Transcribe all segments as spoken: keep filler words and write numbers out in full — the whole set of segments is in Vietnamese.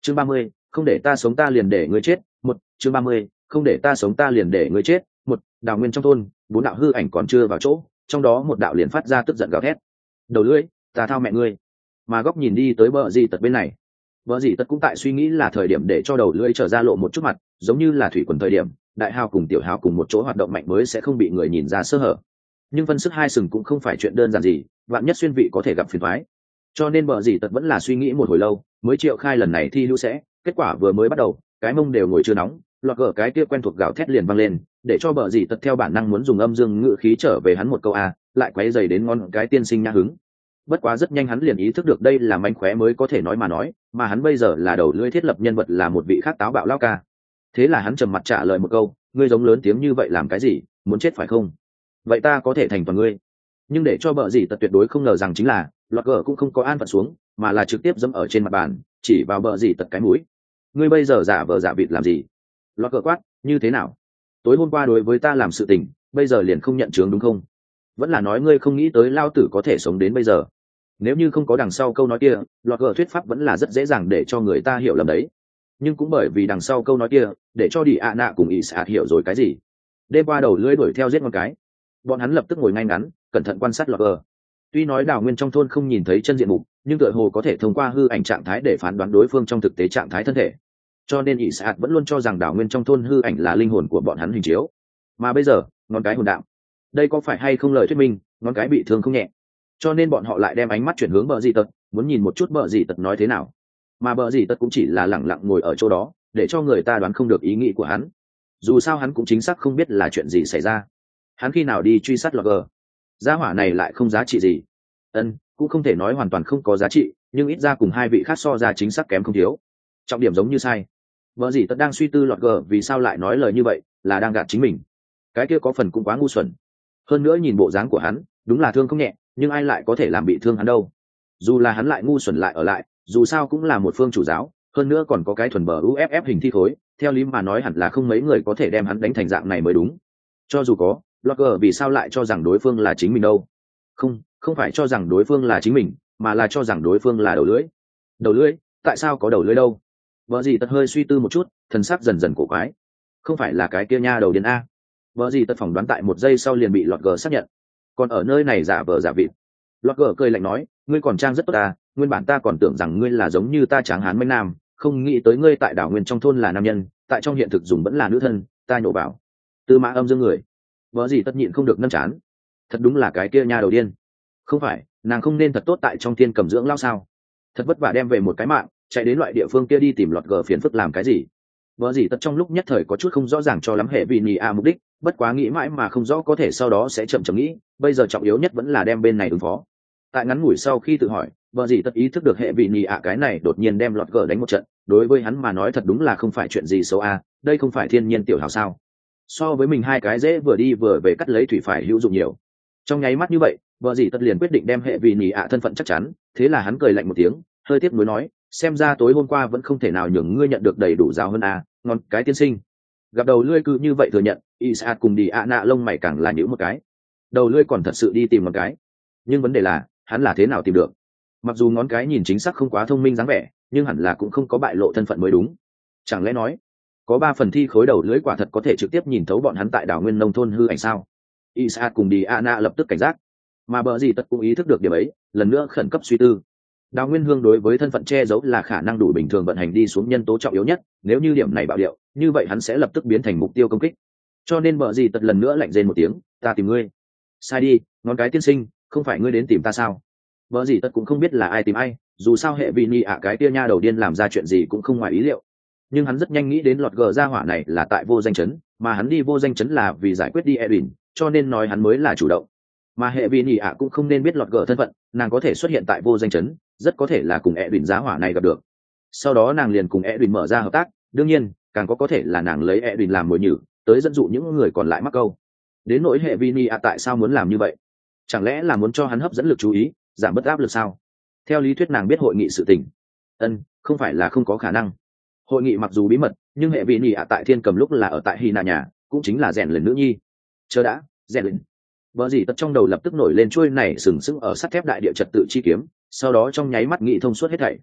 chương ba mươi, không để ta sống ta liền để ngươi chết. Một chương ba mươi, không để ta sống ta liền để ngươi chết. Một Đào nguyên trong thôn, bốn đạo hư ảnh còn chưa vào chỗ, trong đó một đạo liền phát ra tức giận gào thét: đầu lưỡi, ta thao mẹ ngươi! Mà góc nhìn đi tới bờ dì tật bên này, bờ dì tật cũng tại suy nghĩ là thời điểm để cho đầu lưỡi trở ra lộ một chút mặt, giống như là thủy quần thời điểm đại hào cùng tiểu hào cùng một chỗ hoạt động mạnh mới sẽ không bị người nhìn ra sơ hở. Nhưng phân sức hai sừng cũng không phải chuyện đơn giản gì, vạn nhất xuyên vị có thể gặp phiền toái. Cho nên bờ dì tật vẫn là suy nghĩ một hồi lâu mới triệu khai lần này thi hữu sẽ. Kết quả vừa mới bắt đầu, cái mông đều ngồi chưa nóng, lọt gở cái kia quen thuộc gào thét liền vang lên, để cho bờ dì tật theo bản năng muốn dùng âm dương ngữ khí trở về hắn một câu a, lại quấy dày đến ngon cái tiên sinh nhã hứng. Bất quá rất nhanh hắn liền ý thức được đây là mánh khóe mới có thể nói mà nói, mà hắn bây giờ là đầu lưỡi thiết lập nhân vật là một vị khác táo bạo lao ca. Thế là hắn trầm mặt trả lời một câu: ngươi giống lớn tiếng như vậy làm cái gì, muốn chết phải không? Vậy ta có thể thành toàn ngươi. Nhưng để cho bờ dì tật tuyệt đối không ngờ rằng chính là lọt gở cũng không có an phận xuống, mà là trực tiếp dẫm ở trên mặt bàn, chỉ vào bờ dì tật cái mũi: ngươi bây giờ giả vờ giả vịt làm gì? Lọt gở quát: như thế nào? Tối hôm qua đối với ta làm sự tình, bây giờ liền không nhận chướng đúng không? Vẫn là nói ngươi không nghĩ tới lao tử có thể sống đến bây giờ? Nếu như không có đằng sau câu nói kia, lọt gở thuyết pháp vẫn là rất dễ dàng để cho người ta hiểu lầm đấy. Nhưng cũng bởi vì đằng sau câu nói kia, để cho đi ạ nạ cùng ỷ xạ hiểu rồi cái gì. Đêm qua đầu lưỡi đuổi theo giết một cái, bọn hắn lập tức ngồi ngay ngắn, cẩn thận quan sát lọt gở. Tuy nói Đào Nguyên trong thôn không nhìn thấy chân diện mục, nhưng tựa hồ có thể thông qua hư ảnh trạng thái để phán đoán đối phương trong thực tế trạng thái thân thể. Cho nên ỷ xạ vẫn luôn cho rằng Đào Nguyên trong thôn hư ảnh là linh hồn của bọn hắn hình chiếu. Mà bây giờ, ngón cái hồn đạo, đây có phải hay không lời thuyết minh ngón cái bị thương không nhẹ? Cho nên bọn họ lại đem ánh mắt chuyển hướng bờ dì tật, muốn nhìn một chút bờ dì tật nói thế nào. Mà bờ dì tật cũng chỉ là lẳng lặng ngồi ở chỗ đó, để cho người ta đoán không được ý nghĩ của hắn. Dù sao hắn cũng chính xác không biết là chuyện gì xảy ra. Hắn khi nào đi truy sát lọt gờ? Gia hỏa này lại không giá trị gì. Ân, cũng không thể nói hoàn toàn không có giá trị, nhưng ít ra cùng hai vị khác so ra chính xác kém không thiếu. Trọng điểm giống như sai. Bờ dì tật đang suy tư lọt gờ vì sao lại nói lời như vậy, là đang gạt chính mình. Cái kia có phần cũng quá ngu xuẩn. Hơn nữa nhìn bộ dáng của hắn, đúng là thương không nhẹ, nhưng ai lại có thể làm bị thương hắn đâu? Dù là hắn lại ngu xuẩn lại ở lại, dù sao cũng là một phương chủ giáo, hơn nữa còn có cái thuần bờ u ép ép hình thi khối, theo lý mà nói hẳn là không mấy người có thể đem hắn đánh thành dạng này mới đúng. Cho dù có, Blogger vì sao lại cho rằng đối phương là chính mình đâu? Không, không phải cho rằng đối phương là chính mình, mà là cho rằng đối phương là đầu lưỡi. Đầu lưỡi? Tại sao có đầu lưỡi đâu? Vợ gì tật hơi suy tư một chút, thần sắc dần dần cổ quái. Không phải là cái kia nha đầu điên a? Vợ gì tật phỏng đoán tại một giây sau liền bị lọt gờ xác nhận. Còn ở nơi này giả vờ giả vịt. Lọt gờ cười lạnh nói: ngươi còn trang rất tốt ta, nguyên bản ta còn tưởng rằng ngươi là giống như ta tráng hán manh nam, không nghĩ tới ngươi tại đảo nguyên trong thôn là nam nhân, tại trong hiện thực dùng vẫn là nữ thân. Ta nhổ bảo tư mã âm dương người. Vợ gì tất nhịn không được nâm chán. Thật đúng là cái kia nha đầu điên. Không phải, nàng không nên thật tốt tại trong thiên cầm dưỡng lao sao? Thật vất vả đem về một cái mạng, chạy đến loại địa phương kia đi tìm lọt gờ phiền phức làm cái gì? Vợ gì tất trong lúc nhất thời có chút không rõ ràng cho lắm hệ vì nhì a mục đích, bất quá nghĩ mãi mà không rõ có thể sau đó sẽ chậm chậm nghĩ, bây giờ trọng yếu nhất vẫn là đem bên này ứng phó. Tại ngắn ngủi sau khi tự hỏi, vợ gì tất ý thức được hệ vị nhì ạ cái này đột nhiên đem lọt gờ đánh một trận, đối với hắn mà nói thật đúng là không phải chuyện gì xấu a, đây không phải thiên nhiên tiểu hào sao? So với mình hai cái dễ vừa đi vừa về cắt lấy thủy phải hữu dụng nhiều. Trong nháy mắt như vậy, vợ gì tất liền quyết định đem hệ vị nhì ạ thân phận chắc chắn, thế là hắn cười lạnh một tiếng, hơi tiếc nuối nói: xem ra tối hôm qua vẫn không thể nào nhường ngươi nhận được đầy đủ giáo hơn a, ngon cái tiên sinh. Gặp đầu lươi cứ như vậy thừa nhận, Isaac cùng đi ạ nạ lông mày càng là nhíu một cái. Đầu lươi còn thật sự đi tìm một cái, nhưng vấn đề là hắn là thế nào tìm được? Mặc dù ngón cái nhìn chính xác không quá thông minh dáng vẻ, nhưng hẳn là cũng không có bại lộ thân phận mới đúng. Chẳng lẽ nói có ba phần thi khối đầu lưới quả thật có thể trực tiếp nhìn thấu bọn hắn tại đảo nguyên nông thôn hư ảnh sao? Isaac cùng đi Anna lập tức cảnh giác, mà bờ gì tất cũng ý thức được điểm ấy, lần nữa khẩn cấp suy tư. Đào Nguyên Hương đối với thân phận che giấu là khả năng đủ bình thường vận hành đi xuống nhân tố trọng yếu nhất, nếu như điểm này bạo điệu, như vậy hắn sẽ lập tức biến thành mục tiêu công kích. Cho nên bờ gì tất lần nữa lạnh rên một tiếng: ta tìm ngươi. Sai đi, ngón cái tiên sinh, không phải ngươi đến tìm ta sao? Bờ gì tất cũng không biết là ai tìm ai, dù sao hệ vị nhị ạ cái tia nha đầu điên làm ra chuyện gì cũng không ngoài ý liệu. Nhưng hắn rất nhanh nghĩ đến lọt gờ ra hỏa này là tại vô danh chấn, mà hắn đi vô danh chấn là vì giải quyết đi Edwin, cho nên nói hắn mới là chủ động. Mà hệ vị nhị ạ cũng không nên biết lọt gờ thân phận, nàng có thể xuất hiện tại vô danh chấn, rất có thể là cùng Edwin giá hỏa này gặp được. Sau đó nàng liền cùng Edwin mở ra hợp tác, đương nhiên, càng có có thể là nàng lấy Edwin làm mồi nhử, tới dẫn dụ những người còn lại mắc câu. Đến nỗi hệ vị nhị ạ tại sao muốn làm như vậy? Chẳng lẽ là muốn cho hắn hấp dẫn lực chú ý, giảm bớt áp lực sao? Theo lý thuyết nàng biết hội nghị sự tình. Ân, không phải là không có khả năng. Hội nghị mặc dù bí mật, nhưng hệ vị nhị ạ tại thiên cầm lúc là ở tại hy nạ nhà, cũng chính là rèn lần nữ nhi. Chờ đã, rèn lần. Vợ gì tất trong đầu lập tức nổi lên chuôi này sừng sững ở sắt thép đại địa trật tự chi kiếm, sau đó trong nháy mắt nghĩ thông suốt hết thảy.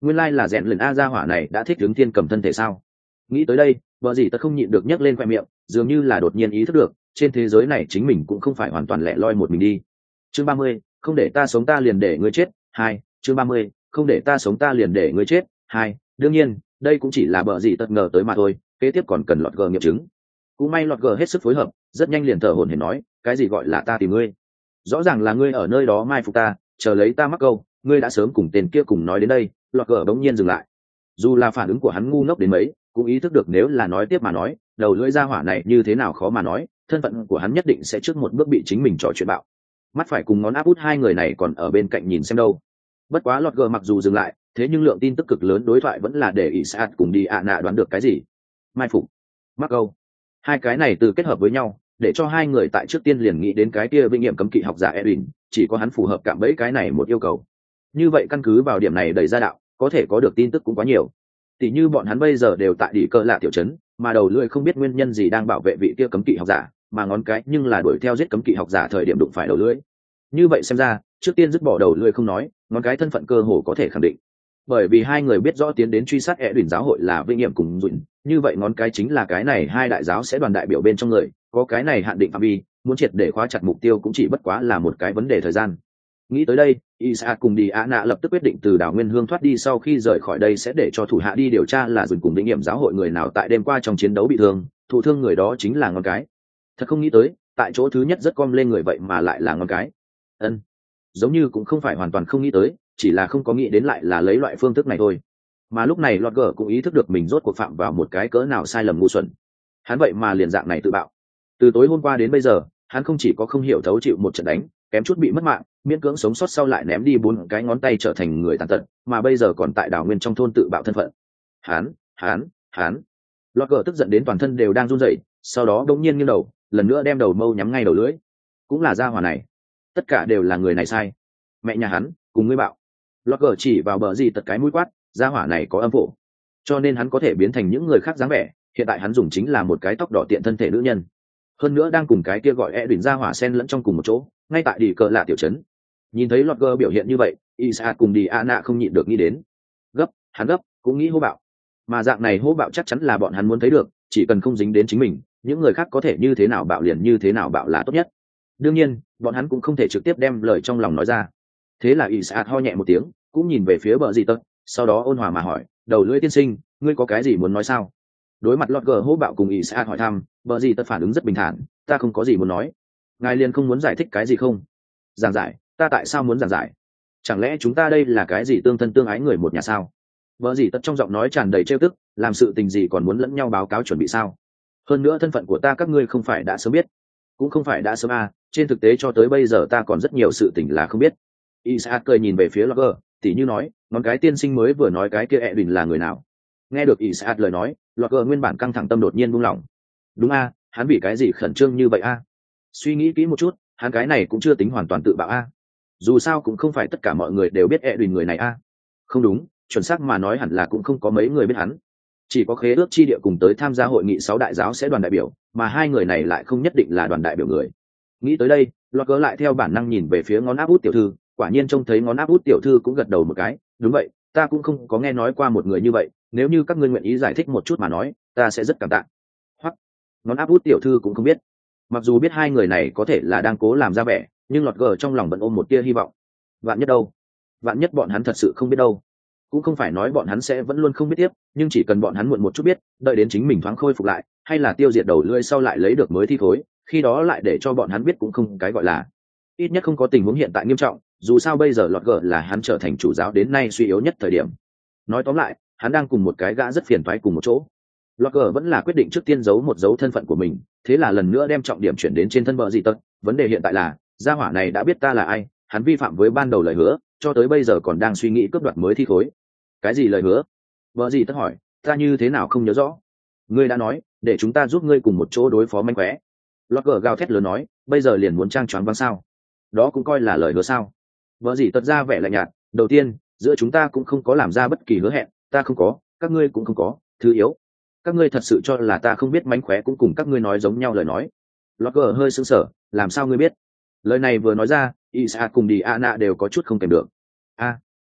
nguyên lai là rèn lần a gia hỏa này đã thích hướng thiên cầm thân thể sao? Nghĩ tới đây, vợ gì tất không nhịn được nhấc lên khoe miệng, dường như là đột nhiên ý thức được trên thế giới này chính mình cũng không phải hoàn toàn lẻ loi một mình đi. Chương ba mươi, không để ta sống ta liền để ngươi chết. Hai. Chương ba mươi, không để ta sống ta liền để ngươi chết. Hai. Đương nhiên đây cũng chỉ là bợ gì tất ngờ tới mà thôi, kế tiếp còn cần lọt gờ nghiệm chứng. Cũng may lọt gờ hết sức phối hợp, rất nhanh liền thở hổn hển nói, cái gì gọi là ta tìm ngươi? Rõ ràng là ngươi ở nơi đó mai phục ta, chờ lấy ta mắc câu, ngươi đã sớm cùng tên kia cùng nói đến đây. Lọt gờ bỗng nhiên dừng lại. Dù là phản ứng của hắn ngu ngốc đến mấy, cũng ý thức được nếu là nói tiếp mà nói, đầu lưỡi ra hỏa này như thế nào khó mà nói, thân phận của hắn nhất định sẽ trước một bước bị chính mình trò chuyện bạo. Mắt phải cùng ngón áp út hai người này còn ở bên cạnh nhìn xem đâu. Bất quá lọt gờ mặc dù dừng lại, thế nhưng lượng tin tức cực lớn đối thoại vẫn là để ỷ sát cùng đi ạ nạ đoán được cái gì. Mai phục, mắc câu, hai cái này từ kết hợp với nhau, để cho hai người tại trước tiên liền nghĩ đến cái kia vinh nghiệm cấm kỵ học giả Edwin, chỉ có hắn phù hợp cạm bẫy cái này một yêu cầu. Như vậy căn cứ vào điểm này đẩy ra đạo, có thể có được tin tức cũng quá nhiều. Tỷ như bọn hắn bây giờ đều tại đỉ cơ lạ tiểu trấn, mà đầu lưỡi không biết nguyên nhân gì đang bảo vệ vị kia cấm kỵ học giả, mà ngón cái nhưng là đuổi theo giết cấm kỵ học giả thời điểm đụng phải đầu lưỡi. Như vậy xem ra, trước tiên dứt bỏ đầu lưỡi không nói, ngón cái thân phận cơ hồ có thể khẳng định. Bởi vì hai người biết rõ tiến đến truy sát Edwin giáo hội là vinh nghiệm cùng dụn, như vậy ngón cái chính là cái này hai đại giáo sẽ đoàn đại biểu bên trong người, có cái này hạn định phạm vi, muốn triệt để khóa chặt mục tiêu cũng chỉ bất quá là một cái vấn đề thời gian. Nghĩ tới đây, Isaac cùng đi Á Nạ lập tức quyết định từ đảo Nguyên Hương thoát đi, sau khi rời khỏi đây sẽ để cho thủ hạ đi điều tra là dừng cùng định nghiệm giáo hội người nào tại đêm qua trong chiến đấu bị thương, thụ thương người đó chính là ngón cái. Thật không nghĩ tới, tại chỗ thứ nhất rất com lên người vậy mà lại là ngón cái. Ân, giống như cũng không phải hoàn toàn không nghĩ tới, chỉ là không có nghĩ đến lại là lấy loại phương thức này thôi. Mà lúc này Lọt Gở cũng ý thức được mình rốt cuộc phạm vào một cái cỡ nào sai lầm ngu xuẩn. Hắn vậy mà liền dạng này tự bạo. Từ tối hôm qua đến bây giờ, hắn không chỉ có không hiểu thấu chịu một trận đánh, kém chút bị mất mạng, miễn cưỡng sống sót sau lại ném đi bốn cái ngón tay trở thành người tàn tật, mà bây giờ còn tại đảo nguyên trong thôn tự bạo thân phận. Hắn, hắn, hắn. Lọt Gở tức giận đến toàn thân đều đang run rẩy, sau đó đột nhiên nghiêng đầu, lần nữa đem đầu mâu nhắm ngay đầu lưỡi. Cũng là gia hỏa này, tất cả đều là người này sai. Mẹ nhà hắn, cùng ngươi bạo. Lọt Gở chỉ vào bờ gì tật cái mũi quát, gia hỏa này có âm phổ, cho nên hắn có thể biến thành những người khác dáng vẻ. Hiện tại hắn dùng chính là một cái tóc đỏ tiện thân thể nữ nhân, hơn nữa đang cùng cái kia gọi Edwin gia hỏa sen lẫn trong cùng một chỗ, ngay tại đi cờ lạ tiểu trấn. Nhìn thấy Lọt Gở biểu hiện như vậy, Isaac cùng đi Anna không nhịn được nghĩ đến, gấp, hắn gấp, cũng nghĩ hô bạo, mà dạng này hô bạo chắc chắn là bọn hắn muốn thấy được, chỉ cần không dính đến chính mình, những người khác có thể như thế nào bạo liền như thế nào bạo là tốt nhất. Đương nhiên, bọn hắn cũng không thể trực tiếp đem lời trong lòng nói ra. Thế là Isaac ho nhẹ một tiếng, cũng nhìn về phía bờ gì tật, sau đó ôn hòa mà hỏi, đầu lưỡi tiên sinh, ngươi có cái gì muốn nói sao? Đối mặt Lọt Gở hô bạo cùng Isaac hỏi thăm, bờ gì tật phản ứng rất bình thản, ta không có gì muốn nói. Ngài liền không muốn giải thích cái gì không? Giảng giải, ta tại sao muốn giảng giải? Chẳng lẽ chúng ta đây là cái gì tương thân tương ái người một nhà sao? Bờ gì tật trong giọng nói tràn đầy trêu tức, làm sự tình gì còn muốn lẫn nhau báo cáo chuẩn bị sao? Hơn nữa thân phận của ta các ngươi không phải đã sớm biết, cũng không phải đã sớm à, trên thực tế cho tới bây giờ ta còn rất nhiều sự tình là không biết. Isaac cười nhìn về phía Lọt Gở, tỉ như nói, ngón cái tiên sinh mới vừa nói cái kia Edwin là người nào? Nghe được Isaac lời nói, Lọt Gở nguyên bản căng thẳng tâm đột nhiên buông lỏng. Đúng a, hắn bị cái gì khẩn trương như vậy a? Suy nghĩ kỹ một chút, hắn cái này cũng chưa tính hoàn toàn tự bạo a. Dù sao cũng không phải tất cả mọi người đều biết Edwin người này a. Không đúng, chuẩn xác mà nói hẳn là cũng không có mấy người biết hắn. Chỉ có khế ước chi địa cùng tới tham gia hội nghị sáu đại giáo sẽ đoàn đại biểu, mà hai người này lại không nhất định là đoàn đại biểu người. Nghĩ tới đây, Lọt Gở lại theo bản năng nhìn về phía ngón áp út tiểu thư, quả nhiên trông thấy ngón áp út tiểu thư cũng gật đầu một cái, đúng vậy, ta cũng không có nghe nói qua một người như vậy, nếu như các ngươi nguyện ý giải thích một chút mà nói, ta sẽ rất cảm tạ. Hoặc ngón áp út tiểu thư cũng không biết, mặc dù biết hai người này có thể là đang cố làm ra vẻ, nhưng Lọt Gở trong lòng vẫn ôm một tia hy vọng. Vạn nhất đâu, vạn nhất bọn hắn thật sự không biết đâu. Cũng không phải nói bọn hắn sẽ vẫn luôn không biết tiếp, nhưng chỉ cần bọn hắn muộn một chút biết, đợi đến chính mình thoáng khôi phục lại, hay là tiêu diệt đầu lưỡi sau lại lấy được mới thi khối, khi đó lại để cho bọn hắn biết cũng không cái gọi là, ít nhất không có tình huống hiện tại nghiêm trọng. Dù sao bây giờ Lọt Gở là hắn trở thành chủ giáo đến nay suy yếu nhất thời điểm. Nói tóm lại, hắn đang cùng một cái gã rất phiền toái cùng một chỗ. Lọt Gở vẫn là quyết định trước tiên giấu một dấu thân phận của mình, thế là lần nữa đem trọng điểm chuyển đến trên thân bờ gì tật. Vấn đề hiện tại là, gia hỏa này đã biết ta là ai, hắn vi phạm với ban đầu lời hứa, cho tới bây giờ còn đang suy nghĩ cướp đoạt mới thi khối. Cái gì lời hứa? Bờ gì tất hỏi, ta như thế nào không nhớ rõ. Ngươi đã nói, để chúng ta giúp ngươi cùng một chỗ đối phó manh khóe. Lọt Gở gào thét lớn nói, bây giờ liền muốn trang choáng váng sao? Đó cũng coi là lời hứa sao? Vợ gì tật ra vẻ lạnh nhạt, đầu tiên, giữa chúng ta cũng không có làm ra bất kỳ hứa hẹn, ta không có, các ngươi cũng không có. Thứ yếu, các ngươi thật sự cho là ta không biết mánh khóe cũng cùng các ngươi nói giống nhau lời nói. Lọt Gở hơi sững sờ, làm sao ngươi biết? Lời này vừa nói ra, Isaac cùng đi Anna đều có chút không kèm được. A,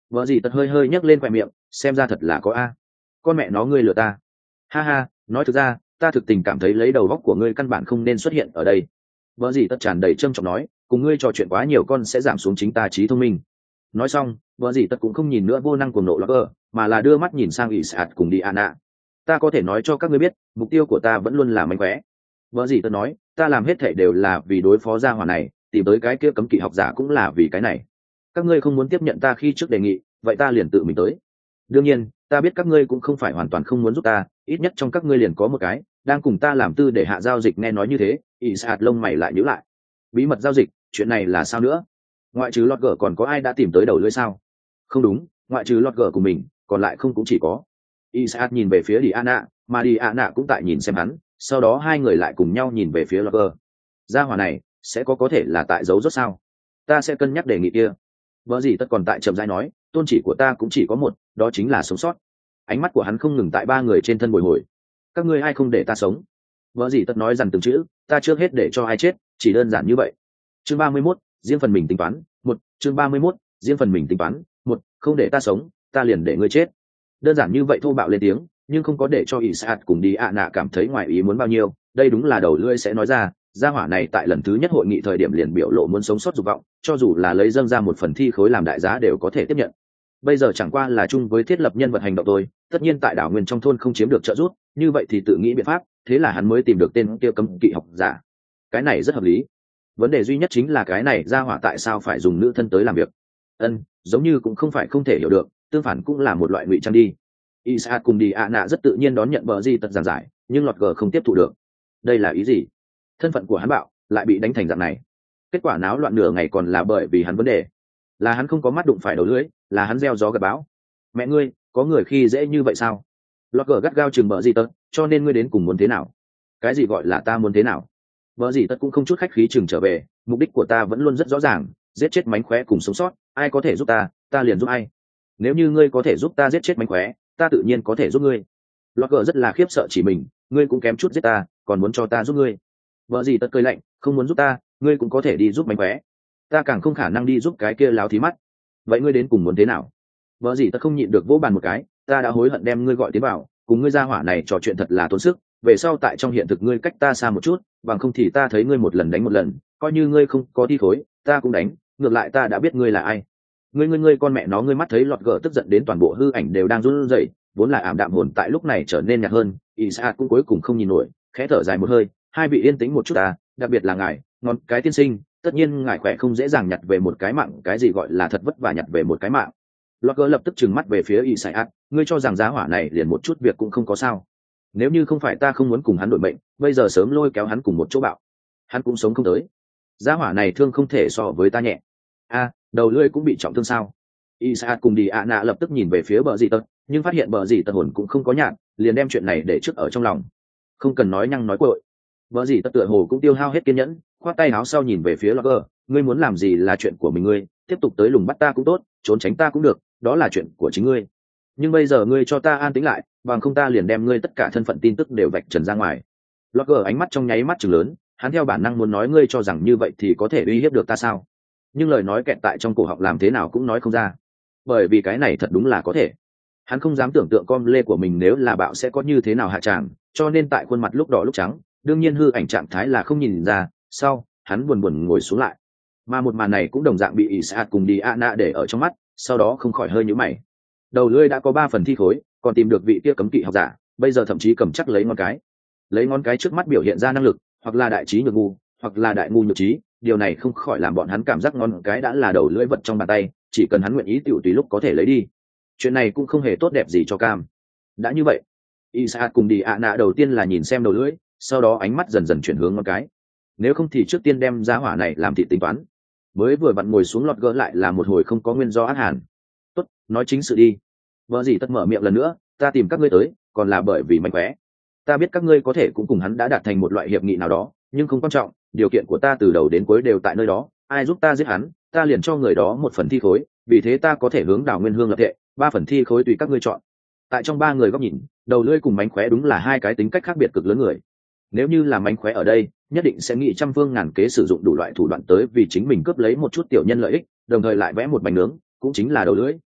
Vợ gì tật hơi hơi nhấc lên khoe miệng, xem ra thật là có a. Con mẹ nó ngươi lừa ta. Ha ha, nói thực ra ta thực tình cảm thấy lấy đầu góc của ngươi căn bản không nên xuất hiện ở đây. Vợ gì tật tràn đầy trâm trọng nói, cùng ngươi trò chuyện quá nhiều con sẽ giảm xuống chính ta trí thông minh. Nói xong vợ gì tật cũng không nhìn nữa vô năng cuồng nộ Logger, mà là đưa mắt nhìn sang ỷ sạt cùng đi Anna. Ta có thể nói cho các ngươi biết mục tiêu của ta vẫn luôn là mánh khóe. Vợ gì tật nói, ta làm hết thảy đều là vì đối phó gia hỏa này, tìm tới cái kia cấm kỵ học giả cũng là vì cái này. Các ngươi không muốn tiếp nhận ta khi trước đề nghị, vậy ta liền tự mình tới. Đương nhiên ta biết các ngươi cũng không phải hoàn toàn không muốn giúp ta, ít nhất trong các ngươi liền có một cái đang cùng ta làm tư để hạ giao dịch. Nghe nói như thế ỷ sạt lông mày lại nhíu lại. Bí mật giao dịch, chuyện này là sao nữa? Ngoại trừ lọt gở còn có ai đã tìm tới đầu lưỡi sao? Không đúng, ngoại trừ lọt gở của mình còn lại không cũng chỉ có. Isaac nhìn về phía Diana, mà Diana cũng tại nhìn xem hắn, sau đó hai người lại cùng nhau nhìn về phía lọt gở. Gia hỏa này sẽ có có thể là tại dấu rốt sao? Ta sẽ cân nhắc đề nghị kia. Vợ gì tất còn tại chậm rãi nói, tôn chỉ của ta cũng chỉ có một, đó chính là sống sót. Ánh mắt của hắn không ngừng tại ba người trên thân bồi hồi. Các ngươi ai không để ta sống? Vợ gì tất nói rằng từng chữ, ta trước hết để cho ai chết, chỉ đơn giản như vậy. Chương ba mươi mốt, riêng phần mình tính toán. Một, chương ba mươi mốt, riêng phần mình tính toán. Một, không để ta sống, ta liền để ngươi chết. Đơn giản như vậy thô bạo lên tiếng, nhưng không có để cho Isaac cùng đi ạ nạ cảm thấy ngoài ý muốn bao nhiêu. Đây đúng là đầu lưỡi sẽ nói ra, gia hỏa này tại lần thứ nhất hội nghị thời điểm liền biểu lộ muốn sống sót dục vọng, cho dù là lấy dâng ra một phần thi khối làm đại giá đều có thể tiếp nhận. Bây giờ chẳng qua là chung với thiết lập nhân vật hành động thôi, tất nhiên tại đảo nguyên trong thôn không chiếm được trợ giúp, như vậy thì tự nghĩ biện pháp, thế là hắn mới tìm được tên kia cấm kỵ học giả. Cái này rất hợp lý. Vấn đề duy nhất chính là cái này gia hỏa tại sao phải dùng nữ thân tới làm việc. Ân, giống như cũng không phải không thể hiểu được, tương phản cũng là một loại ngụy trang đi. Isaac cùng đi ạ nạ rất tự nhiên đón nhận bờ di tật giảng giải, nhưng lọt gờ không tiếp thu được. Đây là ý gì? Thân phận của hắn bạo lại bị đánh thành dạng này, kết quả náo loạn nửa ngày còn là bởi vì hắn vấn đề, là hắn không có mắt đụng phải đầu lưỡi, là hắn gieo gió gặt bão. Mẹ ngươi, có người khi dễ như vậy sao? Lọt gờ gắt gao chừng bờ di tật, cho nên ngươi đến cùng muốn thế nào? Cái gì gọi là ta muốn thế nào? Bờ di tật cũng không chút khách khí chừng trở về, mục đích của ta vẫn luôn rất rõ ràng, giết chết mánh khóe cùng sống sót, ai có thể giúp ta ta liền giúp ai. Nếu như ngươi có thể giúp ta giết chết mánh khóe, ta tự nhiên có thể giúp ngươi. Lọt gờ rất là khiếp sợ chỉ mình, ngươi cũng kém chút giết ta, còn muốn cho ta giúp ngươi. Vợ gì tất cười lạnh, không muốn giúp ta, ngươi cũng có thể đi giúp mánh khóe, ta càng không khả năng đi giúp cái kia láo thí mắt. Vậy ngươi đến cùng muốn thế nào? Vợ gì tất không nhịn được vỗ bàn một cái, ta đã hối hận đem ngươi gọi tiến vào, cùng ngươi ra hỏa này trò chuyện thật là tốn sức, về sau tại trong hiện thực ngươi cách ta xa một chút, bằng không thì ta thấy ngươi một lần đánh một lần, coi như ngươi không có đi thối, ta cũng đánh, ngược lại ta đã biết ngươi là ai. Ngươi ngươi ngươi con mẹ nó, ngươi mắt thấy lọt gờ tức giận đến toàn bộ hư ảnh đều đang run rẩy, vốn là ảm đạm hồn tại lúc này trở nên nhạt hơn. Isaac cũng cuối cùng không nhìn nổi, khẽ thở dài một hơi, hai vị yên tĩnh một chút ta, đặc biệt là ngài, ngón cái tiên sinh, tất nhiên ngài khỏe không dễ dàng nhặt về một cái mạng, cái gì gọi là thật vất vả nhặt về một cái mạng. Lọt gờ lập tức trừng mắt về phía Isaac, ngươi cho rằng giá hỏa này liền một chút việc cũng không có sao? Nếu như không phải ta không muốn cùng hắn đổi mệnh, bây giờ sớm lôi kéo hắn cùng một chỗ bạo, hắn cũng sống không tới. Giá hỏa này thương không thể so với ta nhẹ. A, đầu lưỡi cũng bị trọng thương sao? Isaac cùng đi ạ nạ lập tức nhìn về phía bờ dì tật, nhưng phát hiện bờ dì tật hồn cũng không có nhạt, liền đem chuyện này để trước ở trong lòng. Không cần nói nhăng nói cội. Bờ dì tật tựa hồ cũng tiêu hao hết kiên nhẫn, khoát tay áo sau nhìn về phía Logger, ngươi muốn làm gì là chuyện của mình ngươi, tiếp tục tới lùng bắt ta cũng tốt, trốn tránh ta cũng được, đó là chuyện của chính ngươi. Nhưng bây giờ ngươi cho ta an tĩnh lại, bằng không ta liền đem ngươi tất cả thân phận tin tức đều vạch trần ra ngoài. Logger ánh mắt trong nháy mắt trừng lớn, hắn theo bản năng muốn nói ngươi cho rằng như vậy thì có thể uy hiếp được ta sao? Nhưng lời nói kẹt tại trong cổ họng làm thế nào cũng nói không ra, bởi vì cái này thật đúng là có thể. Hắn không dám tưởng tượng con lê của mình nếu là bạo sẽ có như thế nào hạ tràng, cho nên tại khuôn mặt lúc đỏ lúc trắng, đương nhiên hư ảnh trạng thái là không nhìn ra. Sau hắn buồn buồn ngồi xuống lại, mà một màn này cũng đồng dạng bị Isaac cùng đi Anna để ở trong mắt, sau đó không khỏi hơi nhíu mày. Đầu lưỡi đã có ba phần thi khối, còn tìm được vị kia cấm kỵ học giả, bây giờ thậm chí cầm chắc lấy ngón cái, lấy ngón cái trước mắt biểu hiện ra năng lực, hoặc là đại trí nhược ngu, hoặc là đại ngu nhược trí. Điều này không khỏi làm bọn hắn cảm giác ngón cái đã là đầu lưỡi vật trong bàn tay, chỉ cần hắn nguyện ý tiểu tùy lúc có thể lấy đi. Chuyện này cũng không hề tốt đẹp gì cho Cam. Đã như vậy, Isaac cùng đi ạ nạ đầu tiên là nhìn xem đầu lưỡi, sau đó ánh mắt dần dần chuyển hướng ngón cái. Nếu không thì trước tiên đem giá hỏa này làm thị tính toán. Mới vừa vặn ngồi xuống lọt gỡ lại là một hồi không có nguyên do ác hàn. Tốt, nói chính sự đi. Vợ gì tất mở miệng lần nữa, ta tìm các ngươi tới, còn là bởi vì mánh khóe. Ta biết các ngươi có thể cũng cùng hắn đã đạt thành một loại hiệp nghị nào đó, nhưng không quan trọng, điều kiện của ta từ đầu đến cuối đều tại nơi đó, ai giúp ta giết hắn, ta liền cho người đó một phần thi khối, vì thế ta có thể hướng Đào Nguyên Hương lập thệ, ba phần thi khối tùy các ngươi chọn. Tại trong ba người góc nhìn, đầu lưỡi cùng mánh khóe đúng là hai cái tính cách khác biệt cực lớn người. Nếu như là mánh khóe ở đây, nhất định sẽ nghĩ trăm phương ngàn kế sử dụng đủ loại thủ đoạn tới vì chính mình cướp lấy một chút tiểu nhân lợi ích, đồng thời lại vẽ một bánh nướng, cũng chính là đầu lưỡi,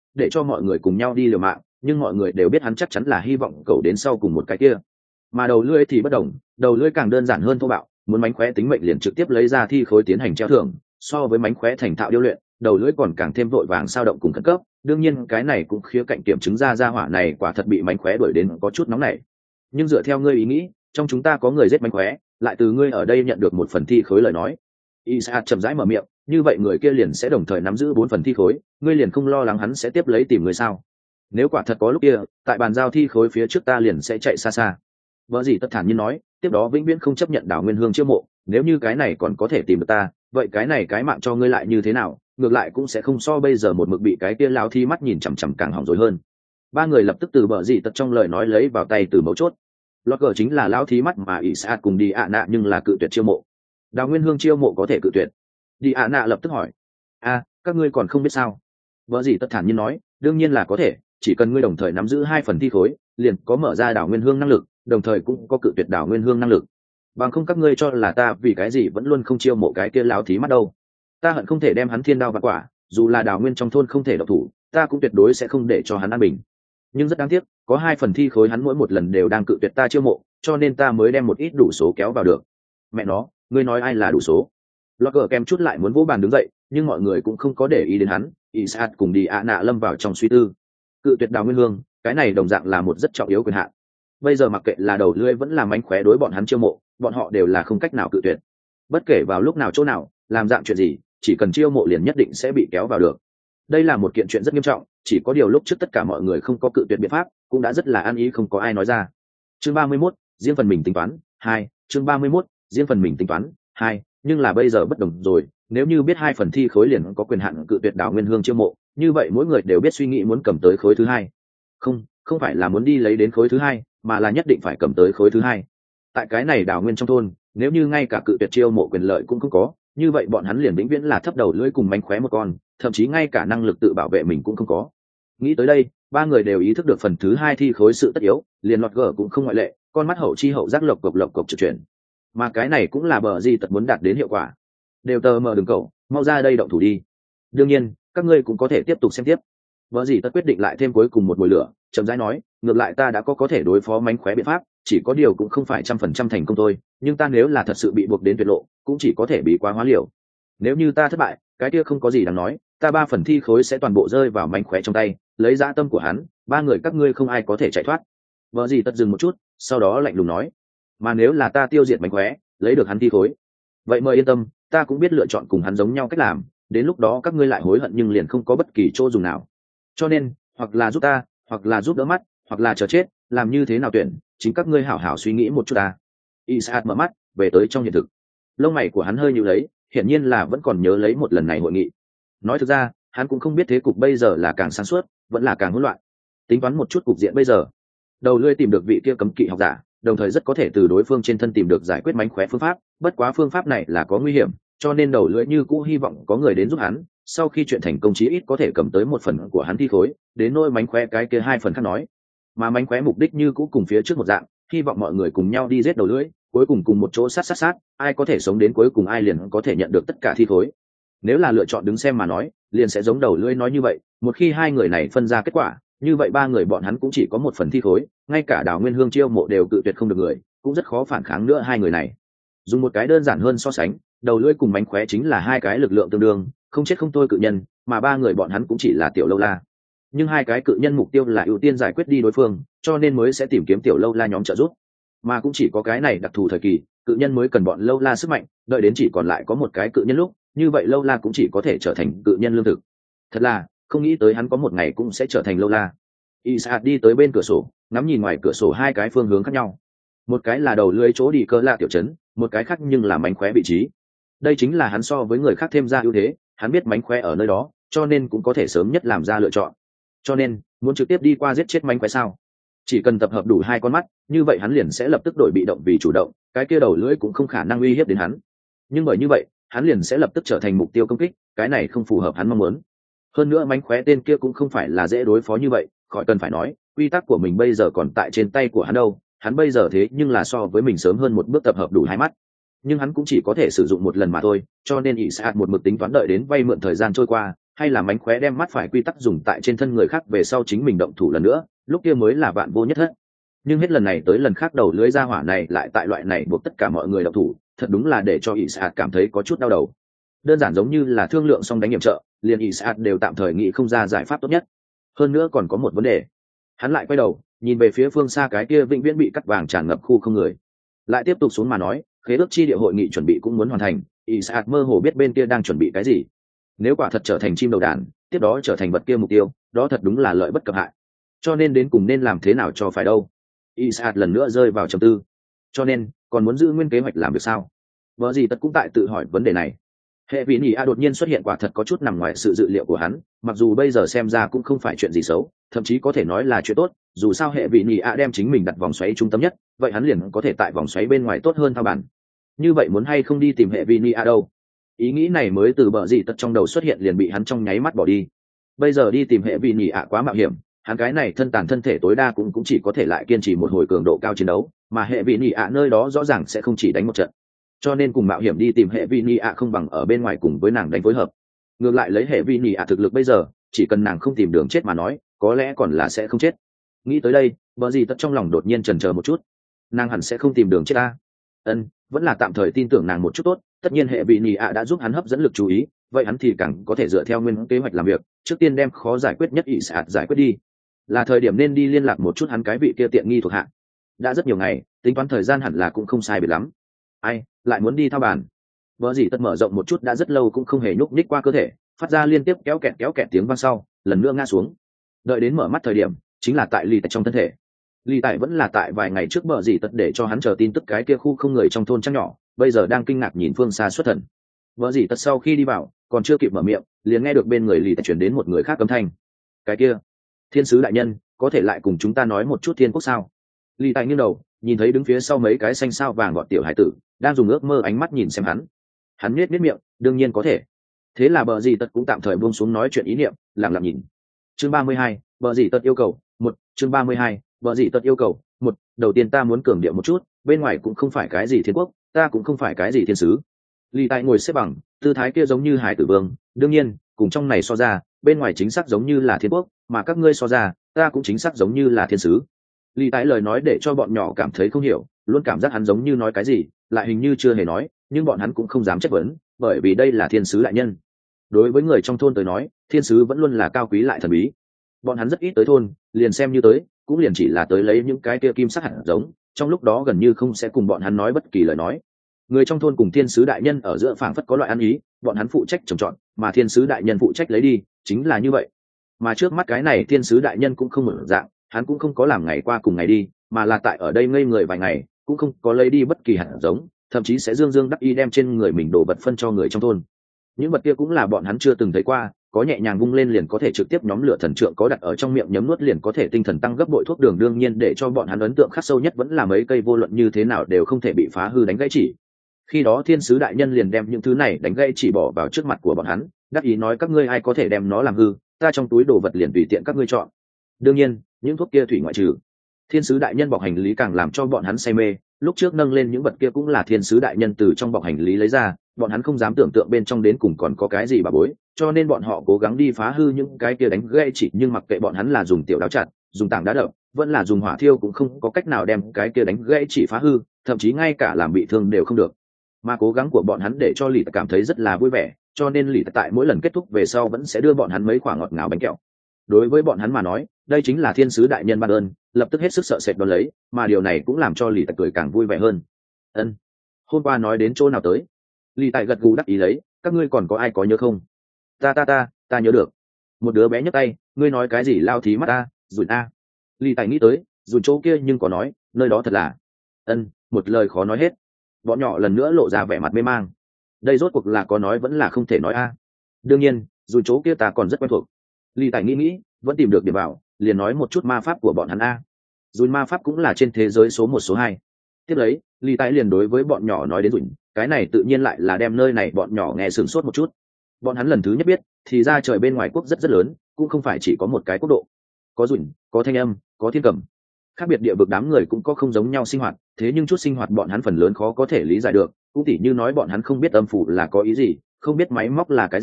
để cho mọi người cùng nhau đi liều mạng, nhưng mọi người đều biết hắn chắc chắn là hy vọng cậu đến sau cùng một cái kia. Mà đầu lưỡi thì bất đồng, đầu lưỡi càng đơn giản hơn thô bạo, muốn mánh khóe tính mệnh liền trực tiếp lấy ra thi khối tiến hành treo thưởng, so với mánh khóe thành thạo điêu luyện, đầu lưỡi còn càng thêm vội vàng sao động cùng khẩn cấp. Đương nhiên cái này cũng khía cạnh kiểm chứng ra ra hỏa này quả thật bị mánh khóe đuổi đến có chút nóng nảy. Nhưng dựa theo ngươi ý nghĩ, trong chúng ta có người giết mánh khóe, lại từ ngươi ở đây nhận được một phần thi khối lời nói. Isaac chậm rãi mở miệng, như vậy người kia liền sẽ đồng thời nắm giữ bốn phần thi khối, ngươi liền không lo lắng hắn sẽ tiếp lấy tìm người sao? Nếu quả thật có lúc kia, tại bàn giao thi khối phía trước ta liền sẽ chạy xa xa. Vợ gì tất thản nhiên nói, tiếp đó vĩnh viễn không chấp nhận Đào Nguyên Hương chiêu mộ, nếu như cái này còn có thể tìm được ta, vậy cái này cái mạng cho ngươi lại như thế nào, ngược lại cũng sẽ không so bây giờ một mực bị cái kia lao thi mắt nhìn chằm chằm càng hỏng rồi hơn. Ba người lập tức từ bờ gì tất trong lời nói lấy vào tay từ mấu chốt. Lọt gờ chính là lao thí mắt mà Isaac cùng đi ạ nạ nhưng là cự tuyệt chiêu mộ. Đào Nguyên Hương chiêu mộ có thể cự tuyệt. Đi ạ nạ lập tức hỏi, a các ngươi còn không biết sao? Vợ gì tất thản nhiên nói, đương nhiên là có thể, chỉ cần ngươi đồng thời nắm giữ hai phần thi khối, liền có mở ra Đào Nguyên Hương năng lực, đồng thời cũng có cự tuyệt Đào Nguyên Hương năng lực. Bằng không các ngươi cho là ta vì cái gì vẫn luôn không chiêu mộ cái kia láo thí mắt đâu? Ta hận không thể đem hắn thiên đao vạn quả, dù là Đào Nguyên trong thôn không thể độc thủ, ta cũng tuyệt đối sẽ không để cho hắn an bình. Nhưng rất đáng tiếc, có hai phần thi khối hắn mỗi một lần đều đang cự tuyệt ta chiêu mộ, cho nên ta mới đem một ít đủ số kéo vào được. Mẹ nó, ngươi nói ai là đủ số? Lọt gờ kèm chút lại muốn vỗ bàn đứng dậy, nhưng mọi người cũng không có để ý đến hắn. Isaac cùng đi ạ nạ lâm vào trong suy tư. Cự tuyệt Đào Nguyên Hương, cái này đồng dạng là một rất trọng yếu quyền hạn. Bây giờ mặc kệ là đầu lưỡi vẫn là mánh khóe đối bọn hắn chiêu mộ, bọn họ đều là không cách nào cự tuyệt. Bất kể vào lúc nào chỗ nào, làm dạng chuyện gì, chỉ cần chiêu mộ liền nhất định sẽ bị kéo vào được. Đây là một kiện chuyện rất nghiêm trọng, chỉ có điều lúc trước tất cả mọi người không có cự tuyệt biện pháp, cũng đã rất là ăn ý không có ai nói ra. Chương ba mươi mốt, riêng phần mình tính toán, hai, chương ba mươi mốt, riêng phần mình tính toán, hai, nhưng là bây giờ bất đồng rồi, nếu như biết hai phần thi khối liền có quyền hạn cự tuyệt Đào Nguyên Hương chiêu mộ, như vậy mỗi người đều biết suy nghĩ muốn cầm tới khối thứ hai. Không, không phải là muốn đi lấy đến khối thứ hai, mà là nhất định phải cầm tới khối thứ hai. Tại cái này Đào Nguyên trong thôn, nếu như ngay cả cự tuyệt chiêu mộ quyền lợi cũng không có, như vậy bọn hắn liền vĩnh viễn là thấp đầu lưỡi cùng mánh khóe một con, thậm chí ngay cả năng lực tự bảo vệ mình cũng không có. Nghĩ tới đây, ba người đều ý thức được phần thứ hai thi khối sự tất yếu, liền lọt gở cũng không ngoại lệ, con mắt hậu chi hậu giác lộc cộc lộc cộc trực chuyển. Mà cái này cũng là bờ gì tật muốn đạt đến hiệu quả. Đều tờ mờ đừng cậu, mau ra đây động thủ đi. Đương nhiên, các ngươi cũng có thể tiếp tục xem tiếp. Bờ gì tật quyết định lại thêm cuối cùng một mùi lửa, chậm rãi nói, ngược lại ta đã có có thể đối phó mánh khóe biện pháp, chỉ có điều cũng không phải trăm phần trăm thành công thôi, nhưng ta nếu là thật sự bị buộc đến tuyệt lộ, cũng chỉ có thể bị quá hóa liều. Nếu như ta thất bại, cái kia không có gì đáng nói, ta ba phần thi khối sẽ toàn bộ rơi vào mánh khóe trong tay, lấy dã tâm của hắn, ba người các ngươi không ai có thể chạy thoát. Vợ gì tất dừng một chút, sau đó lạnh lùng nói, mà nếu là ta tiêu diệt mánh khóe, lấy được hắn thi khối, vậy mời yên tâm, ta cũng biết lựa chọn cùng hắn giống nhau cách làm, đến lúc đó các ngươi lại hối hận nhưng liền không có bất kỳ chỗ dùng nào. Cho nên, hoặc là giúp ta, hoặc là giúp đỡ mắt, hoặc là chờ chết, làm như thế nào tuyển, chính các ngươi hảo hảo suy nghĩ một chút ta. Isaac mở mắt, về tới trong hiện thực. Lông mày của hắn hơi nhíu lấy, hiển nhiên là vẫn còn nhớ lấy một lần này hội nghị. Nói thực ra, hắn cũng không biết thế cục bây giờ là càng sáng suốt, vẫn là càng hỗn loạn. Tính toán một chút cục diện bây giờ, đầu lưỡi tìm được vị kia cấm kỵ học giả, đồng thời rất có thể từ đối phương trên thân tìm được giải quyết mánh khóe phương pháp, bất quá phương pháp này là có nguy hiểm, cho nên đầu lưỡi như cũ hy vọng có người đến giúp hắn, sau khi chuyện thành công chí ít có thể cầm tới một phần của hắn thi khối, đến nỗi mánh khóe cái kia hai phần khác nói. Mà mánh khóe mục đích như cũ cùng phía trước một dạng, hy vọng mọi người cùng nhau đi giết đầu lưỡi, cuối cùng cùng một chỗ sát sát sát, ai có thể sống đến cuối cùng ai liền có thể nhận được tất cả thi khối. Nếu là lựa chọn đứng xem mà nói, liền sẽ giống đầu lưỡi nói như vậy, một khi hai người này phân ra kết quả, như vậy ba người bọn hắn cũng chỉ có một phần thi khối, ngay cả Đào Nguyên Hương chiêu mộ đều cự tuyệt không được người, cũng rất khó phản kháng nữa hai người này. Dùng một cái đơn giản hơn so sánh, đầu lưỡi cùng mánh khóe chính là hai cái lực lượng tương đương, không chết không thôi cự nhân, mà ba người bọn hắn cũng chỉ là tiểu lâu la. Nhưng hai cái cự nhân mục tiêu là ưu tiên giải quyết đi đối phương, cho nên mới sẽ tìm kiếm tiểu lâu la nhóm trợ giúp. Mà cũng chỉ có cái này đặc thù thời kỳ, cự nhân mới cần bọn lâu la sức mạnh, đợi đến chỉ còn lại có một cái cự nhân lúc, như vậy lâu la cũng chỉ có thể trở thành cự nhân lương thực. Thật là, không nghĩ tới hắn có một ngày cũng sẽ trở thành lâu la. Isaac đi tới bên cửa sổ, ngắm nhìn ngoài cửa sổ hai cái phương hướng khác nhau. Một cái là đầu lưới chỗ đi cơ la tiểu trấn, một cái khác nhưng là mánh khóe vị trí. Đây chính là hắn so với người khác thêm ra ưu thế, hắn biết mánh khóe ở nơi đó, cho nên cũng có thể sớm nhất làm ra lựa chọn. Cho nên, muốn trực tiếp đi qua giết chết mánh khóe sao? Chỉ cần tập hợp đủ hai con mắt, như vậy hắn liền sẽ lập tức đổi bị động vì chủ động, cái kia đầu lưỡi cũng không khả năng uy hiếp đến hắn. Nhưng bởi như vậy, hắn liền sẽ lập tức trở thành mục tiêu công kích, cái này không phù hợp hắn mong muốn. Hơn nữa mánh khóe tên kia cũng không phải là dễ đối phó như vậy, khỏi cần phải nói, quy tắc của mình bây giờ còn tại trên tay của hắn đâu, hắn bây giờ thế nhưng là so với mình sớm hơn một bước tập hợp đủ hai mắt. Nhưng hắn cũng chỉ có thể sử dụng một lần mà thôi, cho nên Isaac một mực tính toán đợi đến vay mượn thời gian trôi qua, hay là mánh khóe đem mắt phải quy tắc dùng tại trên thân người khác về sau chính mình động thủ lần nữa, lúc kia mới là vạn vô nhất thất. Nhưng hết lần này tới lần khác đầu lưới ra hỏa này lại tại loại này buộc tất cả mọi người động thủ, thật đúng là để cho Isaac cảm thấy có chút đau đầu. Đơn giản giống như là thương lượng xong đánh nhiệm trợ, liền Isaac đều tạm thời nghĩ không ra giải pháp tốt nhất. Hơn nữa còn có một vấn đề. Hắn lại quay đầu, nhìn về phía phương xa cái kia vĩnh viễn bị cắt vàng tràn ngập khu không người. Lại tiếp tục xuống mà nói, khế ước chi địa hội nghị chuẩn bị cũng muốn hoàn thành, Isaac mơ hồ biết bên kia đang chuẩn bị cái gì. Nếu quả thật trở thành chim đầu đàn, tiếp đó trở thành vật kia mục tiêu, đó thật đúng là lợi bất cập hại. Cho nên đến cùng nên làm thế nào cho phải đâu? Isaac lần nữa rơi vào trầm tư. Cho nên, còn muốn giữ nguyên kế hoạch làm việc sao? Vợ gì tất cũng tại tự hỏi vấn đề này. Hệ vị nhị a đột nhiên xuất hiện quả thật có chút nằm ngoài sự dự liệu của hắn, mặc dù bây giờ xem ra cũng không phải chuyện gì xấu, thậm chí có thể nói là chuyện tốt, dù sao hệ vị nhị a đem chính mình đặt vòng xoáy trung tâm nhất, vậy hắn liền có thể tại vòng xoáy bên ngoài tốt hơn thao bản. Như vậy muốn hay không đi tìm hệ vị nhị a đâu? Ý nghĩ này mới từ bờ gì tất trong đầu xuất hiện liền bị hắn trong nháy mắt bỏ đi. Bây giờ đi tìm hệ vị nhị a quá mạo hiểm, hắn cái này thân tàn thân thể tối đa cũng cũng chỉ có thể lại kiên trì một hồi cường độ cao chiến đấu, mà hệ vị nhị a nơi đó rõ ràng sẽ không chỉ đánh một trận. Cho nên cùng mạo hiểm đi tìm hệ vi nhị ạ không bằng ở bên ngoài cùng với nàng đánh phối hợp. Ngược lại lấy hệ vi nhị ạ thực lực bây giờ, chỉ cần nàng không tìm đường chết mà nói, có lẽ còn là sẽ không chết. Nghĩ tới đây, bờ gì tất trong lòng đột nhiên chần chờ một chút. Nàng hẳn sẽ không tìm đường chết ta. Ân, vẫn là tạm thời tin tưởng nàng một chút tốt. Tất nhiên hệ vi nhị ạ đã giúp hắn hấp dẫn lực chú ý, vậy hắn thì càng có thể dựa theo nguyên kế hoạch làm việc, trước tiên đem khó giải quyết nhất ỷ sạt giải quyết đi. Là thời điểm nên đi liên lạc một chút hắn cái vị kia tiện nghi thuộc hạ. Đã rất nhiều ngày, tính toán thời gian hẳn là cũng không sai biệt lắm. Ai lại muốn đi thao bàn? Vợ gì tất mở rộng một chút đã rất lâu cũng không hề nhúc nhích qua cơ thể, phát ra liên tiếp kéo kẹt kéo kẹt tiếng vang sau, lần nữa ngã xuống. Đợi đến mở mắt thời điểm, chính là tại lì tại trong thân thể. Lì tại vẫn là tại vài ngày trước bờ gì tất để cho hắn chờ tin tức cái kia khu không người trong thôn trăng nhỏ, bây giờ đang kinh ngạc nhìn phương xa xuất thần. Vợ gì tất sau khi đi vào, còn chưa kịp mở miệng, liền nghe được bên người lì tại chuyển đến một người khác âm thanh. Cái kia, thiên sứ đại nhân, có thể lại cùng chúng ta nói một chút thiên quốc sao? Lì tại nghiêng đầu, nhìn thấy đứng phía sau mấy cái xanh sao vàng gọn tiểu hải tử đang dùng ước mơ ánh mắt nhìn xem hắn. Hắn nhếch nhếch miệng, đương nhiên có thể. Thế là bờ gì tật cũng tạm thời buông xuống nói chuyện ý niệm, lặng lặng nhìn. Chương ba mươi hai, bờ gì tật yêu cầu một. Chương ba mươi hai, bờ gì tật yêu cầu một. Đầu tiên ta muốn cường điệu một chút, bên ngoài cũng không phải cái gì thiên quốc, ta cũng không phải cái gì thiên sứ. Lý Tại ngồi xếp bằng, tư thái kia giống như hải tử vương, đương nhiên, cùng trong này so ra, bên ngoài chính xác giống như là thiên quốc, mà các ngươi so ra, ta cũng chính xác giống như là thiên sứ. Lý Tại lời nói để cho bọn nhỏ cảm thấy không hiểu, luôn cảm giác hắn giống như nói cái gì, lại hình như chưa hề nói, nhưng bọn hắn cũng không dám chất vấn, bởi vì đây là thiên sứ đại nhân. Đối với người trong thôn tới nói, thiên sứ vẫn luôn là cao quý lại thần bí. Bọn hắn rất ít tới thôn, liền xem như tới, cũng liền chỉ là tới lấy những cái kia kim sắc hạt giống, trong lúc đó gần như không sẽ cùng bọn hắn nói bất kỳ lời nói. Người trong thôn cùng thiên sứ đại nhân ở giữa phảng phất có loại ăn ý, bọn hắn phụ trách trồng trọt, mà thiên sứ đại nhân phụ trách lấy đi, chính là như vậy. Mà trước mắt cái này thiên sứ đại nhân cũng không mở dạng, hắn cũng không có làm ngày qua cùng ngày đi, mà là tại ở đây ngây người vài ngày, cũng không có lấy đi bất kỳ hạt giống, thậm chí sẽ dương dương đắc ý đem trên người mình đổ vật phân cho người trong thôn. Những vật kia cũng là bọn hắn chưa từng thấy qua, có nhẹ nhàng vung lên liền có thể trực tiếp nhóm lửa thần trượng, có đặt ở trong miệng nhấm nuốt liền có thể tinh thần tăng gấp bội thuốc đường. Đương nhiên để cho bọn hắn ấn tượng khắc sâu nhất vẫn là mấy cây vô luận như thế nào đều không thể bị phá hư đánh gãy chỉ. Khi đó thiên sứ đại nhân liền đem những thứ này đánh gãy chỉ bỏ vào trước mặt của bọn hắn, đắc ý nói các ngươi ai có thể đem nó làm hư, ta trong túi đồ vật liền tùy tiện các ngươi chọn. Đương nhiên, những thuốc kia thủy ngoại trừ. Thiên sứ đại nhân bọc hành lý càng làm cho bọn hắn say mê, lúc trước nâng lên những vật kia cũng là thiên sứ đại nhân từ trong bọc hành lý lấy ra, bọn hắn không dám tưởng tượng bên trong đến cùng còn có cái gì bà bối, cho nên bọn họ cố gắng đi phá hư những cái kia đánh gãy chỉ, nhưng mặc kệ bọn hắn là dùng tiểu đao chặt, dùng tảng đá đập, vẫn là dùng hỏa thiêu cũng không có cách nào đem cái kia đánh gãy chỉ phá hư, thậm chí ngay cả làm bị thương đều không được. Mà cố gắng của bọn hắn để cho Lỷ cảm thấy rất là vui vẻ, cho nên Lỷ tại mỗi lần kết thúc về sau vẫn sẽ đưa bọn hắn mấy quả ngọt ngào bánh kẹo. Đối với bọn hắn mà nói, đây chính là thiên sứ đại nhân ban ơn, lập tức hết sức sợ sệt đón lấy, mà điều này cũng làm cho Lỷ Tại cười càng vui vẻ hơn. Ân, hôm qua nói đến chỗ nào tới? Lỷ Tại gật gù đắc ý lấy, các ngươi còn có ai có nhớ không? Ta ta ta, ta nhớ được. Một đứa bé nhấc tay, ngươi nói cái gì lao thí mắt ta, rủi a. Lỷ Tại nghĩ tới, rủi chỗ kia nhưng có nói, nơi đó thật là. Ân, một lời khó nói hết. Bọn nhỏ lần nữa lộ ra vẻ mặt mê mang. Đây rốt cuộc là có nói vẫn là không thể nói a. Đương nhiên, rủi chỗ kia ta còn rất quen thuộc. Lý Tại nghĩ nghĩ, vẫn tìm được điểm vào, liền nói một chút ma pháp của bọn hắn a. Rồi ma pháp cũng là trên thế giới số một số hai. Tiếp lấy, Lý Tại liền đối với bọn nhỏ nói đến rủi, cái này tự nhiên lại là đem nơi này bọn nhỏ nghe sửng sốt một chút. Bọn hắn lần thứ nhất biết, thì ra trời bên ngoài quốc rất rất lớn, cũng không phải chỉ có một cái quốc độ. Có rủi, có thanh âm, có thiên cầm. Khác biệt địa vực đám người cũng có không giống nhau sinh hoạt, thế nhưng chút sinh hoạt bọn hắn phần lớn khó có thể lý giải được, cũng tỉ như nói bọn hắn không biết âm phủ là có ý gì, không biết máy móc là cái gì,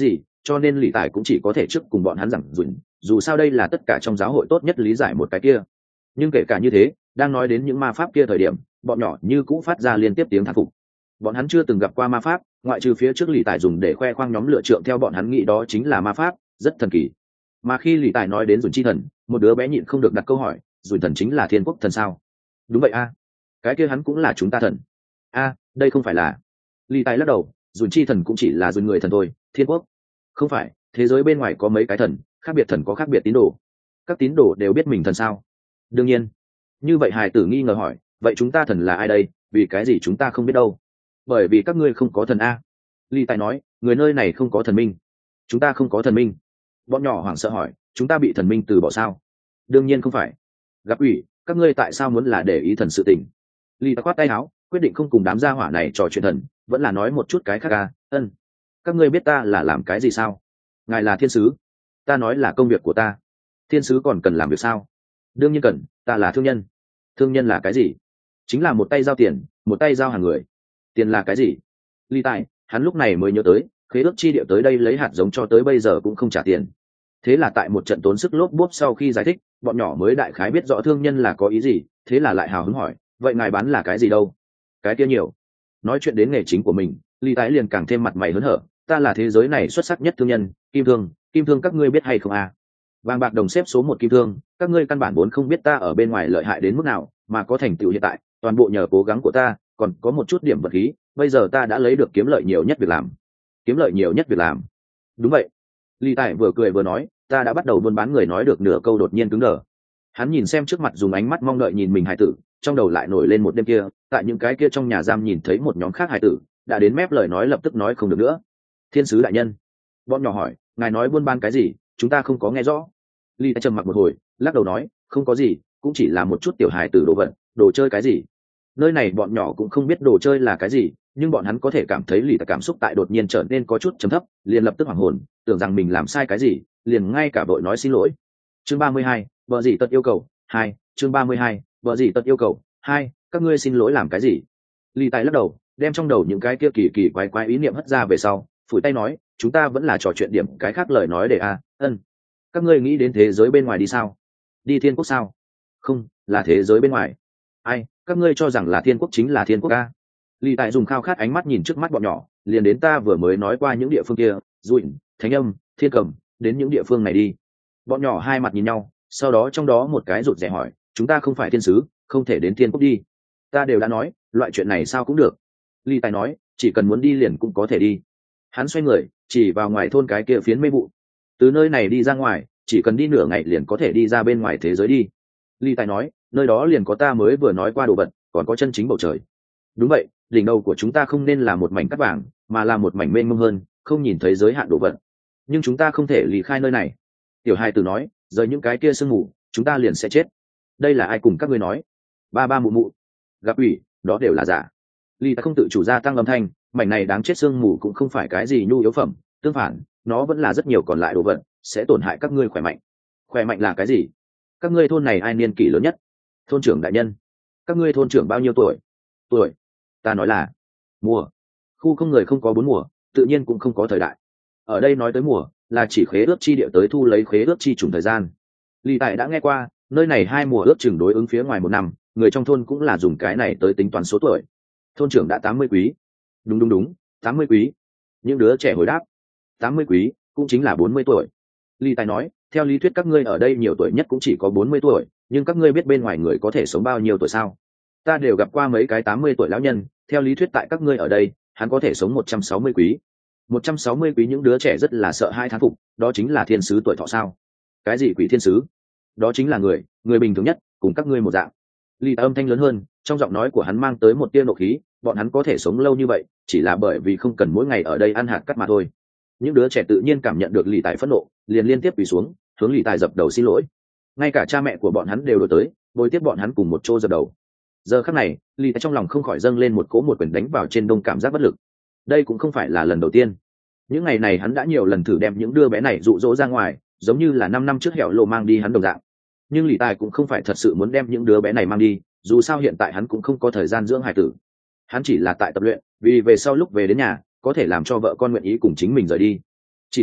cho nên lì tài cũng chỉ có thể trước cùng bọn hắn giảng dùn, dù sao đây là tất cả trong giáo hội tốt nhất lý giải một cái kia. Nhưng kể cả như thế, đang nói đến những ma pháp kia thời điểm, bọn nhỏ như cũ phát ra liên tiếp tiếng thán phục. Bọn hắn chưa từng gặp qua ma pháp, ngoại trừ phía trước lì tài dùng để khoe khoang nhóm lựa trượng, theo bọn hắn nghĩ đó chính là ma pháp, rất thần kỳ. Mà khi lì tài nói đến dùn chi thần, một đứa bé nhịn không được đặt câu hỏi, dùn thần chính là thiên quốc thần sao? Đúng vậy a, cái kia hắn cũng là chúng ta thần. A, đây không phải là. Lì tài lắc đầu, dùn chi thần cũng chỉ là dùn người thần thôi, thiên quốc không phải. Thế giới bên ngoài có mấy cái thần, khác biệt thần có khác biệt tín đồ. Các tín đồ đều biết mình thần sao? Đương nhiên. Như vậy hài tử nghi ngờ hỏi, vậy chúng ta thần là ai đây? Vì cái gì chúng ta không biết đâu? Bởi vì các ngươi không có thần a. Ly tài nói, người nơi này không có thần minh. Chúng ta không có thần minh. Bọn nhỏ hoảng sợ hỏi, chúng ta bị thần minh từ bỏ sao? Đương nhiên không phải. Gặp ủy, các ngươi tại sao muốn là để ý thần sự tình? Ly tài quát tay áo, quyết định không cùng đám gia hỏa này trò chuyện thần, vẫn là nói một chút cái khác a. Ân, các ngươi biết ta là làm cái gì sao? Ngài là thiên sứ. Ta nói là công việc của ta. Thiên sứ còn cần làm việc sao? Đương nhiên cần, ta là thương nhân. Thương nhân là cái gì? Chính là một tay giao tiền, một tay giao hàng người. Tiền là cái gì? Ly tài, hắn lúc này mới nhớ tới, khế ước chi địa tới đây lấy hạt giống cho tới bây giờ cũng không trả tiền. Thế là tại một trận tốn sức lốp bốp sau khi giải thích, bọn nhỏ mới đại khái biết rõ thương nhân là có ý gì, thế là lại hào hứng hỏi, vậy ngài bán là cái gì đâu? Cái kia nhiều. Nói chuyện đến nghề chính của mình, Ly tài liền càng thêm mặt mày hớn hở, ta là thế giới này xuất sắc nhất thương nhân, kim thương. Kim thương các ngươi biết hay không à? Vàng bạc đồng xếp số một kim thương, các ngươi căn bản vốn không biết ta ở bên ngoài lợi hại đến mức nào, mà có thành tựu hiện tại, toàn bộ nhờ cố gắng của ta, còn có một chút điểm vật khí, bây giờ ta đã lấy được kiếm lợi nhiều nhất việc làm. Kiếm lợi nhiều nhất việc làm. Đúng vậy. Ly Tài vừa cười vừa nói, ta đã bắt đầu buôn bán. Người nói được nửa câu đột nhiên cứng đờ. Hắn nhìn xem trước mặt dùng ánh mắt mong đợi nhìn mình hài tử, trong đầu lại nổi lên một đêm kia, tại những cái kia trong nhà giam nhìn thấy một nhóm khác hài tử, đã đến mép lời nói lập tức nói không được nữa. Thiên sứ đại nhân. Bọn nhỏ hỏi, ngài nói buôn bán cái gì, chúng ta không có nghe rõ. Ly trầm mặc một hồi, lắc đầu nói, không có gì, cũng chỉ là một chút tiểu hài tử đồ vật, đồ chơi cái gì. Nơi này bọn nhỏ cũng không biết đồ chơi là cái gì, nhưng bọn hắn có thể cảm thấy lì cảm xúc tại đột nhiên trở nên có chút trầm thấp, liền lập tức hoảng hồn, tưởng rằng mình làm sai cái gì, liền ngay cả vội nói xin lỗi. Chương ba mươi hai, vợ gì tật yêu cầu hai. Chương ba mươi hai, vợ gì tật yêu cầu hai. Các ngươi xin lỗi làm cái gì? Lì tài lắc đầu, đem trong đầu những cái kia kỳ kỳ quái quái ý niệm hất ra về sau, phủi tay nói, chúng ta vẫn là trò chuyện điểm cái khác lời nói để a. À, ân. Các ngươi nghĩ đến thế giới bên ngoài đi sao? Đi thiên quốc sao? Không, là thế giới bên ngoài. Ai, các ngươi cho rằng là thiên quốc chính là thiên quốc a? Lý Tại dùng khao khát ánh mắt nhìn trước mắt bọn nhỏ, liền đến ta vừa mới nói qua những địa phương kia, Dụin, Thánh Âm, Thiên Cầm, đến những địa phương này đi. Bọn nhỏ hai mặt nhìn nhau, sau đó trong đó một cái rụt rè hỏi, chúng ta không phải thiên sứ, không thể đến thiên quốc đi. Ta đều đã nói, loại chuyện này sao cũng được. Lý Tài nói, chỉ cần muốn đi liền cũng có thể đi. Hắn xoay người, chỉ vào ngoài thôn cái kia phiến mê vụ. Từ nơi này đi ra ngoài, chỉ cần đi nửa ngày liền có thể đi ra bên ngoài thế giới đi. Lý Tài nói, nơi đó liền có ta mới vừa nói qua đồ vật, còn có chân chính bầu trời. Đúng vậy, đỉnh đầu của chúng ta không nên là một mảnh cát vàng, mà là một mảnh mênh mông hơn, không nhìn thấy giới hạn đồ vật. Nhưng chúng ta không thể ly khai nơi này. Tiểu Hai Tử nói, rời những cái kia sương mù, chúng ta liền sẽ chết. Đây là ai cùng các ngươi nói? Ba ba mụ mụ. Gặp ủy, đó đều là giả. Lý Tài không tự chủ gia tăng âm thanh, mảnh này đáng chết sương mù cũng không phải cái gì nhu yếu phẩm, tương phản, nó vẫn là rất nhiều còn lại đồ vật, sẽ tổn hại các ngươi khỏe mạnh. Khỏe mạnh là cái gì? Các ngươi thôn này ai niên kỷ lớn nhất? Thôn trưởng đại nhân. Các ngươi thôn trưởng bao nhiêu tuổi? Tuổi? Ta nói là mùa. Khu không người không có bốn mùa, tự nhiên cũng không có thời đại. Ở đây nói tới mùa, là chỉ khế ước chi địa tới thu lấy khế ước chi trùng thời gian. Lý Tại đã nghe qua, nơi này hai mùa ước chừng đối ứng phía ngoài một năm, người trong thôn cũng là dùng cái này tới tính toán số tuổi. Thôn trưởng đã tám mươi quý. Đúng đúng đúng, tám mươi quý. Những đứa trẻ hồi đáp, tám mươi quý, cũng chính là bốn mươi tuổi. Lý Tài nói, theo lý thuyết các ngươi ở đây nhiều tuổi nhất cũng chỉ có bốn mươi tuổi, nhưng các ngươi biết bên ngoài người có thể sống bao nhiêu tuổi sao? Ta đều gặp qua mấy cái tám mươi tuổi lão nhân, theo lý thuyết tại các ngươi ở đây, hắn có thể sống một trăm sáu mươi quý. một trăm sáu mươi quý những đứa trẻ rất là sợ hai thán phục, đó chính là thiên sứ tuổi thọ sao? Cái gì quỷ thiên sứ? Đó chính là người, người bình thường nhất, cùng các ngươi một dạng. Lý Tài âm thanh lớn hơn, trong giọng nói của hắn mang tới một tia nộ khí, bọn hắn có thể sống lâu như vậy, chỉ là bởi vì không cần mỗi ngày ở đây ăn hạt cát mà thôi. Những đứa trẻ tự nhiên cảm nhận được Lý Tài phẫn nộ, liền liên tiếp quỳ xuống, hướng Lý Tài dập đầu xin lỗi. Ngay cả cha mẹ của bọn hắn đều đổi tới, bồi tiếp bọn hắn cùng một chỗ dập đầu. Giờ khắc này, Lý Tài trong lòng không khỏi dâng lên một cỗ một quyền đánh vào trên đông cảm giác bất lực. Đây cũng không phải là lần đầu tiên. Những ngày này hắn đã nhiều lần thử đem những đứa bé này dụ dỗ ra ngoài, giống như là năm năm trước Hẻo Lộ mang đi hắn đồng dạng. Nhưng Lý Tài cũng không phải thật sự muốn đem những đứa bé này mang đi, dù sao hiện tại hắn cũng không có thời gian dưỡng hải tử. Hắn chỉ là tại tập luyện, vì về sau lúc về đến nhà, có thể làm cho vợ con nguyện ý cùng chính mình rời đi. Chỉ tiếc,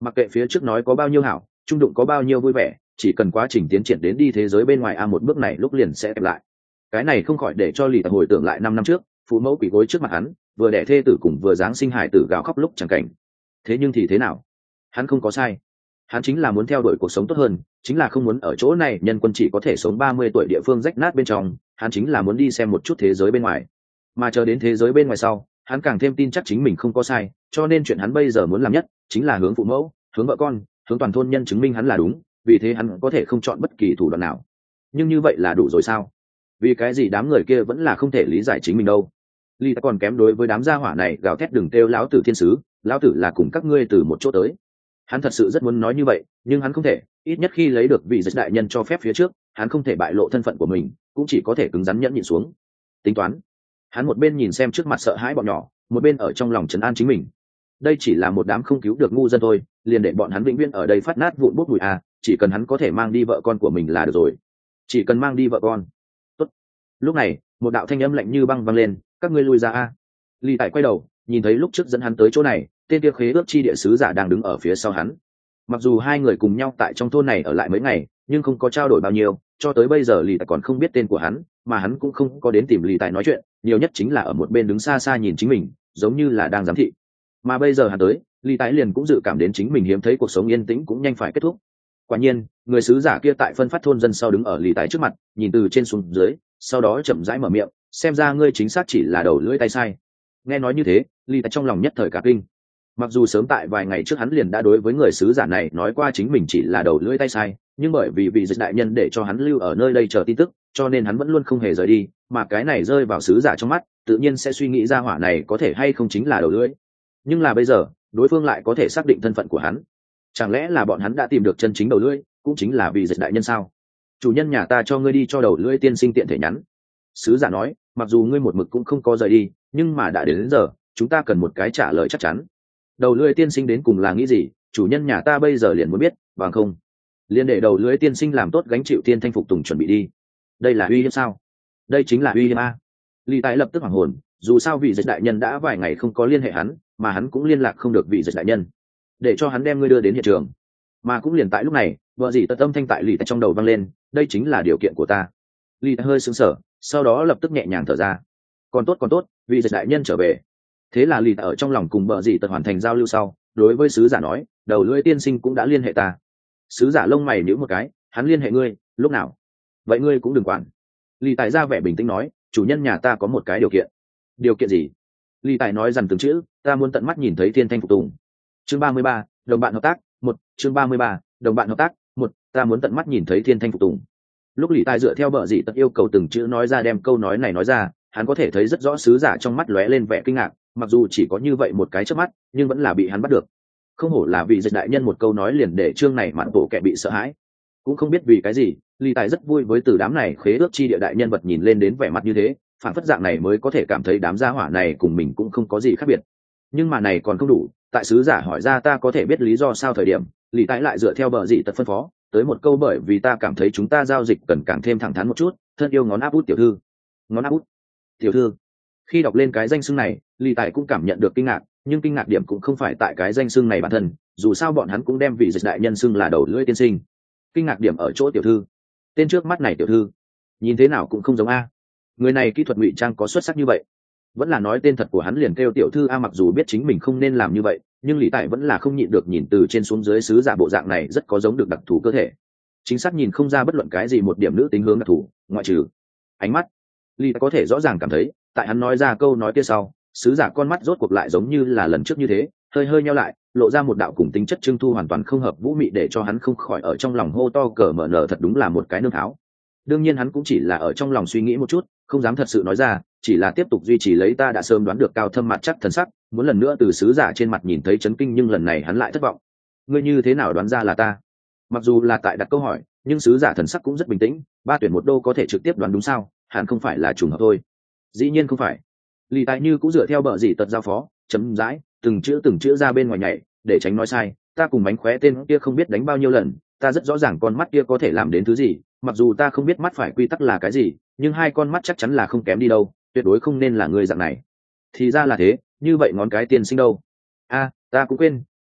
Mặc kệ phía trước nói có bao nhiêu hảo, trung đụng có bao nhiêu vui vẻ, chỉ cần quá trình tiến triển đến đi thế giới bên ngoài a một bước này lúc liền sẽ kẹp lại. Cái này không khỏi để cho lì hồi tưởng lại năm năm trước, phụ mẫu quỷ gối trước mặt hắn, vừa đẻ thê tử cùng vừa giáng sinh hải tử gào khóc lúc chẳng cảnh. Thế nhưng thì thế nào? Hắn không có sai. Hắn chính là muốn theo đuổi cuộc sống tốt hơn, chính là không muốn ở chỗ này nhân quân chỉ có thể sống ba mươi tuổi địa phương rách nát bên trong, hắn chính là muốn đi xem một chút thế giới bên ngoài. Mà chờ đến thế giới bên ngoài sau, hắn càng thêm tin chắc chính mình không có sai, cho nên chuyện hắn bây giờ muốn làm nhất chính là hướng phụ mẫu, hướng vợ con, hướng toàn thôn nhân chứng minh hắn là đúng, vì thế hắn có thể không chọn bất kỳ thủ đoạn nào. Nhưng như vậy là đủ rồi sao? Vì cái gì đám người kia vẫn là không thể lý giải chính mình đâu? Ly còn kém đối với đám gia hỏa này gào thét đừng kêu lão tử thiên sứ, lão tử là cùng các ngươi từ một chỗ tới. Hắn thật sự rất muốn nói như vậy, nhưng hắn không thể, ít nhất khi lấy được vị giật đại nhân cho phép phía trước, hắn không thể bại lộ thân phận của mình, cũng chỉ có thể cứng rắn nhẫn nhịn xuống. Tính toán. Hắn một bên nhìn xem trước mặt sợ hãi bọn nhỏ, một bên ở trong lòng trấn an chính mình. Đây chỉ là một đám không cứu được ngu dân thôi, liền để bọn hắn vĩnh viễn ở đây phát nát vụn bút bụi à, chỉ cần hắn có thể mang đi vợ con của mình là được rồi. Chỉ cần mang đi vợ con. Tốt. Lúc này, một đạo thanh âm lạnh như băng vang lên, các ngươi lui ra a. Ly Tại quay đầu, nhìn thấy lúc trước dẫn hắn tới chỗ này, tên kia khế ước chi địa sứ giả đang đứng ở phía sau hắn. Mặc dù hai người cùng nhau tại trong thôn này ở lại mấy ngày, nhưng không có trao đổi bao nhiêu, cho tới bây giờ Lý Tại còn không biết tên của hắn, mà hắn cũng không có đến tìm Lý Tại nói chuyện, nhiều nhất chính là ở một bên đứng xa xa nhìn chính mình, giống như là đang giám thị. Mà bây giờ hắn tới, Lý Tại liền cũng dự cảm đến chính mình hiếm thấy cuộc sống yên tĩnh cũng nhanh phải kết thúc. Quả nhiên, người sứ giả kia tại phân phát thôn dân sau đứng ở Lý Tại trước mặt, nhìn từ trên xuống dưới, sau đó chậm rãi mở miệng, xem ra ngươi chính xác chỉ là đầu lưỡi tay sai. Nghe nói như thế, Lý Tại trong lòng nhất thời cả kinh. Mặc dù sớm tại vài ngày trước hắn liền đã đối với người sứ giả này nói qua chính mình chỉ là đầu lưỡi tay sai, nhưng bởi vì vị dịch đại nhân để cho hắn lưu ở nơi đây chờ tin tức, cho nên hắn vẫn luôn không hề rời đi, mà cái này rơi vào sứ giả trong mắt, tự nhiên sẽ suy nghĩ ra hỏa này có thể hay không chính là đầu lưỡi. Nhưng là bây giờ, đối phương lại có thể xác định thân phận của hắn. Chẳng lẽ là bọn hắn đã tìm được chân chính đầu lưỡi, cũng chính là vị dịch đại nhân sao? Chủ nhân nhà ta cho ngươi đi cho đầu lưỡi tiên sinh tiện thể nhắn. Sứ giả nói, mặc dù ngươi một mực cũng không có rời đi, nhưng mà đã đến, đến giờ, chúng ta cần một cái trả lời chắc chắn. Đầu lưỡi tiên sinh đến cùng là nghĩ gì, chủ nhân nhà ta bây giờ liền muốn biết, bằng không liền để đầu lưỡi tiên sinh làm tốt gánh chịu tiên thanh phục tùng chuẩn bị đi. Đây là uy hiếp sao? Đây chính là uy hiếp a. Lý Tài lập tức hoảng hồn, dù sao vị dịch đại nhân đã vài ngày không có liên hệ hắn, mà hắn cũng liên lạc không được vị dịch đại nhân, để cho hắn đem ngươi đưa đến hiện trường. Mà cũng liền tại lúc này, vợ dì tật âm thanh tại Lý Tài trong đầu vang lên, đây chính là điều kiện của ta. Lý Tài hơi sững sờ, sau đó lập tức nhẹ nhàng thở ra. Còn tốt còn tốt, vị dịch đại nhân trở về. Thế là Lý Tài ở trong lòng cùng vợ dì tật hoàn thành giao lưu sau, đối với sứ giả nói, đầu lưỡi tiên sinh cũng đã liên hệ ta. Sứ giả lông mày nhíu một cái, hắn liên hệ ngươi, lúc nào? Vậy ngươi cũng đừng quản. Lý Tài ra vẻ bình tĩnh nói, chủ nhân nhà ta có một cái điều kiện. Điều kiện gì? Lý Tài nói dằn từng chữ, ta muốn tận mắt nhìn thấy thiên thanh phục tùng. Chương ba mươi ba, đồng bạn hợp tác, một. Chương ba mươi ba, đồng bạn hợp tác, một. Ta muốn tận mắt nhìn thấy thiên thanh phục tùng. Lúc Lý Tài dựa theo bợ dị tật yêu cầu từng chữ nói ra đem câu nói này nói ra, hắn có thể thấy rất rõ sứ giả trong mắt lóe lên vẻ kinh ngạc, mặc dù chỉ có như vậy một cái chớp mắt, nhưng vẫn là bị hắn bắt được. Không hổ là vị dịch đại nhân một câu nói liền để chương này mạn bộ kẻ bị sợ hãi. Cũng không biết vì cái gì, Lý Tài rất vui với từ đám này khế ước chi địa đại nhân vật nhìn lên đến vẻ mặt như thế, phản phất dạng này mới có thể cảm thấy đám gia hỏa này cùng mình cũng không có gì khác biệt. Nhưng mà này còn không đủ, tại sứ giả hỏi ra ta có thể biết lý do sao thời điểm, Lý Tài lại dựa theo bờ dị tật phân phó, tới một câu bởi vì ta cảm thấy chúng ta giao dịch cần càng thêm thẳng thắn một chút, thân yêu ngón áp út tiểu thư. Ngón áp út tiểu thư. Khi đọc lên cái danh xưng này, Lý Tài cũng cảm nhận được kinh ngạc, nhưng kinh ngạc điểm cũng không phải tại cái danh xưng này bản thân, dù sao bọn hắn cũng đem vị dịch đại nhân xưng là đầu lưỡi tiên sinh. Kinh ngạc điểm ở chỗ tiểu thư. Tên trước mắt này tiểu thư, nhìn thế nào cũng không giống a. Người này kỹ thuật ngụy trang có xuất sắc như vậy, vẫn là nói tên thật của hắn liền kêu tiểu thư a. Mặc dù biết chính mình không nên làm như vậy, nhưng Lý Tài vẫn là không nhịn được nhìn từ trên xuống dưới sứ giả bộ dạng này rất có giống được đặc thù cơ thể. Chính xác nhìn không ra bất luận cái gì một điểm nữ tính hướng đặc thù, ngoại trừ ánh mắt. Lý Tài có thể rõ ràng cảm thấy, tại hắn nói ra câu nói kia sau, sứ giả con mắt rốt cuộc lại giống như là lần trước như thế, hơi hơi nheo lại, lộ ra một đạo cùng tính chất trưng thu hoàn toàn không hợp vũ mị, để cho hắn không khỏi ở trong lòng hô to cờ mở nở, thật đúng là một cái nương tháo. Đương nhiên hắn cũng chỉ là ở trong lòng suy nghĩ một chút, không dám thật sự nói ra, chỉ là tiếp tục duy trì lấy ta đã sớm đoán được cao thâm mặt chắc thần sắc, muốn lần nữa từ sứ giả trên mặt nhìn thấy chấn kinh, nhưng lần này hắn lại thất vọng. Ngươi như thế nào đoán ra là ta? Mặc dù là tại đặt câu hỏi, nhưng sứ giả thần sắc cũng rất bình tĩnh, ba tuyển một đô có thể trực tiếp đoán đúng sao? Hẳn không phải là trùng hợp thôi. Dĩ nhiên không phải. Lý Tài như cũng dựa theo bợ dị tật giao phó, chấm dãi từng chữ từng chữ ra bên ngoài nhảy, để tránh nói sai. Ta cùng mánh khóe tên kia không biết đánh bao nhiêu lần, ta rất rõ ràng con mắt kia có thể làm đến thứ gì, mặc dù ta không biết mắt phải quy tắc là cái gì, nhưng hai con mắt chắc chắn là không kém đi đâu, tuyệt đối không nên là người dạng này. Thì ra là thế, như vậy ngón cái tiên sinh đâu? A, ta cũng quên,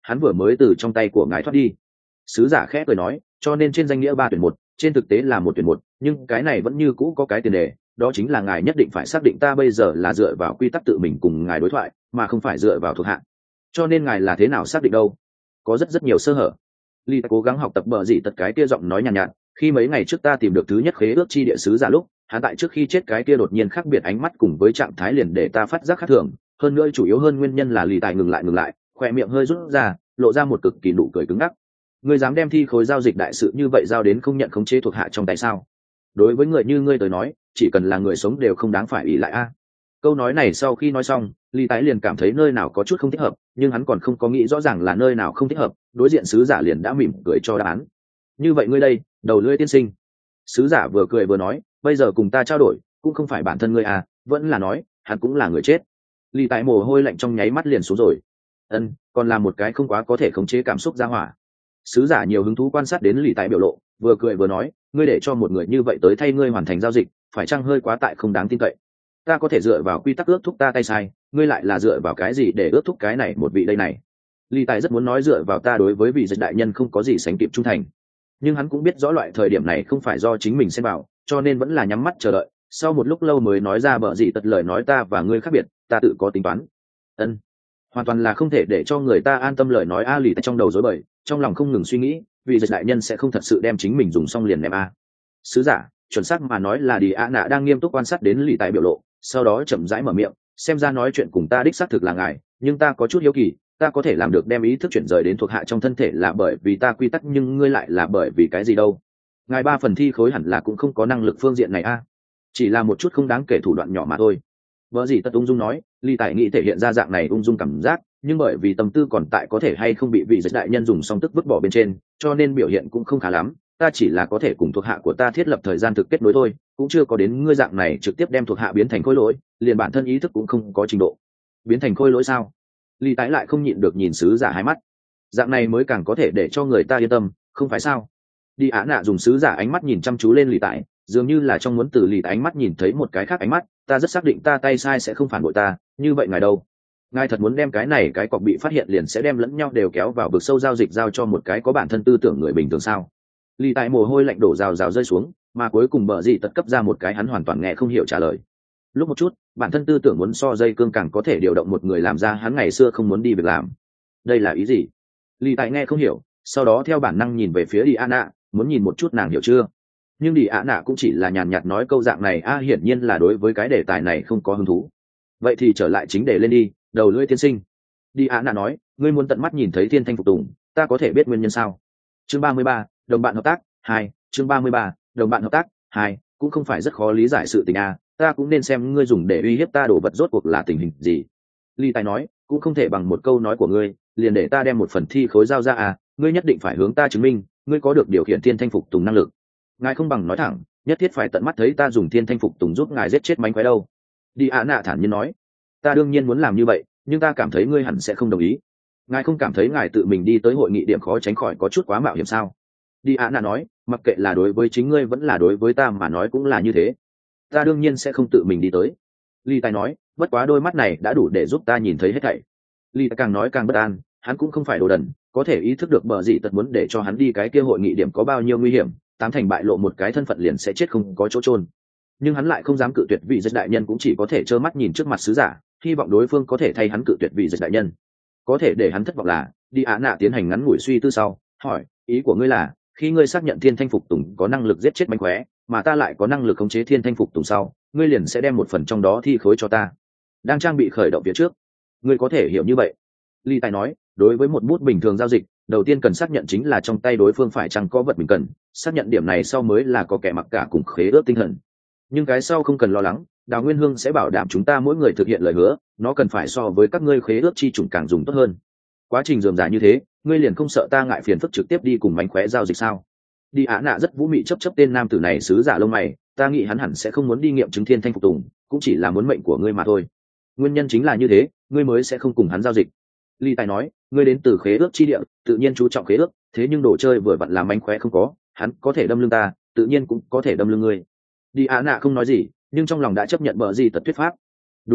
hắn vừa mới từ trong tay của ngài thoát đi. Sứ giả khẽ cười nói, cho nên trên danh nghĩa ba tuyển một, trên thực tế là một tuyển một, nhưng cái này vẫn như cũ có cái tiền đề, đó chính là ngài nhất định phải xác định ta bây giờ là dựa vào quy tắc tự mình cùng ngài đối thoại, mà không phải dựa vào thuộc hạ. Cho nên ngài là thế nào xác định đâu? Có rất rất nhiều sơ hở. Ly cố gắng học tập bờ gì tật cái kia giọng nói nhàn nhạt, nhạt, khi mấy ngày trước ta tìm được thứ nhất khế ước chi địa sứ giả lúc, hắn tại trước khi chết cái kia đột nhiên khác biệt ánh mắt cùng với trạng thái liền để ta phát giác khác thường, hơn nữa chủ yếu hơn nguyên nhân là Lý Tài ngừng lại ngừng lại, khỏe miệng hơi rút ra, lộ ra một cực kỳ nụ cười cứng ngắc. Ngươi dám đem thi khối giao dịch đại sự như vậy giao đến không nhận khống chế thuộc hạ trong tay sao? Đối với người như ngươi tới nói, chỉ cần là người sống đều không đáng phải ỷ lại a. Câu nói này sau khi nói xong, Lý Tái liền cảm thấy nơi nào có chút không thích hợp, nhưng hắn còn không có nghĩ rõ ràng là nơi nào không thích hợp, đối diện sứ giả liền đã mỉm cười cho đáp án. Như vậy ngươi đây, đầu lưỡi tiên sinh. Sứ giả vừa cười vừa nói, bây giờ cùng ta trao đổi, cũng không phải bản thân ngươi à, vẫn là nói, hắn cũng là người chết. Lý Tái mồ hôi lạnh trong nháy mắt liền xuống rồi. Ân, còn là một cái không quá có thể khống chế cảm xúc ra hỏa. Sứ giả nhiều hứng thú quan sát đến Lý Tái biểu lộ, vừa cười vừa nói, ngươi để cho một người như vậy tới thay ngươi hoàn thành giao dịch, phải chăng hơi quá tại không đáng tin cậy? Ta có thể dựa vào quy tắc ước thúc ta tay sai, ngươi lại là dựa vào cái gì để ước thúc cái này một vị đây này? Lý Tài rất muốn nói dựa vào ta đối với vị dịch đại nhân không có gì sánh kịp trung thành, nhưng hắn cũng biết rõ loại thời điểm này không phải do chính mình xen vào, cho nên vẫn là nhắm mắt chờ đợi. Sau một lúc lâu mới nói ra bợ gì tật lời nói ta và ngươi khác biệt, ta tự có tính toán. Ân, hoàn toàn là không thể để cho người ta an tâm lời nói a. Lý Tài trong đầu rối bời, trong lòng không ngừng suy nghĩ, vị dịch đại nhân sẽ không thật sự đem chính mình dùng xong liền ném a. Sứ giả, chuẩn xác mà nói là đi a nạ đang nghiêm túc quan sát đến Lý Tài biểu lộ, sau đó chậm rãi mở miệng, xem ra nói chuyện cùng ta đích xác thực là ngài, nhưng ta có chút hiếu kỳ, ta có thể làm được đem ý thức chuyển rời đến thuộc hạ trong thân thể là bởi vì ta quy tắc, nhưng ngươi lại là bởi vì cái gì đâu? Ngài ba phần thi khối hẳn là cũng không có năng lực phương diện này a, chỉ là một chút không đáng kể thủ đoạn nhỏ mà thôi. Vợ gì tất ung dung nói, Lý Tài nghĩ thể hiện ra dạng này ung dung cảm giác, nhưng bởi vì tâm tư còn tại có thể hay không bị vị dịch đại nhân dùng xong tức vứt bỏ bên trên, cho nên biểu hiện cũng không khá lắm. Ta chỉ là có thể cùng thuộc hạ của ta thiết lập thời gian thực kết nối thôi, cũng chưa có đến ngươi dạng này trực tiếp đem thuộc hạ biến thành khối lỗi, liền bản thân ý thức cũng không có trình độ. Biến thành khối lỗi sao? Lý Tái lại không nhịn được nhìn sứ giả hai mắt. Dạng này mới càng có thể để cho người ta yên tâm, không phải sao? Đi Á Nạ dùng sứ giả ánh mắt nhìn chăm chú lên Lý Tái, dường như là trong muốn từ Lý Tái ánh mắt nhìn thấy một cái khác ánh mắt. Ta rất xác định ta tay sai sẽ không phản bội ta, như vậy ngài đâu? Ngài thật muốn đem cái này cái cọc bị phát hiện liền sẽ đem lẫn nhau đều kéo vào vực sâu giao dịch giao cho một cái có bản thân tư tưởng người bình thường sao? Lý Tại mồ hôi lạnh đổ rào rào rơi xuống, mà cuối cùng bờ gì tật cấp ra một cái hắn hoàn toàn nghe không hiểu trả lời. Lúc một chút, bản thân tư tưởng muốn so dây cương càng có thể điều động một người làm ra hắn ngày xưa không muốn đi việc làm. Đây là ý gì? Lý Tại nghe không hiểu, sau đó theo bản năng nhìn về phía Đi Ana, muốn nhìn một chút nàng hiểu chưa. Nhưng Đi Ana cũng chỉ là nhàn nhạt nói câu dạng này, a à, hiển nhiên là đối với cái đề tài này không có hứng thú. Vậy thì trở lại chính đề lên đi, đầu lưỡi tiên sinh. Đi Ana nói, ngươi muốn tận mắt nhìn thấy thiên thanh phục tùng, ta có thể biết nguyên nhân sao? Chương ba mươi ba, đồng bạn hợp tác hai. Chương ba mươi ba, đồng bạn hợp tác hai. Cũng không phải rất khó lý giải sự tình a, ta cũng nên xem ngươi dùng để uy hiếp ta đổ vật rốt cuộc là tình hình gì. Lý Tài nói, cũng không thể bằng một câu nói của ngươi liền để ta đem một phần thi khối giao ra à, ngươi nhất định phải hướng ta chứng minh ngươi có được điều khiển thiên thanh phục tùng năng lực. Ngài không bằng nói thẳng, nhất thiết phải tận mắt thấy ta dùng thiên thanh phục tùng giúp ngài giết chết mánh khóe đâu. Đi Á Nạ thản nhiên nói, ta đương nhiên muốn làm như vậy, nhưng ta cảm thấy ngươi hẳn sẽ không đồng ý. Ngài không cảm thấy ngài tự mình đi tới hội nghị điểm khó tránh khỏi có chút quá mạo hiểm sao? Đi Á Nạ nói, mặc kệ là đối với chính ngươi vẫn là đối với ta mà nói cũng là như thế. Ta đương nhiên sẽ không tự mình đi tới. Lý Tài nói, bất quá đôi mắt này đã đủ để giúp ta nhìn thấy hết thảy. Lý Tài càng nói càng bất an, hắn cũng không phải đồ đần, có thể ý thức được bờ gì tật muốn để cho hắn đi cái kia hội nghị điểm có bao nhiêu nguy hiểm, tám thành bại lộ một cái thân phận liền sẽ chết không có chỗ chôn. Nhưng hắn lại không dám cự tuyệt vị dịch đại nhân, cũng chỉ có thể trơ mắt nhìn trước mặt sứ giả, hy vọng đối phương có thể thay hắn cự tuyệt vị dịch đại nhân. Có thể để hắn thất vọng là, Đi Á Nạ tiến hành ngắn ngủi suy tư sau, hỏi, ý của ngươi là, khi ngươi xác nhận thiên thanh phục tùng có năng lực giết chết mánh khóe, mà ta lại có năng lực khống chế thiên thanh phục tùng sau, ngươi liền sẽ đem một phần trong đó thi khối cho ta. Đang trang bị khởi động phía trước, ngươi có thể hiểu như vậy. Lý Tài nói, đối với một bút bình thường giao dịch, đầu tiên cần xác nhận chính là trong tay đối phương phải chăng có vật mình cần, xác nhận điểm này sau mới là có kẻ mặc cả cùng khế ước tinh thần. Nhưng cái sau không cần lo lắng, Đào Nguyên Hương sẽ bảo đảm chúng ta mỗi người thực hiện lời hứa, nó cần phải so với các ngươi khế ước chi chủng càng dùng tốt hơn. Quá trình rườm rà như thế, ngươi liền không sợ ta ngại phiền phức trực tiếp đi cùng mánh khóe giao dịch sao? Đi Á Nạ rất vũ mị chấp chấp tên nam tử này sứ giả lông mày, ta nghĩ hắn hẳn sẽ không muốn đi nghiệm chứng thiên thanh phục tùng, cũng chỉ là muốn mệnh của ngươi mà thôi. Nguyên nhân chính là như thế, ngươi mới sẽ không cùng hắn giao dịch. Lý Tài nói, ngươi đến từ khế ước chi địa, tự nhiên chú trọng khế ước, thế nhưng đồ chơi vừa vặn làm mánh khóe không có, hắn có thể đâm lưng ta, tự nhiên cũng có thể đâm lưng ngươi. Đi Á Nạ không nói gì, nhưng trong lòng đã chấp nhận bờ gì tật thuyết pháp. Đúng vậy,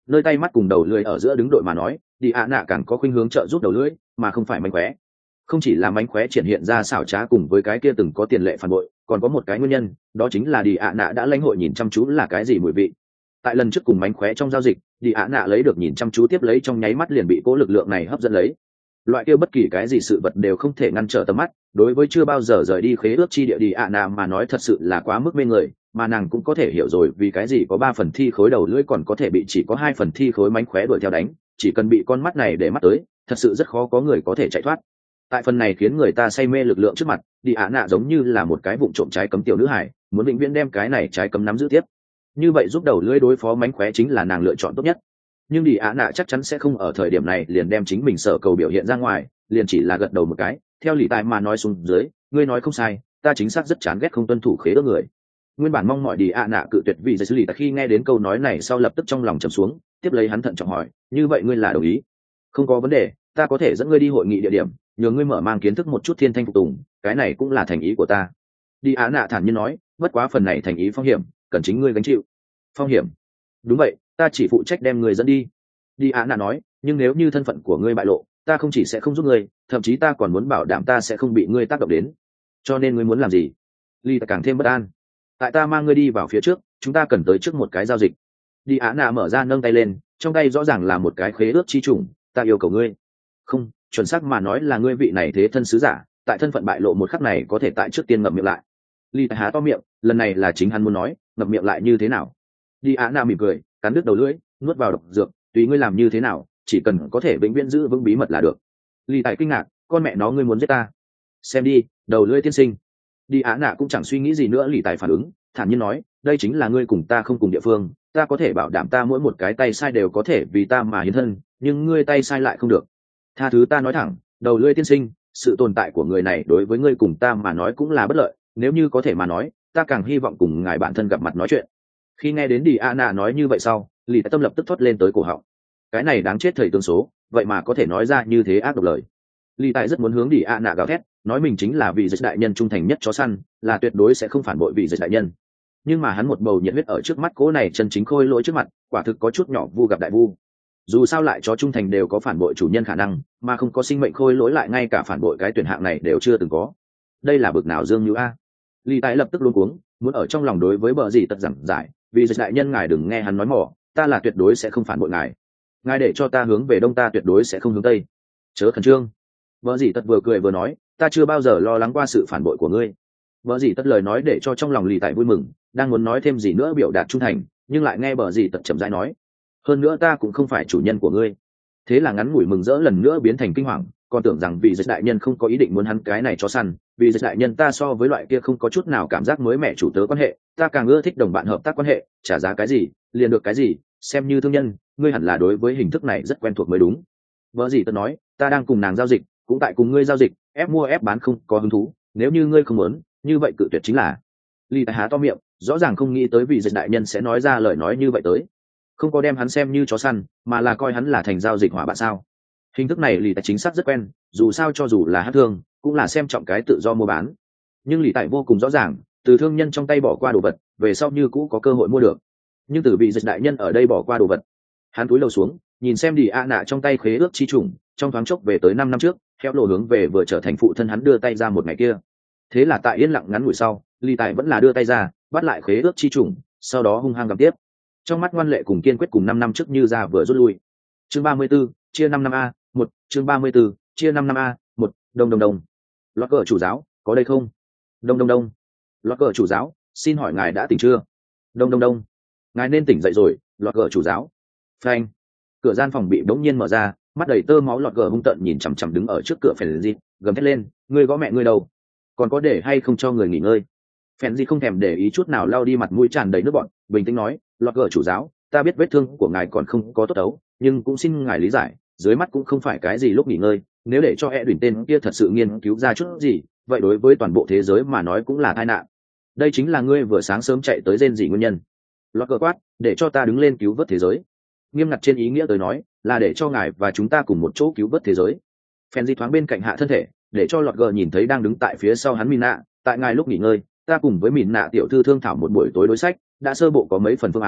nơi tay mắt cùng đầu lưỡi ở giữa đứng đội mà nói, đi ạ nạ càng có khuynh hướng trợ giúp đầu lưỡi mà không phải mánh khóe. Không chỉ là mánh khóe triển hiện ra xảo trá cùng với cái kia từng có tiền lệ phản bội, còn có một cái nguyên nhân, đó chính là đi ạ nạ đã lãnh hội nhìn chăm chú là cái gì mùi vị. Tại lần trước cùng mánh khóe trong giao dịch, đi ạ nạ lấy được nhìn chăm chú tiếp lấy trong nháy mắt liền bị cố lực lượng này hấp dẫn lấy. Loại kia bất kỳ cái gì sự vật đều không thể ngăn trở tầm mắt, đối với chưa bao giờ rời đi khế ước chi địa đi ạ nạ mà nói thật sự là quá mức mê người, mà nàng cũng có thể hiểu rồi vì cái gì có ba phần thi khối đầu lưỡi còn có thể bị chỉ có hai phần thi khối mánh khóe đuổi theo đánh, chỉ cần bị con mắt này để mắt tới, thật sự rất khó có người có thể chạy thoát. Tại phần này khiến người ta say mê lực lượng trước mặt, đi ạ nạ giống như là một cái vụng trộm trái cấm tiểu nữ hải, muốn vĩnh viễn đem cái này trái cấm nắm giữ tiếp. Như vậy giúp đầu lưỡi đối phó mánh khóe chính là nàng lựa chọn tốt nhất. Nhưng đi ạ nạ chắc chắn sẽ không ở thời điểm này liền đem chính mình sở cầu biểu hiện ra ngoài, liền chỉ là gật đầu một cái, theo lì tài mà nói xuống dưới, ngươi nói không sai, ta chính xác rất chán ghét không tuân thủ khế ước người. Nguyên bản mong mọi đi ạ nạ cự tuyệt vì giải xử lý, khi nghe đến câu nói này sau lập tức trong lòng trầm xuống, tiếp lấy hắn thận trọng hỏi, như vậy ngươi là đồng ý? Không có vấn đề, ta có thể dẫn ngươi đi hội nghị địa điểm, nhờ ngươi mở mang kiến thức một chút thiên thanh phục tùng, cái này cũng là thành ý của ta. Đi ạ nạ thản nhiên nói, bất quá phần này thành ý phong hiểm, cần chính ngươi gánh chịu. Phong hiểm? Đúng vậy, ta chỉ phụ trách đem người dẫn đi. Đi ạ nạ nói, nhưng nếu như thân phận của ngươi bại lộ, ta không chỉ sẽ không giúp ngươi, thậm chí ta còn muốn bảo đảm ta sẽ không bị ngươi tác động đến. Cho nên ngươi muốn làm gì? Ly ta càng thêm bất an. Tại ta mang ngươi đi vào phía trước, chúng ta cần tới trước một cái giao dịch. Đi ạ nạ mở ra nâng tay lên, trong tay rõ ràng là một cái khế ước chi trùng, ta yêu cầu ngươi. Không, chuẩn xác mà nói là ngươi vị này thế thân sứ giả, tại thân phận bại lộ một khắc này có thể tại trước tiên ngậm miệng lại. Ly ta há to miệng, lần này là chính hắn muốn nói, ngậm miệng lại như thế nào? Đi ạ nạ mỉm cười, cắn đứt đầu lưỡi, nuốt vào độc dược, tùy ngươi làm như thế nào, chỉ cần có thể vĩnh viễn giữ vững bí mật là được. Ly Tài kinh ngạc, con mẹ nó ngươi muốn giết ta? Xem đi, đầu lưỡi tiên sinh. Đi Á Nạ cũng chẳng suy nghĩ gì nữa, Lý Tài phản ứng, thản nhiên nói, đây chính là ngươi cùng ta không cùng địa phương, ta có thể bảo đảm ta mỗi một cái tay sai đều có thể vì ta mà hiến thân, nhưng ngươi tay sai lại không được. Tha thứ ta nói thẳng, đầu lưỡi tiên sinh, sự tồn tại của người này đối với ngươi cùng ta mà nói cũng là bất lợi, nếu như có thể mà nói, ta càng hy vọng cùng ngài bạn thân gặp mặt nói chuyện. Khi nghe đến Đi Á Nạ nói như vậy sau, Lý Tài tâm lập tức thoát lên tới cổ họng. Cái này đáng chết thầy tương số, vậy mà có thể nói ra như thế ác độc lời. Lý Tài rất muốn hướng Đi Ạ Nạ gào thét, nói mình chính là vị dịch đại nhân trung thành nhất chó săn, là tuyệt đối sẽ không phản bội vị dịch đại nhân. Nhưng mà hắn một bầu nhiệt huyết ở trước mắt cố này chân chính khôi lỗi trước mặt, quả thực có chút nhỏ vu gặp đại vu. Dù sao lại chó trung thành đều có phản bội chủ nhân khả năng, mà không có sinh mệnh khôi lỗi lại ngay cả phản bội cái tuyển hạng này đều chưa từng có. Đây là bực nào dương như a? Lý Tài lập tức luống cuống, muốn ở trong lòng đối với bờ gì tật giảng giải, vị dịch đại nhân ngài đừng nghe hắn nói mỏ, ta là tuyệt đối sẽ không phản bội ngài. Ngài để cho ta hướng về đông, ta tuyệt đối sẽ không hướng tây. Chớ khẩn trương. Vợ dĩ tật vừa cười vừa nói, ta chưa bao giờ lo lắng qua sự phản bội của ngươi. Vợ dĩ tật lời nói để cho trong lòng Lý Tài vui mừng, đang muốn nói thêm gì nữa biểu đạt trung thành, nhưng lại nghe bờ dĩ tật chậm rãi nói, hơn nữa ta cũng không phải chủ nhân của ngươi. Thế là ngắn ngủi mừng rỡ lần nữa biến thành kinh hoàng, còn tưởng rằng vị dịch đại nhân không có ý định muốn hắn cái này cho săn, vì dịch đại nhân ta so với loại kia không có chút nào cảm giác mới mẻ chủ tớ quan hệ, ta càng ưa thích đồng bạn hợp tác quan hệ, trả giá cái gì liền được cái gì, xem như thương nhân, ngươi hẳn là đối với hình thức này rất quen thuộc mới đúng. Vợ gì tớ nói, ta đang cùng nàng giao dịch, cũng tại cùng ngươi giao dịch, ép mua ép bán không có hứng thú, nếu như ngươi không muốn, như vậy cự tuyệt chính là. Lý Tài há to miệng, rõ ràng không nghĩ tới vị dịch đại nhân sẽ nói ra lời nói như vậy tới, không có đem hắn xem như chó săn, mà là coi hắn là thành giao dịch hỏa bạn sao. Hình thức này Lý Tài chính xác rất quen, dù sao cho dù là hát thương, cũng là xem trọng cái tự do mua bán. Nhưng Lý Tài vô cùng rõ ràng, từ thương nhân trong tay bỏ qua đồ vật, về sau như cũ có cơ hội mua được. Nhưng từ vị dịch đại nhân ở đây bỏ qua đồ vật, hắn cúi đầu xuống, nhìn xem Đi A Nạ trong tay khế ước chi trùng, trong thoáng chốc về tới năm năm trước, theo lộ hướng về vừa trở thành phụ thân hắn đưa tay ra một ngày kia. Thế là tại yên lặng ngắn ngủi sau, Lý Tài vẫn là đưa tay ra, bắt lại khế ước chi trùng, sau đó hung hăng gặp tiếp. Trong mắt ngoan lệ cùng kiên quyết cùng năm năm trước như ra vừa rút lui. Chương ba mươi 34, chia năm năm a, một, chương ba mươi 34, chia năm năm a, một, đông đông đông. Lọt cờ chủ giáo, có đây không? Đông đông đông. Lọt cờ chủ giáo, xin hỏi ngài đã tỉnh chưa? Đông đông đông. Ngài nên tỉnh dậy rồi, lọt cờ chủ giáo. Phanh. Cửa gian phòng bị bỗng nhiên mở ra, mắt đầy tơ máu lọt cờ hung tợn nhìn chằm chằm đứng ở trước cửa Phèn Dị, gầm thét lên, ngươi gõ mẹ ngươi đâu? Còn có để hay không cho người nghỉ ngơi? Phèn Dị không thèm để ý chút nào, lau đi mặt mũi tràn đầy nước bọt, bình tĩnh nói, lọt cờ chủ giáo, ta biết vết thương của ngài còn không có tốt đấu, nhưng cũng xin ngài lý giải, dưới mắt cũng không phải cái gì lúc nghỉ ngơi, nếu để cho e đuổi tên kia thật sự nghiên cứu ra chút gì, vậy đối với toàn bộ thế giới mà nói cũng là tai nạn. Đây chính là ngươi vừa sáng sớm chạy tới rên gì nguyên nhân. Lọt cờ quát, để cho ta đứng lên cứu vớt thế giới. Nghiêm ngặt trên ý nghĩa tới nói, là để cho ngài và chúng ta cùng một chỗ cứu vớt thế giới. Phèn Dị thoáng bên cạnh hạ thân thể, để cho lọt gờ nhìn thấy đang đứng tại phía sau hắn Mìn Nạ. Tại ngài lúc nghỉ ngơi, ta cùng với Mìn Nạ tiểu thư thương thảo một buổi tối đối sách, đã sơ bộ có mấy phần phương án,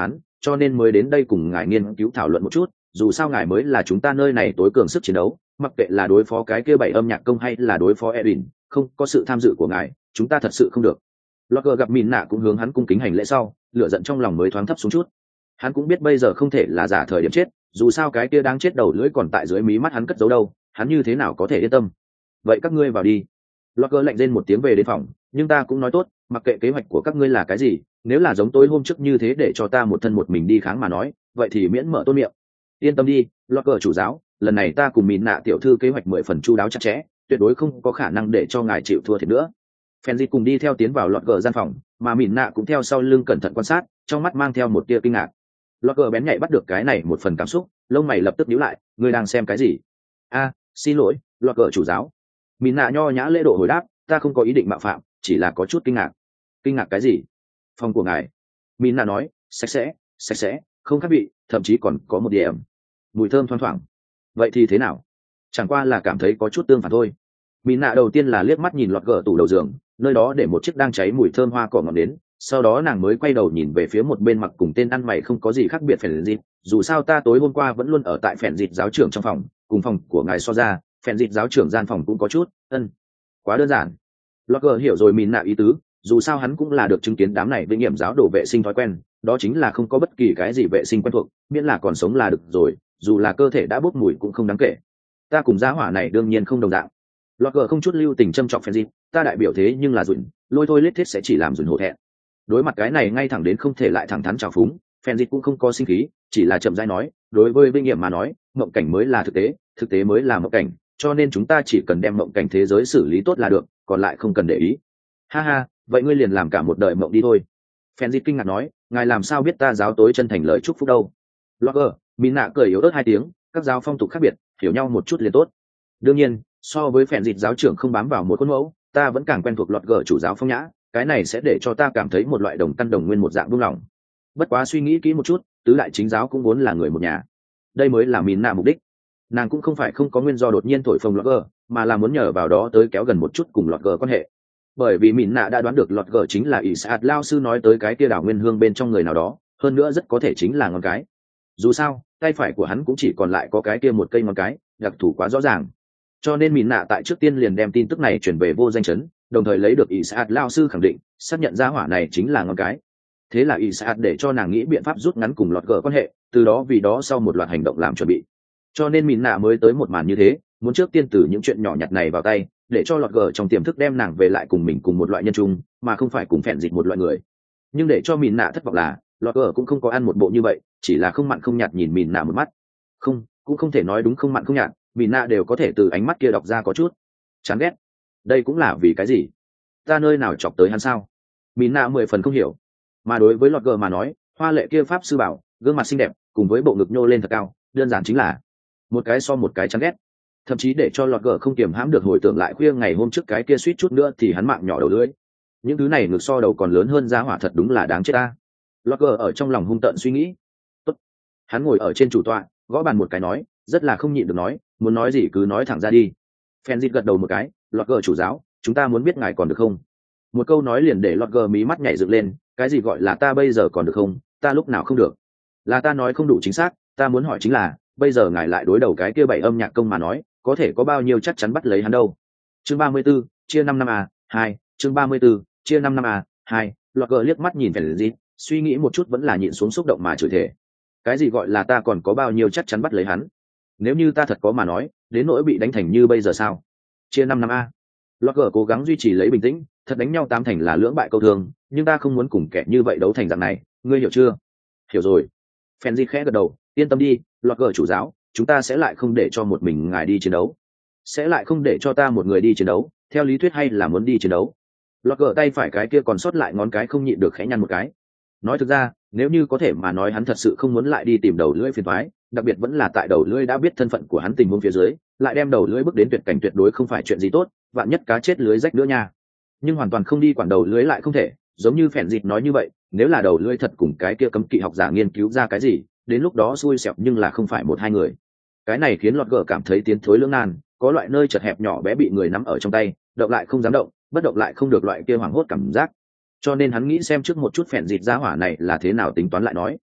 cho nên mới đến đây cùng ngài nghiên cứu thảo luận một chút, dù sao ngài mới là chúng ta nơi này tối cường sức chiến đấu, mặc kệ là đối phó cái kia bảy âm nhạc công hay là đối phó Erin, không có sự tham dự của ngài chúng ta thật sự không được. Logger gặp Mìn Nạ cũng hướng hắn cung kính hành lễ sau, lửa giận trong lòng mới thoáng thấp xuống chút. Hắn cũng biết bây giờ không thể là giả thời điểm chết, dù sao cái kia đang chết đầu lưỡi còn tại dưới mí mắt hắn cất giấu đâu, hắn như thế nào có thể yên tâm. Vậy các ngươi vào đi. Logger lạnh rên một tiếng về đến phòng, nhưng ta cũng nói tốt, mặc kệ kế hoạch của các ngươi là cái gì, nếu là giống tối hôm trước như thế để cho ta một thân một mình đi kháng mà nói, vậy thì miễn mở tôn miệng. Yên tâm đi, Logger chủ giáo, lần này ta cùng Mìn Nạ tiểu thư kế hoạch mười phần chu đáo chặt chẽ, tuyệt đối không có khả năng để cho ngài chịu thua thiệt nữa. Fenji cùng đi theo tiến vào Logger gian phòng, mà Mìn Nạ cũng theo sau lưng cẩn thận quan sát, trong mắt mang theo một tia kinh ngạc. Logger bén nhạy bắt được cái này một phần cảm xúc, lông mày lập tức nhíu lại, ngươi đang xem cái gì? A, xin lỗi, Logger chủ giáo. Mìn Nạ nho nhã lễ độ hồi đáp, ta không có ý định mạo phạm, chỉ là có chút kinh ngạc. Kinh ngạc cái gì? Phòng của ngài. Mìn Nạ nói, sạch sẽ, sạch sẽ, không khác vị, thậm chí còn có một điểm mùi thơm thoang thoảng. Vậy thì thế nào? Chẳng qua là cảm thấy có chút tương phản thôi. Mìn Nạ đầu tiên là liếc mắt nhìn lọt gờ tủ đầu giường, nơi đó để một chiếc đang cháy mùi thơm hoa cỏ ngọn đến, sau đó nàng mới quay đầu nhìn về phía một bên mặc cùng tên ăn mày không có gì khác biệt phèn dịt, dù sao ta tối hôm qua vẫn luôn ở tại phèn dịt giáo trưởng trong phòng, cùng phòng của ngài so ra, phèn dịt giáo trưởng gian phòng cũng có chút ân quá đơn giản. Lọt gờ hiểu rồi Mìn Nạ ý tứ, dù sao hắn cũng là được chứng kiến đám này vinh nghiệm giáo đổ vệ sinh thói quen, đó chính là không có bất kỳ cái gì vệ sinh quen thuộc, miễn là còn sống là được rồi, dù là cơ thể đã bốc mùi cũng không đáng kể. Ta cùng giá hỏa này đương nhiên không đồng dạng. Lọt gờ không chút lưu tình châm trọng phèn dịt, ta đại biểu thế nhưng là dùn, lôi thôi lết thiết sẽ chỉ làm dùn hổ thẹn. Đối mặt cái này ngay thẳng đến không thể lại thẳng thắn trào phúng, phèn dịt cũng không có sinh khí, chỉ là chậm rãi nói, đối với vinh nghiệm mà nói, mộng cảnh mới là thực tế, thực tế mới là mộng cảnh, cho nên chúng ta chỉ cần đem mộng cảnh thế giới xử lý tốt là được, còn lại không cần để ý. Ha ha, vậy ngươi liền làm cả một đời mộng đi thôi. Phèn dịt kinh ngạc nói, ngài làm sao biết ta giáo tối chân thành lời chúc phúc đâu? Lọt gờ, Mìn Nạ cười yếu ớt hai tiếng, các giáo phong tục khác biệt, hiểu nhau một chút liền tốt. Đương nhiên, so với phèn dịt giáo trưởng không bám vào một khuôn mẫu, ta vẫn càng quen thuộc lọt gờ chủ giáo phong nhã, cái này sẽ để cho ta cảm thấy một loại đồng căn đồng nguyên một dạng buông lỏng. Bất quá suy nghĩ kỹ một chút, tứ đại chính giáo cũng vốn là người một nhà, đây mới là Mìn Nạ mục đích. Nàng cũng không phải không có nguyên do đột nhiên thổi phồng lọt gờ, mà là muốn nhờ vào đó tới kéo gần một chút cùng lọt gờ quan hệ. Bởi vì Mìn Nạ đã đoán được lọt gờ chính là ỷ sạt lao sư nói tới cái kia đảo nguyên hương bên trong người nào đó, hơn nữa rất có thể chính là ngón cái. Dù sao tay phải của hắn cũng chỉ còn lại có cái kia một cây ngón cái, đặc thù quá rõ ràng, cho nên Mìn Nạ tại trước tiên liền đem tin tức này chuyển về vô danh chấn, đồng thời lấy được ỷ sạt lao sư khẳng định xác nhận ra hỏa này chính là ngón cái. Thế là ỷ sạt để cho nàng nghĩ biện pháp rút ngắn cùng lọt gờ quan hệ, từ đó vì đó sau một loạt hành động làm chuẩn bị, cho nên Mìn Nạ mới tới một màn như thế, muốn trước tiên từ những chuyện nhỏ nhặt này vào tay, để cho lọt gờ trong tiềm thức đem nàng về lại cùng mình cùng một loại nhân chung, mà không phải cùng phèn dịch một loại người. Nhưng để cho Mìn Nạ thất vọng là lọt gờ cũng không có ăn một bộ như vậy, chỉ là không mặn không nhạt nhìn Mìn Nạ một mắt. Không, cũng không thể nói đúng không mặn không nhạt, Mìn Nạ đều có thể từ ánh mắt kia đọc ra có chút chán ghét. Đây cũng là vì cái gì? Ta nơi nào chọc tới hắn sao? Mìn Nạ mười phần không hiểu. Mà đối với lọt gờ mà nói, hoa lệ kia pháp sư bảo, gương mặt xinh đẹp, cùng với bộ ngực nhô lên thật cao, đơn giản chính là một cái so một cái chán ghét. Thậm chí để cho lọt gờ không kiềm hãm được hồi tưởng lại khuya ngày hôm trước cái kia suýt chút nữa thì hắn mạng nhỏ đầu lưỡi. Những thứ này ngược so đầu còn lớn hơn giá hỏa, thật đúng là đáng chết ta. Lọt gờ ở trong lòng hung tợn suy nghĩ. Tốt. Hắn ngồi ở trên chủ tọa, gõ bàn một cái nói, rất là không nhịn được nói, muốn nói gì cứ nói thẳng ra đi. Phen dịt gật đầu một cái, lọt gờ chủ giáo, chúng ta muốn biết ngài còn được không? Một câu nói liền để lọt gờ mí mắt nhảy dựng lên, cái gì gọi là ta bây giờ còn được không? Ta lúc nào không được? Là ta nói không đủ chính xác, ta muốn hỏi chính là, bây giờ ngài lại đối đầu cái kia bảy âm nhạc công mà nói, có thể có bao nhiêu chắc chắn bắt lấy hắn đâu? Chương ba mươi 34, chia năm năm a, hai, chương ba mươi 34, chia năm năm a, hai, lọt gờ liếc mắt nhìn về gì, suy nghĩ một chút vẫn là nhịn xuống xúc động mà chửi thề. Cái gì gọi là ta còn có bao nhiêu chắc chắn bắt lấy hắn? Nếu như ta thật có mà nói, đến nỗi bị đánh thành như bây giờ sao? Chia năm năm a. Lọt gờ cố gắng duy trì lấy bình tĩnh, thật đánh nhau tám thành là lưỡng bại câu thương, nhưng ta không muốn cùng kẻ như vậy đấu thành dạng này, ngươi hiểu chưa? Hiểu rồi. Fenji khẽ gật đầu, yên tâm đi, lọt gờ chủ giáo, chúng ta sẽ lại không để cho một mình ngài đi chiến đấu, sẽ lại không để cho ta một người đi chiến đấu, theo lý thuyết hay là muốn đi chiến đấu. Lọt gờ tay phải cái kia còn sót lại ngón cái không nhịn được khẽ nhăn một cái. Nói thực ra, nếu như có thể mà nói, hắn thật sự không muốn lại đi tìm đầu lưỡi phiền toái, đặc biệt vẫn là tại đầu lưỡi đã biết thân phận của hắn tình huống phía dưới, lại đem đầu lưỡi bước đến tuyệt cảnh tuyệt đối không phải chuyện gì tốt, vạn nhất cá chết lưới rách nữa nha. Nhưng hoàn toàn không đi quản đầu lưỡi lại không thể, giống như phèn dịt nói như vậy, nếu là đầu lưỡi thật cùng cái kia cấm kỵ học giả nghiên cứu ra cái gì, đến lúc đó xui xẻo nhưng là không phải một hai người. Cái này khiến lọt gờ cảm thấy tiến thối lưỡng nan, có loại nơi chật hẹp nhỏ bé bị người nắm ở trong tay, động lại không dám động, bất động lại không được loại kia hoảng hốt cảm giác. Cho nên hắn nghĩ xem trước một chút phèn dịt giá hỏa này là thế nào tính toán lại nói.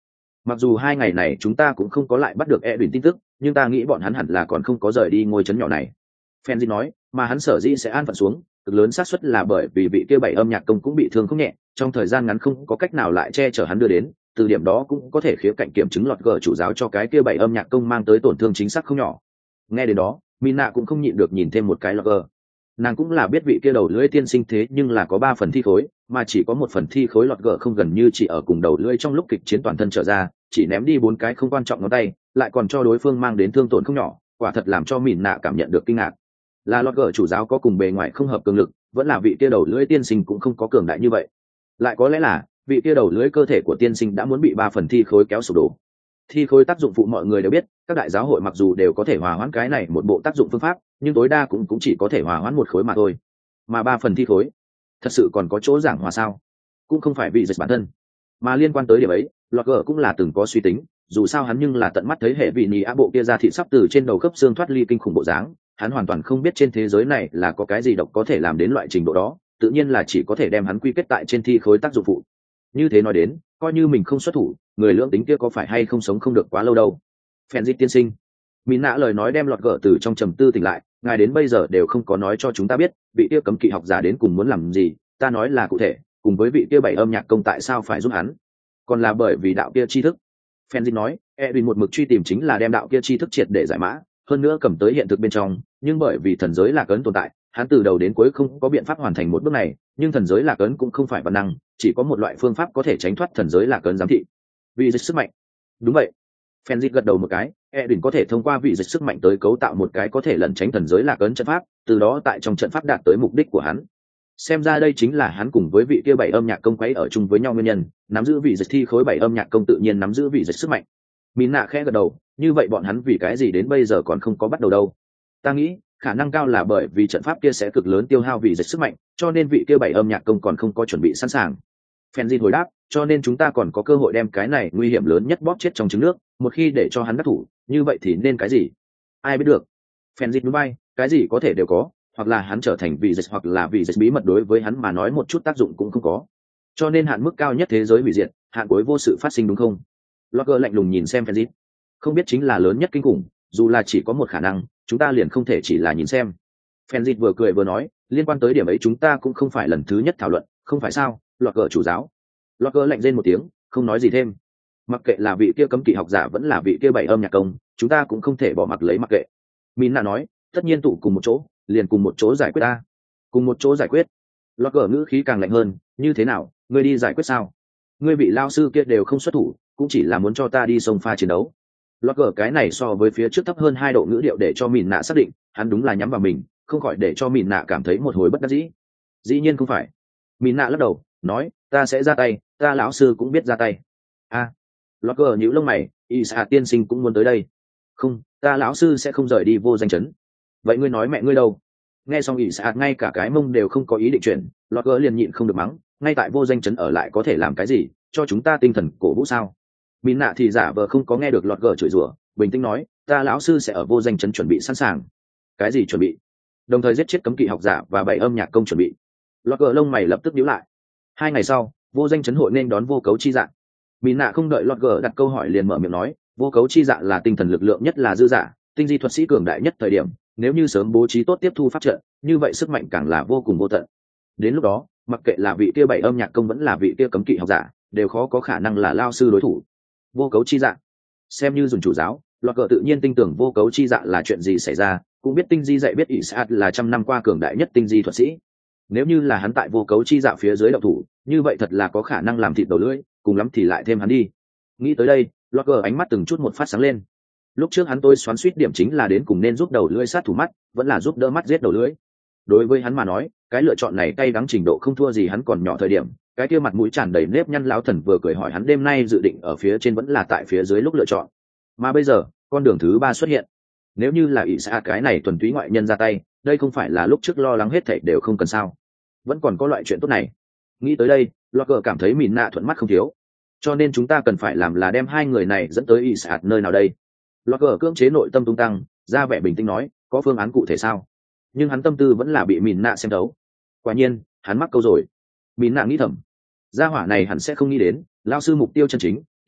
mặc dù hai ngày này chúng ta cũng không có lại bắt được Edwin tin tức, nhưng ta nghĩ bọn hắn hẳn là còn không có rời đi ngôi trấn nhỏ này. Fenji nói, mà hắn sở dĩ sẽ an phận xuống, cực lớn xác suất là bởi vì vị kia bảy âm nhạc công cũng bị thương không nhẹ, trong thời gian ngắn không có cách nào lại che chở hắn đưa đến, từ điểm đó cũng có thể khía cạnh kiểm chứng lọt gờ chủ giáo cho cái kia bảy âm nhạc công mang tới tổn thương chính xác không nhỏ. Nghe đến đó, Mina cũng không nhịn được nhìn thêm một cái lọt gờ. Nàng cũng là biết vị kia đầu lưỡi tiên sinh thế nhưng là có ba phần thi khối, mà chỉ có một phần thi khối lọt gờ không gần như chỉ ở cùng đầu lưỡi trong lúc kịch chiến toàn thân trở ra, chỉ ném đi bốn cái không quan trọng ngón tay, lại còn cho đối phương mang đến thương tổn không nhỏ, quả thật làm cho Mina cảm nhận được kinh ngạc. Là lọt gờ chủ giáo có cùng bề ngoài không hợp cường lực, vẫn là vị kia đầu lưỡi tiên sinh cũng không có cường đại như vậy. Lại có lẽ là vị kia đầu lưỡi cơ thể của tiên sinh đã muốn bị ba phần thi khối kéo sụp đổ. Thi khối tác dụng phụ mọi người đều biết, các đại giáo hội mặc dù đều có thể hòa hoãn cái này một bộ tác dụng phương pháp, nhưng tối đa cũng cũng chỉ có thể hòa hoãn một khối mà thôi. Mà ba phần thi khối, thật sự còn có chỗ giảng hòa sao? Cũng không phải vị dịch bản thân, mà liên quan tới điểm ấy, lọt gờ cũng là từng có suy tính. Dù sao hắn nhưng là tận mắt thấy hệ vị nhì á bộ kia ra thị sắp từ trên đầu khớp xương thoát ly kinh khủng bộ dáng, hắn hoàn toàn không biết trên thế giới này là có cái gì độc có thể làm đến loại trình độ đó, tự nhiên là chỉ có thể đem hắn quy kết tại trên thi khối tác dụng phụ. Như thế nói đến, coi như mình không xuất thủ, người lưỡng tính kia có phải hay không sống không được quá lâu đâu. Fenji tiên sinh, Mín nã lời nói đem lọt gỡ từ trong trầm tư tỉnh lại, ngài đến bây giờ đều không có nói cho chúng ta biết vị kia cấm kỵ học giả đến cùng muốn làm gì. Ta nói là cụ thể, cùng với vị kia bảy âm nhạc công tại sao phải giúp hắn, còn là bởi vì đạo kia tri thức. Fenji nói, Edwin một mực truy tìm chính là đem đạo kia tri thức triệt để giải mã, hơn nữa cầm tới hiện thực bên trong, nhưng bởi vì thần giới lạc ấn tồn tại, hắn từ đầu đến cuối không có biện pháp hoàn thành một bước này. Nhưng thần giới lạc ấn cũng không phải văn năng, chỉ có một loại phương pháp có thể tránh thoát thần giới lạc ấn giám thị, vì dịch sức mạnh. Đúng vậy. Fenji gật đầu một cái, Edwin có thể thông qua vị dịch sức mạnh tới cấu tạo một cái có thể lẩn tránh thần giới lạc ấn trận pháp, từ đó tại trong trận pháp đạt tới mục đích của hắn. Xem ra đây chính là hắn cùng với vị kia bảy âm nhạc công quấy ở chung với nhau nguyên nhân, nắm giữ vị dịch thi khối bảy âm nhạc công tự nhiên nắm giữ vị dịch sức mạnh. Mín nạ khẽ gật đầu, như vậy bọn hắn vì cái gì đến bây giờ còn không có bắt đầu đâu? Ta nghĩ khả năng cao là bởi vì trận pháp kia sẽ cực lớn tiêu hao vị dịch sức mạnh, cho nên vị kia bảy âm nhạc công còn không có chuẩn bị sẵn sàng. Fenji hồi đáp, cho nên chúng ta còn có cơ hội đem cái này nguy hiểm lớn nhất bóp chết trong trứng nước, một khi để cho hắn đắc thủ, như vậy thì nên cái gì? Ai biết được. Fenji núi bay, cái gì có thể đều có, hoặc là hắn trở thành vị dịch, hoặc là vị dịch bí mật đối với hắn mà nói một chút tác dụng cũng không có. Cho nên hạn mức cao nhất thế giới hủy diệt, hạn cuối vô sự phát sinh đúng không? Logger lạnh lùng nhìn xem Fenji. Không biết chính là lớn nhất kinh khủng, dù là chỉ có một khả năng, chúng ta liền không thể chỉ là nhìn xem. Fenji vừa cười vừa nói, liên quan tới điểm ấy chúng ta cũng không phải lần thứ nhất thảo luận, không phải sao? Logger chủ giáo. Logger lạnh rên một tiếng, không nói gì thêm. Mặc kệ là vị kia cấm kỵ học giả vẫn là vị kia bảy âm nhạc công, chúng ta cũng không thể bỏ mặc lấy mặc kệ. Mina nói, tất nhiên tụ cùng một chỗ, liền cùng một chỗ giải quyết ta. Cùng một chỗ giải quyết. Logger ngữ khí càng lạnh hơn, như thế nào, ngươi đi giải quyết sao? Ngươi vị lao sư kia đều không xuất thủ, cũng chỉ là muốn cho ta đi sông pha chiến đấu. Logger cái này so với phía trước thấp hơn hai độ ngữ điệu để cho Mìn nạ xác định, hắn đúng là nhắm vào mình, không khỏi để cho Mìn nạ cảm thấy một hồi bất đắc dĩ. Dĩ nhiên không phải. Mìn nạ lắc đầu, nói, ta sẽ ra tay, ta lão sư cũng biết ra tay. A. À, Logger nhíu lông mày, Isa tiên sinh cũng muốn tới đây. Không, ta lão sư sẽ không rời đi vô danh chấn. Vậy ngươi nói mẹ ngươi đâu? Nghe xong Isa ngay cả cái mông đều không có ý định chuyển, Logger liền nhịn không được mắng, ngay tại vô danh chấn ở lại có thể làm cái gì, cho chúng ta tinh thần cổ vũ sao? Mìn nạ thì giả vờ không có nghe được Logger chửi rủa, bình tĩnh nói, ta lão sư sẽ ở vô danh chấn chuẩn bị sẵn sàng. Cái gì chuẩn bị? Đồng thời giết chết cấm kỵ học giả và bảy âm nhạc công chuẩn bị. Logger lông mày lập tức nhíu lại. Hai ngày sau, vô danh chấn hội nên đón vô cấu chi dạng. Mìn nạ không đợi Logger đặt câu hỏi liền mở miệng nói, vô cấu chi dạng là tinh thần lực lượng nhất là dư giả, tinh di thuật sĩ cường đại nhất thời điểm, nếu như sớm bố trí tốt tiếp thu pháp trận, như vậy sức mạnh càng là vô cùng vô tận. Đến lúc đó, mặc kệ là vị kia bảy âm nhạc công vẫn là vị kia cấm kỵ học giả, đều khó có khả năng là lao sư đối thủ. Vô cấu chi dạng, xem như dùng chủ giáo, Logger tự nhiên tin tưởng vô cấu chi dạng là chuyện gì xảy ra, cũng biết tinh di dạy biết Isaac là trăm năm qua cường đại nhất tinh di thuật sĩ. Nếu như là hắn tại vô cấu chi dạng phía dưới đậu thủ, như vậy thật là có khả năng làm thịt đầu lưỡi, cùng lắm thì lại thêm hắn đi. Nghĩ tới đây, Logger ánh mắt từng chút một phát sáng lên. Lúc trước hắn tôi xoắn suýt điểm chính là đến cùng nên giúp đầu lưỡi sát thủ mắt, vẫn là giúp đỡ mắt giết đầu lưỡi. Đối với hắn mà nói, cái lựa chọn này cay đắng trình độ không thua gì hắn còn nhỏ thời điểm. Cái kia mặt mũi tràn đầy nếp nhăn lão thần vừa cười hỏi hắn đêm nay dự định ở phía trên vẫn là tại phía dưới lúc lựa chọn. Mà bây giờ, con đường thứ ba xuất hiện. Nếu như là ỷ xã cái này thuần túy ngoại nhân ra tay, đây không phải là lúc trước lo lắng hết thảy đều không cần sao? Vẫn còn có loại chuyện tốt này. Nghĩ tới đây, Logger cảm thấy Mìn nạ thuận mắt không thiếu. Cho nên chúng ta cần phải làm là đem hai người này dẫn tới ỷ xã nơi nào đây? Logger cưỡng chế nội tâm tung tăng, ra vẻ bình tĩnh nói, có phương án cụ thể sao? Nhưng hắn tâm tư vẫn là bị Mìn nạ xem thấu. Quả nhiên, hắn mắc câu rồi. Mìn nạ nghĩ thầm, gia hỏa này hẳn sẽ không nghĩ đến, lao sư mục tiêu chân chính,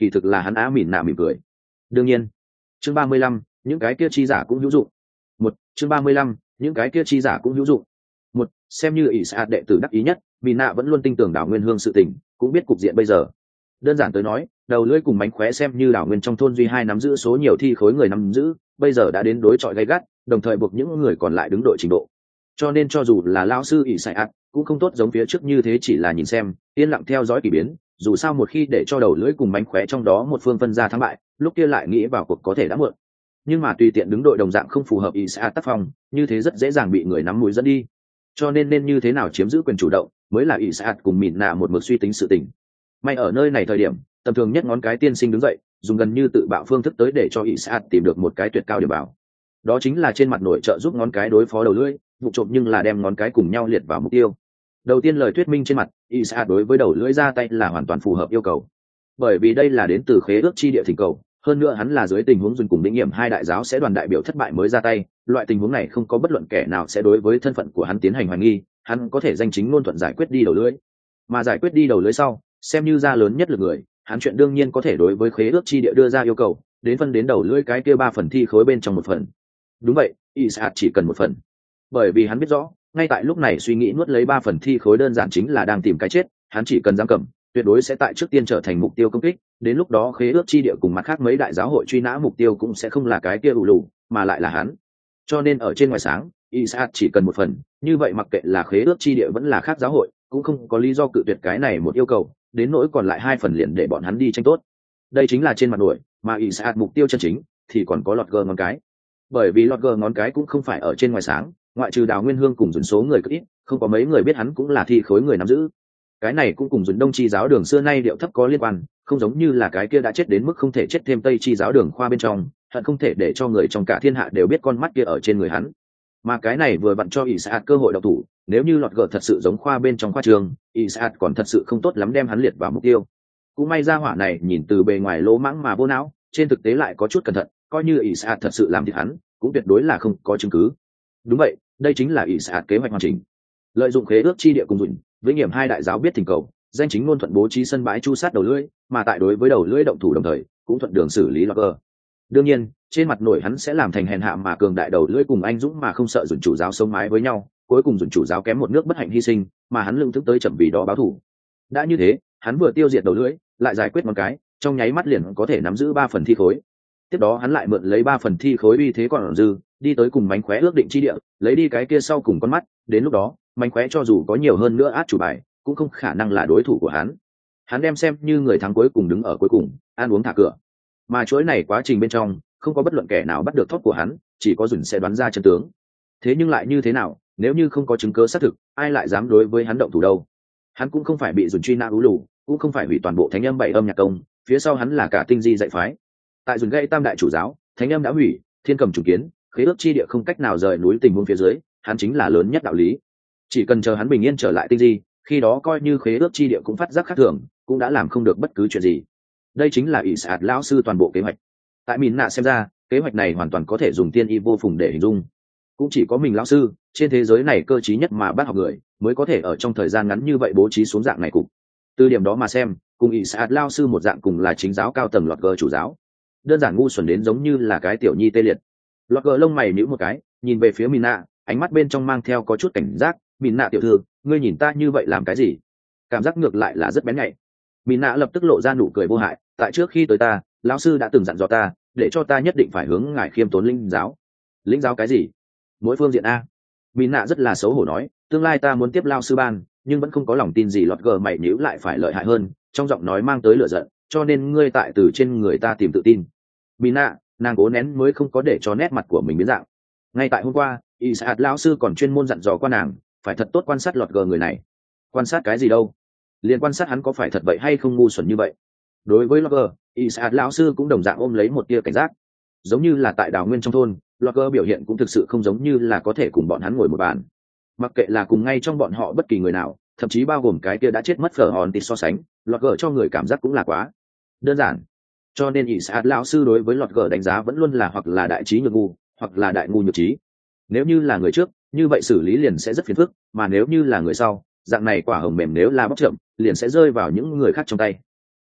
kỳ thực là hắn á mỉn nạ mỉm cười. Đương nhiên, chương ba mươi lăm, những cái kia chi giả cũng hữu dụng. Một, chương ba mươi lăm, những cái kia chi giả cũng hữu dụng. Một, xem như ỷ xạ đệ tử đắc ý nhất, mỉn nạ vẫn luôn tin tưởng đảo nguyên hương sự tình, cũng biết cục diện bây giờ. Đơn giản tới nói, đầu lưỡi cùng mánh khóe xem như đảo nguyên trong thôn duy hai nắm giữ số nhiều thi khối người nắm giữ, bây giờ đã đến đối chọi gay gắt, đồng thời buộc những người còn lại đứng đội trình độ. Cho nên cho dù là lão sư ỷ xạ ạt cũng không tốt giống phía trước như thế chỉ là nhìn xem, yên lặng theo dõi kỳ biến, dù sao một khi để cho đầu lưỡi cùng mánh khóe trong đó một phương phân ra thắng bại, lúc kia lại nghĩ vào cuộc có thể đã muộn. Nhưng mà tùy tiện đứng đội đồng dạng không phù hợp ỷ xạ tác phong, như thế rất dễ dàng bị người nắm mũi dẫn đi. Cho nên nên như thế nào chiếm giữ quyền chủ động, mới là ỷ xạ cùng mịn nạ một mực suy tính sự tình. May ở nơi này thời điểm, tầm thường nhất ngón cái tiên sinh đứng dậy, dùng gần như tự bạo phương thức tới để cho ỷ xạ tìm được một cái tuyệt cao điểm bảo. Đó chính là trên mặt nội trợ giúp ngón cái đối phó đầu lưỡi, vụ trộm nhưng là đem ngón cái cùng nhau liệt vào mục tiêu. Đầu tiên lời thuyết minh trên mặt, Isa đối với đầu lưỡi ra tay là hoàn toàn phù hợp yêu cầu, bởi vì đây là đến từ khế ước chi địa thỉnh cầu, hơn nữa hắn là dưới tình huống dùng cùng định nghiệm hai đại giáo sẽ đoàn đại biểu thất bại mới ra tay, loại tình huống này không có bất luận kẻ nào sẽ đối với thân phận của hắn tiến hành hoài nghi, hắn có thể danh chính ngôn thuận giải quyết đi đầu lưỡi, mà giải quyết đi đầu lưỡi sau, xem như ra lớn nhất lực người, hắn chuyện đương nhiên có thể đối với khế ước chi địa đưa ra yêu cầu, đến phân đến đầu lưỡi cái kia ba phần thi khối bên trong một phần. Đúng vậy, Isa chỉ cần một phần, bởi vì hắn biết rõ ngay tại lúc này suy nghĩ nuốt lấy ba phần thi khối đơn giản chính là đang tìm cái chết, hắn chỉ cần giam cầm tuyệt đối sẽ tại trước tiên trở thành mục tiêu công kích, đến lúc đó khế ước chi địa cùng mặt khác mấy đại giáo hội truy nã mục tiêu cũng sẽ không là cái kia ủ lù mà lại là hắn. Cho nên ở trên ngoài sáng, Isaac chỉ cần một phần, như vậy mặc kệ là khế ước chi địa vẫn là khác giáo hội cũng không có lý do cự tuyệt cái này một yêu cầu, đến nỗi còn lại hai phần liền để bọn hắn đi tranh tốt. Đây chính là trên mặt nổi, mà Isaac mục tiêu chân chính thì còn có lọt gờ ngón cái, bởi vì lọt gờ ngón cái cũng không phải ở trên ngoài sáng, ngoại trừ đào nguyên hương cùng dùn số người cực ít, không có mấy người biết hắn cũng là thi khối người nắm giữ. Cái này cũng cùng dùn đông chi giáo đường xưa nay điệu thấp có liên quan, không giống như là cái kia đã chết đến mức không thể chết thêm tây chi giáo đường khoa bên trong, hận không thể để cho người trong cả thiên hạ đều biết con mắt kia ở trên người hắn. Mà cái này vừa vặn cho Isaac cơ hội độc thủ, nếu như lọt gờ thật sự giống khoa bên trong khoa trường, Isaac còn thật sự không tốt lắm đem hắn liệt vào mục tiêu. Cũng may ra hỏa này nhìn từ bề ngoài lỗ mãng mà vô não, trên thực tế lại có chút cẩn thận, coi như Isaac thật sự làm thịt hắn, cũng tuyệt đối là không có chứng cứ. Đúng vậy, đây chính là Isaac kế hoạch hoàn chỉnh. Lợi dụng khế ước chi địa cùng dùn, vĩnh hiểm hai đại giáo biết thỉnh cầu, danh chính ngôn thuận bố trí sân bãi chu sát đầu lưỡi, mà tại đối với đầu lưỡi động thủ đồng thời, cũng thuận đường xử lý Logger. Đương nhiên, trên mặt nổi hắn sẽ làm thành hèn hạ mà cường đại đầu lưỡi cùng anh dũng mà không sợ dùn chủ giáo sống mái với nhau, cuối cùng dùn chủ giáo kém một nước bất hạnh hy sinh, mà hắn lưng thức tới chậm vì đó báo thù. Đã như thế, hắn vừa tiêu diệt đầu lưỡi, lại giải quyết một cái, trong nháy mắt liền có thể nắm giữ ba phần thi khối. Tiếp đó hắn lại mượn lấy ba phần thi khối uy thế còn dư, đi tới cùng mánh khóe ước định chi địa, lấy đi cái kia sau cùng con mắt, đến lúc đó mánh khóe cho dù có nhiều hơn nữa át chủ bài cũng không khả năng là đối thủ của hắn. Hắn đem xem như người thắng cuối cùng đứng ở cuối cùng, ăn uống thả cửa. Mà chuỗi này quá trình bên trong không có bất luận kẻ nào bắt được thóp của hắn, chỉ có dùn sẽ đoán ra chân tướng. Thế nhưng lại như thế nào, nếu như không có chứng cứ xác thực, ai lại dám đối với hắn động thủ đâu? Hắn cũng không phải bị dùn truy nã ú lù, cũng không phải hủy toàn bộ thánh âm bảy âm nhạc công, phía sau hắn là cả tinh di dạy phái. Tại dùn gây tam đại chủ giáo, thánh âm đã hủy, thiên cầm chủ kiến, khế ước chi địa không cách nào rời núi tình huống phía dưới, hắn chính là lớn nhất đạo lý. Chỉ cần chờ hắn bình yên trở lại tinh di, khi đó coi như khế ước chi địa cũng phát giác khác thường, cũng đã làm không được bất cứ chuyện gì. Đây chính là Isaac lão sư toàn bộ kế hoạch. Tại mình nạ xem ra, kế hoạch này hoàn toàn có thể dùng tiên y vô phùng để hình dung. Cũng chỉ có mình lão sư, trên thế giới này cơ trí nhất mà bác học người, mới có thể ở trong thời gian ngắn như vậy bố trí xuống dạng này cục. Từ điểm đó mà xem, cùng Isaac lão sư một dạng cùng là chính giáo cao tầng lọt gờ chủ giáo. Đơn giản ngu xuẩn đến giống như là cái tiểu nhi tê liệt. Lọt gờ lông mày nhíu một cái, nhìn về phía mình nạ, ánh mắt bên trong mang theo có chút cảnh giác. Mình nạ tiểu thư, ngươi nhìn ta như vậy làm cái gì? Cảm giác ngược lại là rất bén nhạy. Mình nạ lập tức lộ ra nụ cười vô hại, tại trước khi tới ta, lão sư đã từng dặn dò ta, để cho ta nhất định phải hướng ngài khiêm tốn linh giáo. Linh giáo cái gì? Mỗi phương diện a. Mình nạ rất là xấu hổ nói, tương lai ta muốn tiếp lao sư ban, nhưng vẫn không có lòng tin gì. Lọt gờ mày nhíu lại phải lợi hại hơn, trong giọng nói mang tới lửa giận, cho nên ngươi tại từ trên người ta tìm tự tin. Mình nạ, nàng cố nén mới không có để cho nét mặt của mình biến dạng. Ngay tại hôm qua, Isaac lão sư còn chuyên môn dặn dò qua nàng, phải thật tốt quan sát lọt gờ người này. Quan sát cái gì đâu? Liên quan sát hắn có phải thật vậy hay không ngu xuẩn như vậy. Đối với lọt gờ, Isaac lão sư cũng đồng dạng ôm lấy một tia cảnh giác. Giống như là tại đào nguyên trong thôn, lọt gờ biểu hiện cũng thực sự không giống như là có thể cùng bọn hắn ngồi một bàn. Mặc kệ là cùng ngay trong bọn họ bất kỳ người nào, thậm chí bao gồm cái kia đã chết mất phở hòn tịt so sánh, lọt gờ cho người cảm giác cũng là quá đơn giản. Cho nên Isaac lão sư đối với lọt gờ đánh giá vẫn luôn là hoặc là đại trí nhược ngu, hoặc là đại ngu nhược trí. Nếu như là người trước, như vậy xử lý liền sẽ rất phiền phức, mà nếu như là người sau, dạng này quả hồng mềm nếu là bóc chậm, liền sẽ rơi vào những người khác trong tay.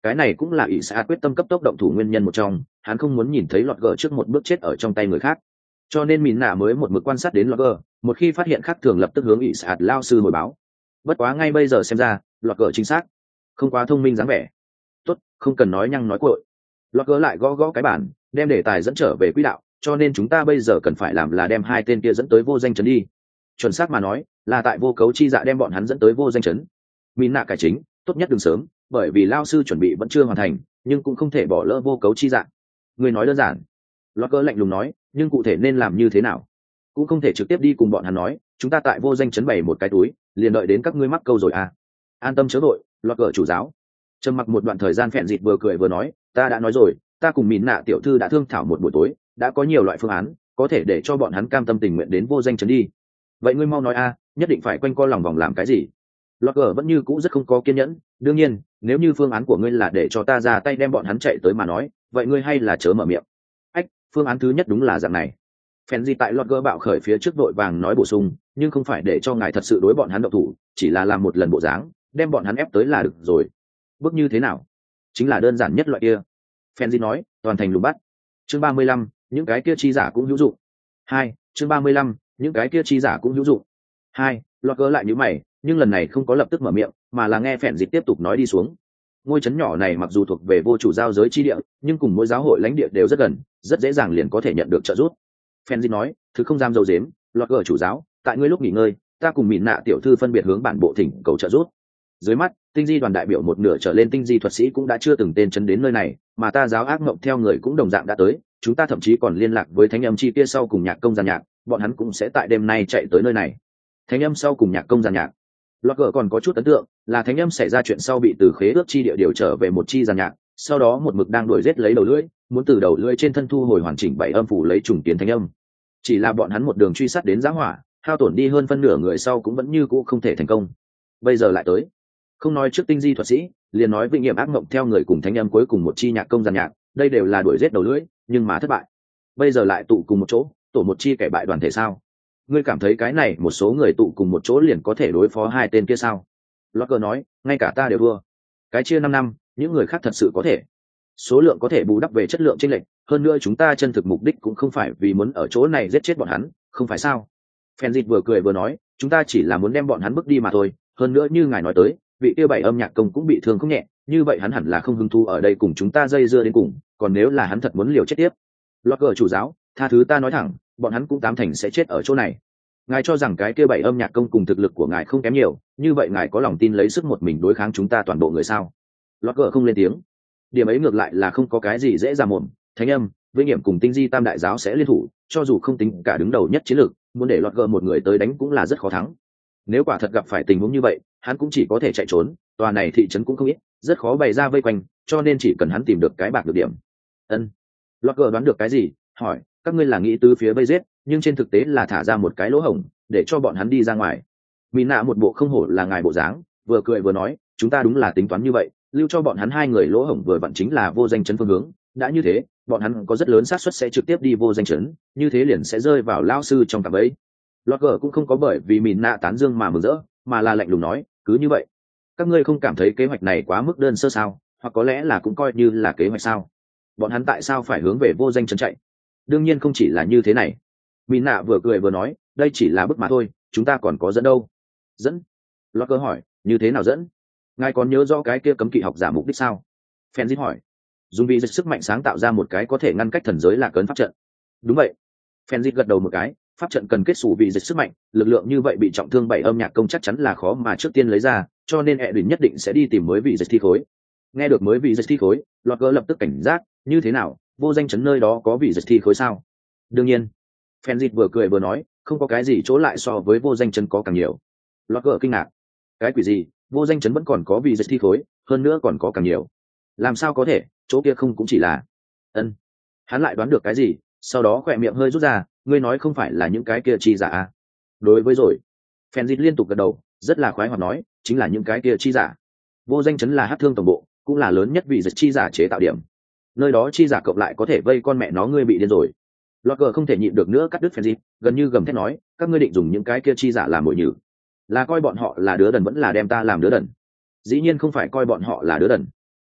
Cái này cũng là ỷ xã quyết tâm cấp tốc động thủ nguyên nhân một trong, hắn không muốn nhìn thấy lọt gờ trước một bước chết ở trong tay người khác, cho nên mìn nạ mới một mực quan sát đến lọt gờ, một khi phát hiện khác thường lập tức hướng ỷ xã lao sư hồi báo. Bất quá ngay bây giờ xem ra lọt gờ chính xác không quá thông minh dáng vẻ. Tốt, không cần nói nhăng nói cội. Lọt gờ lại gõ gõ cái bản, đem đề tài dẫn trở về quỹ đạo, cho nên chúng ta bây giờ cần phải làm là đem hai tên kia dẫn tới vô danh chấn đi. Chuẩn xác mà nói là tại vô cấu chi dạ đem bọn hắn dẫn tới vô danh chấn. Mìn nạ cải chính, tốt nhất đừng sớm, bởi vì lao sư chuẩn bị vẫn chưa hoàn thành, nhưng cũng không thể bỏ lỡ vô cấu chi dạ. Người nói đơn giản. Lọt gờ lạnh lùng nói, nhưng cụ thể nên làm như thế nào? Cũng không thể trực tiếp đi cùng bọn hắn nói, chúng ta tại vô danh chấn bày một cái túi, liền đợi đến các ngươi mắc câu rồi à. An tâm chớ vội, lọt gờ chủ giáo. Trầm mặc một đoạn thời gian, Phèn Dịt vừa cười vừa nói, ta đã nói rồi, ta cùng mìn nạ tiểu thư đã thương thảo một buổi tối, đã có nhiều loại phương án có thể để cho bọn hắn cam tâm tình nguyện đến vô danh chấn đi. Vậy ngươi mau nói a, nhất định phải quanh co lòng vòng làm cái gì? Lọt gờ vẫn như cũ rất không có kiên nhẫn. Đương nhiên, nếu như phương án của ngươi là để cho ta ra tay đem bọn hắn chạy tới mà nói, vậy ngươi hay là chớ mở miệng. Ách, phương án thứ nhất đúng là dạng này. Phèn gì tại lọt gờ bạo khởi phía trước đội vàng nói bổ sung, nhưng không phải để cho ngài thật sự đối bọn hắn động thủ, chỉ là làm một lần bộ dáng, đem bọn hắn ép tới là được rồi. Bước như thế nào? Chính là đơn giản nhất loại kia. Phèn gì nói, toàn thành lùng bắt. Chương ba mươi lăm, những cái kia chi giả cũng hữu dụng. Hai, chương ba mươi lăm, những cái kia chi giả cũng hữu dụng. Hai, lọt gờ lại nhíu mày, nhưng lần này không có lập tức mở miệng, mà là nghe Phèn Dịt tiếp tục nói đi xuống. Ngôi trấn nhỏ này mặc dù thuộc về vô chủ giao giới chi địa, nhưng cùng mỗi giáo hội lãnh địa đều rất gần, rất dễ dàng liền có thể nhận được trợ giúp. Phèn Dịt nói, thứ không dám dâu dếm, lọt gờ chủ giáo, tại ngươi lúc nghỉ ngơi, ta cùng mìn nạ tiểu thư phân biệt hướng bản bộ thỉnh cầu trợ giúp. Dưới mắt, tinh di đoàn đại biểu một nửa trở lên tinh di thuật sĩ cũng đã chưa từng tên chấn đến nơi này, mà ta giáo ác mộng theo người cũng đồng dạng đã tới, chúng ta thậm chí còn liên lạc với thánh âm chi kia sau cùng nhạc công giàn nhạc, bọn hắn cũng sẽ tại đêm nay chạy tới nơi này. Thánh âm sau cùng nhạc công giàn nhạc. Lọt gờ còn có chút ấn tượng, là thánh âm xảy ra chuyện sau bị từ khế ước chi địa điều trở về một chi giàn nhạc, sau đó một mực đang đuổi giết lấy đầu lưỡi, muốn từ đầu lưỡi trên thân thu hồi hoàn chỉnh bảy âm phủ lấy trùng kiến thánh âm. Chỉ là bọn hắn một đường truy sát đến giá hỏa, hao tổn đi hơn phân nửa người sau cũng vẫn như cũ không thể thành công. Bây giờ lại tới, không nói trước tinh di thuật sĩ, liền nói vinh nghiệm ác mộng theo người cùng thánh âm cuối cùng một chi nhạc công giàn nhạc, đây đều là đuổi giết đầu lưỡi, nhưng mà thất bại. Bây giờ lại tụ cùng một chỗ, tổ một chi kẻ bại đoàn thể sao? Ngươi cảm thấy cái này một số người tụ cùng một chỗ liền có thể đối phó hai tên kia sao? Lọt gờ nói, ngay cả ta đều thua. Cái chia năm năm, những người khác thật sự có thể. Số lượng có thể bù đắp về chất lượng chênh lệch, hơn nữa chúng ta chân thực mục đích cũng không phải vì muốn ở chỗ này giết chết bọn hắn, không phải sao? Phèn Dịt vừa cười vừa nói, chúng ta chỉ là muốn đem bọn hắn bước đi mà thôi, hơn nữa như ngài nói tới, vị tiêu bảy âm nhạc công cũng bị thương không nhẹ, như vậy hắn hẳn là không hứng thú ở đây cùng chúng ta dây dưa đến cùng, còn nếu là hắn thật muốn liều chết tiếp. Lọt gờ chủ giáo, tha thứ ta nói thẳng, bọn hắn cũng tám thành sẽ chết ở chỗ này. Ngài cho rằng cái kia bảy âm nhạc công cùng thực lực của ngài không kém nhiều, như vậy ngài có lòng tin lấy sức một mình đối kháng chúng ta toàn bộ người sao? Lọt gờ không lên tiếng. Điểm ấy ngược lại là không có cái gì dễ ra mồm, thánh âm, vinh nghiệm cùng tinh di tam đại giáo sẽ liên thủ, cho dù không tính cả đứng đầu nhất chiến lược, muốn để lọt gờ một người tới đánh cũng là rất khó thắng. Nếu quả thật gặp phải tình huống như vậy, hắn cũng chỉ có thể chạy trốn, tòa này thị trấn cũng không ít, rất khó bày ra vây quanh, cho nên chỉ cần hắn tìm được cái bạc được điểm. Ân. Lọt gờ đoán được cái gì, hỏi, các ngươi là nghĩ từ phía vây giết, nhưng trên thực tế là thả ra một cái lỗ hổng, để cho bọn hắn đi ra ngoài. Mìn nạ một bộ không hổ là ngài bộ dáng, vừa cười vừa nói, chúng ta đúng là tính toán như vậy, lưu cho bọn hắn hai người lỗ hổng vừa vặn chính là vô danh chấn phương hướng, đã như thế, bọn hắn có rất lớn xác suất sẽ trực tiếp đi vô danh chấn, như thế liền sẽ rơi vào lao sư trong cạm bẫy. Lọt gờ cũng không có bởi vì mìn nạ tán dương mà mừng rỡ, mà là lạnh lùng nói, cứ như vậy, các ngươi không cảm thấy kế hoạch này quá mức đơn sơ sao, hoặc có lẽ là cũng coi như là kế hoạch sao? Bọn hắn tại sao phải hướng về vô danh chấn chạy? Đương nhiên không chỉ là như thế này. Mìn nạ vừa cười vừa nói, đây chỉ là bước mà thôi, chúng ta còn có dẫn đâu. Dẫn? Lọt gờ hỏi, như thế nào dẫn? Ngài còn nhớ rõ cái kia cấm kỵ học giả mục đích sao? Phèn Dịt hỏi. Dùng vì dịch sức mạnh sáng tạo ra một cái có thể ngăn cách thần giới là cấn pháp trận. Đúng vậy. Phèn Dịt gật đầu một cái, pháp trận cần kết xù vì dịch sức mạnh, lực lượng như vậy bị trọng thương bảy âm nhạc công chắc chắn là khó mà trước tiên lấy ra, cho nên hệ đỉnh nhất định sẽ đi tìm mới vị dịch thi khối. Nghe được mới vị dịch thi khối, lọt gờ lập tức cảnh giác, như thế nào, vô danh chấn nơi đó có vị dịch thi khối sao? Đương nhiên. Phèn Dịt vừa cười vừa nói, không có cái gì chỗ lại so với vô danh chấn có càng nhiều. Lọt gờ kinh ngạc. Cái quỷ gì, vô danh chấn vẫn còn có vị dịch thi khối, hơn nữa còn có càng nhiều. Làm sao có thể, chỗ kia không cũng chỉ là... Ân. Hắn lại đoán được cái gì, sau đó khỏe miệng hơi rút ra, ngươi nói không phải là những cái kia chi giả à? Đối với rồi. Phèn Dịt liên tục gật đầu, rất là khoái hoạt nói, chính là những cái kia chi giả. Vô danh chấn là hát thương tổng bộ, cũng là lớn nhất vị dịch chi giả chế tạo điểm. Nơi đó chi giả cộng lại có thể vây con mẹ nó ngươi bị điên rồi. Lọt gờ không thể nhịn được nữa cắt đứt Phèn Dịt, gần như gầm thét nói, các ngươi định dùng những cái kia chi giả làm mồi nhử, là coi bọn họ là đứa đần vẫn là đem ta làm đứa đần? Dĩ nhiên không phải coi bọn họ là đứa đần. Ách,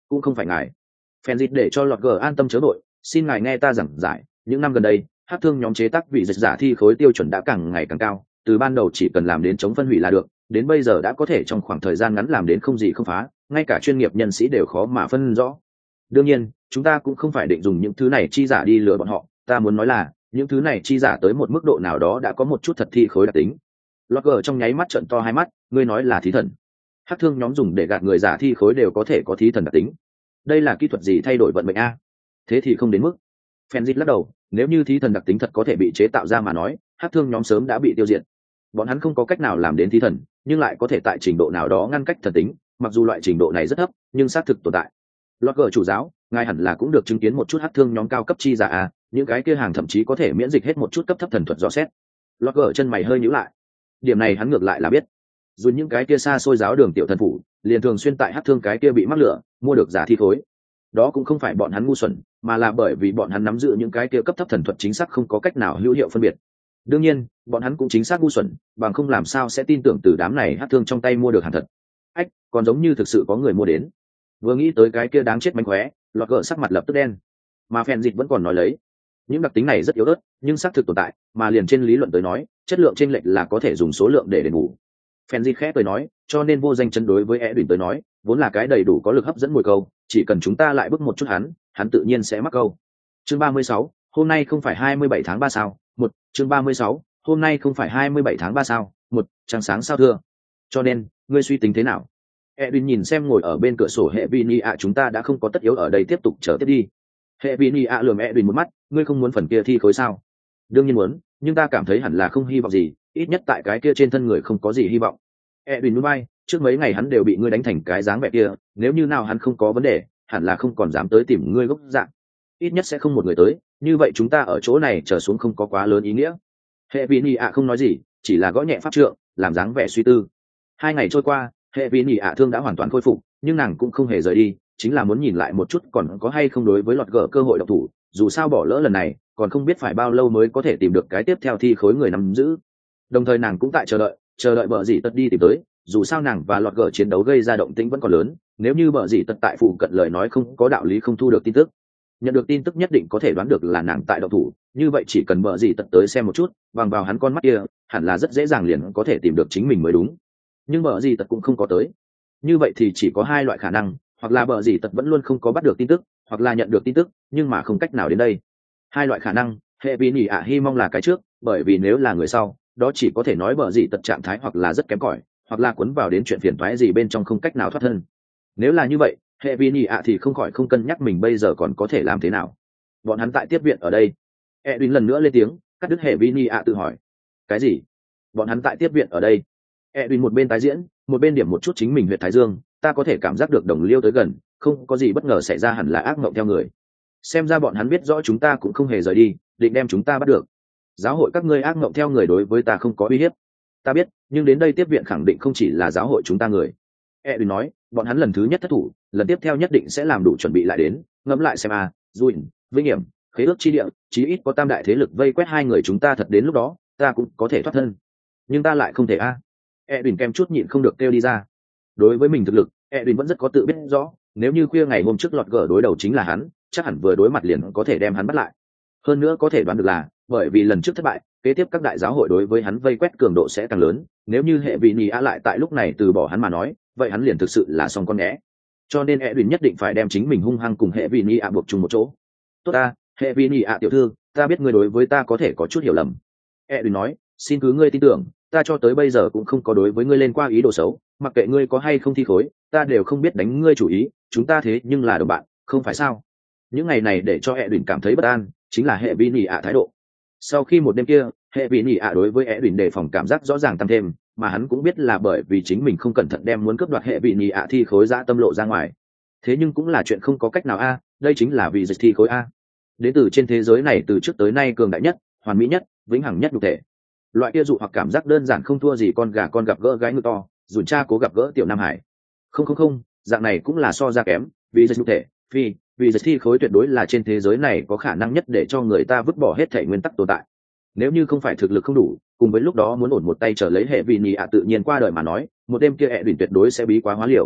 cũng không phải ngài. Phèn dịch để cho lọt gờ an tâm chớ đội, xin ngài nghe ta giảng giải, những năm gần đây hắc thương nhóm chế tác vị dịch giả thi khối tiêu chuẩn đã càng ngày càng cao, từ ban đầu chỉ cần làm đến chống phân hủy là được, đến bây giờ đã có thể trong khoảng thời gian ngắn làm đến không gì không phá, ngay cả chuyên nghiệp nhân sĩ đều khó mà phân rõ. Đương nhiên chúng ta cũng không phải định dùng những thứ này chi giả đi lừa bọn họ, ta muốn nói là những thứ này chi giả tới một mức độ nào đó đã có một chút thật thi khối đặc tính. Lọt gờ trong nháy mắt trợn to hai mắt, ngươi nói là thí thần? Hắc thương nhóm dùng để gạt người giả thi khối đều có thể có thí thần đặc tính? Đây là kỹ thuật gì thay đổi vận mệnh a? Thế thì không đến mức. Phen dịch lắc đầu, nếu như thí thần đặc tính thật có thể bị chế tạo ra mà nói, hắc thương nhóm sớm đã bị tiêu diệt. Bọn hắn không có cách nào làm đến thí thần, nhưng lại có thể tại trình độ nào đó ngăn cách thần tính, mặc dù loại trình độ này rất thấp, nhưng xác thực tồn tại. Lọt gờ chủ giáo, ngài hẳn là cũng được chứng kiến một chút hắc thương nhóm cao cấp chi giả à, những cái kia hàng thậm chí có thể miễn dịch hết một chút cấp thấp thần thuật dò xét. Lọt gờ chân mày hơi nhíu lại. Điểm này hắn ngược lại là biết. Dù những cái kia xa xôi giáo đường tiểu thần phủ, liền thường xuyên tại hắc thương cái kia bị mắc lửa, mua được giả thi khối. Đó cũng không phải bọn hắn ngu xuẩn, mà là bởi vì bọn hắn nắm giữ những cái kia cấp thấp thần thuật chính xác không có cách nào hữu hiệu phân biệt. Đương nhiên bọn hắn cũng chính xác ngu xuẩn, bằng không làm sao sẽ tin tưởng từ đám này hắc thương trong tay mua được hàng thật. Ách, còn giống như thực sự có người mua đến. Vừa nghĩ tới cái kia đáng chết mánh khóe, lọt gỡ sắc mặt lập tức đen. Mà phèn dịch vẫn còn nói lấy, những đặc tính này rất yếu ớt nhưng xác thực tồn tại, mà liền trên lý luận tới nói chất lượng chênh lệch là có thể dùng số lượng để đền bù. Phèn dịch khẽ cười nói, cho nên vô danh chân đối với Edwin tới nói vốn là cái đầy đủ có lực hấp dẫn mùi câu, chỉ cần chúng ta lại bước một chút hắn hắn tự nhiên sẽ mắc câu. Chương ba mươi sáu, hôm nay không phải hai mươi bảy tháng ba sao? Một, chương ba mươi sáu, hôm nay không phải hai mươi bảy tháng ba sao? Một, trăng sáng sao thưa. Cho nên ngươi suy tính thế nào? Edwin nhìn xem ngồi ở bên cửa sổ hệ Vini ạ, chúng ta đã không có tất yếu ở đây tiếp tục chờ tiếp đi. Hệ Vini ạ lườm Edwin một mắt, ngươi không muốn phần kia thi khối sao? Đương nhiên muốn, nhưng ta cảm thấy hẳn là không hy vọng gì, ít nhất tại cái kia trên thân người không có gì hy vọng. Edwin núi bay, trước mấy ngày hắn đều bị ngươi đánh thành cái dáng vẻ kia, nếu như nào hắn không có vấn đề, hẳn là không còn dám tới tìm ngươi gốc dạng. Ít nhất sẽ không một người tới, như vậy chúng ta ở chỗ này trở xuống không có quá lớn ý nghĩa. Hệ Vini ạ không nói gì, chỉ là gõ nhẹ pháp trượng, làm dáng vẻ suy tư. Hai ngày trôi qua, hệ Vini ạ thương đã hoàn toàn khôi phục, nhưng nàng cũng không hề rời đi, chính là muốn nhìn lại một chút còn có hay không đối với lọt gỡ cơ hội độc thủ, dù sao bỏ lỡ lần này còn không biết phải bao lâu mới có thể tìm được cái tiếp theo thi khối người nắm giữ. Đồng thời nàng cũng tại chờ đợi chờ đợi bờ dì tật đi tìm tới, dù sao nàng và lọt gỡ chiến đấu gây ra động tĩnh vẫn còn lớn, nếu như bờ dì tật tại phụ cận lời nói không có đạo lý không thu được tin tức. Nhận được tin tức nhất định có thể đoán được là nàng tại động thủ, như vậy chỉ cần bờ dì tật tới xem một chút, bằng vào hắn con mắt kia hẳn là rất dễ dàng liền có thể tìm được chính mình mới đúng. Nhưng bờ dì tật cũng không có tới, như vậy thì chỉ có hai loại khả năng, hoặc là bờ dì tật vẫn luôn không có bắt được tin tức, hoặc là nhận được tin tức nhưng mà không cách nào đến đây. Hai loại khả năng, hệ vì nhỉ ạ hy mong là cái trước, bởi vì nếu là người sau đó chỉ có thể nói bờ dì tật trạng thái hoặc là rất kém cỏi, hoặc là cuốn vào đến chuyện phiền toái gì bên trong không cách nào thoát thân. Nếu là như vậy, hệ vì nhỉ ạ thì không khỏi không cân nhắc mình bây giờ còn có thể làm thế nào. Bọn hắn tại tiếp viện ở đây. Edwin lần nữa lên tiếng cắt đứt hệ vì nhỉ ạ tự hỏi. Cái gì? Bọn hắn tại tiếp viện ở đây? Edwin một bên tái diễn một bên điểm một chút chính mình huyệt thái dương, ta có thể cảm giác được đồng liêu tới gần, không có gì bất ngờ xảy ra, hẳn là ác mộng theo người. Xem ra bọn hắn biết rõ chúng ta cũng không hề rời đi, định đem chúng ta bắt được. Giáo hội các ngươi ác mộng theo người đối với ta không có uy hiếp, ta biết, nhưng đến đây tiếp viện khẳng định không chỉ là giáo hội chúng ta người. Edwin nói, bọn hắn lần thứ nhất thất thủ, lần tiếp theo nhất định sẽ làm đủ chuẩn bị lại đến. Ngẫm lại xem a, Duin, Vinh Hiểm, Khế ước chi địa, chí ít có tam đại thế lực vây quét hai người chúng ta, thật đến lúc đó ta cũng có thể thoát thân, nhưng ta lại không thể a. Edwin kem chút nhịn không được kêu đi ra. Đối với mình thực lực, Edwin vẫn rất có tự biết rõ, nếu như khuya ngày hôm trước lọt gở đối đầu chính là hắn, chắc hẳn vừa đối mặt liền có thể đem hắn bắt lại. Hơn nữa có thể đoán được là, bởi vì lần trước thất bại, kế tiếp các đại giáo hội đối với hắn vây quét cường độ sẽ càng lớn, nếu như hệ vị nhì a lại tại lúc này từ bỏ hắn mà nói, vậy hắn liền thực sự là xong con nghé. Cho nên Edwin nhất định phải đem chính mình hung hăng cùng hệ vị nhì a buộc chung một chỗ. Tốt ta, hệ vị nhì a tiểu thư, ta biết ngươi đối với ta có thể có chút hiểu lầm. Edwin nói, xin cứ ngươi tin tưởng, ta cho tới bây giờ cũng không có đối với ngươi lên qua ý đồ xấu, mặc kệ ngươi có hay không thi khối, ta đều không biết đánh ngươi chủ ý, chúng ta thế nhưng là đồng bạn, không phải sao? Những ngày này để cho Edwin cảm thấy bất an, chính là hệ vi nhì ạ thái độ. Sau khi một đêm kia, hệ vi nhì ạ đối với Edwin đề phòng cảm giác rõ ràng tăng thêm, mà hắn cũng biết là bởi vì chính mình không cẩn thận đem muốn cướp đoạt hệ vi nhì ạ thi khối dã tâm lộ ra ngoài. Thế nhưng cũng là chuyện không có cách nào a, đây chính là vì dịch thi khối a. Đến từ trên thế giới này từ trước tới nay cường đại nhất, hoàn mỹ nhất, vĩnh hằng nhất nhục thể. Loại kia dụ hoặc cảm giác đơn giản không thua gì con gà con gặp gỡ gái ngựa to, dùn cha cố gặp gỡ tiểu nam hải. Không không không, dạng này cũng là so ra kém, vì dịch nhục thể, vì vì dịch thi khối tuyệt đối là trên thế giới này có khả năng nhất để cho người ta vứt bỏ hết thể nguyên tắc tồn tại. Nếu như không phải thực lực không đủ, cùng với lúc đó muốn ổn một tay trở lấy hệ vị nhì ạ tự nhiên qua đời mà nói, một đêm kia Edwin tuyệt đối sẽ bí quá hóa liều.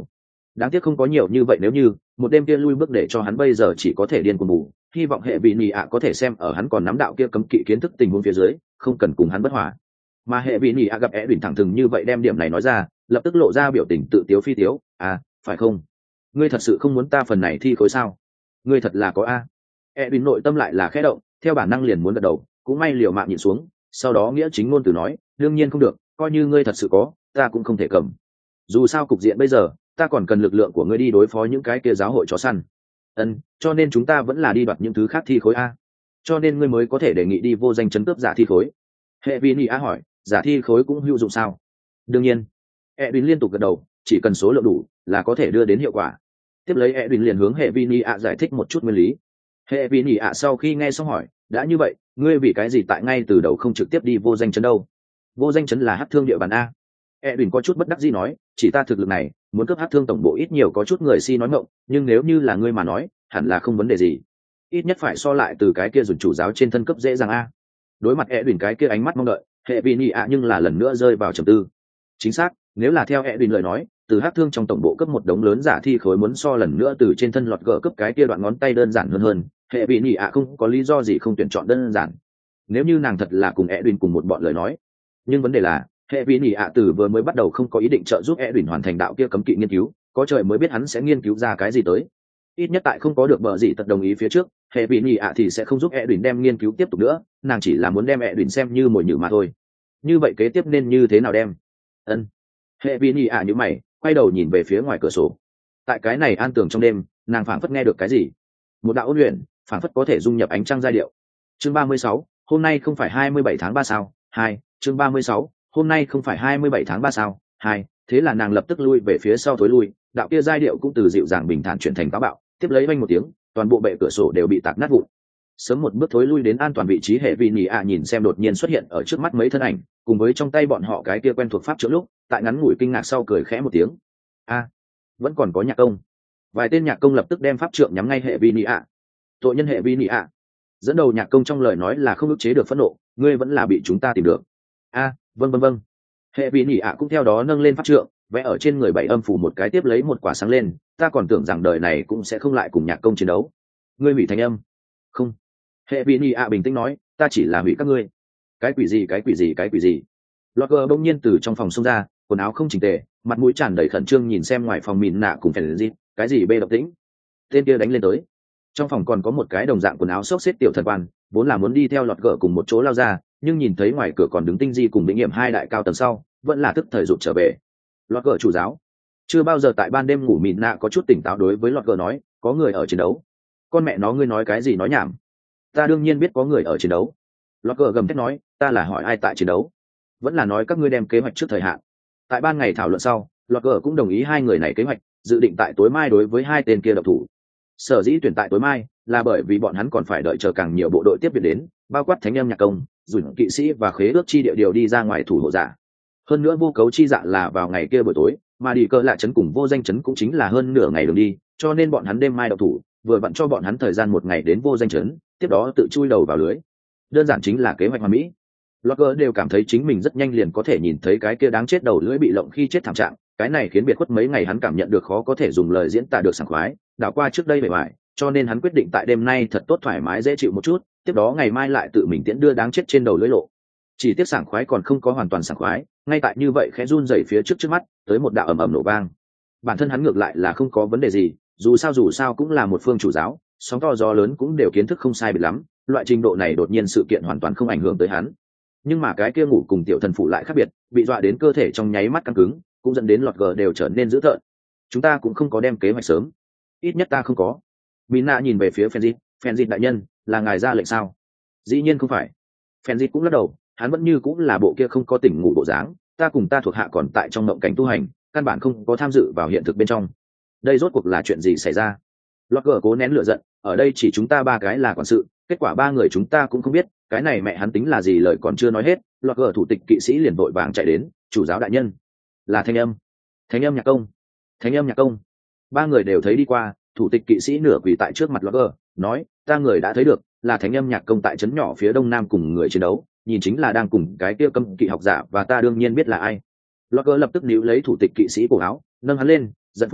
đáng tiếc không có nhiều như vậy, nếu như một đêm kia lui bước để cho hắn bây giờ chỉ có thể điên cuồng bù, hy vọng hệ vị nhị ạ có thể xem ở hắn còn nắm đạo kia cấm kỵ kiến thức tình huống phía dưới, không cần cùng hắn bất hòa. Mà hệ vị nhị ạ gặp Edwin thẳng thừng như vậy đem điểm này nói ra, lập tức lộ ra biểu tình tự tiếu phi tiếu. À, phải không, ngươi thật sự không muốn ta phần này thi khối sao? Ngươi thật là có a. Edwin nội tâm lại là khẽ động, theo bản năng liền muốn gật đầu, cũng may liều mạng nhịn xuống, sau đó nghĩa chính ngôn từ nói, đương nhiên không được, coi như ngươi thật sự có, ta cũng không thể cầm. Dù sao cục diện bây giờ, ta còn cần lực lượng của ngươi đi đối phó những cái kia giáo hội chó săn. Ân, cho nên chúng ta vẫn là đi đoạt những thứ khác thi khối a. Cho nên ngươi mới có thể đề nghị đi vô danh chấn cướp giả thi khối. Hệ vi a hỏi, giả thi khối cũng hữu dụng sao? Đương nhiên. Edwin liên tục gật đầu, chỉ cần số lượng đủ là có thể đưa đến hiệu quả. Tiếp lấy Edwin liền hướng hệ vi a giải thích một chút nguyên lý. Hệ vi a sau khi nghe xong hỏi, đã như vậy, ngươi vì cái gì tại ngay từ đầu không trực tiếp đi vô danh chấn đâu? Vô danh chấn là hắc thương địa bàn a. Edwin có chút bất đắc dĩ nói, chỉ ta thực lực này, muốn cướp hắc thương tổng bộ ít nhiều có chút người si nói ngọng, nhưng nếu như là ngươi mà nói, hẳn là không vấn đề gì. Ít nhất phải so lại từ cái kia dùng chủ giáo trên thân cấp dễ dàng a. Đối mặt Edwin cái kia ánh mắt mong đợi, hệ vị nhị ạ nhưng là lần nữa rơi vào trầm tư. Chính xác, nếu là theo Edwin lời nói, từ hắc thương trong tổng bộ cấp một đống lớn giả thi khối muốn so lần nữa từ trên thân lọt gỡ cấp cái kia đoạn ngón tay đơn giản hơn hơn, hệ vị nhị ạ không có lý do gì không tuyển chọn đơn giản. Nếu như nàng thật là cùng Edwin cùng một bọn lời nói, nhưng vấn đề là hệ vị nhị ạ từ vừa mới bắt đầu không có ý định trợ giúp Edwin hoàn thành đạo kia cấm kỵ nghiên cứu, có trời mới biết hắn sẽ nghiên cứu ra cái gì tới. Ít nhất tại không có được bờ gì tật đồng ý phía trước, hệ vị nhị ạ thì sẽ không giúp Edwin đem nghiên cứu tiếp tục nữa, nàng chỉ là muốn đem Edwin xem như mồi nhử mà thôi. Như vậy kế tiếp nên như thế nào đem? Ân. Hệ vị nhị ạ như mày, quay đầu nhìn về phía ngoài cửa sổ. Tại cái này an tường trong đêm, nàng phảng phất nghe được cái gì, một đạo ôn luyện, phảng phất có thể dung nhập ánh trăng giai điệu. Chương ba mươi sáu, hôm nay không phải hai mươi bảy tháng ba sao? Hai. Chương ba mươi sáu, hôm nay không phải hai mươi bảy tháng ba sao? Hai. Thế là nàng lập tức lui về phía sau thối lui, đạo kia giai điệu cũng từ dịu dàng bình thản chuyển thành táo bạo, tiếp lấy vang một tiếng, toàn bộ bệ cửa sổ đều bị tạc nát vụn. Sớm một bước thối lui đến an toàn vị trí, hệ vị nhị ạ nhìn xem đột nhiên xuất hiện ở trước mắt mấy thân ảnh, cùng với trong tay bọn họ cái kia quen thuộc pháp trượng lúc, tại ngắn ngủi kinh ngạc sau cười khẽ một tiếng. A, vẫn còn có nhạc công. Vài tên nhạc công lập tức đem pháp trượng nhắm ngay hệ vi nhị ạ. Tội nhân hệ vi nhị ạ. Dẫn đầu nhạc công trong lời nói là không ức chế được phẫn nộ, ngươi vẫn là bị chúng ta tìm được. A, vâng vâng vâng. Hệ vi nhị ạ cũng theo đó nâng lên pháp trượng, vẽ ở trên người bảy âm phủ một cái tiếp lấy một quả sáng lên, ta còn tưởng rằng đời này cũng sẽ không lại cùng nhạc công chiến đấu. Ngươi hủy thành âm. Không. Hệ vi nhị ạ bình tĩnh nói, ta chỉ là hủy các ngươi. Cái quỷ gì cái quỷ gì cái quỷ gì. Logger bỗng nhiên từ trong phòng xông ra, quần áo không chỉnh tề, mặt mũi tràn đầy khẩn trương nhìn xem ngoài phòng mìn nạ cùng phèn gì, cái gì bê động tĩnh. Tên kia đánh lên tới. Trong phòng còn có một cái đồng dạng quần áo xốc xếp tiểu thần quan, vốn là muốn đi theo Logger cùng một chỗ lao ra, nhưng nhìn thấy ngoài cửa còn đứng tinh di cùng định nghiệm hai đại cao tầng sau, vẫn là tức thời rụt trở về. Logger chủ giáo, chưa bao giờ tại ban đêm ngủ mìn nạ có chút tỉnh táo đối với Logger nói, có người ở chiến đấu. Con mẹ nó ngươi nói cái gì nói nhảm. Ta đương nhiên biết có người ở chiến đấu. Logger gầm thét nói, ta là hỏi ai tại chiến đấu, vẫn là nói các ngươi đem kế hoạch trước thời hạn. Tại ban ngày thảo luận sau, Logger cũng đồng ý hai người này kế hoạch, dự định tại tối mai đối với hai tên kia độc thủ. Sở dĩ tuyển tại tối mai là bởi vì bọn hắn còn phải đợi chờ càng nhiều bộ đội tiếp viện đến, bao quát thánh âm nhạc công, rủi kỵ sĩ và khế ước chi địa điều đi ra ngoài thủ hộ giả. Hơn nữa vô cấu chi dạ là vào ngày kia buổi tối, mà đi cơ lạ chấn cùng vô danh chấn cũng chính là hơn nửa ngày đường đi, cho nên bọn hắn đêm mai độc thủ, vừa vặn cho bọn hắn thời gian một ngày đến vô danh chấn, tiếp đó tự chui đầu vào lưới. Đơn giản chính là kế hoạch hoàn mỹ. Logger đều cảm thấy chính mình rất nhanh liền có thể nhìn thấy cái kia đáng chết đầu lưỡi bị lộng khi chết thảm trạng, cái này khiến biệt khuất mấy ngày hắn cảm nhận được khó có thể dùng lời diễn tả được sảng khoái, đảo qua trước đây bề ngoài, cho nên hắn quyết định tại đêm nay thật tốt thoải mái dễ chịu một chút, tiếp đó ngày mai lại tự mình tiễn đưa đáng chết trên đầu lưỡi lộ. Chỉ tiếc sảng khoái còn không có hoàn toàn sảng khoái, ngay tại như vậy khẽ run rẩy phía trước trước mắt, tới một đạo ầm ầm nổ vang. Bản thân hắn ngược lại là không có vấn đề gì, dù sao dù sao cũng là một phương chủ giáo, sóng to gió lớn cũng đều kiến thức không sai biệt lắm, loại trình độ này đột nhiên sự kiện hoàn toàn không ảnh hưởng tới hắn. Nhưng mà cái kia ngủ cùng tiểu thần phụ lại khác biệt, bị dọa đến cơ thể trong nháy mắt căng cứng, cũng dẫn đến Logger đều trở nên dữ tợn. Chúng ta cũng không có đem kế hoạch sớm, ít nhất ta không có. Mina nhìn về phía Fenrir, Fenrir đại nhân, là ngài ra lệnh sao? Dĩ nhiên không phải. Fenrir cũng lắc đầu, hắn vẫn như cũng là bộ kia không có tỉnh ngủ bộ dáng, ta cùng ta thuộc hạ còn tại trong mộng cảnh tu hành, căn bản không có tham dự vào hiện thực bên trong. Đây rốt cuộc là chuyện gì xảy ra? Logger cố nén lửa giận, ở đây chỉ chúng ta ba cái là quản sự, kết quả ba người chúng ta cũng không biết, cái này mẹ hắn tính là gì, lời còn chưa nói hết, Logger thủ tịch kỵ sĩ liền vội vàng chạy đến, chủ giáo đại nhân, là thanh âm, thanh âm nhạc công, thanh âm nhạc công. Ba người đều thấy đi qua, thủ tịch kỵ sĩ nửa quỳ tại trước mặt Logger, nói, ta người đã thấy được, là thánh âm nhạc công tại trấn nhỏ phía đông nam cùng người chiến đấu, nhìn chính là đang cùng cái kia cấm kỵ học giả, và ta đương nhiên biết là ai. Logger lập tức níu lấy thủ tịch kỵ sĩ cổ áo, nâng hắn lên, giận phun đạo,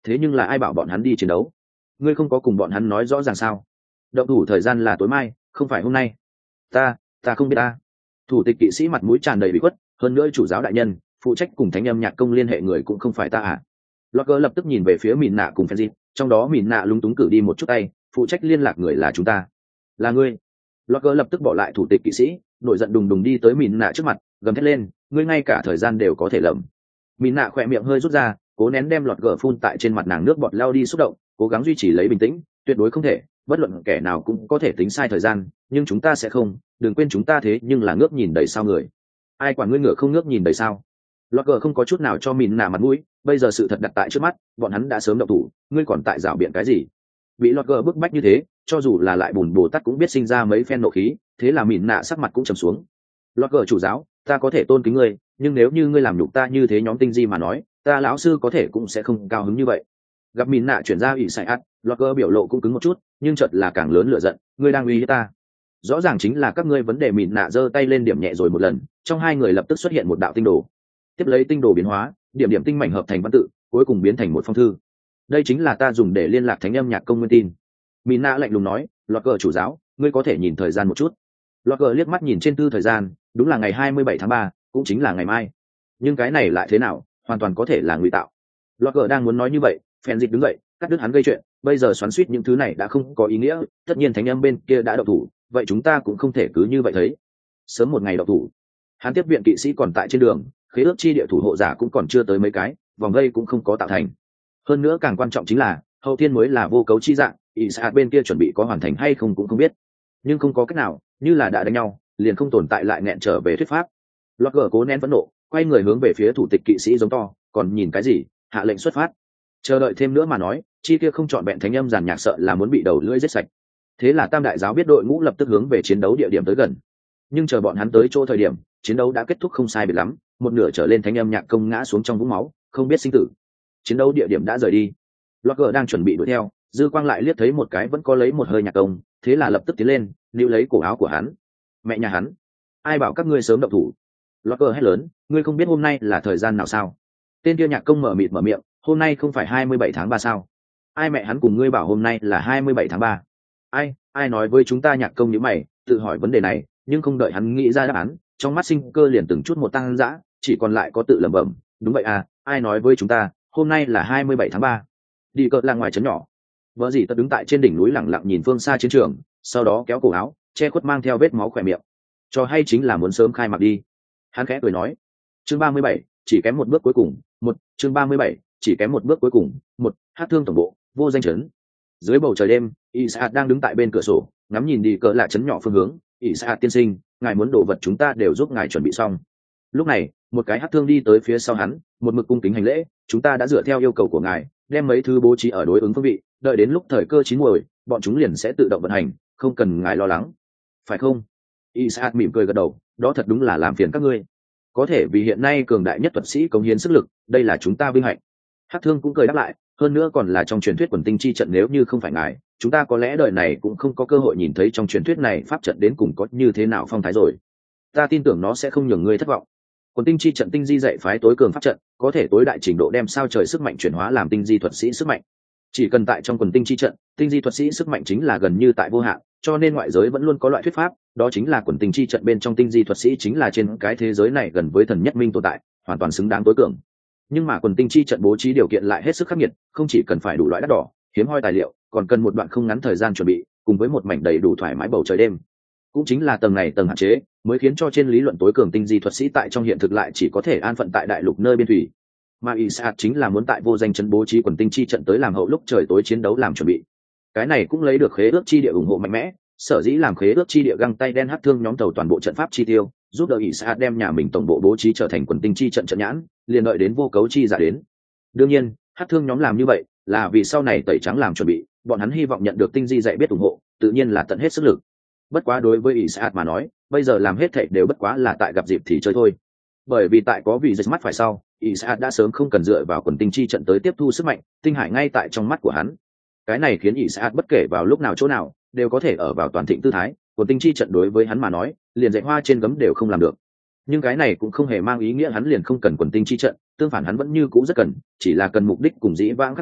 thế nhưng là ai bảo bọn hắn đi chiến đấu? Ngươi không có cùng bọn hắn nói rõ ràng sao? Động thủ thời gian là tối mai, không phải hôm nay. Ta, ta không biết ta. Thủ tịch kỵ sĩ mặt mũi tràn đầy bị khuất, hơn nữa chủ giáo đại nhân, phụ trách cùng thánh âm nhạc công liên hệ người cũng không phải ta à? Locke lập tức nhìn về phía Mìn Nạ cùng Fenrir, trong đó Mìn Nạ lúng túng cử đi một chút tay, phụ trách liên lạc người là chúng ta. Là ngươi. Locke lập tức bỏ lại thủ tịch kỵ sĩ, nổi giận đùng đùng đi tới Mìn Nạ trước mặt, gầm thét lên, ngươi ngay cả thời gian đều có thể lầm. Mìn Nạ khỏe miệng hơi rút ra, cố nén đem lọt gờ phun tại trên mặt nàng nước bọt lao đi xúc động, cố gắng duy trì lấy bình tĩnh, tuyệt đối không thể, bất luận kẻ nào cũng có thể tính sai thời gian, nhưng chúng ta sẽ không, đừng quên chúng ta thế nhưng là ngước nhìn đầy sao người. Ai quản ngươi ngựa không ngước nhìn đầy sao? Lọt gờ không có chút nào cho Mìn Nạ mặt mũi, bây giờ sự thật đặt tại trước mắt, bọn hắn đã sớm động thủ, ngươi còn tại rảo biện cái gì? Bị lọt gờ bức bách như thế, cho dù là lại bùn bồ tát cũng biết sinh ra mấy phen nộ khí, thế là Mìn Nạ sắc mặt cũng trầm xuống. Lọt gờ chủ giáo, ta có thể tôn kính ngươi, nhưng nếu như ngươi làm nhục ta như thế nhóm tinh di mà nói, ta lão sư có thể cũng sẽ không cao hứng như vậy. Gặp Mìn Nạ chuyển ra ủy sai ắt, lọt gờ biểu lộ cũng cứng một chút, nhưng chợt là càng lớn lửa giận, ngươi đang uy hiếp ta. Rõ ràng chính là các ngươi vấn đề. Mìn Nạ giơ tay lên điểm nhẹ rồi một lần, trong hai người lập tức xuất hiện một đạo tinh đồ. Tiếp lấy tinh đồ biến hóa, điểm điểm tinh mảnh hợp thành văn tự, cuối cùng biến thành một phong thư. Đây chính là ta dùng để liên lạc thánh âm nhạc công nguyên tin. Mìn Nạ lạnh lùng nói, lọt gờ chủ giáo, ngươi có thể nhìn thời gian một chút. Lọt gờ liếc mắt nhìn trên thư thời gian, đúng là ngày hai mươi bảy tháng ba, cũng chính là ngày mai. Nhưng cái này lại thế nào, hoàn toàn có thể là ngụy tạo. Lọt gờ đang muốn nói như vậy, Phèn Dịch đứng dậy, cắt đứt hắn gây chuyện, bây giờ xoắn xuýt những thứ này đã không có ý nghĩa, tất nhiên thánh âm bên kia đã động thủ, vậy chúng ta cũng không thể cứ như vậy thấy. Sớm một ngày động thủ. Hắn tiếp viện kỵ sĩ còn tại trên đường, khế ước chi địa thủ hộ giả cũng còn chưa tới mấy cái, vòng vây cũng không có tạo thành. Hơn nữa càng quan trọng chính là, hậu thiên mới là vô cấu chi dạng, Isaac bên kia chuẩn bị có hoàn thành hay không cũng không biết. Nhưng không có cách nào, như là đã đánh nhau, liền không tồn tại lại nghẹn trở về thuyết pháp. Lọt gờ cố nén phẫn nộ, quay người hướng về phía thủ tịch kỵ sĩ giống to, còn nhìn cái gì, hạ lệnh xuất phát. Chờ đợi thêm nữa mà nói, chi kia không chọn bẹn thánh âm giàn nhạc sợ là muốn bị đầu lưỡi giết sạch. Thế là tam đại giáo biết đội ngũ lập tức hướng về chiến đấu địa điểm tới gần. Nhưng chờ bọn hắn tới chỗ thời điểm, chiến đấu đã kết thúc không sai biệt lắm, một nửa trở lên thánh âm nhạc công ngã xuống trong vũng máu, không biết sinh tử. Chiến đấu địa điểm đã rời đi. Lọt gờ đang chuẩn bị đuổi theo, dư quang lại liếc thấy một cái vẫn có lấy một hơi nhạc công, thế là lập tức tiến lên, níu lấy cổ áo của hắn. Mẹ nhà hắn, ai bảo các ngươi sớm động thủ? Lọt gờ hét lớn, ngươi không biết hôm nay là thời gian nào sao? Tên kia nhạc công mở mịt mở miệng, hôm nay không phải hai mươi bảy tháng ba sao? Ai mẹ hắn cùng ngươi bảo hôm nay là hai mươi bảy tháng ba? Ai, ai nói với chúng ta? Nhạc công như mày, tự hỏi vấn đề này, nhưng không đợi hắn nghĩ ra đáp án, trong mắt sinh cơ liền từng chút một tăng dã, chỉ còn lại có tự lẩm bẩm, đúng vậy à, ai nói với chúng ta, hôm nay là hai mươi bảy tháng ba? Đi cợt là ngoài trấn nhỏ. Vợ dì tật đứng tại trên đỉnh núi lặng lặng nhìn phương xa chiến trường, sau đó kéo cổ áo, che khuất mang theo vết máu khỏe miệng. Cho hay chính là muốn sớm khai mạc đi. Hắn khẽ cười nói. Chương ba mươi bảy, chỉ kém một bước cuối cùng. Một, chương ba mươi bảy, chỉ kém một bước cuối cùng. Một, hát thương tổng bộ, vô danh trấn. Dưới bầu trời đêm, Isaac đang đứng tại bên cửa sổ, ngắm nhìn đi cỡ là trấn nhỏ phương hướng. Isaac tiên sinh, ngài muốn đồ vật chúng ta đều giúp ngài chuẩn bị xong. Lúc này, một cái hát thương đi tới phía sau hắn, một mực cung kính hành lễ. Chúng ta đã dựa theo yêu cầu của ngài, đem mấy thứ bố trí ở đối ứng phương vị, đợi đến lúc thời cơ chín muồi, bọn chúng liền sẽ tự động vận hành, không cần ngài lo lắng, phải không? Isaac mỉm cười gật đầu, đó thật đúng là làm phiền các ngươi. Có thể vì hiện nay cường đại nhất thuật sĩ cống hiến sức lực, đây là chúng ta vinh hạnh. Hắc Thương cũng cười đáp lại, hơn nữa còn là trong truyền thuyết quần tinh chi trận, nếu như không phải ngài, chúng ta có lẽ đời này cũng không có cơ hội nhìn thấy trong truyền thuyết này pháp trận đến cùng có như thế nào phong thái rồi. Ta tin tưởng nó sẽ không nhường ngươi thất vọng. Quần tinh chi trận tinh di dạy phái tối cường pháp trận, có thể tối đại trình độ đem sao trời sức mạnh chuyển hóa làm tinh di thuật sĩ sức mạnh. Chỉ cần tại trong quần tinh chi trận, tinh di thuật sĩ sức mạnh chính là gần như tại vô hạn, cho nên ngoại giới vẫn luôn có loại thuyết pháp, đó chính là quần tinh chi trận bên trong tinh di thuật sĩ chính là trên cái thế giới này gần với thần nhất minh tồn tại, hoàn toàn xứng đáng tối cường. Nhưng mà quần tinh chi trận bố trí điều kiện lại hết sức khắc nghiệt, không chỉ cần phải đủ loại đắt đỏ, hiếm hoi tài liệu, còn cần một đoạn không ngắn thời gian chuẩn bị, cùng với một mảnh đầy đủ thoải mái bầu trời đêm. Cũng chính là tầng này tầng hạn chế, mới khiến cho trên lý luận tối cường tinh di thuật sĩ tại trong hiện thực lại chỉ có thể an phận tại đại lục nơi biên thủy. Mà Isaac chính là muốn tại vô danh trấn bố trí quần tinh chi trận tới làm hậu lúc trời tối chiến đấu làm chuẩn bị. Cái này cũng lấy được khế ước chi địa ủng hộ mạnh mẽ, sở dĩ làm khế ước chi địa găng tay đen hắc thương nhóm tàu toàn bộ trận pháp chi tiêu, giúp đỡ Isaac đem nhà mình tổng bộ bố trí trở thành quần tinh chi trận trận nhãn, liền đợi đến vô cấu chi giả đến. Đương nhiên, hắc thương nhóm làm như vậy là vì sau này tẩy trắng làm chuẩn bị, bọn hắn hy vọng nhận được tinh di dạy biết ủng hộ, tự nhiên là tận hết sức lực. Bất quá đối với Isaac mà nói, bây giờ làm hết thảy đều bất quá là tại gặp dịp thì chơi thôi. Bởi vì tại có vị dịch mắt phải sau, Isaac đã sớm không cần dựa vào quần tinh chi trận tới tiếp thu sức mạnh, tinh hải ngay tại trong mắt của hắn. Cái này khiến Isaac bất kể vào lúc nào chỗ nào, đều có thể ở vào toàn thịnh tư thái, quần tinh chi trận đối với hắn mà nói, liền dạy hoa trên gấm đều không làm được. Nhưng cái này cũng không hề mang ý nghĩa hắn liền không cần quần tinh chi trận, tương phản hắn vẫn như cũ rất cần, chỉ là cần mục đích cùng dĩ vãng khác biệt,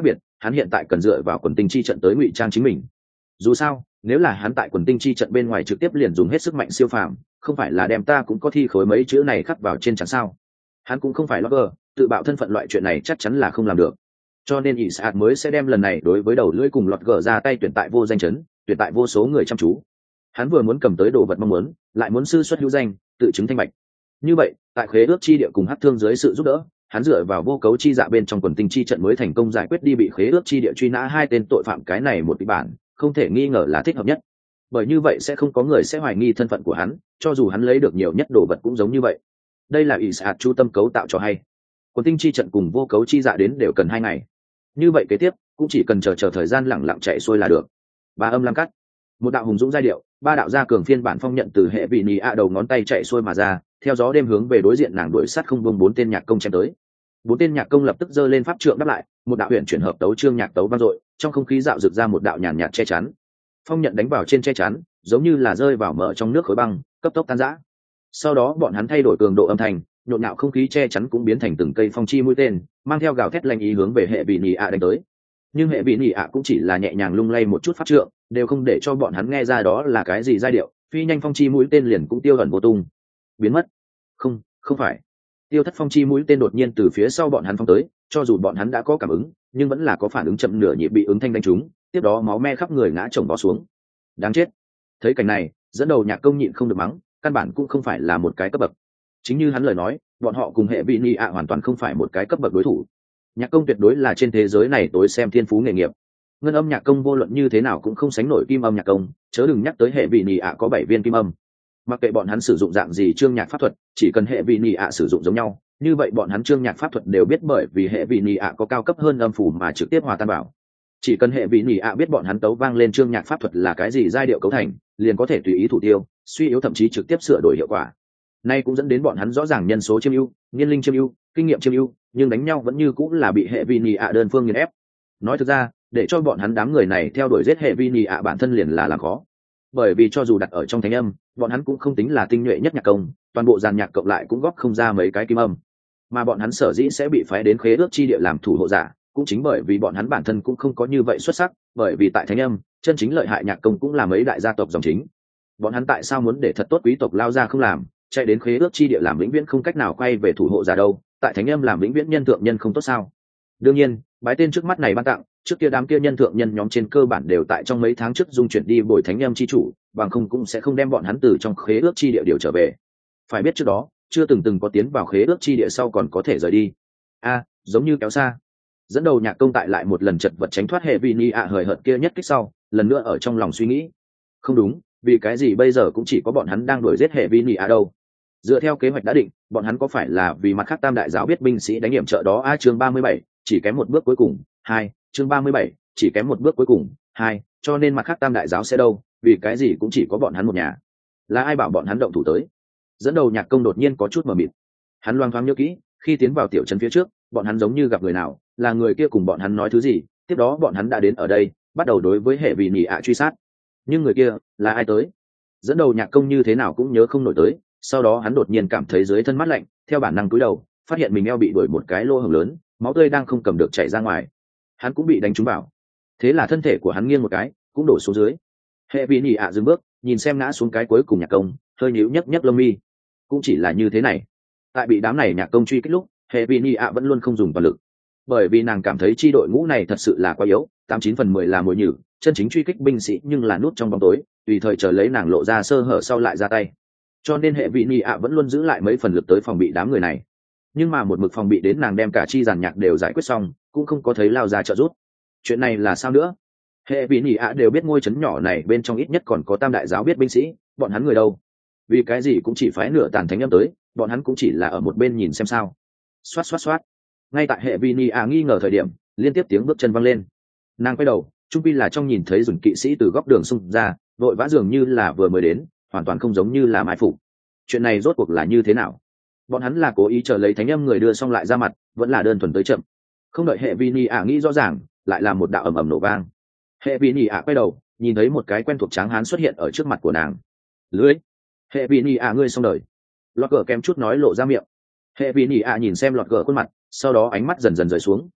hắn hiện tại cần dựa vào quần tinh chi trận tới ngụy trang chính mình. Dù sao nếu là hắn tại quần tinh chi trận bên ngoài trực tiếp liền dùng hết sức mạnh siêu phàm, không phải là đem ta cũng có thi khối mấy chữ này khắc vào trên trán sao? Hắn cũng không phải Logger, tự bạo thân phận loại chuyện này chắc chắn là không làm được. Cho nên Isaac mới sẽ đem lần này đối với đầu lưỡi cùng Logger ra tay tuyển tại vô danh chấn, tuyển tại vô số người chăm chú. Hắn vừa muốn cầm tới đồ vật mong muốn, lại muốn sư xuất hữu danh, tự chứng thanh bạch. Như vậy, tại khế ước chi địa cùng hắc thương dưới sự giúp đỡ, hắn dựa vào vô cấu chi dạ bên trong quần tinh chi trận mới thành công giải quyết đi bị khế ước chi địa truy nã hai tên tội phạm, cái này một kịch bản không thể nghi ngờ là thích hợp nhất. Bởi như vậy sẽ không có người sẽ hoài nghi thân phận của hắn, cho dù hắn lấy được nhiều nhất đồ vật cũng giống như vậy. Đây là Isaac chu tâm cấu tạo cho hay. Quần tinh chi trận cùng vô cấu chi dạ đến đều cần hai ngày. Như vậy kế tiếp cũng chỉ cần chờ chờ thời gian lẳng lặng chạy xuôi là được. Ba âm lam cắt, một đạo hùng dũng giai điệu, ba đạo gia cường phiên bản phong nhận từ hệ vị nhị ạ đầu ngón tay chạy xuôi mà ra, theo gió đêm hướng về đối diện nàng đuổi sát không buông bốn tên nhạc công chém tới. Bốn tên nhạc công lập tức giơ lên pháp trượng đáp lại, một đạo huyền chuyển hợp tấu chương nhạc tấu vang dội, trong không khí dạo rực ra một đạo nhàn nhạt che chắn. Phong nhận đánh vào trên che chắn, giống như là rơi vào mở trong nước khối băng, cấp tốc tan rã. Sau đó bọn hắn thay đổi cường độ âm thanh, nhộn nhạo không khí che chắn cũng biến thành từng cây phong chi mũi tên, mang theo gào thét lanh ý hướng về hệ vị nhị ạ đánh tới. Nhưng hệ vị nhị ạ cũng chỉ là nhẹ nhàng lung lay một chút pháp trượng, đều không để cho bọn hắn nghe ra đó là cái gì giai điệu, phi nhanh phong chi mũi tên liền cũng tiêu ẩn vô tung, biến mất. Không, không phải. Tiêu thất phong chi mũi tên đột nhiên từ phía sau bọn hắn phong tới, cho dù bọn hắn đã có cảm ứng, nhưng vẫn là có phản ứng chậm nửa nhịp bị ứng thanh đánh trúng, tiếp đó máu me khắp người ngã chồng vó xuống. Đáng chết. Thấy cảnh này, dẫn đầu nhạc công nhịn không được mắng, căn bản cũng không phải là một cái cấp bậc. Chính như hắn lời nói, bọn họ cùng hệ vị nhị ạ hoàn toàn không phải một cái cấp bậc đối thủ. Nhạc công tuyệt đối là trên thế giới này tối xem thiên phú nghề nghiệp. Ngân âm nhạc công vô luận như thế nào cũng không sánh nổi kim âm nhạc công, chớ đừng nhắc tới hệ vị nhị ạ có bảy viên kim âm. Mặc kệ bọn hắn sử dụng dạng gì chương nhạc pháp thuật, chỉ cần hệ vị nhị ạ sử dụng giống nhau, như vậy bọn hắn chương nhạc pháp thuật đều biết, bởi vì hệ vị nhị ạ có cao cấp hơn âm phủ mà trực tiếp hòa tan bảo. Chỉ cần hệ vị nhị ạ biết bọn hắn tấu vang lên chương nhạc pháp thuật là cái gì giai điệu cấu thành, liền có thể tùy ý thủ tiêu, suy yếu thậm chí trực tiếp sửa đổi hiệu quả. Nay cũng dẫn đến bọn hắn rõ ràng nhân số chiêm ưu, niên linh chiêm ưu, kinh nghiệm chiêm ưu, nhưng đánh nhau vẫn như cũng là bị hệ vị nhị ạ đơn phương nghiền ép. Nói thực ra, để cho bọn hắn đám người này theo đuổi giết hệ vị nhị ạ bản thân liền là làm khó. Bởi vì cho dù đặt ở trong thánh âm, bọn hắn cũng không tính là tinh nhuệ nhất nhạc công, toàn bộ dàn nhạc cộng lại cũng góp không ra mấy cái kim âm. Mà bọn hắn sở dĩ sẽ bị phái đến khế ước chi địa làm thủ hộ giả, cũng chính bởi vì bọn hắn bản thân cũng không có như vậy xuất sắc, bởi vì tại thánh âm, chân chính lợi hại nhạc công cũng là mấy đại gia tộc dòng chính. Bọn hắn tại sao muốn để thật tốt quý tộc lao ra không làm, chạy đến khế ước chi địa làm vĩnh viễn không cách nào quay về thủ hộ giả đâu, tại thánh âm làm vĩnh viễn nhân thượng nhân không tốt sao? Đương nhiên, bái tên trước mắt này ban tặng, trước kia đám kia nhân thượng nhân nhóm trên cơ bản đều tại trong mấy tháng trước dung chuyển đi bồi thánh âm chi chủ, bằng không cũng sẽ không đem bọn hắn từ trong khế ước chi địa điều trở về. Phải biết trước đó, chưa từng từng có tiến vào khế ước chi địa sau còn có thể rời đi. A, giống như kéo xa. Dẫn đầu nhạc công tại lại một lần chật vật tránh thoát hệ vị ni ạ hời hợt kia nhất kích sau, lần nữa ở trong lòng suy nghĩ. Không đúng, vì cái gì bây giờ cũng chỉ có bọn hắn đang đuổi giết hệ vị ni ạ đâu? Dựa theo kế hoạch đã định, bọn hắn có phải là vì mặt khác tam đại giáo biết binh sĩ đánh nghiệm trợ đó? A chương ba mươi bảy, chỉ kém một bước cuối cùng. Hai, chương ba mươi bảy, chỉ kém một bước cuối cùng. Hai, cho nên mặt khác tam đại giáo sẽ đâu? Vì cái gì cũng chỉ có bọn hắn một nhà? Là ai bảo bọn hắn động thủ tới? Dẫn đầu nhạc công đột nhiên có chút mờ mịt. Hắn loang thoáng nhớ kỹ, khi tiến vào tiểu trấn phía trước, bọn hắn giống như gặp người nào, là người kia cùng bọn hắn nói thứ gì, tiếp đó bọn hắn đã đến ở đây, bắt đầu đối với hệ vị nhị ạ truy sát. Nhưng người kia là ai tới? Dẫn đầu nhạc công như thế nào cũng nhớ không nổi tới. Sau đó hắn đột nhiên cảm thấy dưới thân mát lạnh, theo bản năng cúi đầu, phát hiện mình eo bị đuổi một cái lỗ hổng lớn, máu tươi đang không cầm được chảy ra ngoài. Hắn cũng bị đánh trúng vào. Thế là thân thể của hắn nghiêng một cái, cũng đổ xuống dưới. Hệ vị nhị ạ dừng bước, nhìn xem ngã xuống cái cuối cùng nhạc công, hơi nhíu nhấc nhấc lông mi. Cũng chỉ là như thế này. Tại bị đám này nhạc công truy kích lúc, hệ vị nhị ạ vẫn luôn không dùng toàn lực, bởi vì nàng cảm thấy chi đội ngũ này thật sự là quá yếu, tám chín phần mười là mồi nhử, chân chính truy kích binh sĩ nhưng là nút trong bóng tối, tùy thời chờ lấy nàng lộ ra sơ hở sau lại ra tay. Cho nên hệ vị nhị ạ vẫn luôn giữ lại mấy phần lực tới phòng bị đám người này. Nhưng mà một mực phòng bị đến nàng đem cả chi giàn nhạc đều giải quyết xong, cũng không có thấy lao ra trợ giúp. Chuyện này là sao nữa? Hệ vị nhị ạ đều biết ngôi trấn nhỏ này bên trong ít nhất còn có tam đại giáo biết binh sĩ, bọn hắn người đâu? Vì cái gì cũng chỉ phái nửa tàn thánh âm tới, bọn hắn cũng chỉ là ở một bên nhìn xem sao. Xoát xoát xoát. Ngay tại hệ vị nhị ạ nghi ngờ thời điểm, liên tiếp tiếng bước chân văng lên. Nàng quay đầu, trung pi là trong nhìn thấy dùng kỵ sĩ từ góc đường xung ra, vội vã dường như là vừa mới đến, hoàn toàn không giống như là mai phục. Chuyện này rốt cuộc là như thế nào? Bọn hắn là cố ý chờ lấy thánh âm người đưa xong lại ra mặt, vẫn là đơn thuần tới chậm? Không đợi hệ vi ni ả nghĩ rõ ràng, lại là một đạo ầm ầm nổ vang. Hệ vi ni ả quay đầu, nhìn thấy một cái quen thuộc tráng hán xuất hiện ở trước mặt của nàng. Lưới! Hệ vi ni ả ngươi xong đời. Lọt gờ kém chút nói lộ ra miệng. Hệ vi ni ả nhìn xem lọt gờ khuôn mặt, sau đó ánh mắt dần dần rời xuống,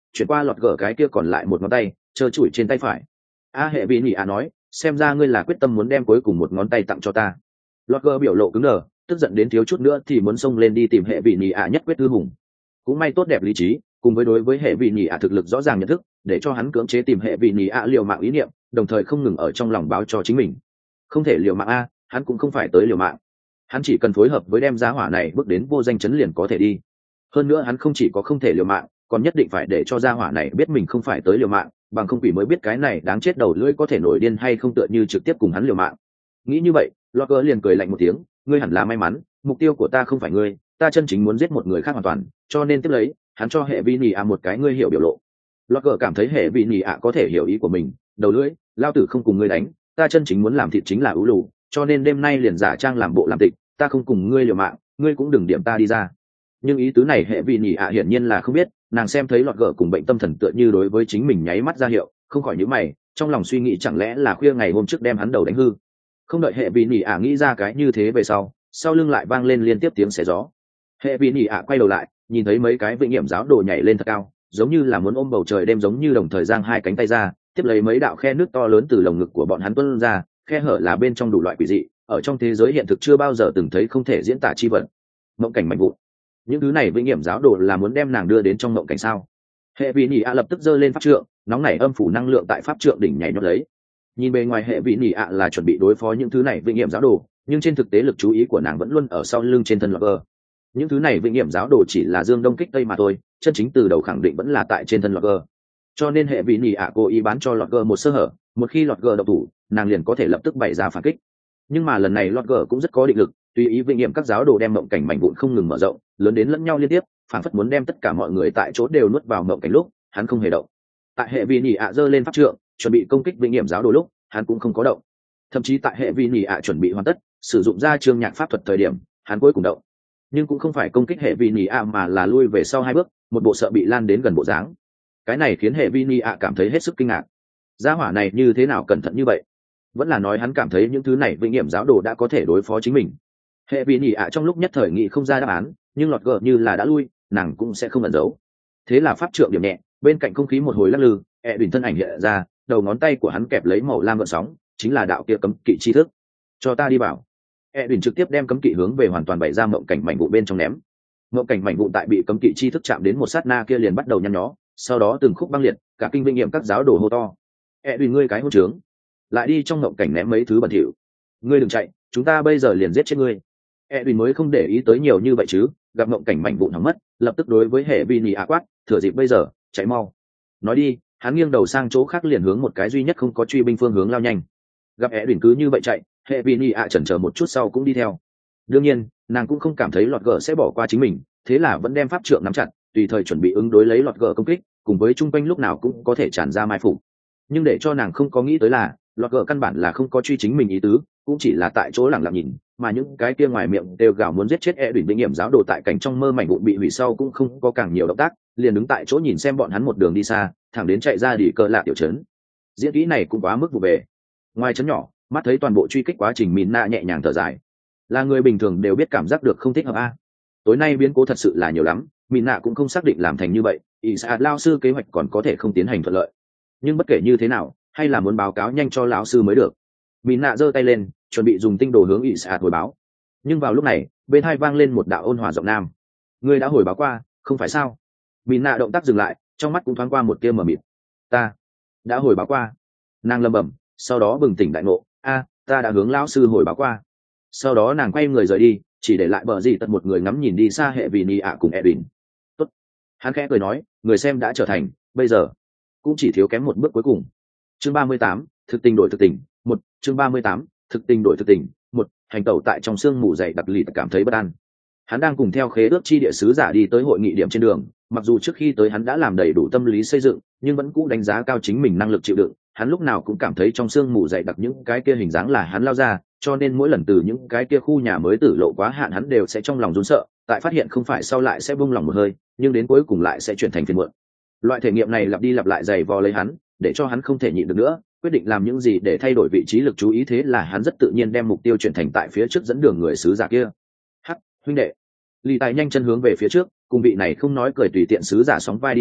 chuyển qua lọt gở cái kia còn lại một ngón tay trơ trụi trên tay phải. A hệ vị nhị ạ nói, xem ra ngươi là quyết tâm muốn đem cuối cùng một ngón tay tặng cho ta. Lọt gở biểu lộ cứng đờ, tức giận đến thiếu chút nữa thì muốn xông lên đi tìm hệ vị nhị ạ nhất quyết thư hùng. Cũng may tốt đẹp lý trí cùng với đối với hệ vị nhị ạ thực lực rõ ràng nhận thức, để cho hắn cưỡng chế tìm hệ vị nhị ạ liều mạng ý niệm, đồng thời không ngừng ở trong lòng báo cho chính mình không thể liều mạng a, hắn cũng không phải tới liều mạng, hắn chỉ cần phối hợp với đem giá hỏa này bước đến vô danh chấn liền có thể đi. Hơn nữa hắn không chỉ có không thể liều mạng, còn nhất định phải để cho gia hỏa này biết mình không phải tới liều mạng, bằng không quỷ mới biết cái này đáng chết đầu lưỡi có thể nổi điên hay không, tựa như trực tiếp cùng hắn liều mạng. Nghĩ như vậy, Locke liền cười lạnh một tiếng, ngươi hẳn là may mắn, mục tiêu của ta không phải ngươi, ta chân chính muốn giết một người khác hoàn toàn, cho nên tiếp lấy, hắn cho hệ vi nhị ạ một cái ngươi hiểu biểu lộ. Locke cảm thấy hệ vi nhị ạ có thể hiểu ý của mình, đầu lưỡi, lao tử không cùng ngươi đánh, ta chân chính muốn làm thịt chính là ưu lù, cho nên đêm nay liền giả trang làm bộ làm tịch, ta không cùng ngươi liều mạng, ngươi cũng đừng điểm ta đi ra. Nhưng ý tứ này hệ vi nhị ạ hiển nhiên là không biết, nàng xem thấy Lọt Gở cùng bệnh tâm thần tựa như đối với chính mình nháy mắt ra hiệu, không khỏi nhíu mày, trong lòng suy nghĩ chẳng lẽ là khuya ngày hôm trước đem hắn đầu đánh hư. Không đợi hệ vi nhị ạ nghĩ ra cái như thế về sau, sau lưng lại vang lên liên tiếp tiếng xé gió. Hệ vi nhị ạ quay đầu lại, nhìn thấy mấy cái vĩnh nghiệm giáo đồ nhảy lên thật cao, giống như là muốn ôm bầu trời đêm, giống như đồng thời giang hai cánh tay ra, tiếp lấy mấy đạo khe nước to lớn từ lồng ngực của bọn hắn tuôn ra, khe hở là bên trong đủ loại quỷ dị, ở trong thế giới hiện thực chưa bao giờ từng thấy, không thể diễn tả chi vật. Mộng cảnh mạnh vụn, những thứ này vĩnh nghiệm giáo đồ là muốn đem nàng đưa đến trong mộng cảnh sao? Hệ vị nhị ạ lập tức giơ lên pháp trượng, nóng nảy âm phủ năng lượng tại pháp trượng đỉnh nhảy nhót lấy. Nhìn bề ngoài hệ vị nhị ạ là chuẩn bị đối phó những thứ này vĩnh nghiệm giáo đồ, nhưng trên thực tế lực chú ý của nàng vẫn luôn ở sau lưng trên thân Lọt. Những thứ này vĩnh nghiệm giáo đồ chỉ là dương đông kích tây mà thôi, chân chính từ đầu khẳng định vẫn là tại trên thân Lọt. Cho nên hệ vị nhị ạ cố ý bán cho Lọt một sơ hở, một khi Lọt độc thủ, nàng liền có thể lập tức bày ra phản kích. Nhưng mà lần này Lọt cũng rất có định lực, tùy ý vĩnh nghiệm các giáo đồ đem mộng cảnh mảnh vụn không ngừng mở rộng, lớn đến lẫn nhau liên tiếp, phản phất muốn đem tất cả mọi người tại chỗ đều nuốt vào mộng cảnh lúc, hắn không hề động. Tại hệ vị nhị ạ giơ lên pháp trượng, chuẩn bị công kích vĩnh nghiệm giáo đồ lúc, hắn cũng không có động. Thậm chí tại hệ vị nhị ạ chuẩn bị hoàn tất, sử dụng ra chương nhạc pháp thuật thời điểm, hắn cuối cùng động. Nhưng cũng không phải công kích hệ vị nhị ạ mà là lui về sau hai bước, một bộ sợ bị lan đến gần bộ dáng. Cái này khiến hệ vi nhị ạ cảm thấy hết sức kinh ngạc. Gia hỏa này như thế nào cẩn thận như vậy? Vẫn là nói hắn cảm thấy những thứ này vĩnh nghiệm giáo đồ đã có thể đối phó chính mình. Hệ vi nhị ạ trong lúc nhất thời nghĩ không ra đáp án, nhưng Lọt gờ như là đã lui, nàng cũng sẽ không ẩn giấu. Thế là pháp trượng điểm nhẹ, bên cạnh không khí một hồi lắc lư, e bình thân ảnh hiện ra, đầu ngón tay của hắn kẹp lấy màu lam gợn sóng, chính là đạo kia cấm kỵ chi thức. Cho ta đi bảo. E bình trực tiếp đem cấm kỵ hướng về hoàn toàn bày ra mộng cảnh mảnh vụn bên trong ném. Mộng cảnh mảnh vụn tại bị cấm kỵ chi thức chạm đến một sát na kia liền bắt đầu nhăn nhó, sau đó từng khúc băng liệt, cả kinh vinh nghiệm các giáo đồ hô to. E bình ngươi cái hôn trướng, lại đi trong mộng cảnh ném mấy thứ bẩn thỉu. Ngươi đừng chạy, chúng ta bây giờ liền giết chết ngươi. E bình mới không để ý tới nhiều như vậy chứ, gặp mộng cảnh mảnh vụn hỏng mất, lập tức đối với hệ vi nhị ạ quát, thừa dịp bây giờ, chạy mau. Nói đi, hắn nghiêng đầu sang chỗ khác liền hướng một cái duy nhất không có truy binh phương hướng lao nhanh. Gặp E bình cứ như vậy chạy, hệ vi nhị ạ chần chờ một chút sau cũng đi theo. Đương nhiên, nàng cũng không cảm thấy Lọt gờ sẽ bỏ qua chính mình, thế là vẫn đem pháp trượng nắm chặt, tùy thời chuẩn bị ứng đối lấy Lọt gờ công kích, cùng với trung quanh lúc nào cũng có thể tràn ra mai phục. Nhưng để cho nàng không có nghĩ tới là, Lọt gờ căn bản là không có truy chính mình ý tứ, cũng chỉ là tại chỗ lặng lặng nhìn, mà những cái kia ngoài miệng đều gào muốn giết chết E đỉnh vĩnh nghiệm giáo đồ tại cảnh trong mơ mảnh vụn bị hủy sau cũng không có càng nhiều động tác, liền đứng tại chỗ nhìn xem bọn hắn một đường đi xa, thẳng đến chạy ra đỉ cờ lạ tiểu trấn. Diễn kỹ này cũng quá mức vụ về. Ngoài trấn nhỏ, mắt thấy toàn bộ truy kích quá trình Mina nhẹ nhàng thở dài. Là người bình thường đều biết cảm giác được không thích hợp a. Tối nay biến cố thật sự là nhiều lắm, Mina cũng không xác định làm thành như vậy, Isaac lao sư kế hoạch còn có thể không tiến hành thuận lợi. Nhưng bất kể như thế nào, hay là muốn báo cáo nhanh cho lão sư mới được. Mina giơ tay lên, chuẩn bị dùng tinh đồ hướng Isaac hồi báo. Nhưng vào lúc này, bên hai vang lên một đạo ôn hòa giọng nam. Ngươi đã hồi báo qua, không phải sao? Mina động tác dừng lại, trong mắt cũng thoáng qua một tia mờ mịt. Ta đã hồi báo qua. Nàng lẩm bẩm, sau đó bừng tỉnh đại ngộ, a, ta đã hướng lão sư hồi báo qua. Sau đó nàng quay người rời đi, chỉ để lại bờ gì tật một người ngắm nhìn đi xa hệ vì nhị ạ cùng Edwin. Tốt. Hắn khẽ cười nói, người xem đã trở thành, bây giờ cũng chỉ thiếu kém một bước cuối cùng. Chương ba mươi tám, thực tình đổi thực tình, một, chương ba mươi tám, thực tình đổi thực tình, một, hành tẩu tại trong sương mù dày đặc lì cảm thấy bất an. Hắn đang cùng theo khế ước chi địa sứ giả đi tới hội nghị điểm trên đường, mặc dù trước khi tới hắn đã làm đầy đủ tâm lý xây dựng, nhưng vẫn cũ đánh giá cao chính mình năng lực chịu đựng, hắn lúc nào cũng cảm thấy trong sương mù dày đặc những cái kia hình dáng là hắn lao ra, cho nên mỗi lần từ những cái kia khu nhà mới tử lộ quá hạn hắn đều sẽ trong lòng run sợ, tại phát hiện không phải sau lại sẽ buông lòng một hơi, nhưng đến cuối cùng lại sẽ chuyển thành phiền muộn. Loại thể nghiệm này lặp đi lặp lại dày vò lấy hắn, để cho hắn không thể nhịn được nữa, quyết định làm những gì để thay đổi vị trí lực chú ý, thế là hắn rất tự nhiên đem mục tiêu chuyển thành tại phía trước dẫn đường người sứ giả kia. Hắc, huynh đệ. Lý Tài nhanh chân hướng về phía trước, cùng vị này không nói cười tùy tiện sứ giả sóng vai đi tới,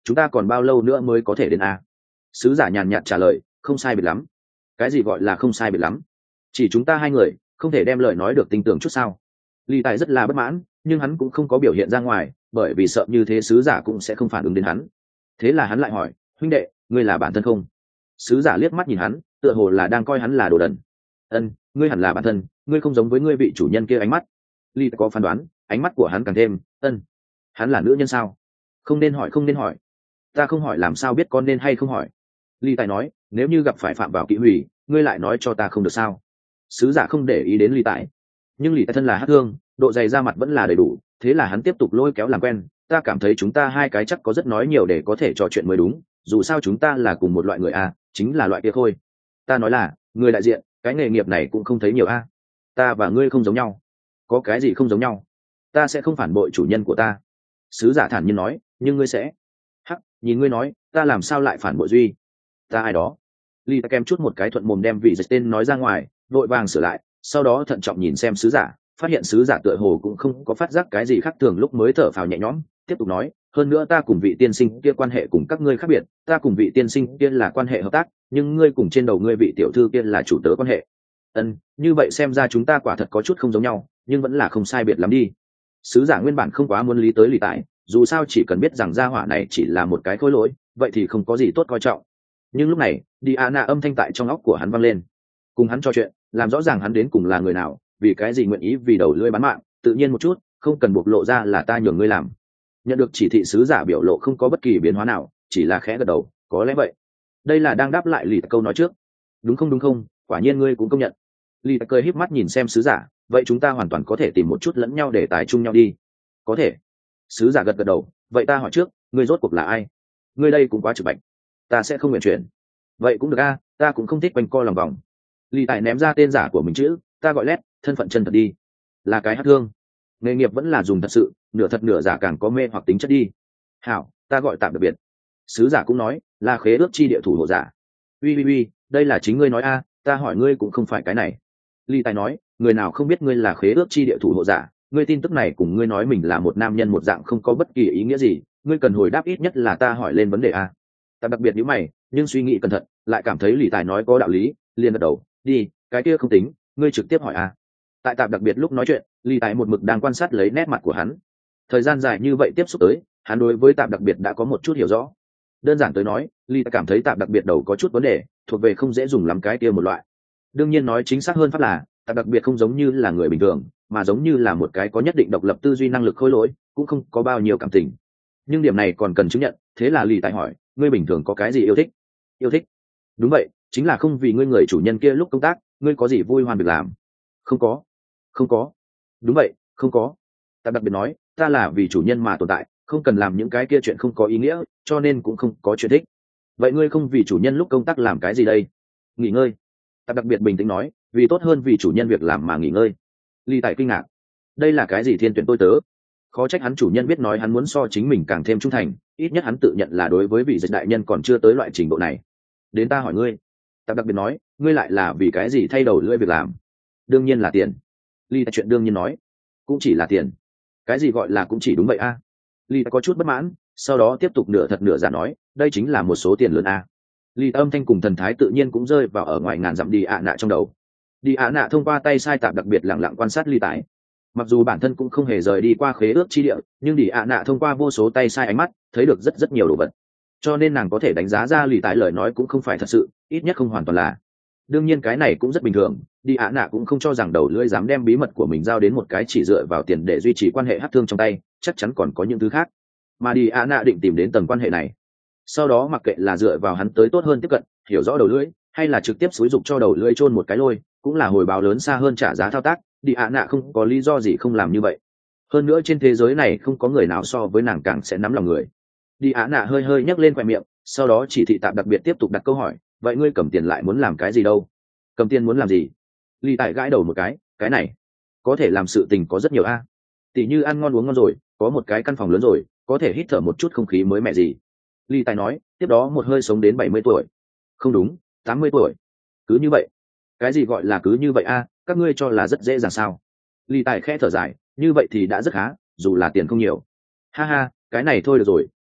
chúng ta còn bao lâu nữa mới có thể đến a? Sứ giả nhàn nhạt trả lời, không sai biệt lắm. Cái gì gọi là không sai biệt lắm? Chỉ chúng ta hai người không thể đem lời nói được tin tưởng chút sao? Lý Tài rất là bất mãn, nhưng hắn cũng không có biểu hiện ra ngoài, bởi vì sợ như thế sứ giả cũng sẽ không phản ứng đến hắn. Thế là hắn lại hỏi, huynh đệ, ngươi là bản thân không? Sứ giả liếc mắt nhìn hắn, tựa hồ là đang coi hắn là đồ đần. Ân, ngươi hẳn là bản thân, ngươi không giống với ngươi vị chủ nhân kia ánh mắt. Lý Tài có phán đoán, ánh mắt của hắn càng thêm, ân, hắn là nữ nhân sao? Không nên hỏi, không nên hỏi. Ta không hỏi làm sao biết con nên hay không hỏi? Lý Tài nói, nếu như gặp phải phạm vào kỵ hủy, ngươi lại nói cho ta không được sao? Sứ giả không để ý đến Lý Tài, nhưng Lý Tài thân là hắc thương, độ dày da mặt vẫn là đầy đủ, thế là hắn tiếp tục lôi kéo làm quen. Ta cảm thấy chúng ta hai cái chắc có rất nói nhiều để có thể trò chuyện mới đúng, dù sao chúng ta là cùng một loại người a, chính là loại kia thôi. Ta nói là, người đại diện, cái nghề nghiệp này cũng không thấy nhiều a. Ta và ngươi không giống nhau. Có cái gì không giống nhau? Ta sẽ không phản bội chủ nhân của ta. Sứ giả thản nhiên nói, nhưng ngươi sẽ. Hắc, nhìn ngươi nói, ta làm sao lại phản bội Duy? Ta ai đó? Ly ta kem chút một cái thuận mồm đem vị dịch tên nói ra ngoài, vội vàng sửa lại, sau đó thận trọng nhìn xem sứ giả, phát hiện sứ giả tựa hồ cũng không có phát giác cái gì khác thường, lúc mới thở phào nhẹ nhõm, tiếp tục nói, hơn nữa ta cùng vị tiên sinh kia quan hệ cùng các ngươi khác biệt, ta cùng vị tiên sinh kia là quan hệ hợp tác, nhưng ngươi cùng trên đầu ngươi vị tiểu thư kia là chủ tớ quan hệ. Ân, như vậy xem ra chúng ta quả thật có chút không giống nhau, nhưng vẫn là không sai biệt lắm đi. Sứ giả nguyên bản không quá muốn lý tới Lý Tài, dù sao chỉ cần biết rằng gia hỏa này chỉ là một cái khối lỗi, vậy thì không có gì tốt coi trọng. Nhưng lúc này, Diana âm thanh tại trong óc của hắn vang lên, cùng hắn trò chuyện, làm rõ ràng hắn đến cùng là người nào, vì cái gì nguyện ý vì đầu lưỡi bán mạng, tự nhiên một chút, không cần buộc lộ ra là ta nhường ngươi làm. Nhận được chỉ thị, sứ giả biểu lộ không có bất kỳ biến hóa nào, chỉ là khẽ gật đầu, có lẽ vậy. Đây là đang đáp lại Lý câu nói trước. Đúng không đúng không, quả nhiên ngươi cũng công nhận. Lý cười híp mắt nhìn xem sứ giả, vậy chúng ta hoàn toàn có thể tìm một chút lẫn nhau để tài chung nhau đi. Có thể. Sứ giả gật gật đầu, vậy ta hỏi trước, ngươi rốt cuộc là ai? Ngươi đây cũng quá trực bạch. Ta sẽ không nguyện chuyển. Vậy cũng được a, ta cũng không thích quanh co lòng vòng. Lý Tài ném ra tên giả của mình chữ, ta gọi Lét, thân phận chân thật đi, là cái hắc thương, nghề nghiệp vẫn là dùng thật sự, nửa thật nửa giả càng có mê hoặc tính chất đi. Hảo, ta gọi tạm đặc biệt. Sứ giả cũng nói, là khế ước chi địa thủ hộ giả. Uy uy uy, đây là chính ngươi nói a, ta hỏi ngươi cũng không phải cái này. Lý Tài nói, người nào không biết ngươi là khế ước chi địa thủ hộ giả, ngươi tin tức này cùng ngươi nói mình là một nam nhân một dạng không có bất kỳ ý nghĩa gì, ngươi cần hồi đáp ít nhất là ta hỏi lên vấn đề a. Ta đặc biệt nhíu mày, nhưng suy nghĩ cẩn thận, lại cảm thấy Lý Tài nói có đạo lý, liền gật đầu, đi, cái kia không tính, ngươi trực tiếp hỏi a. Tại tạp đặc biệt lúc nói chuyện, Lý Tài một mực đang quan sát lấy nét mặt của hắn. Thời gian dài như vậy tiếp xúc tới, hắn đối với tạp đặc biệt đã có một chút hiểu rõ. Đơn giản tới nói, Lý Tài cảm thấy tạp đặc biệt đầu có chút vấn đề, thuộc về không dễ dùng lắm cái kia một loại. Đương nhiên nói chính xác hơn pháp là, tạp đặc biệt không giống như là người bình thường, mà giống như là một cái có nhất định độc lập tư duy năng lực khối lỗi, cũng không có bao nhiêu cảm tình. Nhưng điểm này còn cần chứng nhận, thế là Lý Tài hỏi, ngươi bình thường có cái gì yêu thích? Yêu thích? Đúng vậy, chính là không vì ngươi người chủ nhân kia lúc công tác, ngươi có gì vui hoan việc làm? Không có. Không có. Đúng vậy, không có. Ta đặc biệt nói, ta là vì chủ nhân mà tồn tại, không cần làm những cái kia chuyện không có ý nghĩa, cho nên cũng không có chuyện thích. Vậy ngươi không vì chủ nhân lúc công tác làm cái gì đây? Nghỉ ngơi. Ta đặc biệt bình tĩnh nói, vì tốt hơn vì chủ nhân việc làm mà nghỉ ngơi. Lý Tài kinh ngạc, đây là cái gì thiên tuyển tôi tớ? Khó trách hắn chủ nhân biết nói hắn muốn so chính mình càng thêm trung thành, ít nhất hắn tự nhận là đối với vị dịch đại nhân còn chưa tới loại trình độ này. Đến ta hỏi ngươi. Ta đặc biệt nói, ngươi lại là vì cái gì thay đầu lưỡi việc làm? Đương nhiên là tiền. Lý Tài chuyện đương nhiên nói, cũng chỉ là tiền. Cái gì gọi là cũng chỉ đúng vậy a? À? Lý Tài có chút bất mãn, sau đó tiếp tục nửa thật nửa giả nói, đây chính là một số tiền lớn a. À? Lý Tài âm thanh cùng thần thái tự nhiên cũng rơi vào ở ngoài ngàn dặm đi ạ nạ trong đầu. Đi ạ nạ thông qua tay sai tạp đặc biệt lặng lặng quan sát Lý Tài. Mặc dù bản thân cũng không hề rời đi qua khế ước chi địa, nhưng đi ạ nạ thông qua vô số tay sai ánh mắt thấy được rất rất nhiều đồ vật, cho nên nàng có thể đánh giá ra Lý Tài lời nói cũng không phải thật sự, ít nhất không hoàn toàn là. Đương nhiên cái này cũng rất bình thường, đi ạ nạ cũng không cho rằng đầu lưỡi dám đem bí mật của mình giao đến một cái chỉ dựa vào tiền để duy trì quan hệ hát thương trong tay, chắc chắn còn có những thứ khác, mà đi ạ nạ định tìm đến tầng quan hệ này, sau đó mặc kệ là dựa vào hắn tới tốt hơn tiếp cận hiểu rõ đầu lưỡi, hay là trực tiếp xúi dục cho đầu lưỡi chôn một cái lôi, cũng là hồi báo lớn xa hơn trả giá thao tác. Đi ạ nạ không có lý do gì không làm như vậy, hơn nữa trên thế giới này không có người nào so với nàng càng sẽ nắm lòng người. Đi ạ nạ hơi hơi nhấc lên khoe miệng, sau đó chỉ thị tạm đặc biệt tiếp tục đặt câu hỏi, vậy ngươi cầm tiền lại muốn làm cái gì đâu? Cầm tiền muốn làm gì? Lý Tài gãi đầu một cái, cái này có thể làm sự tình có rất nhiều a. Tỷ như ăn ngon uống ngon rồi, có một cái căn phòng lớn rồi, có thể hít thở một chút không khí mới mẻ gì. Lý Tài nói, tiếp đó một hơi sống đến bảy mươi tuổi. Không đúng, tám mươi tuổi. Cứ như vậy. Cái gì gọi là cứ như vậy a? Các ngươi cho là rất dễ dàng sao? Lý Tài khẽ thở dài, như vậy thì đã rất khá, dù là tiền không nhiều. Ha ha, cái này thôi được rồi,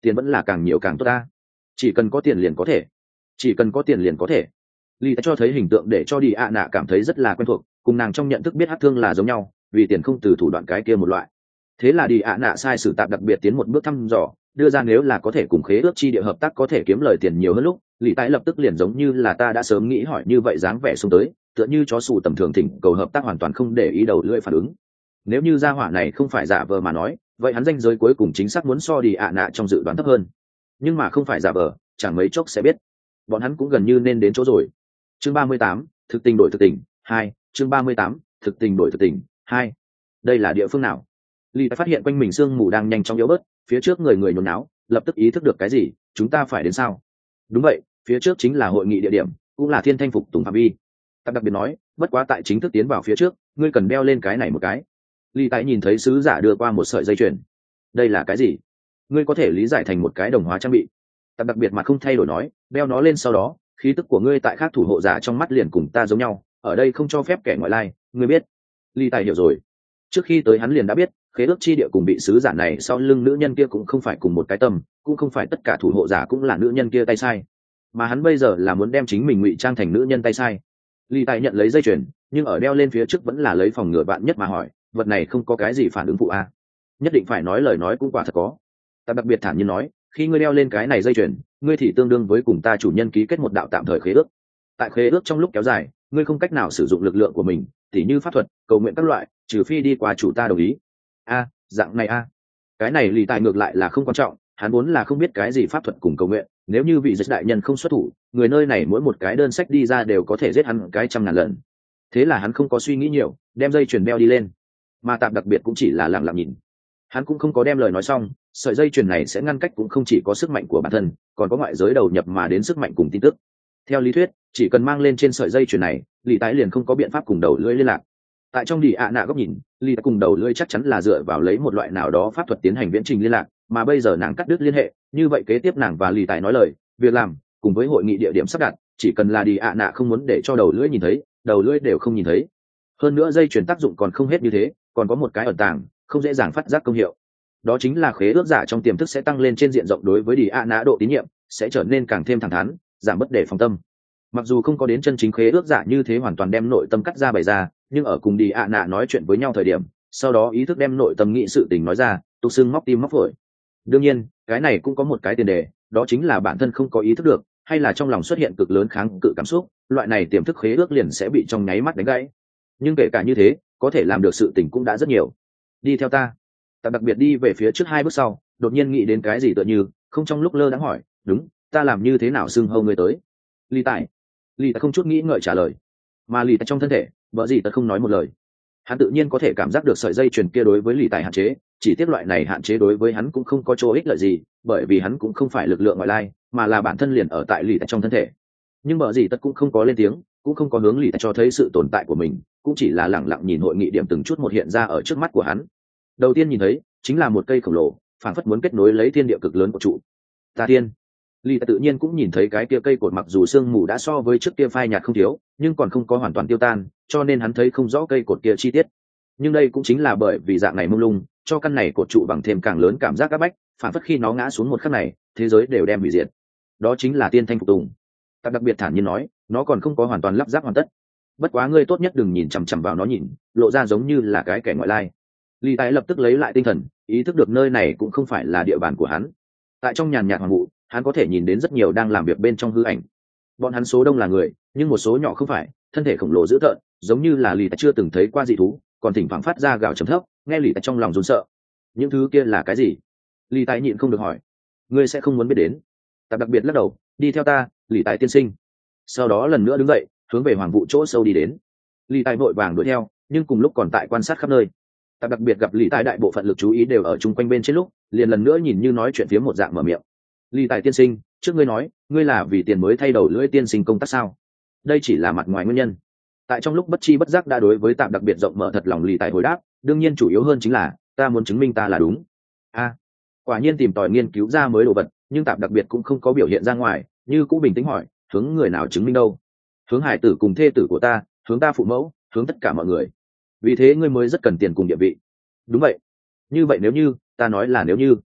tiền vẫn là càng nhiều càng tốt ta. Chỉ cần có tiền liền có thể, chỉ cần có tiền liền có thể. Lý cho thấy hình tượng để cho đi ạ nạ cảm thấy rất là quen thuộc, cùng nàng trong nhận thức biết hát thương là giống nhau, vì tiền không từ thủ đoạn cái kia một loại. Thế là đi ạ nạ sai sử tạp đặc biệt tiến một bước thăm dò, đưa ra nếu là có thể cùng khế ước chi địa hợp tác có thể kiếm lời tiền nhiều hơn lúc, Lý Tái lập tức liền giống như là ta đã sớm nghĩ hỏi như vậy dáng vẻ xuống tới, tựa như chó sủ tầm thường thỉnh cầu hợp tác hoàn toàn không để ý đầu lưỡi phản ứng. Nếu như gia hỏa này không phải giả vờ mà nói, vậy hắn danh giới cuối cùng chính xác muốn so đi ạ nạ trong dự đoán thấp hơn. Nhưng mà không phải giả vờ, chẳng mấy chốc sẽ biết. Bọn hắn cũng gần như nên đến chỗ rồi. Chương ba mươi tám, thực tình đổi thực tình, hai, chương ba mươi tám, thực tình đổi thực tình, hai. Đây là địa phương nào? Lý phát hiện quanh mình sương mù đang nhanh chóng yếu bớt, phía trước người người nhốn náo, lập tức ý thức được cái gì, chúng ta phải đến sao? Đúng vậy, phía trước chính là hội nghị địa điểm, cũng là thiên thanh phục tùng phạm vi. Ta đặc biệt nói, bất quá tại chính thức tiến vào phía trước, ngươi cần đeo lên cái này một cái. Lý Tại nhìn thấy sứ giả đưa qua một sợi dây chuyền. Đây là cái gì? Ngươi có thể lý giải thành một cái đồng hóa trang bị. Ta đặc biệt mà không thay đổi nói, đeo nó lên sau đó, khí tức của ngươi tại khác thủ hộ giả trong mắt liền cùng ta giống nhau, ở đây không cho phép kẻ ngoại lai, ngươi biết. Lý Tài hiểu rồi. Trước khi tới hắn liền đã biết, khế ước chi địa cùng bị sứ giả này sau lưng nữ nhân kia cũng không phải cùng một cái tâm, cũng không phải tất cả thủ hộ giả cũng là nữ nhân kia tay sai, mà hắn bây giờ là muốn đem chính mình ngụy trang thành nữ nhân tay sai. Lý Tài nhận lấy dây chuyền, nhưng ở đeo lên phía trước vẫn là lấy phòng ngừa bạn nhất mà hỏi, vật này không có cái gì phản ứng phụ a? Nhất định phải nói lời nói cũng quả thật có. Ta đặc biệt thản nhiên nói, khi ngươi đeo lên cái này dây chuyền, ngươi thì tương đương với cùng ta chủ nhân ký kết một đạo tạm thời khế ước. Tại khế ước trong lúc kéo dài, ngươi không cách nào sử dụng lực lượng của mình, tỉ như pháp thuật, cầu nguyện các loại, trừ phi đi qua chủ ta đồng ý. A, dạng này a. Cái này Lý Tài ngược lại là không quan trọng, hắn vốn là không biết cái gì pháp thuật cùng cầu nguyện, nếu như vị giết đại nhân không xuất thủ, người nơi này mỗi một cái đơn sách đi ra đều có thể giết hắn cái trăm ngàn lần. Thế là hắn không có suy nghĩ nhiều, đem dây chuyền đeo đi lên. Mà tạm đặc biệt cũng chỉ là lặng lặng nhìn. Hắn cũng không có đem lời nói xong, sợi dây chuyền này sẽ ngăn cách cũng không chỉ có sức mạnh của bản thân, còn có ngoại giới đầu nhập mà đến sức mạnh cùng tin tức. Theo lý thuyết, chỉ cần mang lên trên sợi dây chuyền này, Lý Tái liền không có biện pháp cùng đầu lưỡi liên lạc. Tại trong đi ạ nạ góc nhìn, Lý Tái cùng đầu lưỡi chắc chắn là dựa vào lấy một loại nào đó pháp thuật tiến hành viễn trình liên lạc, mà bây giờ nàng cắt đứt liên hệ, như vậy kế tiếp nàng và Lý Tái nói lời, việc làm, cùng với hội nghị địa điểm sắp đặt, chỉ cần là đi ạ nạ không muốn để cho đầu lưỡi nhìn thấy, đầu lưỡi đều không nhìn thấy. Hơn nữa dây chuyền tác dụng còn không hết như thế, còn có một cái ẩn tàng, không dễ dàng phát giác công hiệu. Đó chính là khế ước giả trong tiềm thức sẽ tăng lên trên diện rộng đối với đi ạ nạ độ tín nhiệm, sẽ trở nên càng thêm thẳng thắn, giảm bất đề phòng tâm. Mặc dù không có đến chân chính khế ước giả như thế hoàn toàn đem nội tâm cắt ra bày ra, nhưng ở cùng đi ạ nạ nói chuyện với nhau thời điểm, sau đó ý thức đem nội tâm nghĩ sự tình nói ra, tục xưng móc tim móc phổi. Đương nhiên, cái này cũng có một cái tiền đề, đó chính là bản thân không có ý thức được, hay là trong lòng xuất hiện cực lớn kháng cự cảm xúc, loại này tiềm thức khế ước liền sẽ bị trong nháy mắt đánh gãy. Nhưng kể cả như thế, có thể làm được sự tình cũng đã rất nhiều. Đi theo ta. Ta đặc biệt đi về phía trước hai bước sau, đột nhiên nghĩ đến cái gì tựa như, không trong lúc lơ đãng hỏi, đúng, ta làm như thế nào xưng hâu ngươi tới? Lý Tài. Lý Tài không chút nghĩ ngợi trả lời. Mà Lý Tài trong thân thể, vợ gì tật không nói một lời. Hắn tự nhiên có thể cảm giác được sợi dây chuyền kia đối với Lý Tài hạn chế, chỉ tiếc loại này hạn chế đối với hắn cũng không có chỗ ích lợi gì, bởi vì hắn cũng không phải lực lượng ngoại lai, mà là bản thân liền ở tại Lý Tài trong thân thể. Nhưng vợ gì tật cũng không có lên tiếng, cũng không có hướng Lý Tài cho thấy sự tồn tại của mình, cũng chỉ là lẳng lặng nhìn hội nghị điểm từng chút một hiện ra ở trước mắt của hắn. Đầu tiên nhìn thấy chính là một cây khổng lồ, phảng phất muốn kết nối lấy thiên địa cực lớn của trụ. Ta tiên. Lý Tài tự nhiên cũng nhìn thấy cái kia cây cột, mặc dù sương mù đã so với trước kia phai nhạt không thiếu, nhưng còn không có hoàn toàn tiêu tan, cho nên hắn thấy không rõ cây cột kia chi tiết. Nhưng đây cũng chính là bởi vì dạng này mông lung, cho căn này cột trụ bằng thêm càng lớn cảm giác áp bách, phảng phất khi nó ngã xuống một khắc này, thế giới đều đem hủy diệt. Đó chính là tiên thanh phục tùng. Ta đặc biệt thản nhiên nói, nó còn không có hoàn toàn lắp ráp hoàn tất. Bất quá ngươi tốt nhất đừng nhìn chằm chằm vào nó nhìn, lộ ra giống như là cái kẻ ngoại lai. Lý Tài lập tức lấy lại tinh thần, ý thức được nơi này cũng không phải là địa bàn của hắn. Tại trong nhàn nhạt hoàng vụ, hắn có thể nhìn đến rất nhiều đang làm việc bên trong hư ảnh. Bọn hắn số đông là người, nhưng một số nhỏ không phải, thân thể khổng lồ dữ tợn, giống như là Lý Tài chưa từng thấy qua dị thú, còn thỉnh thoảng phát ra gào trầm thấp, nghe Lý Tài trong lòng run sợ. Những thứ kia là cái gì? Lý Tài nhịn không được hỏi. Ngươi sẽ không muốn biết đến. Ta đặc biệt lắc đầu, đi theo ta, Lý Tài tiên sinh. Sau đó lần nữa đứng dậy, hướng về hoàng vụ chỗ sâu đi đến. Lý Tài vội vàng đuổi theo, nhưng cùng lúc còn tại quan sát khắp nơi. Ta đặc biệt gặp Lý Tài đại bộ phận lực chú ý đều ở chung quanh bên trên lúc, liền lần nữa nhìn như nói chuyện phía một dạng mở miệng. Lý Tài tiên sinh, trước ngươi nói, ngươi là vì tiền mới thay đầu lưỡi tiên sinh công tác sao? Đây chỉ là mặt ngoài nguyên nhân. Tại trong lúc bất chi bất giác đã đối với tạm đặc biệt rộng mở thật lòng Lý Tài hồi đáp, đương nhiên chủ yếu hơn chính là ta muốn chứng minh ta là đúng. A, quả nhiên tìm tòi nghiên cứu ra mới đồ vật, nhưng tạm đặc biệt cũng không có biểu hiện ra ngoài, như cũng bình tĩnh hỏi, hướng người nào chứng minh đâu? Hướng hải tử cùng thê tử của ta, hướng ta phụ mẫu, hướng tất cả mọi người. Vì thế ngươi mới rất cần tiền cùng địa vị. Đúng vậy. Như vậy nếu như, ta nói là nếu như.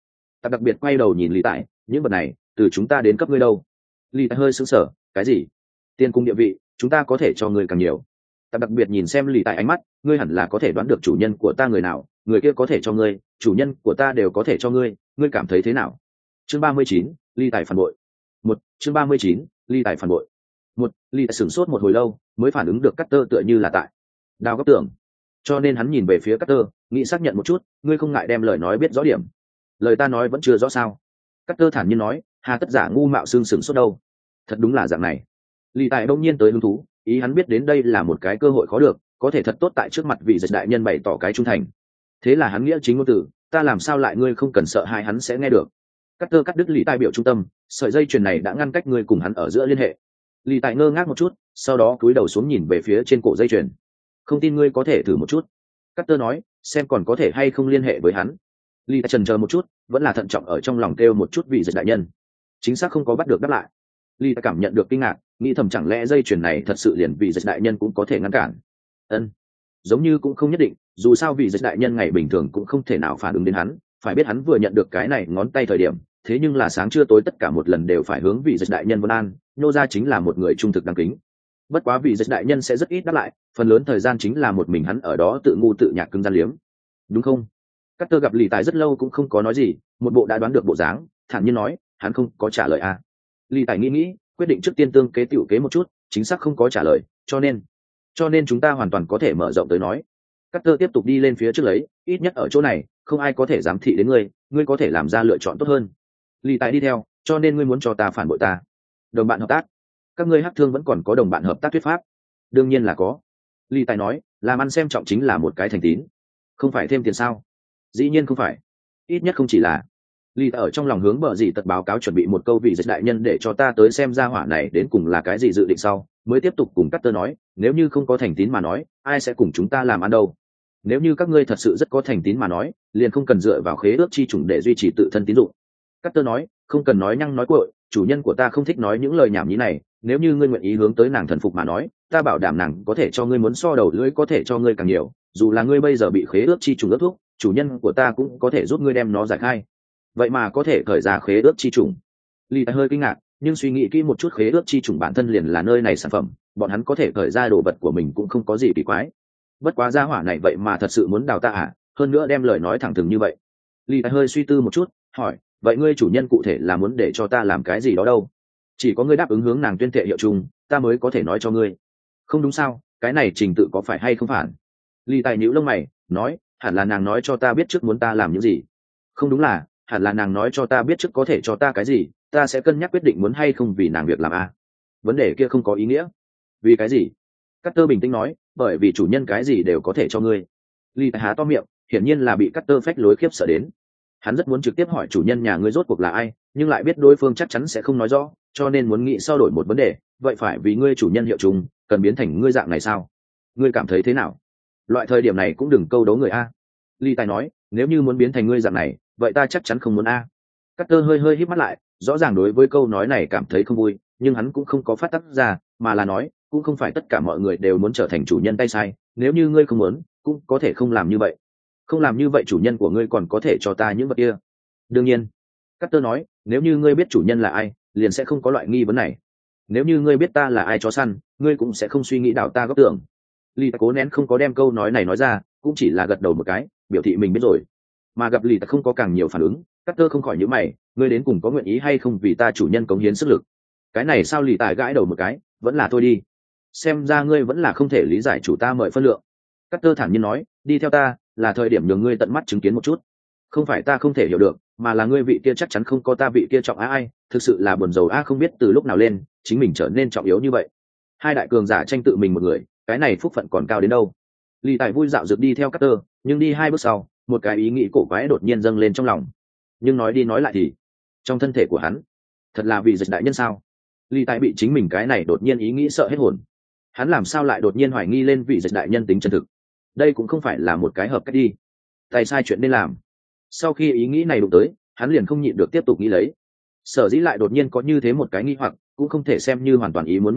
ta đặc biệt quay đầu nhìn lý tại, những vật này từ chúng ta đến cấp ngươi đâu? Lý tại hơi sững sờ, cái gì? Tiền cùng địa vị chúng ta có thể cho ngươi càng nhiều. Ta đặc biệt nhìn xem lý tại ánh mắt, ngươi hẳn là có thể đoán được chủ nhân của ta người nào, người kia có thể cho ngươi, chủ nhân của ta đều có thể cho ngươi, ngươi cảm thấy thế nào? Chương ba mươi chín, Lý tại phản bội. Một, chương ba mươi chín, Lý tại phản bội. Một, Lý tại sửng sốt một hồi lâu mới phản ứng được Carter tựa như là tại đào góc tưởng, cho nên hắn nhìn về phía Carter, nghĩ xác nhận một chút, ngươi không ngại đem lời nói biết rõ điểm. Lời ta nói vẫn chưa rõ sao? Carter thản nhiên nói, hà tất giả ngu mạo xương sừng sốt đâu. Thật đúng là dạng này. Lý tại đông nhiên tới hứng thú, ý hắn biết đến đây là một cái cơ hội khó được, có thể thật tốt tại trước mặt vị dịch đại nhân bày tỏ cái trung thành. Thế là hắn nghĩa chính ngôn từ, ta làm sao lại ngươi không cần sợ hai hắn sẽ nghe được. Carter cắt đứt Lý tại biểu trung tâm, sợi dây chuyền này đã ngăn cách ngươi cùng hắn ở giữa liên hệ. Lý tại ngơ ngác một chút, sau đó cúi đầu xuống nhìn về phía trên cổ dây chuyền. Không tin ngươi có thể thử một chút. Carter nói, xem còn có thể hay không liên hệ với hắn. Lý tại chần chờ một chút, vẫn là thận trọng ở trong lòng kêu một chút vị dịch đại nhân. Chính xác không có bắt được đáp lại. Lý tại cảm nhận được kinh ngạc, nghĩ thầm chẳng lẽ dây chuyền này thật sự liền vị dịch đại nhân cũng có thể ngăn cản. Ân, giống như cũng không nhất định, dù sao vị dịch đại nhân ngày bình thường cũng không thể nào phản ứng đến hắn, phải biết hắn vừa nhận được cái này ngón tay thời điểm, thế nhưng là sáng trưa tối tất cả một lần đều phải hướng vị dịch đại nhân vân an, nô ra chính là một người trung thực đáng kính. Bất quá vị dịch đại nhân sẽ rất ít đáp lại, phần lớn thời gian chính là một mình hắn ở đó tự ngu tự nhạc cứng gian liếm, đúng không? Carter gặp Lý Tài rất lâu cũng không có nói gì, một bộ đã đoán được bộ dáng, thản nhiên nói, hắn không có trả lời à? Lý Tài nghĩ nghĩ, quyết định trước tiên tương kế tiểu kế một chút, chính xác không có trả lời, cho nên, cho nên chúng ta hoàn toàn có thể mở rộng tới nói. Carter tiếp tục đi lên phía trước lấy, ít nhất ở chỗ này, không ai có thể giám thị đến ngươi, ngươi có thể làm ra lựa chọn tốt hơn. Lý Tài đi theo, cho nên ngươi muốn cho ta phản bội ta? Đồng bạn hợp tác? Các ngươi hắc thương vẫn còn có đồng bạn hợp tác thuyết pháp? Đương nhiên là có. Lý Tài nói, làm ăn xem trọng chính là một cái thành tín, không phải thêm tiền sao? Dĩ nhiên không phải, ít nhất không chỉ là. Lý Tài ở trong lòng hướng bờ gì tật báo cáo chuẩn bị một câu vị dịch đại nhân để cho ta tới xem ra hỏa này đến cùng là cái gì dự định sau, mới tiếp tục cùng Carter nói, nếu như không có thành tín mà nói, ai sẽ cùng chúng ta làm ăn đâu? Nếu như các ngươi thật sự rất có thành tín mà nói, liền không cần dựa vào khế ước chi chủng để duy trì tự thân tín dụng. Carter nói, không cần nói nhăng nói cuội, chủ nhân của ta không thích nói những lời nhảm nhí này, nếu như ngươi nguyện ý hướng tới nàng thần phục mà nói, ta bảo đảm nàng có thể cho ngươi muốn so đầu lưỡi có thể cho ngươi càng nhiều, dù là ngươi bây giờ bị khế ước chi trùng ước thuốc, chủ nhân của ta cũng có thể giúp ngươi đem nó giải khai. Vậy mà có thể khởi ra khế ước chi trùng. Lý Tài hơi kinh ngạc, nhưng suy nghĩ kỹ một chút, khế ước chi trùng bản thân liền là nơi này sản phẩm, bọn hắn có thể khởi ra đồ vật của mình cũng không có gì kỳ quái. Bất quá gia hỏa này vậy mà thật sự muốn đào ta à, hơn nữa đem lời nói thẳng thừng như vậy. Lý Tài hơi suy tư một chút, hỏi, vậy ngươi chủ nhân cụ thể là muốn để cho ta làm cái gì đó đâu? Chỉ có ngươi đáp ứng hướng nàng tuyên thệ hiệu chung, ta mới có thể nói cho ngươi. Không đúng sao, cái này trình tự có phải hay không phản? Lý Tài nhíu lông mày, nói, hẳn là nàng nói cho ta biết trước muốn ta làm những gì. Không đúng là, hẳn là nàng nói cho ta biết trước có thể cho ta cái gì, ta sẽ cân nhắc quyết định muốn hay không vì nàng việc làm a. Vấn đề kia không có ý nghĩa. Vì cái gì? Carter bình tĩnh nói, bởi vì chủ nhân cái gì đều có thể cho ngươi. Lý Tài há to miệng, hiển nhiên là bị Carter phách lối khiếp sợ đến. Hắn rất muốn trực tiếp hỏi chủ nhân nhà ngươi rốt cuộc là ai, nhưng lại biết đối phương chắc chắn sẽ không nói rõ, cho nên muốn nghĩ sau đổi một vấn đề, vậy phải vì ngươi chủ nhân hiệu chung, cần biến thành ngươi dạng này sao? Ngươi cảm thấy thế nào? Loại thời điểm này cũng đừng câu đấu người a. Lý Tài nói, nếu như muốn biến thành ngươi dạng này, vậy ta chắc chắn không muốn a. Carter hơi hơi híp mắt lại, rõ ràng đối với câu nói này cảm thấy không vui, nhưng hắn cũng không có phát tác ra, mà là nói, cũng không phải tất cả mọi người đều muốn trở thành chủ nhân tay sai, nếu như ngươi không muốn, cũng có thể không làm như vậy. Không làm như vậy chủ nhân của ngươi còn có thể cho ta những vật kia. Đương nhiên. Carter nói, nếu như ngươi biết chủ nhân là ai, liền sẽ không có loại nghi vấn này. Nếu như ngươi biết ta là ai chó săn, ngươi cũng sẽ không suy nghĩ đảo ta góc tưởng. Lý Tài cố nén không có đem câu nói này nói ra, cũng chỉ là gật đầu một cái, biểu thị mình biết rồi. Mà gặp Lý Tài không có càng nhiều phản ứng, Carter không khỏi nhíu mày, ngươi đến cùng có nguyện ý hay không vì ta chủ nhân cống hiến sức lực? Cái này sao? Lý Tài gãi đầu một cái, vẫn là thôi đi. Xem ra ngươi vẫn là không thể lý giải chủ ta mời phân lượng. Carter thản nhiên nói, đi theo ta, là thời điểm nhường ngươi tận mắt chứng kiến một chút. Không phải ta không thể hiểu được, mà là ngươi vị kia chắc chắn không có ta vị kia trọng á ai, thực sự là buồn rầu a, không biết từ lúc nào lên, chính mình trở nên trọng yếu như vậy. Hai đại cường giả tranh tự mình một người, cái này phúc phận còn cao đến đâu. Lý Tài vui dạo dược đi theo Carter, nhưng đi hai bước sau, một cái ý nghĩ cổ quái đột nhiên dâng lên trong lòng. Nhưng nói đi nói lại thì, trong thân thể của hắn, thật là vì dịch đại nhân sao? Lý Tài bị chính mình cái này đột nhiên ý nghĩ sợ hết hồn. Hắn làm sao lại đột nhiên hoài nghi lên vị dịch đại nhân tính chân thực? Đây cũng không phải là một cái hợp cách đi. Tay sai chuyện nên làm. Sau khi ý nghĩ này đụng tới, hắn liền không nhịn được tiếp tục nghĩ lấy. Sở dĩ lại đột nhiên có như thế một cái nghi hoặc, cũng không thể xem như hoàn toàn ý muốn nhất thời,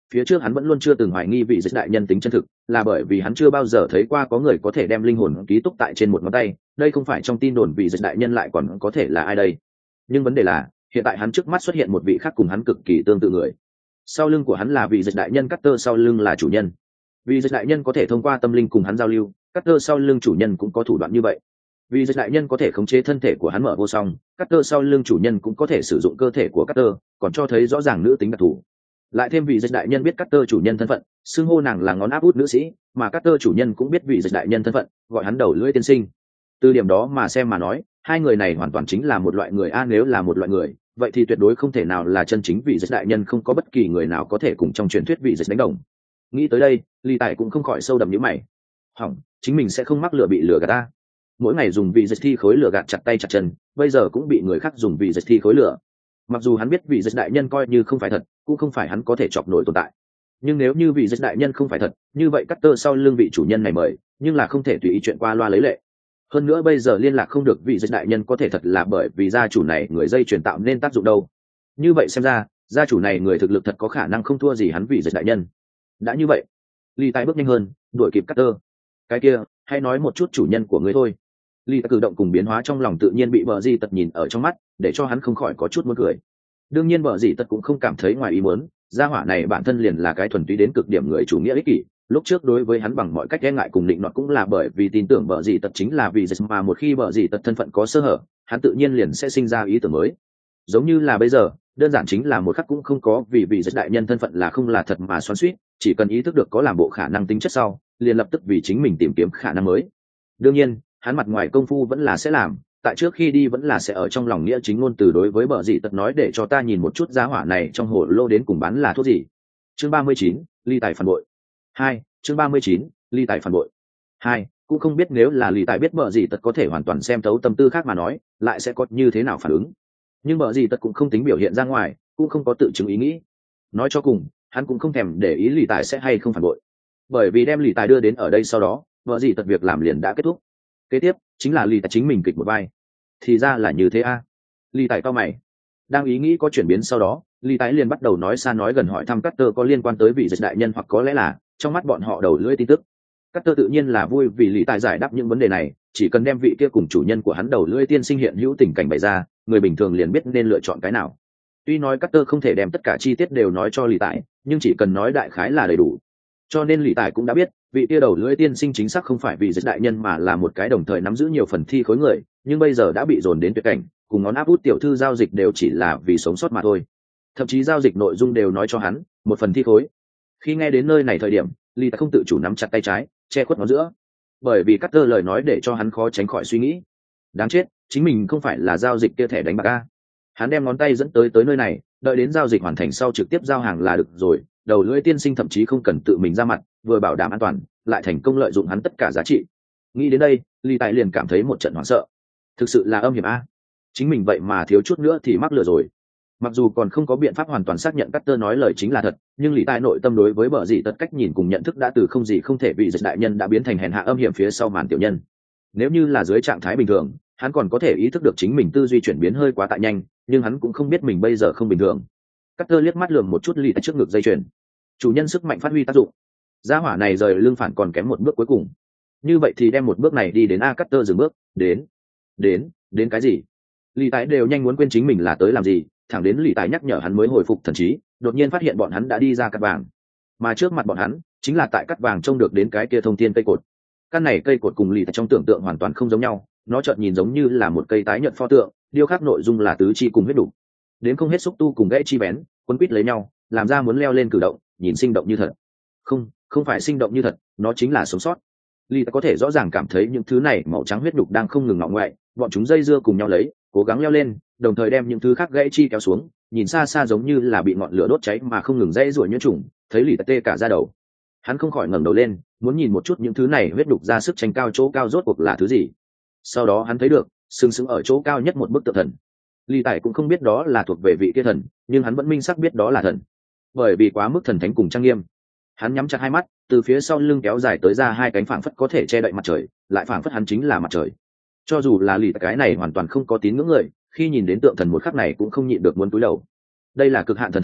phía trước hắn vẫn luôn chưa từng hoài nghi vị dịch đại nhân tính chân thực, là bởi vì hắn chưa bao giờ thấy qua có người có thể đem linh hồn ký túc tại trên một ngón tay. Đây không phải trong tin đồn vị dịch đại nhân lại còn có thể là ai đây? Nhưng vấn đề là hiện tại hắn trước mắt xuất hiện một vị khác cùng hắn cực kỳ tương tự người. Sau lưng của hắn là vị dịch đại nhân, Carter sau lưng là chủ nhân. Vị dịch đại nhân có thể thông qua tâm linh cùng hắn giao lưu, Carter sau lưng chủ nhân cũng có thủ đoạn như vậy. Vị dịch đại nhân có thể khống chế thân thể của hắn mở vô song, Carter sau lưng chủ nhân cũng có thể sử dụng cơ thể của Carter, còn cho thấy rõ ràng nữ tính đặc thù. Lại thêm vị dịch đại nhân biết Carter chủ nhân thân phận, xưng hô nàng là ngón áp út nữ sĩ, mà Carter chủ nhân cũng biết vị dịch đại nhân thân phận, gọi hắn đầu lưỡi tiên sinh. Từ điểm đó mà xem mà nói, hai người này hoàn toàn chính là một loại người. A nếu là một loại người, vậy thì tuyệt đối không thể nào là chân chính vị dịch đại nhân, không có bất kỳ người nào có thể cùng trong truyền thuyết vị dịch đánh đồng. Nghĩ tới đây, Lý Tài cũng không khỏi sâu đậm nhíu mày. Hỏng, chính mình sẽ không mắc lừa bị lừa gạt ta. Mỗi ngày dùng vị dịch thi khối lừa gạt chặt tay chặt chân, bây giờ cũng bị người khác dùng vị dịch thi khối lừa. Mặc dù hắn biết vị dịch đại nhân coi như không phải thật, cũng không phải hắn có thể chọc nổi tồn tại. Nhưng nếu như vị dịch đại nhân không phải thật, như vậy Carter sau lưng vị chủ nhân này mời, nhưng là không thể tùy ý chuyện qua loa lấy lệ. Hơn nữa bây giờ liên lạc không được vị dịch đại nhân, có thể thật là bởi vì gia chủ này người dây truyền tạo nên tác dụng đâu. Như vậy xem ra, gia chủ này người thực lực thật có khả năng không thua gì hắn vị dịch đại nhân. Đã như vậy, Ly Tài bước nhanh hơn, đuổi kịp Carter. Cái kia, hãy nói một chút chủ nhân của người thôi. Ly Tài cử động cùng biến hóa trong lòng tự nhiên bị Bờ Dĩ Tật nhìn ở trong mắt, để cho hắn không khỏi có chút muốn cười. Đương nhiên Bờ Dĩ Tật cũng không cảm thấy ngoài ý muốn, gia hỏa này bản thân liền là cái thuần túy đến cực điểm người chủ nghĩa ích kỷ. Lúc trước đối với hắn bằng mọi cách e ngại cùng định nọt cũng là bởi vì tin tưởng Bờ Dĩ Tật chính là vì dịch, mà một khi Bờ Dĩ Tật thân phận có sơ hở, hắn tự nhiên liền sẽ sinh ra ý tưởng mới. Giống như là bây giờ, đơn giản chính là một khắc cũng không có, vì vì dịch đại nhân thân phận là không là thật mà xoắn xuýt, chỉ cần ý thức được có làm bộ khả năng tính chất sau, liền lập tức vì chính mình tìm kiếm khả năng mới. Đương nhiên, hắn mặt ngoài công phu vẫn là sẽ làm, tại trước khi đi vẫn là sẽ ở trong lòng nghĩa chính ngôn từ đối với Bờ Dĩ Tật nói, để cho ta nhìn một chút giá hỏa này trong hồ lô đến cùng bán là thuốc gì. Chương ba mươi chín, Ly Tài phản bội. Hai, chương ba mươi chín, Ly Tài phản bội. Hai, cũng không biết nếu là Ly Tài biết Bờ Dĩ Tật có thể hoàn toàn xem thấu tâm tư khác mà nói, lại sẽ có như thế nào phản ứng. Nhưng Bờ Dĩ Tật cũng không tính biểu hiện ra ngoài, cũng không có tự chứng ý nghĩ. Nói cho cùng, hắn cũng không thèm để ý Ly Tài sẽ hay không phản bội, bởi vì đem Ly Tài đưa đến ở đây sau đó, Bờ Dĩ Tật việc làm liền đã kết thúc. Kế tiếp chính là Ly Tài chính mình kịch một vai. Thì ra là như thế a. À. Ly Tài cao mày, đang ý nghĩ có chuyển biến sau đó, Ly Tài liền bắt đầu nói xa nói gần, hỏi thăm Carter có liên quan tới vị dịch đại nhân, hoặc có lẽ là trong mắt bọn họ đầu lưỡi tin tức. Carter tự nhiên là vui vì Ly Tài giải đáp những vấn đề này, chỉ cần đem vị kia cùng chủ nhân của hắn đầu lưỡi tiên sinh hiện hữu tình cảnh bày ra, người bình thường liền biết nên lựa chọn cái nào. Tuy nói Carter không thể đem tất cả chi tiết đều nói cho Ly Tài, nhưng chỉ cần nói đại khái là đầy đủ. Cho nên Ly Tài cũng đã biết, vị kia đầu lưỡi tiên sinh chính xác không phải vị dịch đại nhân, mà là một cái đồng thời nắm giữ nhiều phần thi khối người, nhưng bây giờ đã bị dồn đến tuyệt cảnh, cùng ngón áp út tiểu thư giao dịch đều chỉ là vì sống sót mà thôi. Thậm chí giao dịch nội dung đều nói cho hắn một phần thi khối. Khi nghe đến nơi này thời điểm, Ly Tài không tự chủ nắm chặt tay trái, che khuất ngón giữa, bởi vì Carter lời nói để cho hắn khó tránh khỏi suy nghĩ. Đáng chết, chính mình không phải là giao dịch kia thẻ đánh bạc a. Hắn đem ngón tay dẫn tới tới nơi này, đợi đến giao dịch hoàn thành sau trực tiếp giao hàng là được rồi. Đầu lưỡi tiên sinh thậm chí không cần tự mình ra mặt, vừa bảo đảm an toàn, lại thành công lợi dụng hắn tất cả giá trị. Nghĩ đến đây, Ly Tài liền cảm thấy một trận hoảng sợ. Thực sự là âm hiểm a. Chính mình vậy mà thiếu chút nữa thì mắc lừa rồi. Mặc dù còn không có biện pháp hoàn toàn xác nhận Carter nói lời chính là thật, nhưng Lý Tài nội tâm đối với Bờ Dĩ Tật cách nhìn cùng nhận thức đã từ không gì không thể vị dịch đại nhân đã biến thành hèn hạ âm hiểm phía sau màn tiểu nhân. Nếu như là dưới trạng thái bình thường, hắn còn có thể ý thức được chính mình tư duy chuyển biến hơi quá tại nhanh, nhưng hắn cũng không biết mình bây giờ không bình thường. Carter liếc mắt lườm một chút Lý Tài trước ngực dây chuyền. Chủ nhân sức mạnh phát huy tác dụng. Gia hỏa này rời lưng phản còn kém một bước cuối cùng. Như vậy thì đem một bước này đi đến a. Carter dừng bước, đến, đến, đến cái gì? Lý Tài đều nhanh muốn quên chính mình là tới làm gì, thẳng đến Lý Tài nhắc nhở hắn mới hồi phục thần trí, đột nhiên phát hiện bọn hắn đã đi ra cắt vàng, mà trước mặt bọn hắn chính là tại cắt vàng trông được đến cái kia thông thiên cây cột. Căn này cây cột cùng Lý Tài trong tưởng tượng hoàn toàn không giống nhau, nó chợt nhìn giống như là một cây tái nhợt pho tượng, điêu khắc nội dung là tứ chi cùng huyết đủ, đến không hết xúc tu cùng gãy chi bén, quấn quít lấy nhau, làm ra muốn leo lên cử động, nhìn sinh động như thật. Không, không phải sinh động như thật, nó chính là sống sót. Lý Tài có thể rõ ràng cảm thấy những thứ này màu trắng huyết đục đang không ngừng ngọ ngoại, bọn chúng dây dưa cùng nhau lấy, cố gắng leo lên, đồng thời đem những thứ khác gãy chi kéo xuống, nhìn xa xa giống như là bị ngọn lửa đốt cháy mà không ngừng dãy rủa như trùng. Thấy Lý Tài tê cả da đầu, hắn không khỏi ngẩng đầu lên, muốn nhìn một chút những thứ này huyết đục ra sức tranh cao chỗ cao rốt cuộc là thứ gì. Sau đó hắn thấy được sừng sững ở chỗ cao nhất một bức tượng thần. Lý Tài cũng không biết đó là thuộc về vị kia thần, nhưng hắn vẫn minh xác biết đó là thần, bởi vì quá mức thần thánh cùng trang nghiêm. Hắn nhắm chặt hai mắt, từ phía sau lưng kéo dài tới ra hai cánh phảng phất có thể che đậy mặt trời, lại phảng phất hắn chính là mặt trời. Cho dù là Lý Tài cái này hoàn toàn không có tín ngưỡng người, khi nhìn đến tượng thần một khắc này cũng không nhịn được muốn cúi đầu. Đây là cực hạn thần thánh,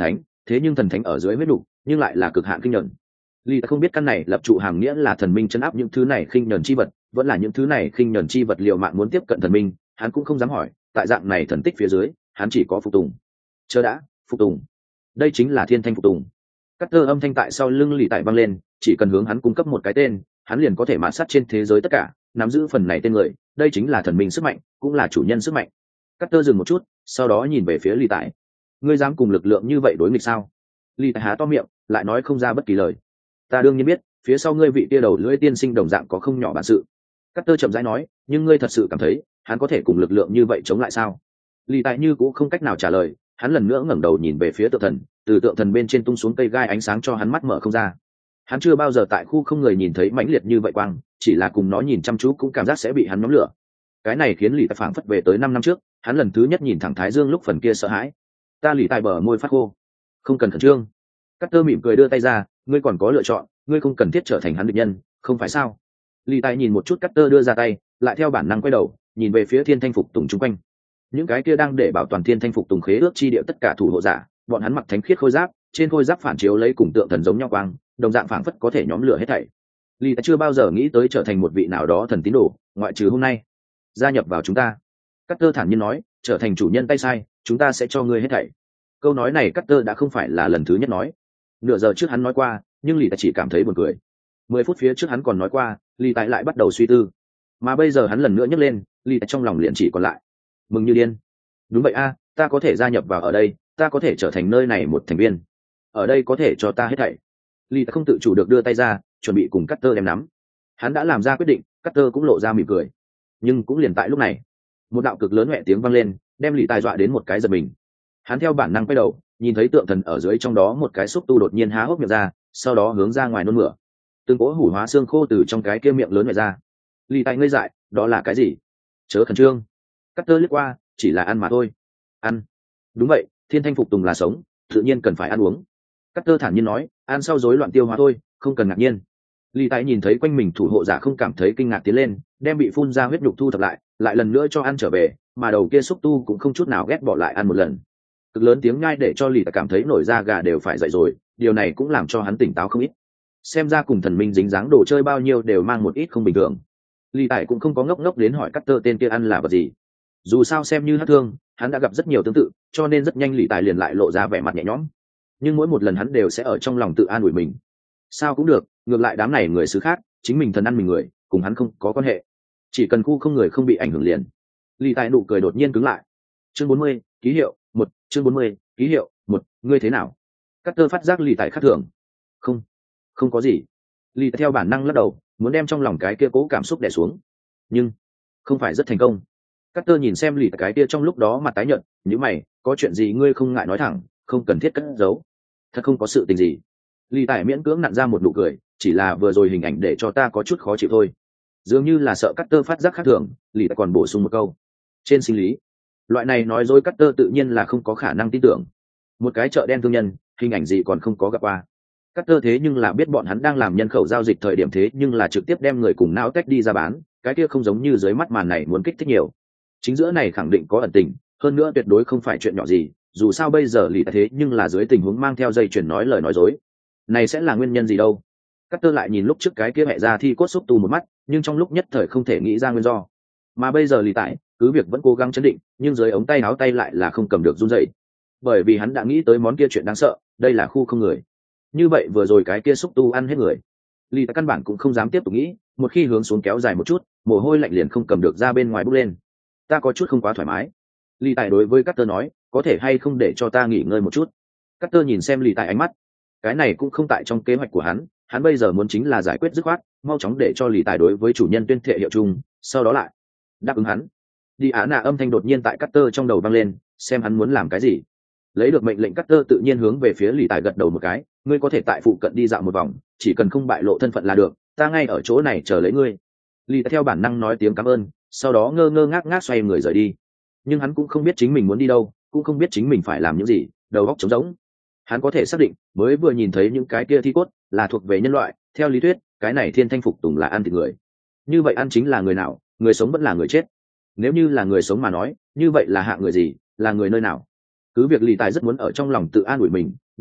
thế nhưng thần thánh ở dưới huyết đủ nhưng lại là cực hạn kinh nhẫn. Lý Tài không biết căn này lập trụ hàm nghĩa là thần minh chấn áp những thứ này khinh nhẫn chi vật, vẫn là những thứ này khinh nhẫn chi vật liều mạng muốn tiếp cận thần minh, hắn cũng không dám hỏi. Tại dạng này thần tích phía dưới, hắn chỉ có phục tùng. Chờ đã, phục tùng. Đây chính là thiên thanh phục tùng. Cắt tơ âm thanh tại sau lưng Lý Tài vang lên, chỉ cần hướng hắn cung cấp một cái tên, hắn liền có thể mạt sát trên thế giới tất cả, nắm giữ phần này tên người. Đây chính là thần minh sức mạnh, cũng là chủ nhân sức mạnh. Cắt tơ dừng một chút, sau đó nhìn về phía Lý Tài. Ngươi dám cùng lực lượng như vậy đối nghịch sao? Lý Tài há to miệng, lại nói không ra bất kỳ lời. Ta đương nhiên biết, phía sau ngươi vị kia đầu lưỡi tiên sinh đồng dạng có không nhỏ bản sự. Cắt tơ chậm rãi nói, nhưng ngươi thật sự cảm thấy hắn có thể cùng lực lượng như vậy chống lại sao? Lý Tài như cũng không cách nào trả lời, hắn lần nữa ngẩng đầu nhìn về phía tượng thần, từ tượng thần bên trên tung xuống cây gai ánh sáng cho hắn mắt mở không ra. Hắn chưa bao giờ tại khu không người nhìn thấy mãnh liệt như vậy quang, chỉ là cùng nó nhìn chăm chú cũng cảm giác sẽ bị hắn nhóm lửa. Cái này khiến Lý Tài phảng phất về tới năm năm trước, hắn lần thứ nhất nhìn thẳng Thái Dương lúc phần kia sợ hãi. Ta Lý Tài bờ môi phát khô. Không cần khẩn trương. Cắt tơ mỉm cười đưa tay ra, ngươi còn có lựa chọn, ngươi không cần thiết trở thành hắn địch nhân, không phải sao? Lý Tài nhìn một chút Cắt tơ đưa ra tay, lại theo bản năng quay đầu, nhìn về phía Thiên Thanh phục tùng chung quanh. Những cái kia đang để bảo toàn Thiên Thanh phục tùng khế ước chi địa tất cả thủ hộ giả, bọn hắn mặc thánh khiết khôi giáp, trên khôi giáp phản chiếu lấy cùng tượng thần giống nhau quang, đồng dạng phảng phất có thể nhóm lửa hết thảy. Lý Tài chưa bao giờ nghĩ tới trở thành một vị nào đó thần tín đồ, ngoại trừ hôm nay gia nhập vào chúng ta. Cắt tơ thản nhiên nói, trở thành chủ nhân tay sai, chúng ta sẽ cho ngươi hết thảy. Câu nói này Cắt tơ đã không phải là lần thứ nhất nói. Nửa giờ trước hắn nói qua, nhưng Lý Tài chỉ cảm thấy buồn cười. Mười phút phía trước hắn còn nói qua, Lý Tài lại bắt đầu suy tư. Mà bây giờ hắn lần nữa nhấc lên, Lý Tài trong lòng liền chỉ còn lại mừng như điên. Đúng vậy a, ta có thể gia nhập vào ở đây, ta có thể trở thành nơi này một thành viên. Ở đây có thể cho ta hết thảy. Lý Tài không tự chủ được đưa tay ra, chuẩn bị cùng Cắt tơ đem nắm. Hắn đã làm ra quyết định, Cắt tơ cũng lộ ra mỉm cười. Nhưng cũng liền tại lúc này, một đạo cực lớn hoẹ tiếng vang lên, đem Lý Tài dọa đến một cái giật mình. Hắn theo bản năng quay đầu, nhìn thấy tượng thần ở dưới trong đó một cái xúc tu đột nhiên há hốc miệng ra, sau đó hướng ra ngoài nôn mửa. Từng cỗ hủ hóa xương khô từ trong cái kia miệng lớn ngoài ra. Lý Tài ngây dại, đó là cái gì? Chớ khẩn trương. Cắt tơ liếc qua, chỉ là ăn mà thôi. Ăn? Đúng vậy, Thiên Thanh phục tùng là sống, tự nhiên cần phải ăn uống. Cắt tơ thản nhiên nói, ăn sau rối loạn tiêu hóa thôi, không cần ngạc nhiên. Lý Tài nhìn thấy quanh mình thủ hộ giả không cảm thấy kinh ngạc tiến lên, đem bị phun ra huyết nhục thu thập lại, lại lần nữa cho ăn trở về, mà đầu kia xúc tu cũng không chút nào ghét bỏ lại ăn một lần. Cực lớn tiếng ngai để cho Lý Tài cảm thấy nổi da gà đều phải dậy rồi, điều này cũng làm cho hắn tỉnh táo không ít. Xem ra cùng thần minh dính dáng đồ chơi bao nhiêu đều mang một ít không bình thường. Lý Tài cũng không có ngốc ngốc đến hỏi Cắt tơ tên kia ăn là vật gì. Dù sao xem như hắc thương, hắn đã gặp rất nhiều tương tự, cho nên rất nhanh Lý Tài liền lại lộ ra vẻ mặt nhẹ nhõm. Nhưng mỗi một lần hắn đều sẽ ở trong lòng tự an ủi mình. Sao cũng được, ngược lại đám này người xứ khác, chính mình thần ăn mình người, cùng hắn không có quan hệ. Chỉ cần khu không người không bị ảnh hưởng liền. Lý Tài nụ cười đột nhiên cứng lại. Chương bốn mươi, ký hiệu, một, chương bốn mươi, ký hiệu, một, ngươi thế nào? Cắt tơ phát giác Lý Tài khác thường. Không, không có gì. Lý Tài theo bản năng lắc đầu, muốn đem trong lòng cái kia cố cảm xúc đè xuống. Nhưng, không phải rất thành công. Cắt tơ nhìn xem Lý Tài cái kia trong lúc đó mặt tái nhợt, nhíu mày, có chuyện gì ngươi không ngại nói thẳng, không cần thiết cất giấu. Thật không có sự tình gì. Lý Tài miễn cưỡng nặn ra một nụ cười, chỉ là vừa rồi hình ảnh để cho ta có chút khó chịu thôi. Dường như là sợ Cắt tơ phát giác khác thường, Lý Tài còn bổ sung một câu. Trên sinh lý, loại này nói dối Cắt tơ tự nhiên là không có khả năng tin tưởng. Một cái chợ đen thương nhân, hình ảnh gì còn không có gặp qua. Cắt tơ thế nhưng là biết bọn hắn đang làm nhân khẩu giao dịch thời điểm thế nhưng là trực tiếp đem người cùng não tách đi ra bán, cái kia không giống như dưới mắt màn này muốn kích thích nhiều. Chính giữa này khẳng định có ẩn tình, hơn nữa tuyệt đối không phải chuyện nhỏ gì, dù sao bây giờ Lý Tài thế nhưng là dưới tình huống mang theo dây chuyền nói lời nói dối. Này sẽ là nguyên nhân gì đâu? Cắt tơ lại nhìn lúc trước cái kia mẹ ra thi cốt xúc tu một mắt, nhưng trong lúc nhất thời không thể nghĩ ra nguyên do. Mà bây giờ Lý Tài cứ việc vẫn cố gắng chấn định, nhưng dưới ống tay áo tay lại là không cầm được run rẩy, bởi vì hắn đã nghĩ tới món kia chuyện đáng sợ, đây là khu không người. Như vậy vừa rồi cái kia xúc tu ăn hết người, Lý Tài căn bản cũng không dám tiếp tục nghĩ, một khi hướng xuống kéo dài một chút, mồ hôi lạnh liền không cầm được ra bên ngoài bốc lên. Ta có chút không quá thoải mái. Lý Tài đối với Cắt tơ nói, có thể hay không để cho ta nghỉ ngơi một chút. Cắt tơ nhìn xem Lý Tài ánh mắt, cái này cũng không tại trong kế hoạch của hắn, hắn bây giờ muốn chính là giải quyết dứt khoát, mau chóng để cho Lý Tài đối với chủ nhân tuyên thệ hiệu chung, sau đó lại đáp ứng hắn. Đi Á Nạ âm thanh đột nhiên tại Cắt tơ trong đầu vang lên, xem hắn muốn làm cái gì. Lấy được mệnh lệnh, Cắt tơ tự nhiên hướng về phía Lý Tài gật đầu một cái, ngươi có thể tại phụ cận đi dạo một vòng, chỉ cần không bại lộ thân phận là được, ta ngay ở chỗ này chờ lấy ngươi. Lý Tài theo bản năng nói tiếng cảm ơn, sau đó ngơ ngơ ngác ngác xoay người rời đi. Nhưng hắn cũng không biết chính mình muốn đi đâu, cũng không biết chính mình phải làm những gì, đầu óc trống rỗng. Hắn có thể xác định, mới vừa nhìn thấy những cái kia thi cốt là thuộc về nhân loại, theo lý thuyết, cái này Thiên Thanh phục tùng là ăn thịt người. Như vậy ăn chính là người nào, người sống vẫn là người chết. Nếu như là người sống mà nói, như vậy là hạ người gì, là người nơi nào? Cứ việc Lý Tài rất muốn ở trong lòng tự an ủi mình,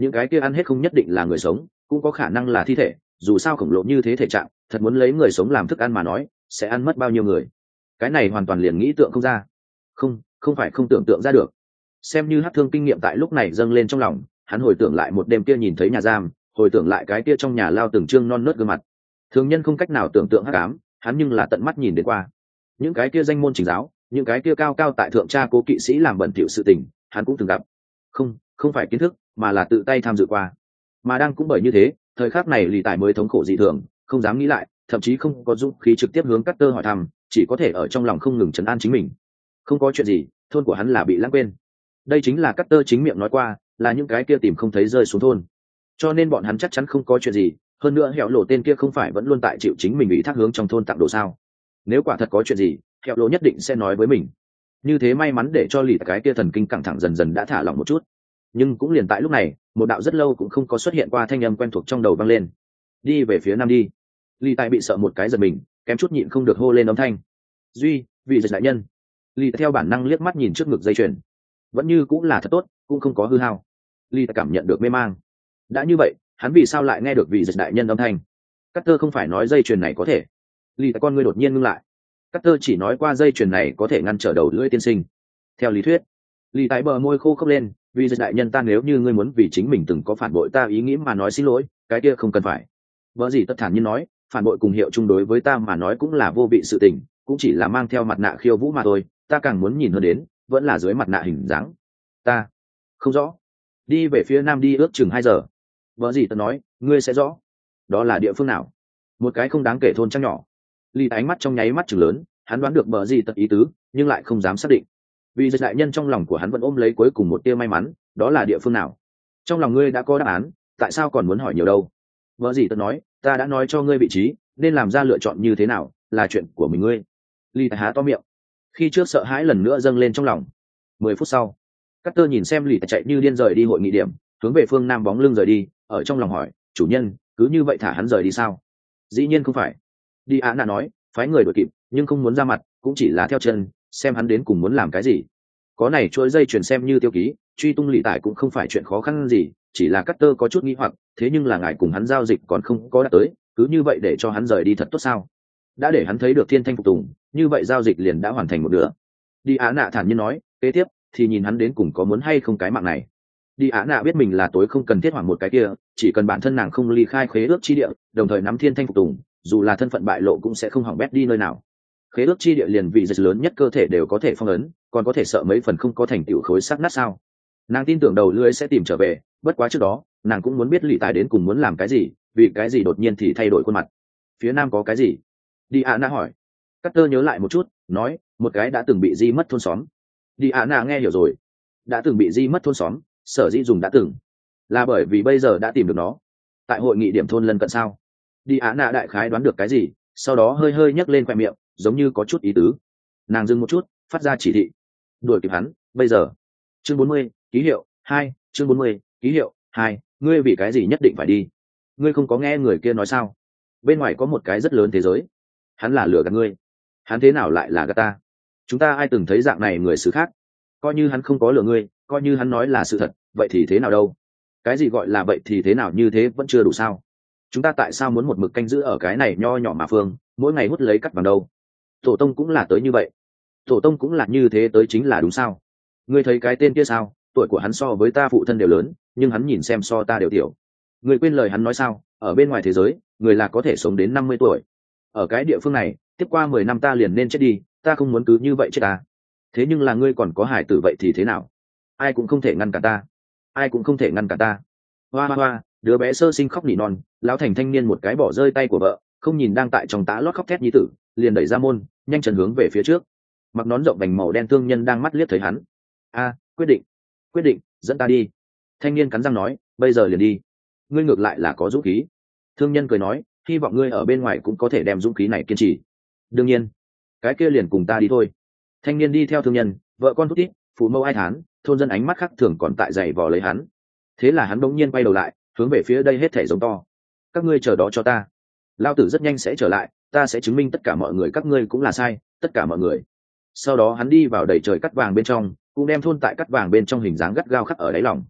những cái kia ăn hết không nhất định là người sống, cũng có khả năng là thi thể, dù sao khổng lồ như thế thể trạng, thật muốn lấy người sống làm thức ăn mà nói sẽ ăn mất bao nhiêu người. Cái này hoàn toàn liền nghĩ tượng không ra. Không, không phải không tưởng tượng ra được. Xem như Hắc Thương kinh nghiệm tại lúc này dâng lên trong lòng, hắn hồi tưởng lại một đêm kia nhìn thấy nhà giam, hồi tưởng lại cái kia trong nhà lao từng trương non nớt gương mặt. Thường nhân không cách nào tưởng tượng hắc ám, hắn nhưng là tận mắt nhìn đến qua. Những cái kia danh môn chính giáo, những cái kia cao cao tại thượng cha cố kỵ sĩ làm bẩn thỉu sự tình, hắn cũng từng gặp. Không, không phải kiến thức, mà là tự tay tham dự qua. Mà đang cũng bởi như thế, thời khắc này Lý Tài mới thống khổ dị thường, không dám nghĩ lại, thậm chí không có dũng khí trực tiếp hướng Carter hỏi thăm, chỉ có thể ở trong lòng không ngừng trấn an chính mình. Không có chuyện gì, thôn của hắn là bị lãng quên. Đây chính là Carter chính miệng nói qua, là những cái kia tìm không thấy rơi xuống thôn. Cho nên bọn hắn chắc chắn không có chuyện gì, hơn nữa Hẹo Lộ tên kia không phải vẫn luôn tại chịu chính mình ủy thác hướng trong thôn tặng đồ sao? Nếu quả thật có chuyện gì, Hẹo Lộ nhất định sẽ nói với mình. Như thế may mắn để cho Lì cái kia thần kinh căng thẳng dần dần đã thả lỏng một chút. Nhưng cũng liền tại lúc này, một đạo rất lâu cũng không có xuất hiện qua thanh âm quen thuộc trong đầu vang lên. Đi về phía nam đi. Lì Tài bị sợ một cái giật mình, kém chút nhịn không được hô lên âm thanh. Duy, vị dịch đại nhân. Lì theo bản năng liếc mắt nhìn trước ngực dây chuyền, vẫn như cũng là thật tốt, cũng không có hư hao. Lì cảm nhận được mê mang. Đã như vậy, hắn vì sao lại nghe được vị dịch đại nhân âm thanh? Carter không phải nói dây chuyền này có thể. Lì con ngươi đột nhiên ngưng lại. Carter chỉ nói qua dây chuyền này có thể ngăn trở đầu lưỡi tiên sinh. Theo lý thuyết, Lì tái bờ môi khô khốc lên, vì dịch đại nhân ta nếu như ngươi muốn vì chính mình từng có phản bội ta ý nghĩ mà nói xin lỗi, cái kia không cần phải. Vợ gì tất thản nhiên nói, phản bội cùng hiệu chung đối với ta mà nói cũng là vô vị sự tình, cũng chỉ là mang theo mặt nạ khiêu vũ mà thôi, ta càng muốn nhìn hơn đến, vẫn là dưới mặt nạ hình dáng. Ta không rõ. Đi về phía nam đi ước chừng hai giờ. Vợ gì tất nói, ngươi sẽ rõ. Đó là địa phương nào? Một cái không đáng kể thôn trăng nhỏ. Lì ánh mắt trong nháy mắt chừng lớn, hắn đoán được bờ gì tất ý tứ, nhưng lại không dám xác định. Vì dịch đại nhân trong lòng của hắn vẫn ôm lấy cuối cùng một tia may mắn, đó là địa phương nào? Trong lòng ngươi đã có đáp án, tại sao còn muốn hỏi nhiều đâu? Vợ gì tất nói, ta đã nói cho ngươi vị trí, nên làm ra lựa chọn như thế nào, là chuyện của mình ngươi. Ly há to miệng, khi trước sợ hãi lần nữa dâng lên trong lòng. Mười phút sau, Carter nhìn xem Lì chạy như điên rời đi hội nghị điểm, hướng về phương nam bóng lưng rời đi, ở trong lòng hỏi, chủ nhân, cứ như vậy thả hắn rời đi sao? Dĩ nhiên không phải. Đi Á Nạ nói, phái người đuổi kịp, nhưng không muốn ra mặt, cũng chỉ là theo chân, xem hắn đến cùng muốn làm cái gì. Có này chuỗi dây chuyển xem như tiêu ký, truy tung Lì Tải cũng không phải chuyện khó khăn gì, chỉ là Carter có chút nghi hoặc, thế nhưng là ngài cùng hắn giao dịch còn không có đạt tới, cứ như vậy để cho hắn rời đi thật tốt sao? Đã để hắn thấy được thiên thanh phục tùng, như vậy giao dịch liền đã hoàn thành một nửa. Đi Á Nạ thản nhiên nói, kế tiếp thì nhìn hắn đến cùng có muốn hay không cái mạng này. Đi Á Nạ biết mình là tối không cần thiết hoảng một cái kia, chỉ cần bản thân nàng không ly khai khế ước chi địa, đồng thời nắm thiên thanh phục tùng, dù là thân phận bại lộ cũng sẽ không hỏng bét đi nơi nào. Khế ước chi địa liền vị dịch lớn nhất cơ thể đều có thể phong ấn, còn có thể sợ mấy phần không có thành tựu khối sắc nát sao? Nàng tin tưởng đầu lưỡi sẽ tìm trở về, bất quá trước đó nàng cũng muốn biết Lì Tài đến cùng muốn làm cái gì, vì cái gì đột nhiên thì thay đổi khuôn mặt. Phía nam có cái gì? Đi Á Nạ hỏi. Carter nhớ lại một chút, nói, một cái đã từng bị di mất thôn xóm. Đi Á Nạ nghe hiểu rồi. Đã từng bị di mất thôn xóm, sở dĩ dùng đã từng, là bởi vì bây giờ đã tìm được nó. Tại hội nghị điểm thôn lân cận sao? Đi Á Nạ đại khái đoán được cái gì, sau đó hơi hơi nhấc lên khoe miệng, giống như có chút ý tứ. Nàng dừng một chút, phát ra chỉ thị. Đuổi kịp hắn, bây giờ. Chương bốn mươi, ký hiệu hai. Chương bốn mươi, ký hiệu hai. Ngươi vì cái gì nhất định phải đi? Ngươi không có nghe người kia nói sao? Bên ngoài có một cái rất lớn thế giới. Hắn là lừa gạt ngươi. Hắn thế nào lại là gạt ta? Chúng ta ai từng thấy dạng này người xứ khác? Coi như hắn không có lừa ngươi, coi như hắn nói là sự thật, vậy thì thế nào đâu? Cái gì gọi là vậy thì thế nào, như thế vẫn chưa đủ sao? Chúng ta tại sao muốn một mực canh giữ ở cái này nho nhỏ mà phương, mỗi ngày hút lấy cắt vàng đâu? Tổ tông cũng là tới như vậy. Tổ tông cũng là như thế tới chính là đúng sao? Ngươi thấy cái tên kia sao? Tuổi của hắn so với ta phụ thân đều lớn, nhưng hắn nhìn xem so ta đều tiểu. Ngươi quên lời hắn nói sao? Ở bên ngoài thế giới, người là có thể sống đến năm mươi tuổi. Ở cái địa phương này, tiếp qua mười năm ta liền nên chết đi, ta không muốn cứ như vậy chết ta. Thế nhưng là ngươi còn có hải tử vậy thì thế nào? Ai cũng không thể ngăn cản ta. Ai cũng không thể ngăn cản ta. Hoa hoa hoa, đứa bé sơ sinh khóc nỉ non, lão thành thanh niên một cái bỏ rơi tay của vợ, không nhìn đang tại trong tá lót khóc thét nhi tử, liền đẩy ra môn, nhanh chân hướng về phía trước. Mặc nón rộng vành màu đen thương nhân đang mắt liếc thấy hắn. A, quyết định, quyết định, dẫn ta đi. Thanh niên cắn răng nói, bây giờ liền đi. Ngươi ngược lại là có dũng khí. Thương nhân cười nói, hy vọng ngươi ở bên ngoài cũng có thể đem dũng khí này kiên trì. Đương nhiên, cái kia liền cùng ta đi thôi. Thanh niên đi theo thương nhân, vợ con thút tít, phụ mâu ai thán, thôn dân ánh mắt khác thường còn tại giày vò lấy hắn. Thế là hắn bỗng nhiên quay đầu lại, hướng về phía đây hết thể giống to. Các ngươi chờ đó cho ta. Lao tử rất nhanh sẽ trở lại, ta sẽ chứng minh tất cả mọi người các ngươi cũng là sai, tất cả mọi người. Sau đó hắn đi vào đầy trời cắt vàng bên trong, cũng đem thôn tại cắt vàng bên trong hình dáng gắt gao khắc ở đáy lòng.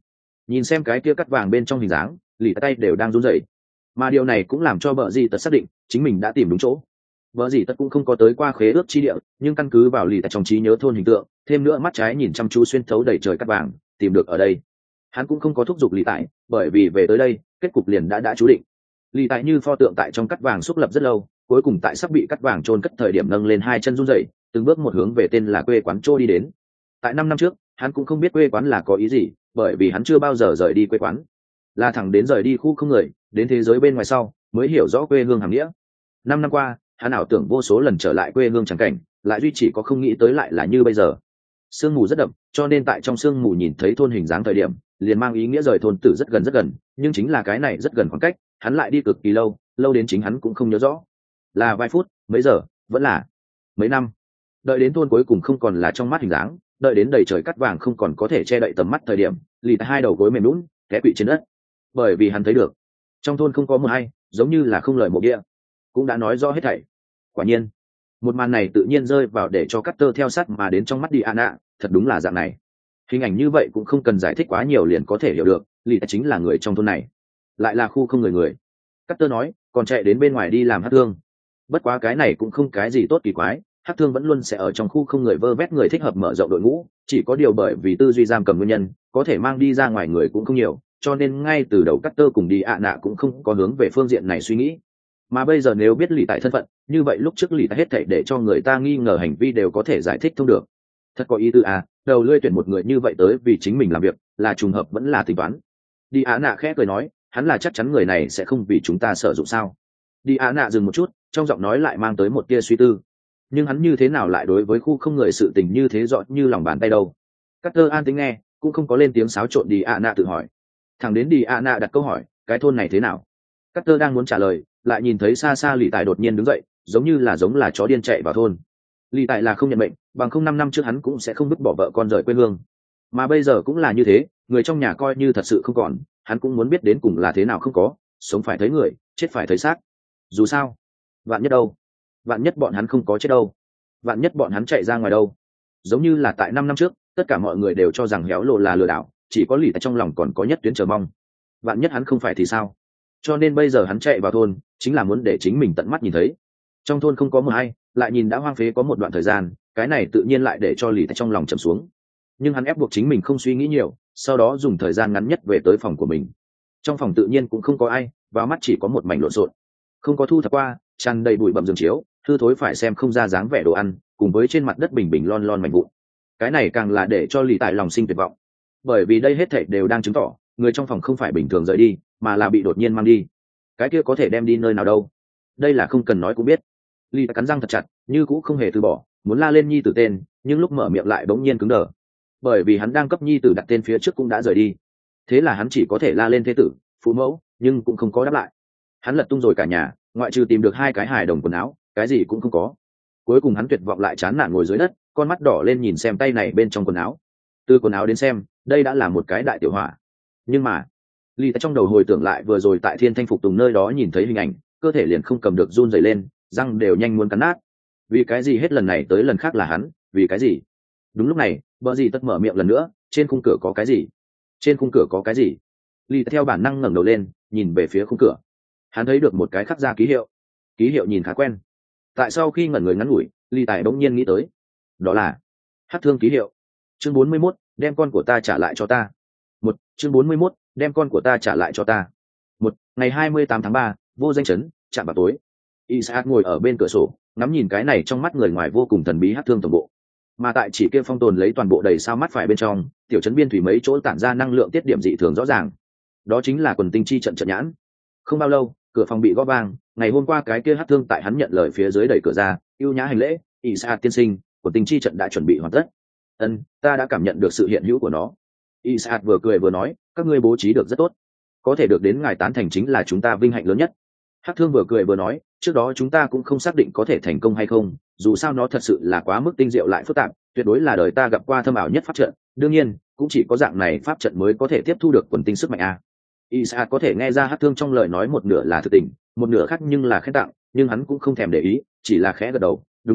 Nhìn xem cái kia cắt vàng bên trong hình dáng, lì tay đều đang run rẩy, mà điều này cũng làm cho bờ gì tật xác định chính mình đã tìm đúng chỗ. Bờ gì tật cũng không có tới qua khế ước chi địa, nhưng căn cứ vào lì tại trong trí nhớ thôn hình tượng, thêm nữa mắt trái nhìn chăm chú xuyên thấu đầy trời cắt vàng, tìm được ở đây. Hắn cũng không có thúc giục lì tại, bởi vì về tới đây kết cục liền đã đã chú định. Lì tại như pho tượng tại trong cắt vàng xúc lập rất lâu, cuối cùng tại sắp bị cắt vàng chôn cất thời điểm nâng lên hai chân run rẩy, từng bước một hướng về tên là quê quán trôi đi đến. Tại năm năm trước hắn cũng không biết quê quán là có ý gì, bởi vì hắn chưa bao giờ rời đi quê quán, là thẳng đến rời đi khu không người, đến thế giới bên ngoài sau mới hiểu rõ quê hương hàm nghĩa. Năm năm qua hắn ảo tưởng vô số lần trở lại quê hương chẳng cảnh, lại duy chỉ có không nghĩ tới lại là như bây giờ. Sương mù rất đậm, cho nên tại trong sương mù nhìn thấy thôn hình dáng thời điểm liền mang ý nghĩa rời thôn tử rất gần rất gần, nhưng chính là cái này rất gần khoảng cách hắn lại đi cực kỳ lâu, lâu đến chính hắn cũng không nhớ rõ là vài phút, mấy giờ, vẫn là mấy năm. Đợi đến thôn cuối cùng không còn là trong mắt hình dáng, đợi đến đầy trời cắt vàng không còn có thể che đậy tầm mắt thời điểm, lì tại hai đầu gối mềm lún té quỵ trên đất, bởi vì hắn thấy được trong thôn không có một ai, giống như là không lời một địa, cũng đã nói rõ hết thảy. Quả nhiên một màn này tự nhiên rơi vào để cho Carter theo sát mà đến trong mắt Diana, thật đúng là dạng này. Hình ảnh như vậy cũng không cần giải thích quá nhiều liền có thể hiểu được, lì tại chính là người trong thôn này, lại là khu không người người. Carter nói, còn chạy đến bên ngoài đi làm hát thương. Bất quá cái này cũng không cái gì tốt kỳ quái, hát thương vẫn luôn sẽ ở trong khu không người vơ vét người thích hợp mở rộng đội ngũ, chỉ có điều bởi vì tư duy giam cầm nguyên nhân, có thể mang đi ra ngoài người cũng không nhiều, cho nên ngay từ đầu Carter cùng đi ạ nạ cũng không có hướng về phương diện này suy nghĩ. Mà bây giờ nếu biết lì tại thân phận, như vậy lúc trước lì tại hết thảy để cho người ta nghi ngờ hành vi đều có thể giải thích thông được. Thật có ý tư à, đầu lươi tuyển một người như vậy tới vì chính mình làm việc, là trùng hợp vẫn là tính toán. Đi ạ nạ khẽ cười nói, hắn là chắc chắn người này sẽ không vì chúng ta sử dụng sao. Đi ạ nạ dừng một chút, trong giọng nói lại mang tới một tia suy tư. Nhưng hắn như thế nào lại đối với khu không người sự tình như thế rõ như lòng bàn tay đâu. Carter an tính nghe, cũng không có lên tiếng xáo trộn. Đi ạ nạ tự hỏi. Thẳng đến đi ạ nạ đặt câu hỏi, cái thôn này thế nào. Carter đang muốn trả lời, lại nhìn thấy xa xa lì tài đột nhiên đứng dậy, giống như là giống là chó điên chạy vào thôn. Lì tài là không nhận mệnh, bằng không năm năm trước hắn cũng sẽ không vứt bỏ vợ con rời quê hương, mà bây giờ cũng là như thế, người trong nhà coi như thật sự không còn, hắn cũng muốn biết đến cùng là thế nào không có, sống phải thấy người, chết phải thấy xác. Dù sao, vạn nhất đâu, vạn nhất bọn hắn không có chết đâu, vạn nhất bọn hắn chạy ra ngoài đâu. Giống như là tại năm năm trước, tất cả mọi người đều cho rằng héo lộ là lừa đảo, chỉ có lì tài trong lòng còn có nhất tuyến chờ mong. Vạn nhất hắn không phải thì sao? Cho nên bây giờ hắn chạy vào thôn chính là muốn để chính mình tận mắt nhìn thấy. Trong thôn không có một ai, lại nhìn đã hoang phế có một đoạn thời gian, cái này tự nhiên lại để cho lì tại trong lòng trầm xuống. Nhưng hắn ép buộc chính mình không suy nghĩ nhiều, sau đó dùng thời gian ngắn nhất về tới phòng của mình. Trong phòng tự nhiên cũng không có ai, vào mắt chỉ có một mảnh lộn xộn, không có thu thập qua, tràn đầy bụi bặm giường chiếu, hư thối phải xem không ra dáng vẻ đồ ăn, cùng với trên mặt đất bình bình lon lon mảnh vụn. Cái này càng là để cho lì tại lòng sinh tuyệt vọng, bởi vì đây hết thảy đều đang chứng tỏ người trong phòng không phải bình thường rời đi, mà là bị đột nhiên mang đi. Cái kia có thể đem đi nơi nào đâu? Đây là không cần nói cũng biết. Ly cắn răng thật chặt, như cũ không hề từ bỏ, muốn la lên nhi tử tên, nhưng lúc mở miệng lại bỗng nhiên cứng đờ, bởi vì hắn đang cấp nhi tử đặt tên phía trước cũng đã rời đi. Thế là hắn chỉ có thể la lên thế tử, phụ mẫu, nhưng cũng không có đáp lại. Hắn lật tung rồi cả nhà, ngoại trừ tìm được hai cái hài đồng quần áo, cái gì cũng không có. Cuối cùng hắn tuyệt vọng lại chán nản ngồi dưới đất, con mắt đỏ lên nhìn xem tay này bên trong quần áo. Từ quần áo đến xem, đây đã là một cái đại tiểu hỏa. Nhưng mà Ly trong đầu hồi tưởng lại vừa rồi tại Thiên Thanh Phục Tùng nơi đó nhìn thấy hình ảnh, cơ thể liền không cầm được run rẩy lên, răng đều nhanh muốn cắn nát. Vì cái gì hết lần này tới lần khác là hắn, vì cái gì? Đúng lúc này, Bờ gì tất mở miệng lần nữa, trên khung cửa có cái gì? Trên khung cửa có cái gì? Ly theo bản năng ngẩng đầu lên, nhìn về phía khung cửa. Hắn thấy được một cái khắc ra ký hiệu. Ký hiệu nhìn khá quen. Tại sau khi ngẩn người ngắn ngủi, Ly Tài bỗng nhiên nghĩ tới, đó là Hắc Thương ký hiệu. Chương bốn mươi mốt, đem con của ta trả lại cho ta. Một, chương bốn mươi mốt, đem con của ta trả lại cho ta. Một, ngày hai mươi tám tháng ba, vô danh chấn, chạm vào tối. Isaac ngồi ở bên cửa sổ, ngắm nhìn cái này trong mắt người ngoài vô cùng thần bí Hắc Thương tổng bộ. Mà tại chỉ kia phong tồn lấy toàn bộ đầy sao mắt phải bên trong, tiểu trấn biên thủy mấy chỗ tản ra năng lượng tiết điểm dị thường rõ ràng. Đó chính là quần tinh chi trận trận nhãn. Không bao lâu, cửa phòng bị gõ vang, ngày hôm qua cái kia Hắc Thương tại hắn nhận lời phía dưới đẩy cửa ra, ưu nhã hành lễ, Isaac tiên sinh, quần tinh chi trận đã chuẩn bị hoàn tất. Ân, ta đã cảm nhận được sự hiện hữu của nó. Isaac vừa cười vừa nói, các ngươi bố trí được rất tốt, có thể được đến ngài tán thành chính là chúng ta vinh hạnh lớn nhất. Hắc Thương vừa cười vừa nói, trước đó chúng ta cũng không xác định có thể thành công hay không, dù sao nó thật sự là quá mức tinh diệu lại phức tạp, tuyệt đối là đời ta gặp qua thâm ảo nhất pháp trận, đương nhiên cũng chỉ có dạng này pháp trận mới có thể tiếp thu được quần tinh sức mạnh a. Isaac có thể nghe ra Hắc Thương trong lời nói một nửa là thực tình, một nửa khác nhưng là khen tặng, nhưng hắn cũng không thèm để ý, chỉ là khẽ gật đầu, đúng vậy,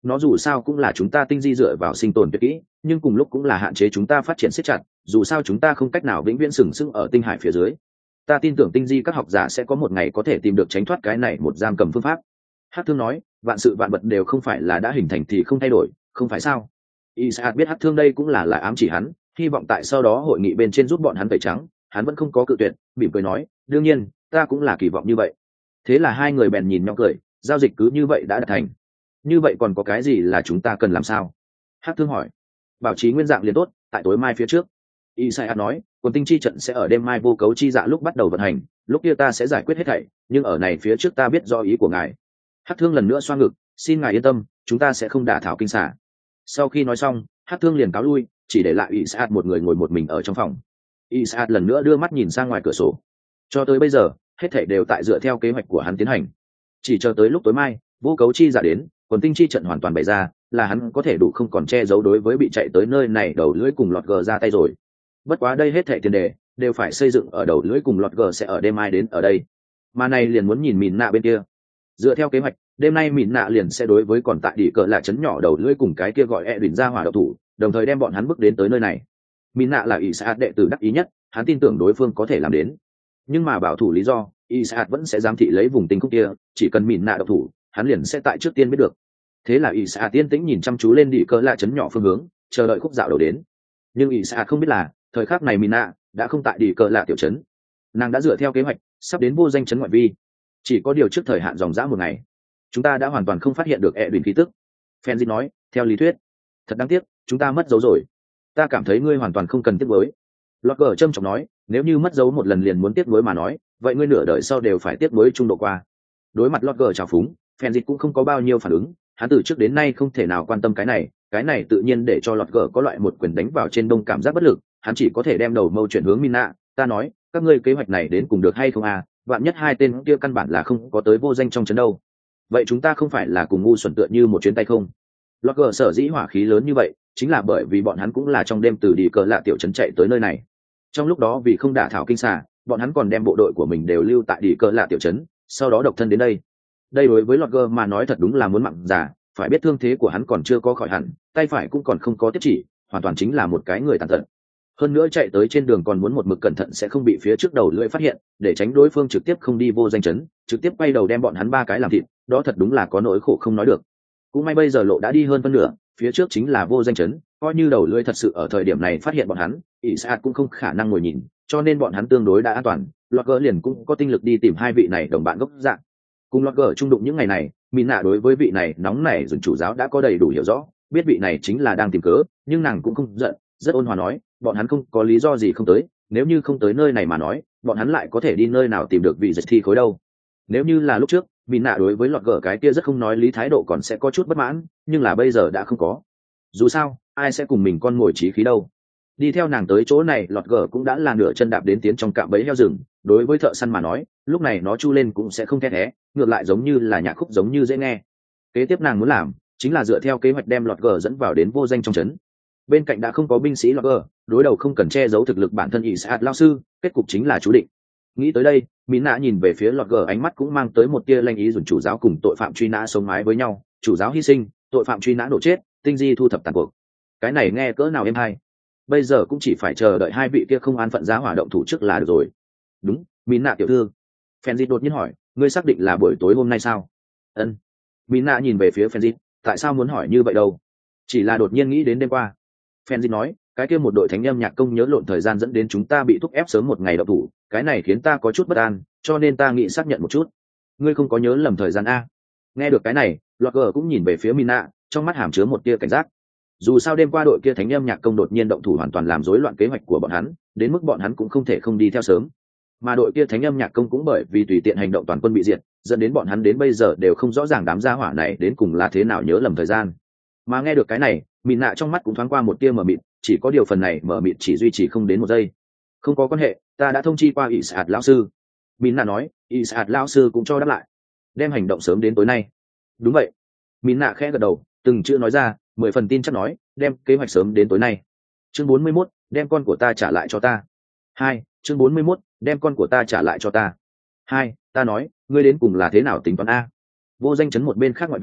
nó dù sao cũng là chúng ta tinh di dựa vào sinh tồn tuyệt kỹ, nhưng cùng lúc cũng là hạn chế chúng ta phát triển siết chặt, dù sao chúng ta không cách nào vĩnh viễn sừng sững ở tinh hải phía dưới. Ta tin tưởng tinh di các học giả sẽ có một ngày có thể tìm được tránh thoát cái này một giam cầm phương pháp. Hắc Thương nói, vạn sự vạn vật đều không phải là đã hình thành thì không thay đổi, không phải sao? Isaac biết Hắc Thương đây cũng là là ám chỉ hắn, hy vọng tại sau đó hội nghị bên trên giúp bọn hắn tẩy trắng, hắn vẫn không có cự tuyệt, mỉm cười nói, đương nhiên, ta cũng là kỳ vọng như vậy. Thế là hai người bèn nhìn nhau cười, giao dịch cứ như vậy đã đạt thành. Như vậy còn có cái gì là chúng ta cần làm sao? Hắc Thương hỏi. Bảo trì nguyên dạng liền tốt, tại tối mai phía trước. Isaiah nói, quần tinh chi trận sẽ ở đêm mai vô cấu chi dạ lúc bắt đầu vận hành, lúc kia ta sẽ giải quyết hết thảy, nhưng ở này phía trước ta biết do ý của ngài. Hắc Thương lần nữa xoa ngực, xin ngài yên tâm, chúng ta sẽ không đả thảo kinh xả. Sau khi nói xong, Hắc Thương liền cáo lui, chỉ để lại Isaac một người ngồi một mình ở trong phòng. Isaac lần nữa đưa mắt nhìn sang ngoài cửa sổ. Cho tới bây giờ, hết thảy đều tại dựa theo kế hoạch của hắn tiến hành. Chỉ chờ tới lúc tối mai, vô cấu chi dạ đến, quần tinh chi trận hoàn toàn bày ra, là hắn có thể đủ không còn che giấu đối với bị chạy tới nơi này đầu lưỡi cùng lọt gờ ra tay rồi. Bất quá đây hết thảy tiền đề đều phải xây dựng ở đầu lưỡi cùng lọt gờ sẽ ở đêm mai đến ở đây. Mà này liền muốn nhìn mìn nạ bên kia. Dựa theo kế hoạch, đêm nay mìn nạ liền sẽ đối với còn tại đỉ cờ là chấn nhỏ đầu lưỡi cùng cái kia gọi e đỉnh ra hỏa độc thủ, đồng thời đem bọn hắn bước đến tới nơi này. Mìn nạ là Isaac đệ tử đắc ý nhất, hắn tin tưởng đối phương có thể làm đến. Nhưng mà bảo thủ lý do, Isaac vẫn sẽ giám thị lấy vùng tinh khúc kia, chỉ cần mìn nạ độc thủ, hắn liền sẽ tại trước tiên biết được. Thế là Isaac tiên tĩnh nhìn chăm chú lên đỉ cờ là chấn nhỏ phương hướng, chờ đợi khúc dạo đầu đến. Nhưng Isaac không biết là, thời khắc này mìn nạ đã không tại đỉ cờ là tiểu trấn, nàng đã dựa theo kế hoạch sắp đến vô danh trấn ngoại vi. Chỉ có điều trước thời hạn dòng dã một ngày, chúng ta đã hoàn toàn không phát hiện được e đùn khí tức. Fenzi nói, theo lý thuyết, thật đáng tiếc, chúng ta mất dấu rồi. Ta cảm thấy ngươi hoàn toàn không cần tiếc nuối. Logger trâm trọng nói, nếu như mất dấu một lần liền muốn tiếc nuối mà nói, vậy ngươi nửa đời sau đều phải tiếc nuối trung độ qua. Đối mặt Logger trào phúng, Fenzi cũng không có bao nhiêu phản ứng, hắn từ trước đến nay không thể nào quan tâm cái này, cái này tự nhiên để cho Logger có loại một quyền đánh vào trên đông cảm giác bất lực, hắn chỉ có thể đem đầu mâu chuyển hướng Mina. Ta nói, các ngươi kế hoạch này đến cùng được hay không à? Vạn nhất hai tên kia căn bản là không có tới vô danh trong trấn đâu, vậy chúng ta không phải là cùng ngu xuẩn tựa như một chuyến tay không? Logger sở dĩ hỏa khí lớn như vậy chính là bởi vì bọn hắn cũng là trong đêm từ đi cờ lạ tiểu trấn chạy tới nơi này. Trong lúc đó vì không đả thảo kinh xà, bọn hắn còn đem bộ đội của mình đều lưu tại đi cờ lạ tiểu trấn, sau đó độc thân đến đây. Đây đối với Logger mà nói thật đúng là muốn mặn già, phải biết thương thế của hắn còn chưa có khỏi hẳn, tay phải cũng còn không có tiếp chỉ, hoàn toàn chính là một cái người tàn tật. Hơn nữa chạy tới trên đường còn muốn một mực cẩn thận sẽ không bị phía trước đầu lưỡi phát hiện, để tránh đối phương trực tiếp không đi vô danh chấn, trực tiếp quay đầu đem bọn hắn ba cái làm thịt, đó thật đúng là có nỗi khổ không nói được. Cũng may bây giờ lộ đã đi hơn phân nửa, phía trước chính là vô danh chấn, coi như đầu lưỡi thật sự ở thời điểm này phát hiện bọn hắn, Isaac cũng không khả năng ngồi nhìn, cho nên bọn hắn tương đối đã an toàn. Logger liền cũng có tinh lực đi tìm hai vị này đồng bạn gốc dạng. Cùng Logger trung đụng những ngày này, Mina đối với vị này nóng này dùng chủ giáo đã có đầy đủ hiểu rõ, biết vị này chính là đang tìm cớ, nhưng nàng cũng không giận, rất ôn hòa nói, bọn hắn không có lý do gì không tới, nếu như không tới nơi này mà nói, bọn hắn lại có thể đi nơi nào tìm được vị dịch thi khối đâu. Nếu như là lúc trước, Mina đối với lọt gở cái kia rất không nói lý thái độ còn sẽ có chút bất mãn, nhưng là bây giờ đã không có. Dù sao, ai sẽ cùng mình con ngồi trí khí đâu. Đi theo nàng tới chỗ này, lọt gở cũng đã là nửa chân đạp đến tiến trong cạm bẫy heo rừng, đối với thợ săn mà nói, lúc này nó chu lên cũng sẽ không thét thé, ngược lại giống như là nhạc khúc giống như dễ nghe. Kế tiếp nàng muốn làm chính là dựa theo kế hoạch đem lọt gở dẫn vào đến vô danh trong trấn. Bên cạnh đã không có binh sĩ Logger, đối đầu không cần che giấu thực lực bản thân Isaac lão sư, kết cục chính là chú định. Nghĩ tới đây, Mina nhìn về phía Logger, ánh mắt cũng mang tới một tia lanh ý, dùng chủ giáo cùng tội phạm truy nã sống mái với nhau, chủ giáo hy sinh, tội phạm truy nã nổ chết, tinh di thu thập tàn cuộc. Cái này nghe cỡ nào êm hay. Bây giờ cũng chỉ phải chờ đợi hai vị kia không an phận giá hỏa động thủ trước là được rồi. Đúng, Mina tiểu thư. Fenzi đột nhiên hỏi, ngươi xác định là buổi tối hôm nay sao? Ân. Mina nhìn về phía Fenzi, tại sao muốn hỏi như vậy đâu? Chỉ là đột nhiên nghĩ đến đêm qua. Fenzi nói, cái kia một đội thánh âm nhạc công nhớ lộn thời gian dẫn đến chúng ta bị thúc ép sớm một ngày động thủ, cái này khiến ta có chút bất an, cho nên ta nghĩ xác nhận một chút. Ngươi không có nhớ lầm thời gian a? Nghe được cái này, Logger cũng nhìn về phía Mina, trong mắt hàm chứa một tia cảnh giác. Dù sao đêm qua đội kia thánh âm nhạc công đột nhiên động thủ hoàn toàn làm rối loạn kế hoạch của bọn hắn, đến mức bọn hắn cũng không thể không đi theo sớm. Mà đội kia thánh âm nhạc công cũng bởi vì tùy tiện hành động toàn quân bị diệt, dẫn đến bọn hắn đến bây giờ đều không rõ ràng đám gia hỏa này đến cùng là thế nào nhớ lầm thời gian. Mà nghe được cái này, Mịn nạ trong mắt cũng thoáng qua một tia mờ mịt, chỉ có điều phần này mờ mịt chỉ duy trì không đến một giây. Không có quan hệ, ta đã thông chi qua Isaac lão sư. Mịn nạ nói, Isaac lão sư cũng cho đáp lại, đem hành động sớm đến tối nay. Đúng vậy. Mịn nạ khẽ gật đầu, từng chữ nói ra, mười phần tin chắc nói, đem kế hoạch sớm đến tối nay. Chương bốn mươi mốt, đem con của ta trả lại cho ta. Hai, chương bốn mươi mốt, đem con của ta trả lại cho ta. Hai, ta nói, ngươi đến cùng là thế nào tính toán a? Vô danh chấn một bên khác ngoại vi,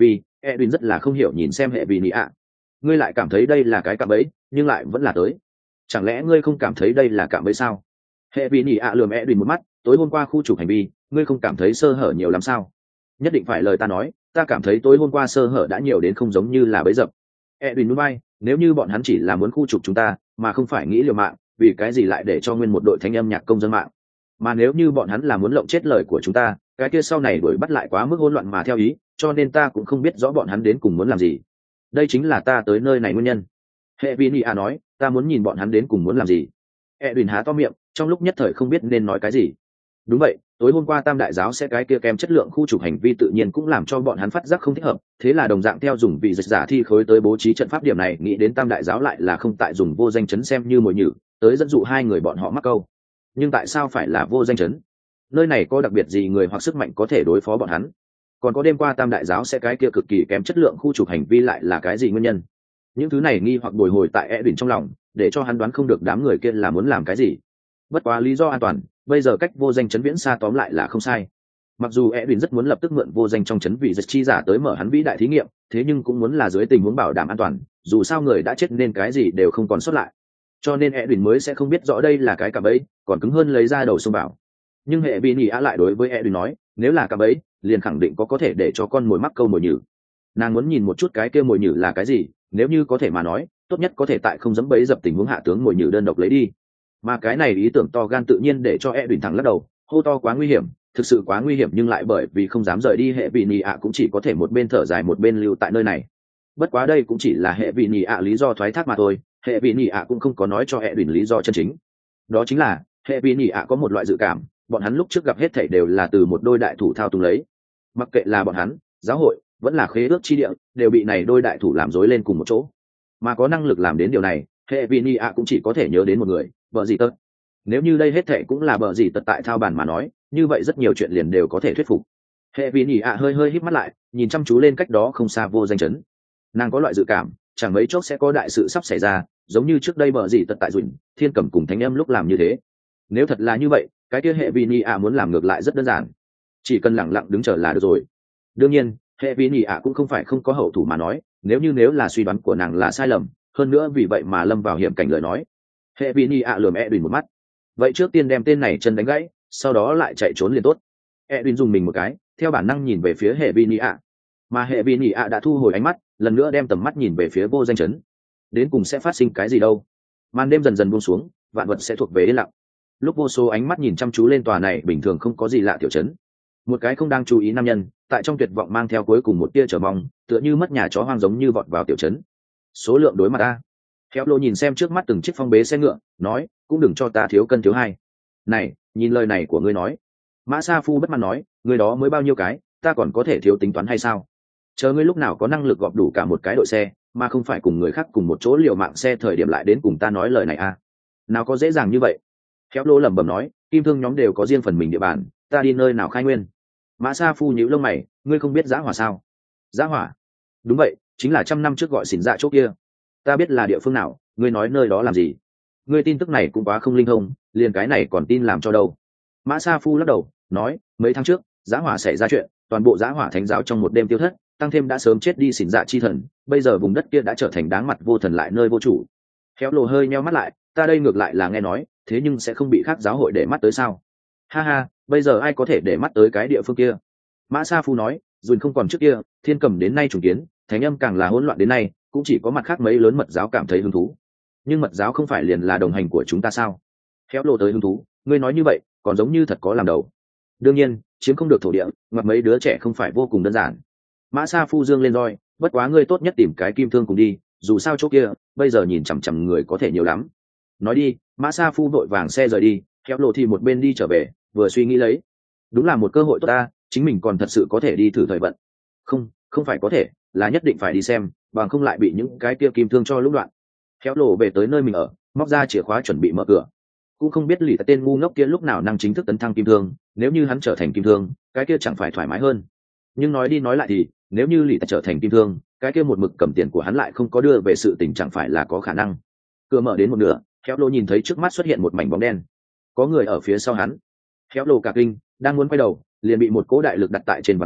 Edwin rất là không hiểu nhìn xem hệ vị nị ạ. Ngươi lại cảm thấy đây là cái cạm bẫy nhưng lại vẫn là tới, chẳng lẽ ngươi không cảm thấy đây là cạm bẫy sao? Hệ vị nị ạ lườm Edwin một mắt, tối hôm qua khu trục hành vi ngươi không cảm thấy sơ hở nhiều lắm sao? Nhất định phải lời ta nói, ta cảm thấy tối hôm qua sơ hở đã nhiều đến không giống như là bẫy dập. Edwin núi bay, nếu như bọn hắn chỉ là muốn khu trục chúng ta mà không phải nghĩ liều mạng, vì cái gì lại để cho nguyên một đội thanh âm nhạc công dân mạng? Mà nếu như bọn hắn là muốn lộng chết lời của chúng ta, cái kia sau này đuổi bắt lại quá mức hỗn loạn mà theo ý, cho nên ta cũng không biết rõ bọn hắn đến cùng muốn làm gì. Đây chính là ta tới nơi này nguyên nhân. Hệ vi a nói, ta muốn nhìn bọn hắn đến cùng muốn làm gì. Edwin há to miệng, trong lúc nhất thời không biết nên nói cái gì. Đúng vậy, tối hôm qua tam đại giáo sẽ cái kia kém chất lượng khu trục hành vi tự nhiên cũng làm cho bọn hắn phát giác không thích hợp, thế là đồng dạng theo dùng vị dịch giả thi khối tới bố trí trận pháp điểm này, nghĩ đến tam đại giáo lại là không tại dùng vô danh chấn xem như mồi nhử, tới dẫn dụ hai người bọn họ mắc câu. Nhưng tại sao phải là vô danh chấn? Nơi này có đặc biệt gì người hoặc sức mạnh có thể đối phó bọn hắn? Còn có đêm qua tam đại giáo sẽ cái kia cực kỳ kém chất lượng khu trục hành vi lại là cái gì nguyên nhân? Những thứ này nghi hoặc bồi hồi tại Edwin trong lòng, để cho hắn đoán không được đám người kia là muốn làm cái gì. Bất quá lý do an toàn, bây giờ cách vô danh chấn viễn xa tóm lại là không sai. Mặc dù Edwin rất muốn lập tức mượn vô danh trong chấn vị giật chi giả tới mở hắn vĩ đại thí nghiệm, thế nhưng cũng muốn là dưới tình huống bảo đảm an toàn, dù sao người đã chết nên cái gì đều không còn sót lại. Cho nên Edwin mới sẽ không biết rõ đây là cái cạm bẫy, còn cứng hơn lấy ra đầu xông vào. Nhưng hệ vi nhị á lại đối với Edwin nói, nếu là cạm bẫy, liền khẳng định có có thể để cho con mồi mắc câu mồi nhử. Nàng muốn nhìn một chút cái kia mồi nhử là cái gì, nếu như có thể mà nói, tốt nhất có thể tại không dẫm bẫy dập tình huống hạ tướng mồi nhử đơn độc lấy đi. Mà cái này ý tưởng to gan tự nhiên để cho Edwin thẳng lắc đầu, hô to quá nguy hiểm, thực sự quá nguy hiểm, nhưng lại bởi vì không dám rời đi, hệ vị nhị ạ cũng chỉ có thể một bên thở dài một bên lưu tại nơi này. Bất quá đây cũng chỉ là hệ vị nhị ạ lý do thoái thác mà thôi, hệ vị nhị ạ cũng không có nói cho Edwin lý do chân chính. Đó chính là hệ vị nhị ạ có một loại dự cảm, bọn hắn lúc trước gặp hết thảy đều là từ một đôi đại thủ thao túng lấy. Mặc kệ là bọn hắn, giáo hội, vẫn là khế ước chi địa, đều bị này đôi đại thủ làm rối lên cùng một chỗ. Mà có năng lực làm đến điều này, hệ vị nhị ạ cũng chỉ có thể nhớ đến một người, Bờ Dì Tật. Nếu như đây hết thảy cũng là Bờ Dì Tật tại thao bàn mà nói, như vậy rất nhiều chuyện liền đều có thể thuyết phục. Hệ vị nhị ạ hơi hơi híp mắt lại, nhìn chăm chú lên cách đó không xa vô danh chấn. Nàng có loại dự cảm, chẳng mấy chốc sẽ có đại sự sắp xảy ra, giống như trước đây Bờ Dì Tật tại Duyện, Thiên Cầm cùng Thánh Âm lúc làm như thế. Nếu thật là như vậy, cái kia hệ vị nhị ạ muốn làm ngược lại rất đơn giản, chỉ cần lặng lặng đứng chờ là được rồi. Đương nhiên, hệ vị nhị ạ cũng không phải không có hậu thủ mà nói, nếu như nếu là suy đoán của nàng là sai lầm, hơn nữa vì vậy mà lâm vào hiểm cảnh lời nói. Hệ vị nhị ạ lườm Edwin một mắt, vậy trước tiên đem tên này chân đánh gãy, sau đó lại chạy trốn liền tốt. Edwin dùng mình một cái, theo bản năng nhìn về phía hệ vi nhị ạ, mà hệ vi nhị ạ đã thu hồi ánh mắt, lần nữa đem tầm mắt nhìn về phía vô danh chấn. Đến cùng sẽ phát sinh cái gì đâu? Màn đêm dần dần buông xuống, vạn vật sẽ thuộc về yên lặng. Lúc vô số ánh mắt nhìn chăm chú lên tòa này bình thường không có gì lạ tiểu chấn, một cái không đang chú ý nam nhân tại trong tuyệt vọng mang theo cuối cùng một tia chờ mong, tựa như mất nhà chó hoang giống như vọt vào tiểu chấn. Số lượng đối mặt ta. Khéo Lô nhìn xem trước mắt từng chiếc phong bế xe ngựa, nói, cũng đừng cho ta thiếu cân thiếu hai. Này, nhìn lời này của ngươi nói. Mã Sa Phu bất mãn nói, ngươi đó mới bao nhiêu cái, ta còn có thể thiếu tính toán hay sao? Chờ ngươi lúc nào có năng lực gọp đủ cả một cái đội xe, mà không phải cùng người khác cùng một chỗ liều mạng xe thời điểm lại đến cùng ta nói lời này à? Nào có dễ dàng như vậy? Khéo Lô lẩm bẩm nói, kim thương nhóm đều có riêng phần mình địa bàn, ta đi nơi nào khai nguyên? Mã Sa Phu nhíu lông mày, ngươi không biết Giá Hỏa sao? Giá Hỏa? Đúng vậy, chính là trăm năm trước gọi xỉn dạ chỗ kia. Ta biết là địa phương nào, ngươi nói nơi đó làm gì? Ngươi tin tức này cũng quá không linh thông, liền cái này còn tin làm cho đâu? Mã Sa Phu lắc đầu, nói, mấy tháng trước, Giá Hỏa xảy ra chuyện, toàn bộ Giá Hỏa thánh giáo trong một đêm tiêu thất, tăng thêm đã sớm chết đi xỉn dạ chi thần, bây giờ vùng đất kia đã trở thành đáng mặt vô thần lại nơi vô chủ. Khéo Lồ hơi nheo mắt lại, ta đây ngược lại là nghe nói, thế nhưng sẽ không bị khác giáo hội để mắt tới sao? Ha ha, bây giờ ai có thể để mắt tới cái địa phương kia? Mã Sa Phu nói, dùn không còn trước kia, Thiên Cầm đến nay trùng kiến, Thánh Âm càng là hỗn loạn đến nay, cũng chỉ có mặt khác mấy lớn mật giáo cảm thấy hứng thú. Nhưng mật giáo không phải liền là đồng hành của chúng ta sao? Khéo Lồ tới hứng thú, ngươi nói như vậy, còn giống như thật có làm đầu. Đương nhiên, chiếm không được thổ địa, ngoặt mấy đứa trẻ không phải vô cùng đơn giản. Mã Sa Phu dương lên roi, bất quá ngươi tốt nhất tìm cái kim thương cùng đi, dù sao chỗ kia, bây giờ nhìn chằm chằm người có thể nhiều lắm. Nói đi, Mã Sa Phu vội vàng xe rời đi, Khéo Lồ thì một bên đi trở về, vừa suy nghĩ lấy. Đúng là một cơ hội tốt ta, chính mình còn thật sự có thể đi thử thời vận. Không, không phải có thể, là nhất định phải đi xem, bằng không lại bị những cái kia kim thương cho lũng đoạn. Khéo Lồ về tới nơi mình ở, móc ra chìa khóa chuẩn bị mở cửa. Cũng không biết lì tên ngu ngốc kia lúc nào năng chính thức tấn thăng kim thương, nếu như hắn trở thành kim thương, cái kia chẳng phải thoải mái hơn. Nhưng nói đi nói lại thì, nếu như lì trở thành kim thương, cái kia một mực cầm tiền của hắn lại không có đưa về sự tình chẳng phải là có khả năng. Cửa mở đến một nửa, Khéo Lồ nhìn thấy trước mắt xuất hiện một mảnh bóng đen, có người ở phía sau hắn. Khéo Lồ cả kinh, đang muốn quay đầu, liền bị một cỗ đại lực đặt tại trên ván cửa,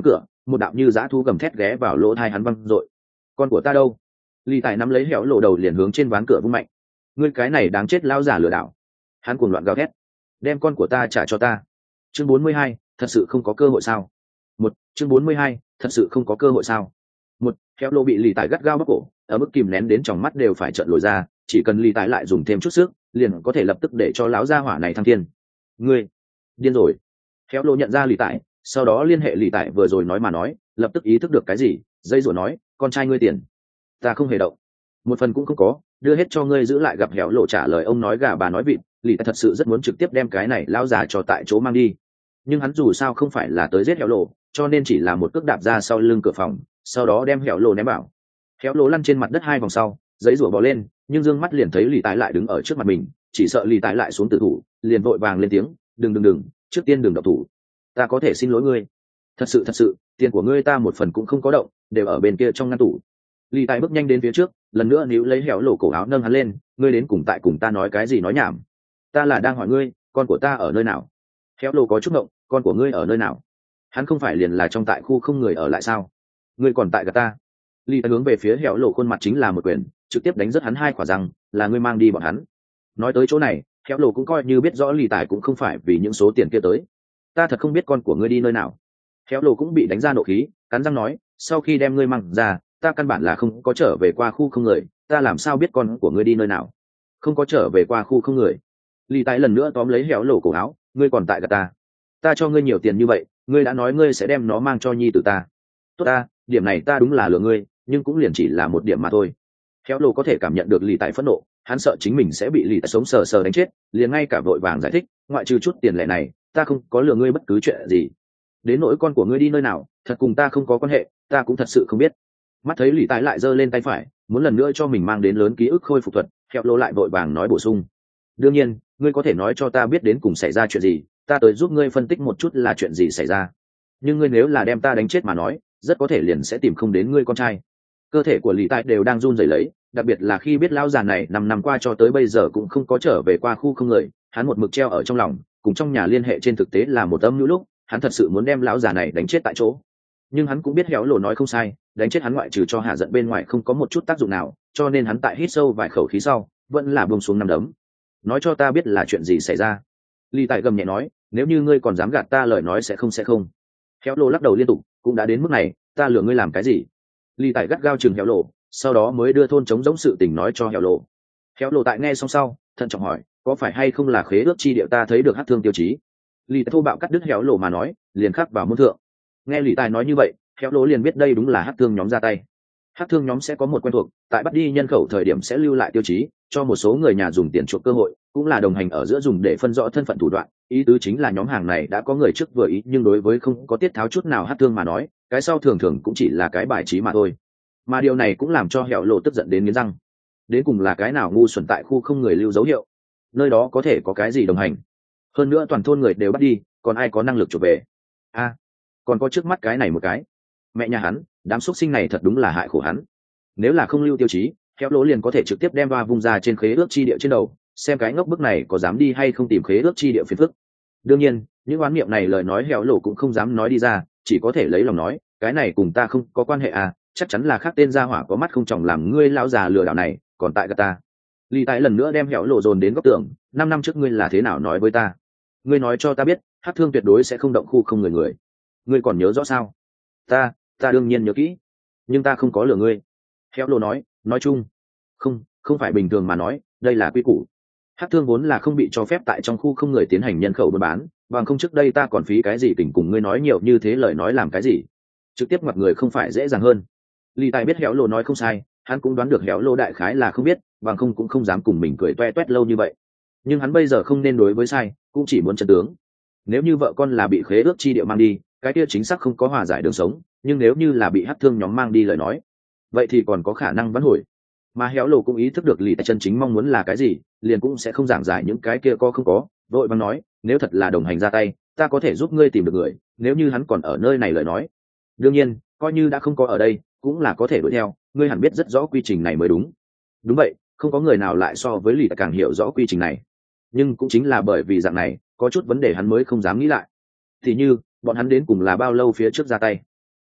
một đạo như dã thú gầm thét ghé vào lỗ tai hắn văng dội. Con của ta đâu? Lý Tài nắm lấy héo lộ đầu liền hướng trên ván cửa vung mạnh. Ngươi cái này đáng chết lao giả lừa đảo. Hắn cuồng loạn gào thét. Đem con của ta trả cho ta. Chương bốn mươi hai, thật sự không có cơ hội sao? Một, chương bốn mươi hai, thật sự không có cơ hội sao? Một, héo lộ bị Lý Tài gắt gao bóp cổ, ở mức kìm nén đến tròng mắt đều phải trợn lồi ra, chỉ cần Lý Tài lại dùng thêm chút sức, liền có thể lập tức để cho lão gia hỏa này thăng thiên. Ngươi điên rồi. Héo lộ nhận ra Lý Tài, sau đó liên hệ Lý Tài vừa rồi nói mà nói, lập tức ý thức được cái gì, dây rủa nói, con trai ngươi tiền ta không hề động, một phần cũng không có, đưa hết cho ngươi giữ lại. Gặp héo lộ trả lời ông nói gà bà nói vịt, Lý Tài thật sự rất muốn trực tiếp đem cái này lão già cho tại chỗ mang đi, nhưng hắn dù sao không phải là tới giết héo lộ, cho nên chỉ là một cước đạp ra sau lưng cửa phòng, sau đó đem héo lộ ném bảo. Héo lộ lăn trên mặt đất hai vòng sau, giấy rủa bò lên, nhưng dương mắt liền thấy Lý Tài lại đứng ở trước mặt mình, chỉ sợ Lý Tài lại xuống tử thủ, liền vội vàng lên tiếng, đừng đừng đừng, trước tiên đừng động thủ, ta có thể xin lỗi ngươi, thật sự thật sự, tiền của ngươi ta một phần cũng không có động, đều ở bên kia trong ngăn tủ. Lý Tài bước nhanh đến phía trước, lần nữa níu lấy héo lộ cổ áo nâng hắn lên, ngươi đến cùng tại cùng ta nói cái gì nói nhảm? Ta là đang hỏi ngươi, con của ta ở nơi nào? Héo lộ có chút ngộng, con của ngươi ở nơi nào? Hắn không phải liền là trong tại khu không người ở lại sao? Ngươi còn tại gạt ta? Lý Tài hướng về phía héo lộ khuôn mặt chính là một quyền, trực tiếp đánh rớt hắn hai quả răng, là ngươi mang đi bọn hắn. Nói tới chỗ này, héo lộ cũng coi như biết rõ Lý Tài cũng không phải vì những số tiền kia tới. Ta thật không biết con của ngươi đi nơi nào. Héo lộ cũng bị đánh ra nộ khí, cắn răng nói, sau khi đem ngươi mang ra, ta căn bản là không có trở về qua khu không người, ta làm sao biết con của ngươi đi nơi nào? Không có trở về qua khu không người. Lý Tài lần nữa tóm lấy héo lộ cổ áo, ngươi còn tại gạt ta? Ta cho ngươi nhiều tiền như vậy, ngươi đã nói ngươi sẽ đem nó mang cho nhi tử ta. Tốt ta, điểm này ta đúng là lừa ngươi, nhưng cũng liền chỉ là một điểm mà thôi. Héo lộ có thể cảm nhận được Lý Tài phẫn nộ, hắn sợ chính mình sẽ bị Lý Tài sống sờ sờ đánh chết, liền ngay cả vội vàng giải thích, ngoại trừ chút tiền lẻ này, ta không có lừa ngươi bất cứ chuyện gì. Đến nỗi con của ngươi đi nơi nào, thật cùng ta không có quan hệ, ta cũng thật sự không biết. Mắt thấy Lý Tài lại giơ lên tay phải, muốn lần nữa cho mình mang đến lớn ký ức khôi phục thuật, héo lộ lại vội vàng nói bổ sung, đương nhiên, ngươi có thể nói cho ta biết đến cùng xảy ra chuyện gì, ta tới giúp ngươi phân tích một chút là chuyện gì xảy ra. Nhưng ngươi nếu là đem ta đánh chết mà nói, rất có thể liền sẽ tìm không đến ngươi con trai. Cơ thể của Lý Tài đều đang run rẩy lấy, đặc biệt là khi biết lão già này năm năm qua cho tới bây giờ cũng không có trở về qua khu không người, hắn một mực treo ở trong lòng, cùng trong nhà liên hệ trên thực tế là một âm mưu lúc, hắn thật sự muốn đem lão già này đánh chết tại chỗ. Nhưng hắn cũng biết héo lộ nói không sai, đánh chết hắn ngoại trừ cho hạ giận bên ngoài không có một chút tác dụng nào, cho nên hắn tại hít sâu vài khẩu khí sau, vẫn là buông xuống nắm đấm. Nói cho ta biết là chuyện gì xảy ra. Lý Tài gầm nhẹ nói, nếu như ngươi còn dám gạt ta lời nói sẽ không sẽ không. Héo lộ lắc đầu liên tục, cũng đã đến mức này, ta lừa ngươi làm cái gì? Lý Tài gắt gao chừng héo lộ, sau đó mới đưa thôn chống giống sự tình nói cho héo lộ. Héo lộ tại nghe xong sau, thận trọng hỏi, có phải hay không là khế ước chi địa ta thấy được hắc thương tiêu chí? Lý Tài thô bạo cắt đứt héo lộ mà nói, liền khắc vào môn thượng. Nghe Lý Tài nói như vậy, héo lộ liền biết đây đúng là hắc thương nhóm ra tay. Hắc thương nhóm sẽ có một quen thuộc, tại bắt đi nhân khẩu thời điểm sẽ lưu lại tiêu chí, cho một số người nhà dùng tiền chuộc cơ hội, cũng là đồng hành ở giữa dùng để phân rõ thân phận thủ đoạn. Ý tứ chính là nhóm hàng này đã có người trước vừa ý, nhưng đối với không có tiết tháo chút nào hắc thương mà nói, cái sau thường thường cũng chỉ là cái bài trí mà thôi. Mà điều này cũng làm cho héo lộ tức giận đến nghiến răng. Đến cùng là cái nào ngu xuẩn tại khu không người lưu dấu hiệu, nơi đó có thể có cái gì đồng hành? Hơn nữa toàn thôn người đều bắt đi, còn ai có năng lực chuộc về? A, à, còn có trước mắt cái này một cái. Mẹ nhà hắn, đám xuất sinh này thật đúng là hại khổ hắn. Nếu là không lưu tiêu chí, héo lộ liền có thể trực tiếp đem ba vung ra trên khế ước chi địa trên đầu, xem cái ngốc bức này có dám đi hay không tìm khế ước chi địa phiền phức. Đương nhiên, những oán niệm này lời nói héo lộ cũng không dám nói đi ra, chỉ có thể lấy lòng nói, cái này cùng ta không có quan hệ à, chắc chắn là khác tên gia hỏa có mắt không tròng làm ngươi lão già lừa đảo này, còn tại gạt ta. Lý Tài lần nữa đem héo lộ dồn đến góc tường, năm năm trước ngươi là thế nào nói với ta? Ngươi nói cho ta biết, hắc thương tuyệt đối sẽ không động khu không người người. Ngươi còn nhớ rõ sao? Ta, ta đương nhiên nhớ kỹ, nhưng ta không có lừa ngươi. Héo lộ nói, nói chung, không, không phải bình thường mà nói, đây là quy củ. Hắc thương vốn là không bị cho phép tại trong khu không người tiến hành nhân khẩu buôn bán, bằng không trước đây ta còn phí cái gì tỉnh cùng ngươi nói nhiều như thế lời nói làm cái gì? Trực tiếp ngoặt người không phải dễ dàng hơn. Lý Tài biết héo lộ nói không sai, hắn cũng đoán được héo lộ đại khái là không biết, bằng không cũng không dám cùng mình cười toe toét lâu như vậy. Nhưng hắn bây giờ không nên đối với sai, cũng chỉ muốn chân tướng. Nếu như vợ con là bị khế ước chi địa mang đi, cái kia chính xác không có hòa giải đường sống, nhưng nếu như là bị hắc thương nhóm mang đi lời nói, vậy thì còn có khả năng vãn hồi. Mà héo lộ cũng ý thức được Lý Tài chân chính mong muốn là cái gì, liền cũng sẽ không giảng giải những cái kia có không có, vội vàng nói, nếu thật là đồng hành ra tay, ta có thể giúp ngươi tìm được người, nếu như hắn còn ở nơi này lời nói. Đương nhiên, coi như đã không có ở đây, cũng là có thể đuổi theo, ngươi hẳn biết rất rõ quy trình này mới đúng. Đúng vậy, không có người nào lại so với Lý Tài càng hiểu rõ quy trình này. Nhưng cũng chính là bởi vì dạng này, có chút vấn đề hắn mới không dám nghĩ lại. Thì như, bọn hắn đến cùng là bao lâu phía trước ra tay?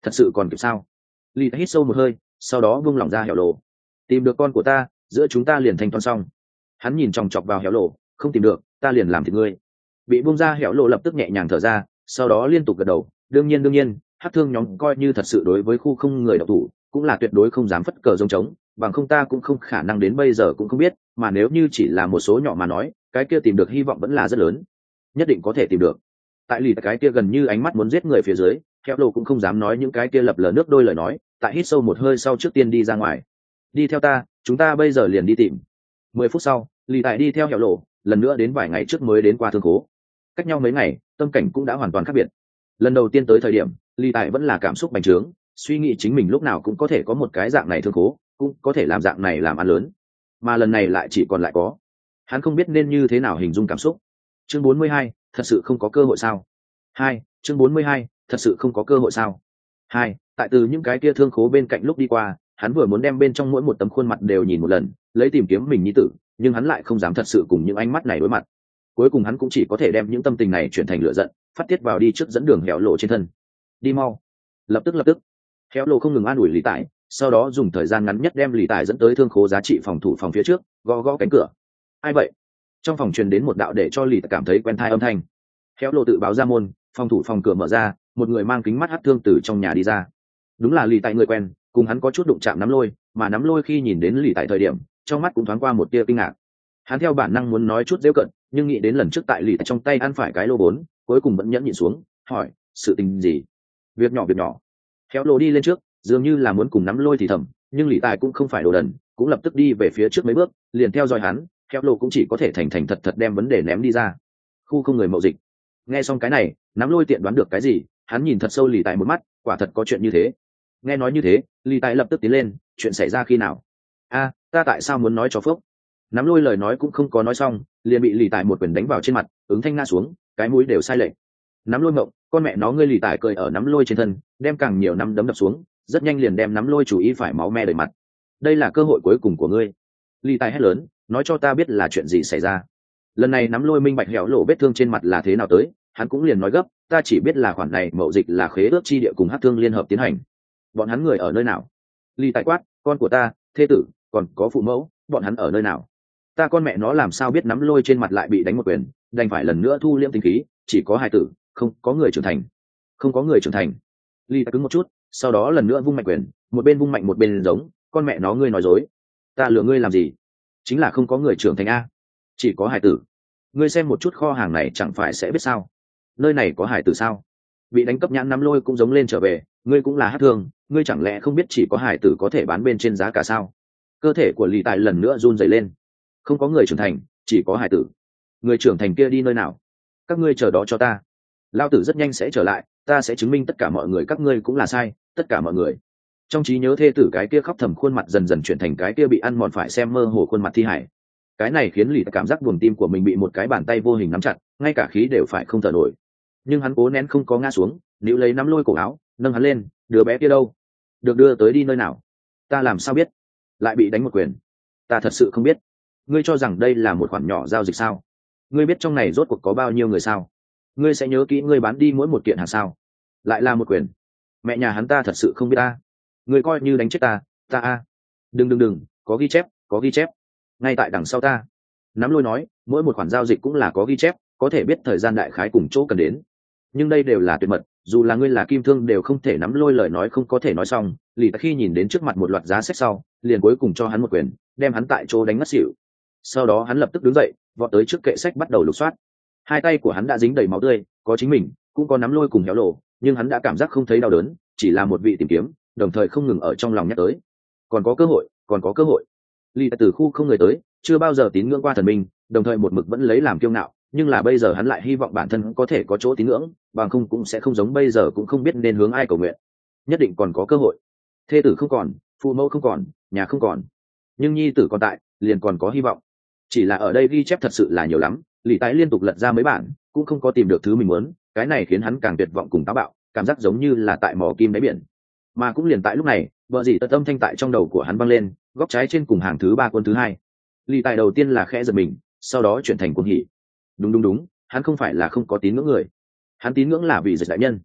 thật sự còn kịp sao? Lý hít sâu một hơi, sau đó buông lỏng ra Hẻo Lộ. Tìm được con của ta, giữa chúng ta liền thành toán xong. Hắn nhìn chòng chọc vào Hẻo Lộ, không tìm được, ta liền làm thịt ngươi. Bị buông ra Hẻo Lộ lập tức nhẹ nhàng thở ra, sau đó liên tục gật đầu. Đương nhiên đương nhiên, hắc thương nhóm coi như thật sự đối với khu không người độc thủ, cũng là tuyệt đối không dám phất cờ giống trống, bằng không ta cũng không khả năng đến bây giờ cũng không biết, mà nếu như chỉ là một số nhỏ mà nói, cái kia tìm được hy vọng vẫn là rất lớn, nhất định có thể tìm được. Tại lì cái kia gần như ánh mắt muốn giết người phía dưới, Hẻo Lộ cũng không dám nói những cái kia lập lờ nước đôi lời nói, tại hít sâu một hơi sau trước tiên đi ra ngoài. Đi theo ta, chúng ta bây giờ liền đi tìm. Mười phút sau, lì tại đi theo Hẻo Lộ, lần nữa đến vài ngày trước mới đến qua thương khố. Cách nhau mấy ngày, tâm cảnh cũng đã hoàn toàn khác biệt. Lần đầu tiên tới thời điểm, lì tại vẫn là cảm xúc bành trướng, suy nghĩ chính mình lúc nào cũng có thể có một cái dạng này thương khố, cũng có thể làm dạng này làm ăn lớn, mà lần này lại chỉ còn lại có. Hắn không biết nên như thế nào hình dung cảm xúc. Chương bốn mươi hai, thật sự không có cơ hội sao? Hai, chương bốn mươi hai, thật sự không có cơ hội sao? Hai, tại từ những cái kia thương khố bên cạnh lúc đi qua, hắn vừa muốn đem bên trong mỗi một tấm khuôn mặt đều nhìn một lần, lấy tìm kiếm mình nhi tử, nhưng hắn lại không dám thật sự cùng những ánh mắt này đối mặt. Cuối cùng hắn cũng chỉ có thể đem những tâm tình này chuyển thành lửa giận, phát tiết vào đi trước dẫn đường Hẻo Lộ trên thân. Đi mau, lập tức lập tức. Hẻo Lộ không ngừng an ủi Lý Tại, sau đó dùng thời gian ngắn nhất đem Lý Tại dẫn tới thương khố giá trị phòng thủ phòng phía trước, gõ gõ cánh cửa. Ai vậy? Trong phòng truyền đến một đạo để cho Lý Tại cảm thấy quen tai âm thanh. Hẻo Lộ tự báo ra môn, phòng thủ phòng cửa mở ra, một người mang kính mắt hắc thương từ trong nhà đi ra. Đúng là Lý Tại người quen, cùng hắn có chút đụng chạm nắm lôi, mà nắm lôi khi nhìn đến Lý Tại thời điểm, trong mắt cũng thoáng qua một tia kinh ngạc. Hắn theo bản năng muốn nói chút giễu cận, nhưng nghĩ đến lần trước tại Lý Tại trong tay ăn phải cái lô bốn, cuối cùng vẫn nhẫn nhịn xuống, hỏi, sự tình gì? Việc nhỏ việc nhỏ. Khéo Lộ đi lên trước, dường như là muốn cùng nắm lôi thì thầm, nhưng Lý Tài cũng không phải đồ đần, cũng lập tức đi về phía trước mấy bước, liền theo dõi hắn. Khéo Lộ cũng chỉ có thể thành thành thật thật đem vấn đề ném đi ra. Khu không người mậu dịch. Nghe xong cái này, nắm lôi tiện đoán được cái gì, hắn nhìn thật sâu Lý Tài một mắt, quả thật có chuyện như thế. Nghe nói như thế, Lý Tài lập tức tiến lên, chuyện xảy ra khi nào? A, ta tại sao muốn nói cho phúc? Nắm lôi lời nói cũng không có nói xong, liền bị Lý Tài một quyền đánh vào trên mặt, ứng thanh nga xuống, cái mũi đều sai lệch. Nắm lôi mộng, con mẹ nó ngươi Lý Tài cười ở nắm lôi trên thân, đem càng nhiều nắm đấm đập xuống, rất nhanh liền đem nắm lôi chủ ý phải máu me đầy mặt. Đây là cơ hội cuối cùng của ngươi. Lý Tài hét lớn, nói cho ta biết là chuyện gì xảy ra. Lần này nắm lôi minh bạch Hẻo Lộ vết thương trên mặt là thế nào tới, hắn cũng liền nói gấp, ta chỉ biết là khoản này mậu dịch là khế ước chi địa cùng hắc thương liên hợp tiến hành. Bọn hắn người ở nơi nào? Lý Tài quát, con của ta, thê tử, còn có phụ mẫu, bọn hắn ở nơi nào? Ta con mẹ nó làm sao biết? Nắm lôi trên mặt lại bị đánh một quyền, đành phải lần nữa thu liễm tinh khí, chỉ có hai tử, không có người trưởng thành, không có người trưởng thành. Lý Tài cứng một chút, sau đó lần nữa vung mạnh quyền, một bên vung mạnh một bên giống, con mẹ nó ngươi nói dối, ta lừa ngươi làm gì? Chính là không có người trưởng thành a, chỉ có hải tử. Ngươi xem một chút kho hàng này chẳng phải sẽ biết sao? Nơi này có hải tử sao? Bị đánh cấp nhãn nắm lôi cũng giống lên trở về, ngươi cũng là hát thương, ngươi chẳng lẽ không biết chỉ có hải tử có thể bán bên trên giá cả sao? Cơ thể của Lý Tài lần nữa run rẩy lên. Không có người trưởng thành, chỉ có hải tử. Người trưởng thành kia đi nơi nào? Các ngươi chờ đó cho ta. Lao tử rất nhanh sẽ trở lại, ta sẽ chứng minh tất cả mọi người các ngươi cũng là sai, tất cả mọi người. Trong trí nhớ thê tử cái kia khóc thầm khuôn mặt dần dần chuyển thành cái kia bị ăn mòn phải xem mơ hồ khuôn mặt thi hải. Cái này khiến Lý Tài cảm giác buồng tim của mình bị một cái bàn tay vô hình nắm chặt, ngay cả khí đều phải không thở nổi. Nhưng hắn cố nén không có ngã xuống, níu lấy nắm lôi cổ áo, nâng hắn lên, đứa bé kia đâu? Được đưa tới đi nơi nào? Ta làm sao biết? Lại bị đánh một quyền. Ta thật sự không biết. Ngươi cho rằng đây là một khoản nhỏ giao dịch sao? Ngươi biết trong này rốt cuộc có bao nhiêu người sao? Ngươi sẽ nhớ kỹ ngươi bán đi mỗi một kiện hàng sao? Lại là một quyền. Mẹ nhà hắn ta thật sự không biết ta. Ngươi coi như đánh chết ta, ta a. Đừng đừng đừng, có ghi chép, có ghi chép. Ngay tại đằng sau ta. Nắm lôi nói, mỗi một khoản giao dịch cũng là có ghi chép, có thể biết thời gian đại khái cùng chỗ cần đến. Nhưng đây đều là tuyệt mật, dù là ngươi là kim thương đều không thể. Nắm lôi lời nói không có thể nói xong, Lý Tài khi nhìn đến trước mặt một loạt giá sách sau, liền cuối cùng cho hắn một quyền, đem hắn tại chỗ đánh ngất xỉu. Sau đó hắn lập tức đứng dậy, vọt tới trước kệ sách bắt đầu lục soát. Hai tay của hắn đã dính đầy máu tươi, có chính mình, cũng có nắm lôi cùng Héo Lộ, nhưng hắn đã cảm giác không thấy đau đớn, chỉ là một vị tìm kiếm, đồng thời không ngừng ở trong lòng nhắc tới. Còn có cơ hội, còn có cơ hội. Lý Tài từ khu không người tới, chưa bao giờ tín ngưỡng qua thần minh, đồng thời một mực vẫn lấy làm kiêu ngạo, nhưng là bây giờ hắn lại hy vọng bản thân có thể có chỗ tín ngưỡng, bằng không cũng sẽ không giống bây giờ cũng không biết nên hướng ai cầu nguyện. Nhất định còn có cơ hội. Thê tử không còn, phụ mẫu không còn, nhà không còn, nhưng nhi tử còn tại, liền còn có hy vọng. Chỉ là ở đây ghi chép thật sự là nhiều lắm, Lý Tài liên tục lật ra mấy bản, cũng không có tìm được thứ mình muốn, cái này khiến hắn càng tuyệt vọng cùng táo bạo, cảm giác giống như là tại mò kim đáy biển. Mà cũng liền tại lúc này, vợ dĩ tật âm thanh tại trong đầu của hắn vang lên, góc trái trên cùng hàng thứ ba quân thứ hai. Lý Tài đầu tiên là khẽ giật mình, sau đó chuyển thành cuồng hỉ. Đúng đúng đúng, hắn không phải là không có tín ngưỡng người, hắn tín ngưỡng là vị dịch đại nhân.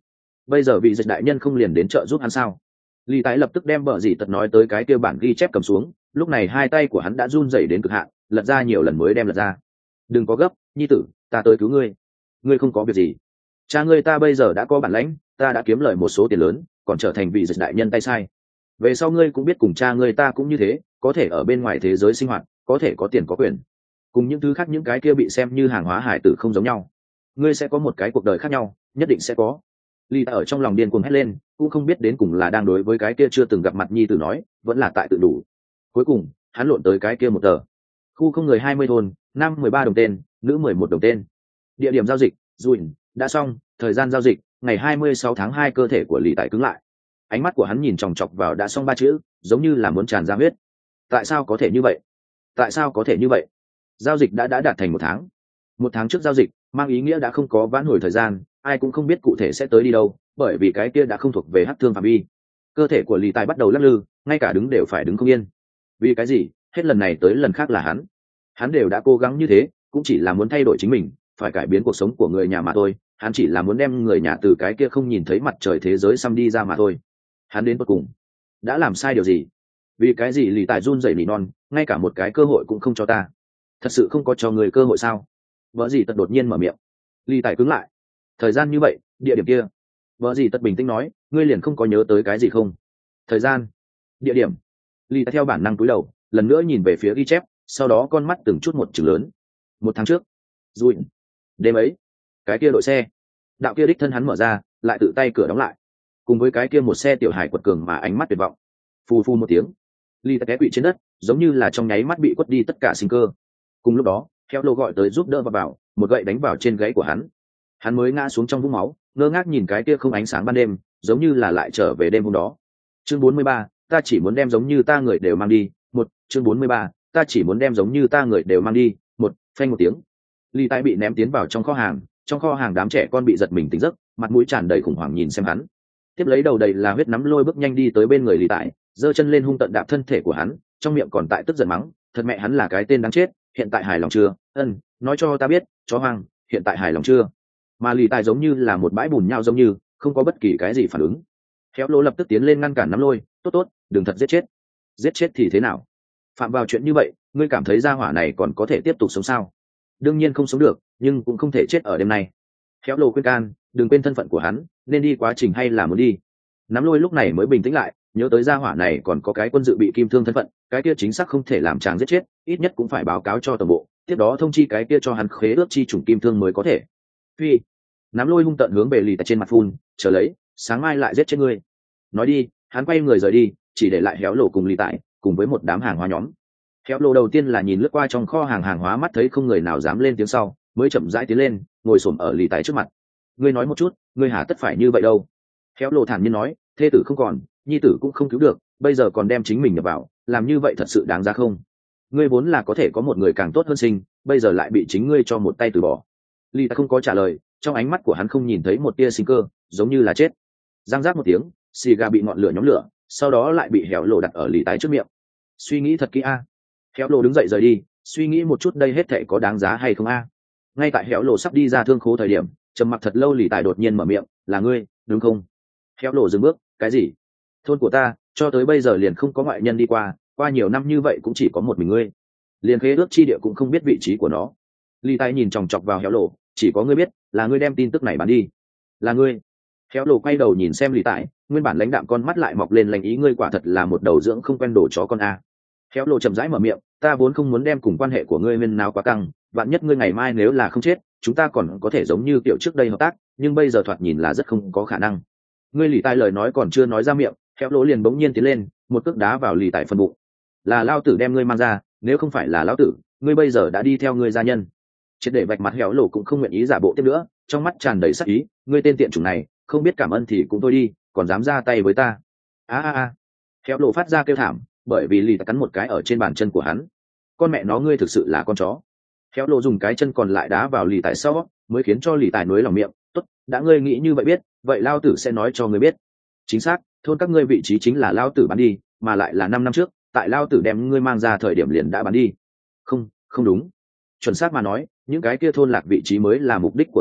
bây giờ vị dịch đại nhân không liền đến trợ giúp hắn sao? Lý tái lập tức đem bờ dì tật nói tới cái kia bản ghi chép cầm xuống, lúc này hai tay của hắn đã run rẩy đến cực hạn, lật ra nhiều lần mới đem lật ra. Đừng có gấp, nhi tử, ta tới cứu ngươi. Ngươi không có việc gì. Cha ngươi ta bây giờ đã có bản lãnh, ta đã kiếm lời một số tiền lớn, còn trở thành vị dịch đại nhân tay sai. Về sau ngươi cũng biết cùng cha ngươi ta cũng như thế, có thể ở bên ngoài thế giới sinh hoạt, có thể có tiền có quyền. Cùng những thứ khác những cái kia bị xem như hàng hóa hải tử không giống nhau. Ngươi sẽ có một cái cuộc đời khác nhau, nhất định sẽ có. Ly ở trong lòng điên cuồng hét lên, cũng không biết đến cùng là đang đối với cái kia chưa từng gặp mặt nhi tử nói, vẫn là tại tự đủ. Cuối cùng, hắn lộn tới cái kia một tờ. Khu không người hai mươi thôn, nam mười ba đồng tên, nữ mười một đồng tên. Địa điểm giao dịch, Dùn, đã xong, thời gian giao dịch, ngày hai mươi sáu tháng hai cơ thể của Lý Tại cứng lại. Ánh mắt của hắn nhìn chòng chọc vào đã xong ba chữ, giống như là muốn tràn ra huyết. Tại sao có thể như vậy? Tại sao có thể như vậy? Giao dịch đã đã đạt thành một tháng. Một tháng trước giao dịch, mang ý nghĩa đã không có vãn hồi thời gian, ai cũng không biết cụ thể sẽ tới đi đâu, bởi vì cái kia đã không thuộc về hắc thương phạm vi. Cơ thể của Lý Tài bắt đầu lắc lư, ngay cả đứng đều phải đứng không yên. Vì cái gì? Hết lần này tới lần khác là hắn. Hắn đều đã cố gắng như thế, cũng chỉ là muốn thay đổi chính mình, phải cải biến cuộc sống của người nhà mà thôi. Hắn chỉ là muốn đem người nhà từ cái kia không nhìn thấy mặt trời thế giới xăm đi ra mà thôi. Hắn đến cuối cùng đã làm sai điều gì? Vì cái gì Lý Tài run rẩy nỉ non, ngay cả một cái cơ hội cũng không cho ta? Thật sự không có cho người cơ hội sao? Vợ gì tật đột nhiên mở miệng. Lý Tài cứng lại. Thời gian như vậy, địa điểm kia. Vợ gì tật bình tĩnh nói, ngươi liền không có nhớ tới cái gì không? Thời gian, địa điểm. Lý Tài theo bản năng cúi đầu, lần nữa nhìn về phía ghi chép, sau đó con mắt từng chút một chừng lớn. Một tháng trước, rồi, đêm ấy, cái kia đội xe, đạo kia đích thân hắn mở ra, lại tự tay cửa đóng lại, cùng với cái kia một xe tiểu hải quật cường mà ánh mắt tuyệt vọng. Phù phù một tiếng, Lý Tài té quỵ trên đất, giống như là trong nháy mắt bị quất đi tất cả sinh cơ. Cùng lúc đó, theo lô gọi tới giúp đỡ và bảo, một gậy đánh vào trên gáy của hắn. Hắn mới ngã xuống trong vũng máu, ngơ ngác nhìn cái kia không ánh sáng ban đêm, giống như là lại trở về đêm hôm đó. Chương bốn mươi ba, ta chỉ muốn đem giống như ta người đều mang đi. Một, chương bốn mươi ba, ta chỉ muốn đem giống như ta người đều mang đi. Một, phanh một tiếng. Lý Tài bị ném tiến vào trong kho hàng, trong kho hàng đám trẻ con bị giật mình tỉnh giấc, mặt mũi tràn đầy khủng hoảng nhìn xem hắn. Tiếp lấy đầu đầy là huyết nắm lôi bước nhanh đi tới bên người Lý Tài, giơ chân lên hung tận đạp thân thể của hắn, trong miệng còn tại tức giận mắng, thật mẹ hắn là cái tên đáng chết, hiện tại hài lòng chưa? Ân, nói cho ta biết, chó hoang, hiện tại hài lòng chưa? Mà Lý Tài giống như là một bãi bùn nhau giống như, không có bất kỳ cái gì phản ứng. Khéo lỗ lập tức tiến lên ngăn cản nắm lôi, tốt tốt, đừng thật giết chết. Giết chết thì thế nào? Phạm vào chuyện như vậy, ngươi cảm thấy gia hỏa này còn có thể tiếp tục sống sao? Đương nhiên không sống được, nhưng cũng không thể chết ở đêm nay. Khéo lỗ khuyên can, đừng quên thân phận của hắn, nên đi quá trình hay là muốn đi. Nắm lôi lúc này mới bình tĩnh lại, nhớ tới gia hỏa này còn có cái quân dự bị kim thương thân phận, cái kia chính xác không thể làm chàng giết chết, ít nhất cũng phải báo cáo cho tổng bộ, tiếp đó thông chi cái kia cho hắn khế ước chi chủng kim thương mới có thể. Phi, nắm lôi hung tận hướng về Lý Tài trên mặt phun, chờ lấy, sáng mai lại giết chết ngươi. Nói đi, hắn quay người rời đi, chỉ để lại Héo Lộ cùng Lý Tài, cùng với một đám hàng hóa nhóm. Héo Lộ đầu tiên là nhìn lướt qua trong kho hàng hàng hóa, mắt thấy không người nào dám lên tiếng sau, mới chậm rãi tiến lên, ngồi xổm ở Lý Tài trước mặt. Ngươi nói một chút, ngươi hà tất phải như vậy đâu? Héo Lộ thản nhiên nói, thê tử không còn, nhi tử cũng không cứu được, bây giờ còn đem chính mình nhập vào, làm như vậy thật sự đáng giá không? Ngươi vốn là có thể có một người càng tốt hơn sinh, bây giờ lại bị chính ngươi cho một tay từ bỏ. Lý Tài không có trả lời, trong ánh mắt của hắn không nhìn thấy một tia sinh cơ, giống như là chết. Giang giác một tiếng, xì gà bị ngọn lửa nhóm lửa, sau đó lại bị Héo Lộ đặt ở Lý Tài trước miệng. Suy nghĩ thật kỹ a. À. Héo Lộ đứng dậy rời đi, suy nghĩ một chút đây hết thảy có đáng giá hay không a. À. Ngay tại Héo Lộ sắp đi ra thương khố thời điểm, trầm mặc thật lâu Lý Tài đột nhiên mở miệng, là ngươi, đúng không? Héo Lộ dừng bước, cái gì? Thôn của ta, cho tới bây giờ liền không có ngoại nhân đi qua, qua nhiều năm như vậy cũng chỉ có một mình ngươi. Liền khế ước chi địa cũng không biết vị trí của nó. Lý Tài nhìn chòng chọc vào Héo Lộ, chỉ có ngươi biết, là ngươi đem tin tức này bán đi. Là ngươi. Héo Lộ quay đầu nhìn xem Lý Tài, nguyên bản lãnh đạm con mắt lại mọc lên lành ý, ngươi quả thật là một đầu dưỡng không quen đồ chó con a. Héo Lộ chậm rãi mở miệng, ta vốn không muốn đem cùng quan hệ của ngươi bên nào quá căng, vạn nhất ngươi ngày mai nếu là không chết, chúng ta còn có thể giống như kiểu trước đây hợp tác, nhưng bây giờ thoạt nhìn là rất không có khả năng. Ngươi Lý Tài lời nói còn chưa nói ra miệng, Héo Lộ liền bỗng nhiên tiến lên, một cước đá vào Lý Tài phần bụng. Là lao tử đem ngươi mang ra, nếu không phải là lão tử, ngươi bây giờ đã đi theo ngươi gia nhân. Triệt để vạch mặt Héo Lộ cũng không nguyện ý giả bộ tiếp nữa, trong mắt tràn đầy sắc ý, ngươi tên tiện chủng này, không biết cảm ơn thì cũng thôi đi, còn dám ra tay với ta. A a a. Héo Lộ phát ra kêu thảm, bởi vì Lý Tài cắn một cái ở trên bàn chân của hắn. Con mẹ nó, ngươi thực sự là con chó. Héo Lộ dùng cái chân còn lại đá vào Lý Tài sau, mới khiến cho Lý Tài nuối lòng miệng, tốt, đã ngươi nghĩ như vậy biết, vậy lao tử sẽ nói cho ngươi biết. Chính xác, thôn các ngươi vị trí chính là lao tử bán đi, mà lại là năm năm trước, tại lao tử đem ngươi mang ra thời điểm liền đã bán đi. Không, không đúng. Chuẩn xác mà nói, những cái kia thôn lạc vị trí mới là mục đích của ta,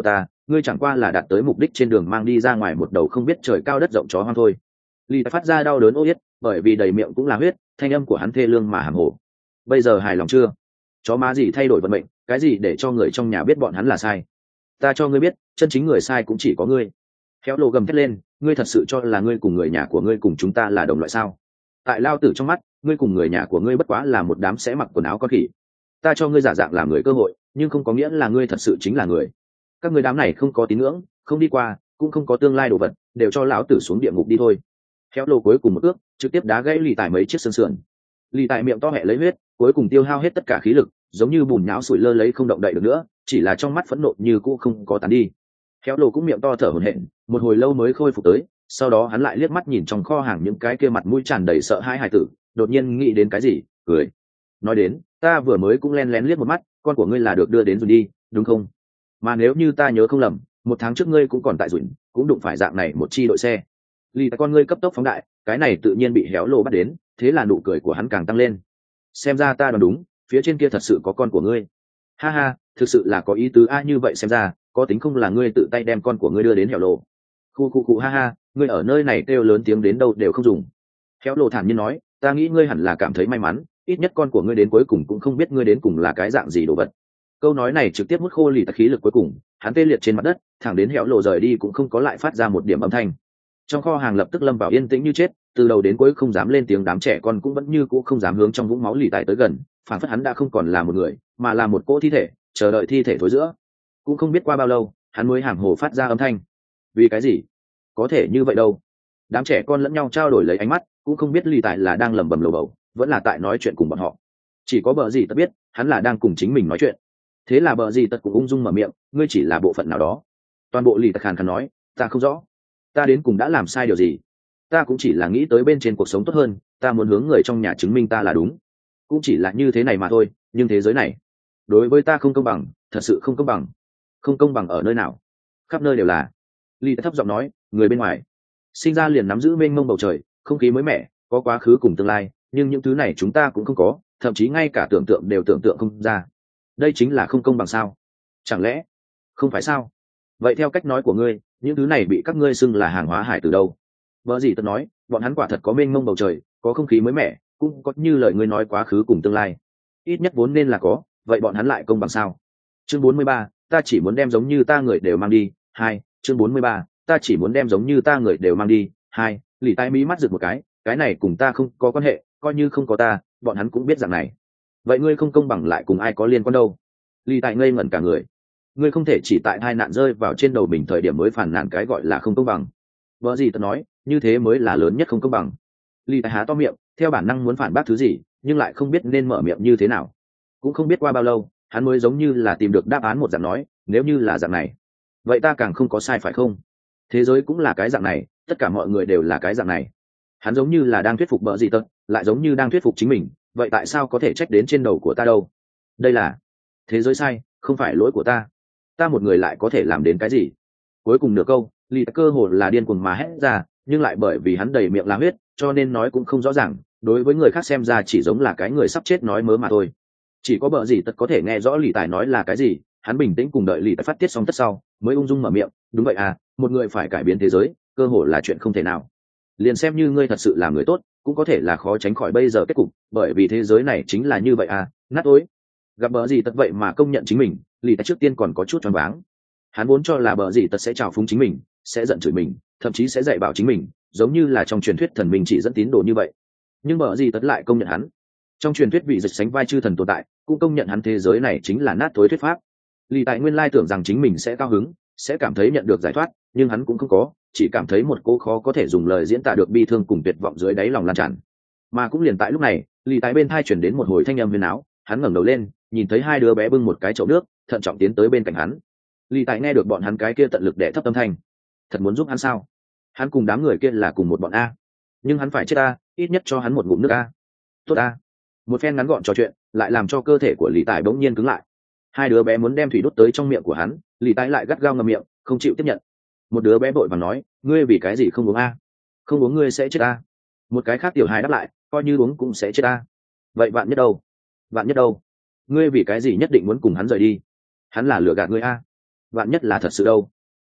ngươi chẳng qua là đạt tới mục đích trên đường mang đi ra ngoài một đầu không biết trời cao đất rộng chó hoang thôi. Lì phát ra đau đớn ô yết, bởi vì đầy miệng cũng là huyết, thanh âm của hắn thê lương mà hàm hồ. Bây giờ hài lòng chưa? Chó má gì thay đổi vận mệnh, cái gì để cho người trong nhà biết bọn hắn là sai? Ta cho ngươi biết, chân chính người sai cũng chỉ có ngươi. Khéo lộ gầm thét lên, ngươi thật sự cho là ngươi cùng người nhà của ngươi cùng chúng ta là đồng loại sao? Tại lao tử trong mắt, ngươi cùng người nhà của ngươi bất quá là một đám sẽ mặc quần áo con khỉ. Ta cho ngươi giả dạng làm người cơ hội, nhưng không có nghĩa là ngươi thật sự chính là người. Các ngươi đám này không có tín ngưỡng, không đi qua, cũng không có tương lai đồ vật, đều cho lão tử xuống địa ngục đi thôi. Khéo lộ cuối cùng một ước, trực tiếp đá gãy lì tài mấy chiếc xương sườn. Lì tài miệng to hẹ lấy huyết, cuối cùng tiêu hao hết tất cả khí lực, giống như bùn nhão sủi lơ lấy không động đậy được nữa, chỉ là trong mắt phẫn nộ như cũ không có tán đi. Khéo lộ cũng miệng to thở hổn hển, một hồi lâu mới khôi phục tới, sau đó hắn lại liếc mắt nhìn trong kho hàng những cái kia mặt mũi tràn đầy sợ hãi hài tử, đột nhiên nghĩ đến cái gì, cười. Nói đến, ta vừa mới cũng len lén liếc một mắt, con của ngươi là được đưa đến rồi đi, đúng không? Mà nếu như ta nhớ không lầm, một tháng trước ngươi cũng còn tại rủi, cũng đụng phải dạng này một chi đội xe. Lì tại con ngươi cấp tốc phóng đại, cái này tự nhiên bị héo lộ bắt đến, thế là nụ cười của hắn càng tăng lên. Xem ra ta đoán đúng, phía trên kia thật sự có con của ngươi. Ha ha, thực sự là có ý tứ a, như vậy xem ra, có tính không là ngươi tự tay đem con của ngươi đưa đến héo lộ. Khu khu khu ha ha, ngươi ở nơi này kêu lớn tiếng đến đâu đều không dùng. Héo lộ thản nhiên nói, ta nghĩ ngươi hẳn là cảm thấy may mắn, ít nhất con của ngươi đến cuối cùng cũng không biết ngươi đến cùng là cái dạng gì đồ vật. Câu nói này trực tiếp hút khô lì tặc khí lực cuối cùng, hắn tê liệt trên mặt đất, thẳng đến héo lộ rời đi cũng không có lại phát ra một điểm âm thanh. Trong kho hàng lập tức lâm vào yên tĩnh như chết, từ đầu đến cuối không dám lên tiếng, đám trẻ con cũng vẫn như cũ không dám hướng trong vũng máu lì tài tới gần, phản phất hắn đã không còn là một người, mà là một cỗ thi thể, chờ đợi thi thể thối giữa. Cũng không biết qua bao lâu, hắn mới hàm hồ phát ra âm thanh. Vì cái gì? Có thể như vậy đâu? Đám trẻ con lẫn nhau trao đổi lấy ánh mắt, cũng không biết lì tài là đang lẩm bẩm lầu bầu, vẫn là tại nói chuyện cùng bọn họ. Chỉ có bờ gì tất biết, hắn là đang cùng chính mình nói chuyện. Thế là bờ gì tất cũng ung dung mở miệng, ngươi chỉ là bộ phận nào đó. Toàn bộ lì tặc khàn khàn nói, ta không rõ, ta đến cùng đã làm sai điều gì? Ta cũng chỉ là nghĩ tới bên trên cuộc sống tốt hơn, ta muốn hướng người trong nhà chứng minh ta là đúng, cũng chỉ là như thế này mà thôi. Nhưng thế giới này đối với ta không công bằng, thật sự không công bằng. Không công bằng ở nơi nào? Khắp nơi đều là. Ly thấp giọng nói, người bên ngoài sinh ra liền nắm giữ mênh mông bầu trời, không khí mới mẻ, có quá khứ cùng tương lai, nhưng những thứ này chúng ta cũng không có, thậm chí ngay cả tưởng tượng đều tưởng tượng không ra. Đây chính là không công bằng sao? Chẳng lẽ không phải sao? Vậy theo cách nói của ngươi, những thứ này bị các ngươi xưng là hàng hóa hải từ đâu? Vợ gì tớ nói, bọn hắn quả thật có mênh mông bầu trời, có không khí mới mẻ, cũng có như lời ngươi nói quá khứ cùng tương lai. Ít nhất vốn nên là có, vậy bọn hắn lại công bằng sao? Chương bốn mươi ba, ta chỉ muốn đem giống như ta người đều mang đi. Hai, chương bốn mươi ba, ta chỉ muốn đem giống như ta người đều mang đi. Hai, lì tai mí mắt giựt một cái, cái này cùng ta không có quan hệ, coi như không có ta, bọn hắn cũng biết rằng này. Vậy ngươi không công bằng lại cùng ai có liên quan đâu? Lì tai ngây ngẩn cả người. Ngươi không thể chỉ tại hai nạn rơi vào trên đầu mình thời điểm mới phản nàn cái gọi là không công bằng. Vợ gì tớ nói, như thế mới là lớn nhất không công bằng. Lì tai há to miệng, theo bản năng muốn phản bác thứ gì, nhưng lại không biết nên mở miệng như thế nào. Cũng không biết qua bao lâu, hắn mới giống như là tìm được đáp án một dạng nói, nếu như là dạng này, vậy ta càng không có sai phải không? Thế giới cũng là cái dạng này, tất cả mọi người đều là cái dạng này. Hắn giống như là đang thuyết phục bợ gì tật, lại giống như đang thuyết phục chính mình, vậy tại sao có thể trách đến trên đầu của ta đâu? Đây là thế giới sai, không phải lỗi của ta. Ta một người lại có thể làm đến cái gì? Cuối cùng nửa câu, lì cơ hồ là điên cuồng mà hét ra, nhưng lại bởi vì hắn đầy miệng là huyết, cho nên nói cũng không rõ ràng, đối với người khác xem ra chỉ giống là cái người sắp chết nói mớ mà thôi. Chỉ có bợ gì tất có thể nghe rõ lì tài nói là cái gì, hắn bình tĩnh cùng đợi lì tài phát tiết xong tất sau mới ung dung mở miệng, đúng vậy à, một người phải cải biến thế giới cơ hồ là chuyện không thể nào. Liền xem như ngươi thật sự là người tốt, cũng có thể là khó tránh khỏi bây giờ kết cục, bởi vì thế giới này chính là như vậy à, nát ối. Gặp bợ gì tất vậy mà công nhận chính mình, lì tài trước tiên còn có chút choáng váng. Hắn vốn cho là bợ gì tất sẽ trào phúng chính mình, sẽ giận chửi mình, thậm chí sẽ dạy bảo chính mình, giống như là trong truyền thuyết thần mình chỉ dẫn tín đồ như vậy. Nhưng bợ gì tất lại công nhận hắn. Trong truyền thuyết vị dịch sánh vai chư thần tồn tại, cũng công nhận hắn thế giới này chính là nát thối thuyết pháp. Lì tại nguyên lai tưởng rằng chính mình sẽ cao hứng, sẽ cảm thấy nhận được giải thoát, nhưng hắn cũng không có, chỉ cảm thấy một cô khó có thể dùng lời diễn tả được bi thương cùng tuyệt vọng dưới đáy lòng lan tràn. Mà cũng liền tại lúc này, lì tại bên thai chuyển đến một hồi thanh âm huyền áo, hắn ngẩng đầu lên, nhìn thấy hai đứa bé bưng một cái chậu nước, thận trọng tiến tới bên cạnh hắn. Lì tại nghe được bọn hắn cái kia tận lực đè thấp âm thanh, thật muốn giúp hắn sao? Hắn cùng đám người kia là cùng một bọn a, nhưng hắn phải chết a, ít nhất cho hắn một ngụm nước a. Tốt a. Một phen ngắn gọn trò chuyện lại làm cho cơ thể của lì tài bỗng nhiên cứng lại. Hai đứa bé muốn đem thủy đốt tới trong miệng của hắn, lì tài lại gắt gao ngậm miệng, không chịu tiếp nhận. Một đứa bé vội vàng nói, ngươi vì cái gì không uống a? Không uống ngươi sẽ chết a. Một cái khác tiểu hài đáp lại, coi như uống cũng sẽ chết a. Vậy vạn nhất đâu? Vạn nhất đâu? Ngươi vì cái gì nhất định muốn cùng hắn rời đi? Hắn là lừa gạt ngươi a. Vạn nhất là thật sự đâu?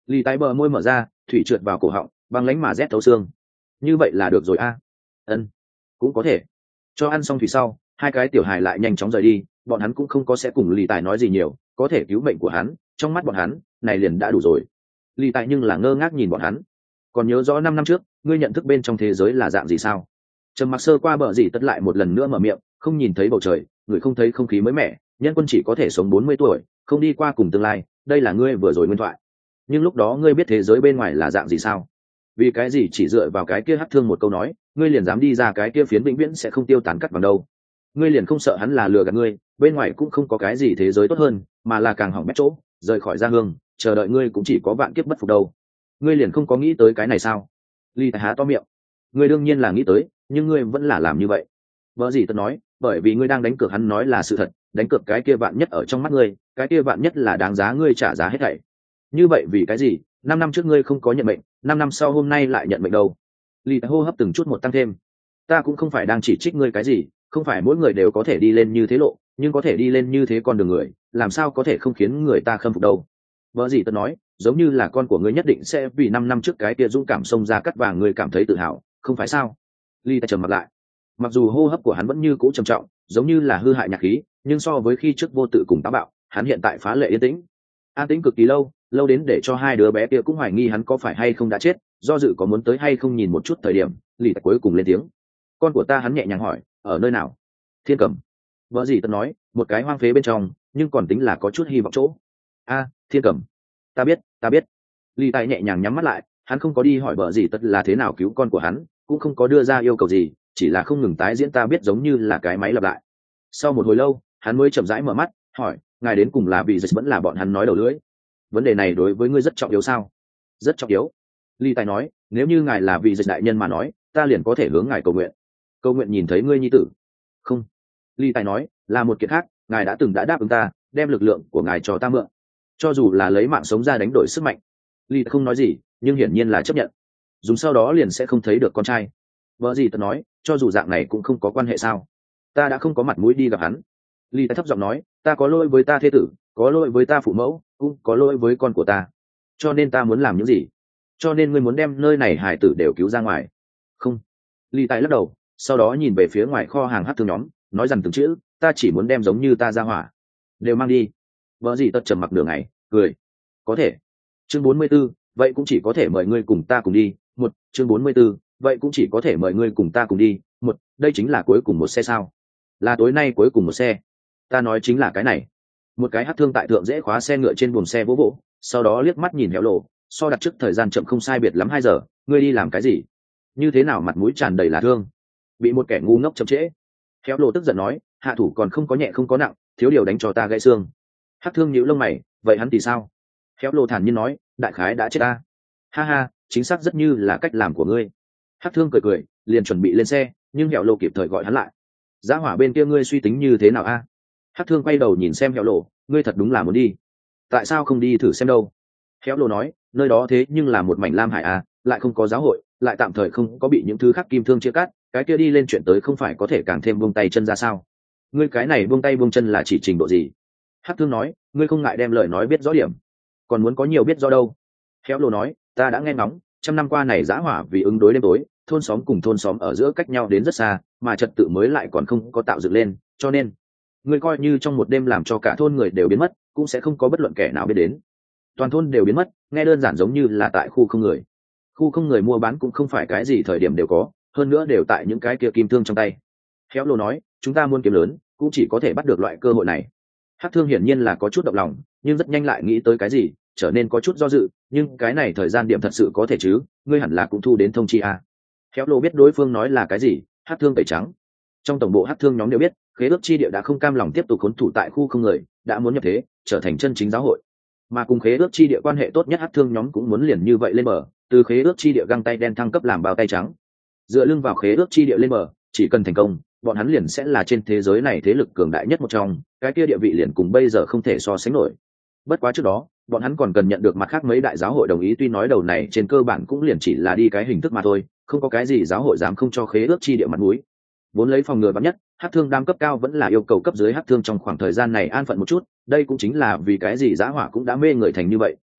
Lì tái bờ môi mở ra, thủy trượt vào cổ họng, băng lánh mà rét thấu xương. Như vậy là được rồi a. Ân, cũng có thể. Cho ăn xong thủy sau, hai cái tiểu hài lại nhanh chóng rời đi, bọn hắn cũng không có sẽ cùng lì tài nói gì nhiều, có thể cứu bệnh của hắn, trong mắt bọn hắn này liền đã đủ rồi. Lì tài nhưng là ngơ ngác nhìn bọn hắn. Còn nhớ rõ năm năm trước ngươi nhận thức bên trong thế giới là dạng gì sao? Trầm mặc sơ qua bờ gì tất lại một lần nữa mở miệng, không nhìn thấy bầu trời, người không thấy không khí mới mẻ, nhân quân chỉ có thể sống bốn mươi tuổi, không đi qua cùng tương lai, đây là ngươi vừa rồi nguyên thoại. Nhưng lúc đó ngươi biết thế giới bên ngoài là dạng gì sao? Vì cái gì chỉ dựa vào cái kia hắc thương một câu nói, ngươi liền dám đi ra cái kia phiến vĩnh viễn sẽ không tiêu tán cắt bằng đâu? Ngươi liền không sợ hắn là lừa gạt ngươi, bên ngoài cũng không có cái gì thế giới tốt hơn, mà là càng hỏng bét chỗ, rời khỏi gia hương, chờ đợi ngươi cũng chỉ có vạn kiếp bất phục đâu. Ngươi liền không có nghĩ tới cái này sao? Ly há to miệng. Ngươi đương nhiên là nghĩ tới, nhưng ngươi vẫn là làm như vậy. Vợ gì tớ nói, bởi vì ngươi đang đánh cược hắn nói là sự thật, đánh cược cái kia vạn nhất ở trong mắt ngươi, cái kia vạn nhất là đáng giá ngươi trả giá hết thảy. Như vậy vì cái gì? Năm năm trước ngươi không có nhận mệnh, năm năm sau hôm nay lại nhận mệnh đâu? Ly hô hấp từng chút một tăng thêm. Ta cũng không phải đang chỉ trích ngươi cái gì, không phải mỗi người đều có thể đi lên như thế lộ, nhưng có thể đi lên như thế con đường người, làm sao có thể không khiến người ta khâm phục đâu? Vợ gì tớ nói, giống như là con của ngươi nhất định sẽ vì năm năm trước cái kia dũng cảm xông ra cắt vàng ngươi cảm thấy tự hào, không phải sao? Ly ta trầm mặt lại. Mặc dù hô hấp của hắn vẫn như cũ trầm trọng, giống như là hư hại nhạc khí, nhưng so với khi trước vô tự cùng táo bạo, hắn hiện tại phá lệ yên tĩnh. An tĩnh cực kỳ lâu, lâu đến để cho hai đứa bé kia cũng hoài nghi hắn có phải hay không đã chết, do dự có muốn tới hay không nhìn một chút thời điểm, Ly cuối cùng lên tiếng. Con của ta, hắn nhẹ nhàng hỏi, ở nơi nào? Thiên Cầm. Vợ gì tân nói, một cái hoang phế bên trong, nhưng còn tính là có chút hy vọng chỗ. A, Thiên Cầm. Ta biết, ta biết. Ly tài nhẹ nhàng nhắm mắt lại, hắn không có đi hỏi vợ gì tất là thế nào cứu con của hắn, cũng không có đưa ra yêu cầu gì, chỉ là không ngừng tái diễn ta biết giống như là cái máy lặp lại. Sau một hồi lâu, hắn mới chậm rãi mở mắt, hỏi, ngài đến cùng là vì dịch vẫn là bọn hắn nói đầu lưỡi? Vấn đề này đối với ngươi rất trọng yếu sao? Rất trọng yếu. Ly tài nói, nếu như ngài là vì dịch đại nhân mà nói, ta liền có thể hướng ngài cầu nguyện. Cầu nguyện nhìn thấy ngươi nhi tử. Không. Ly tài nói, là một kiện khác, ngài đã từng đã đáp ứng ta, đem lực lượng của ngài cho ta mượn, cho dù là lấy mạng sống ra đánh đổi sức mạnh. Ly không nói gì, nhưng hiển nhiên là chấp nhận. Dùng sau đó liền sẽ không thấy được con trai. Vợ gì tớ nói, cho dù dạng này cũng không có quan hệ sao? Ta đã không có mặt mũi đi gặp hắn. Ly thấp giọng nói, ta có lỗi với ta thê tử, có lỗi với ta phụ mẫu, cũng có lỗi với con của ta. Cho nên ta muốn làm những gì? Cho nên ngươi muốn đem nơi này hải tử đều cứu ra ngoài? Không. Ly tài lắc đầu, sau đó nhìn về phía ngoài kho hàng hát thương nhóm, nói rằng từng chữ, ta chỉ muốn đem giống như ta ra hỏa đều mang đi. Vợ gì tất trầm mặc đường này, cười. Có thể. Chương bốn mươi 44, vậy cũng chỉ có thể mời ngươi cùng ta cùng đi. Một, chương bốn mươi 44, vậy cũng chỉ có thể mời ngươi cùng ta cùng đi. Một, đây chính là cuối cùng một xe sao? Là tối nay cuối cùng một xe. Ta nói chính là cái này. Một cái hát thương tại thượng dễ khóa xe ngựa trên buồng xe vỗ vỗ, sau đó liếc mắt nhìn Héo Lộ, so đặt trước thời gian chậm không sai biệt lắm hai giờ, ngươi đi làm cái gì? Như thế nào mặt mũi tràn đầy là thương? Bị một kẻ ngu ngốc chậm trễ. Héo Lộ tức giận nói, hạ thủ còn không có nhẹ không có nặng, thiếu điều đánh cho ta gãy xương. Hát thương nhíu lông mày, vậy hắn thì sao? Héo Lộ thản nhiên nói, đại khái đã chết ta. Ha ha, chính xác rất như là cách làm của ngươi. Hát thương cười cười, liền chuẩn bị lên xe, nhưng Héo Lộ kịp thời gọi hắn lại. Giá hỏa bên kia ngươi suy tính như thế nào a? Hát thương quay đầu nhìn xem Héo Lộ, ngươi thật đúng là muốn đi. Tại sao không đi thử xem đâu? Héo Lộ nói, nơi đó thế nhưng là một mảnh lam hải a, lại không có giáo hội, lại tạm thời không có bị những thứ khác kim thương chia cắt, cái kia đi lên chuyện tới không phải có thể càng thêm buông tay chân ra sao? Ngươi cái này buông tay buông chân là chỉ trình độ gì? Hát thương nói, ngươi không ngại đem lời nói biết rõ điểm, còn muốn có nhiều biết rõ đâu? Héo Lộ nói, ta đã nghe ngóng, trăm năm qua này giã hỏa vì ứng đối đêm tối, thôn xóm cùng thôn xóm ở giữa cách nhau đến rất xa, mà trật tự mới lại còn không có tạo dựng lên, cho nên ngươi coi như trong một đêm làm cho cả thôn người đều biến mất, cũng sẽ không có bất luận kẻ nào biết đến. Toàn thôn đều biến mất, nghe đơn giản giống như là tại khu không người. Khu không người mua bán cũng không phải cái gì thời điểm đều có, hơn nữa đều tại những cái kia kim thương trong tay. Héo Lộ nói, chúng ta muốn kiếm lớn, cũng chỉ có thể bắt được loại cơ hội này. Hát thương hiển nhiên là có chút động lòng, nhưng rất nhanh lại nghĩ tới cái gì, trở nên có chút do dự, nhưng cái này thời gian điểm thật sự có thể chứ, ngươi hẳn là cũng thu đến thông chi à. Héo Lộ biết đối phương nói là cái gì, Hát thương tẩy trắng. Trong tổng bộ Hát thương nhóm đều biết, khế ước chi địa đã không cam lòng tiếp tục khốn thủ tại khu không người, đã muốn nhập thế, trở thành chân chính giáo hội. Mà cùng khế ước chi địa quan hệ tốt nhất Hát thương nhóm cũng muốn liền như vậy lên bờ, từ khế ước chi địa găng tay đen thăng cấp làm bao tay trắng. Dựa lưng vào khế ước chi địa lên bờ, chỉ cần thành công, bọn hắn liền sẽ là trên thế giới này thế lực cường đại nhất một trong, cái kia địa vị liền cùng bây giờ không thể so sánh nổi. Bất quá trước đó, bọn hắn còn cần nhận được mặt khác mấy đại giáo hội đồng ý, tuy nói đầu này trên cơ bản cũng liền chỉ là đi cái hình thức mà thôi, không có cái gì giáo hội dám không cho khế ước chi địa mặt mũi. Vốn lấy phòng ngừa bắn nhất, Hát thương đam cấp cao vẫn là yêu cầu cấp dưới Hát thương trong khoảng thời gian này an phận một chút, đây cũng chính là vì cái gì Giá Hỏa cũng đã mê người thành như vậy,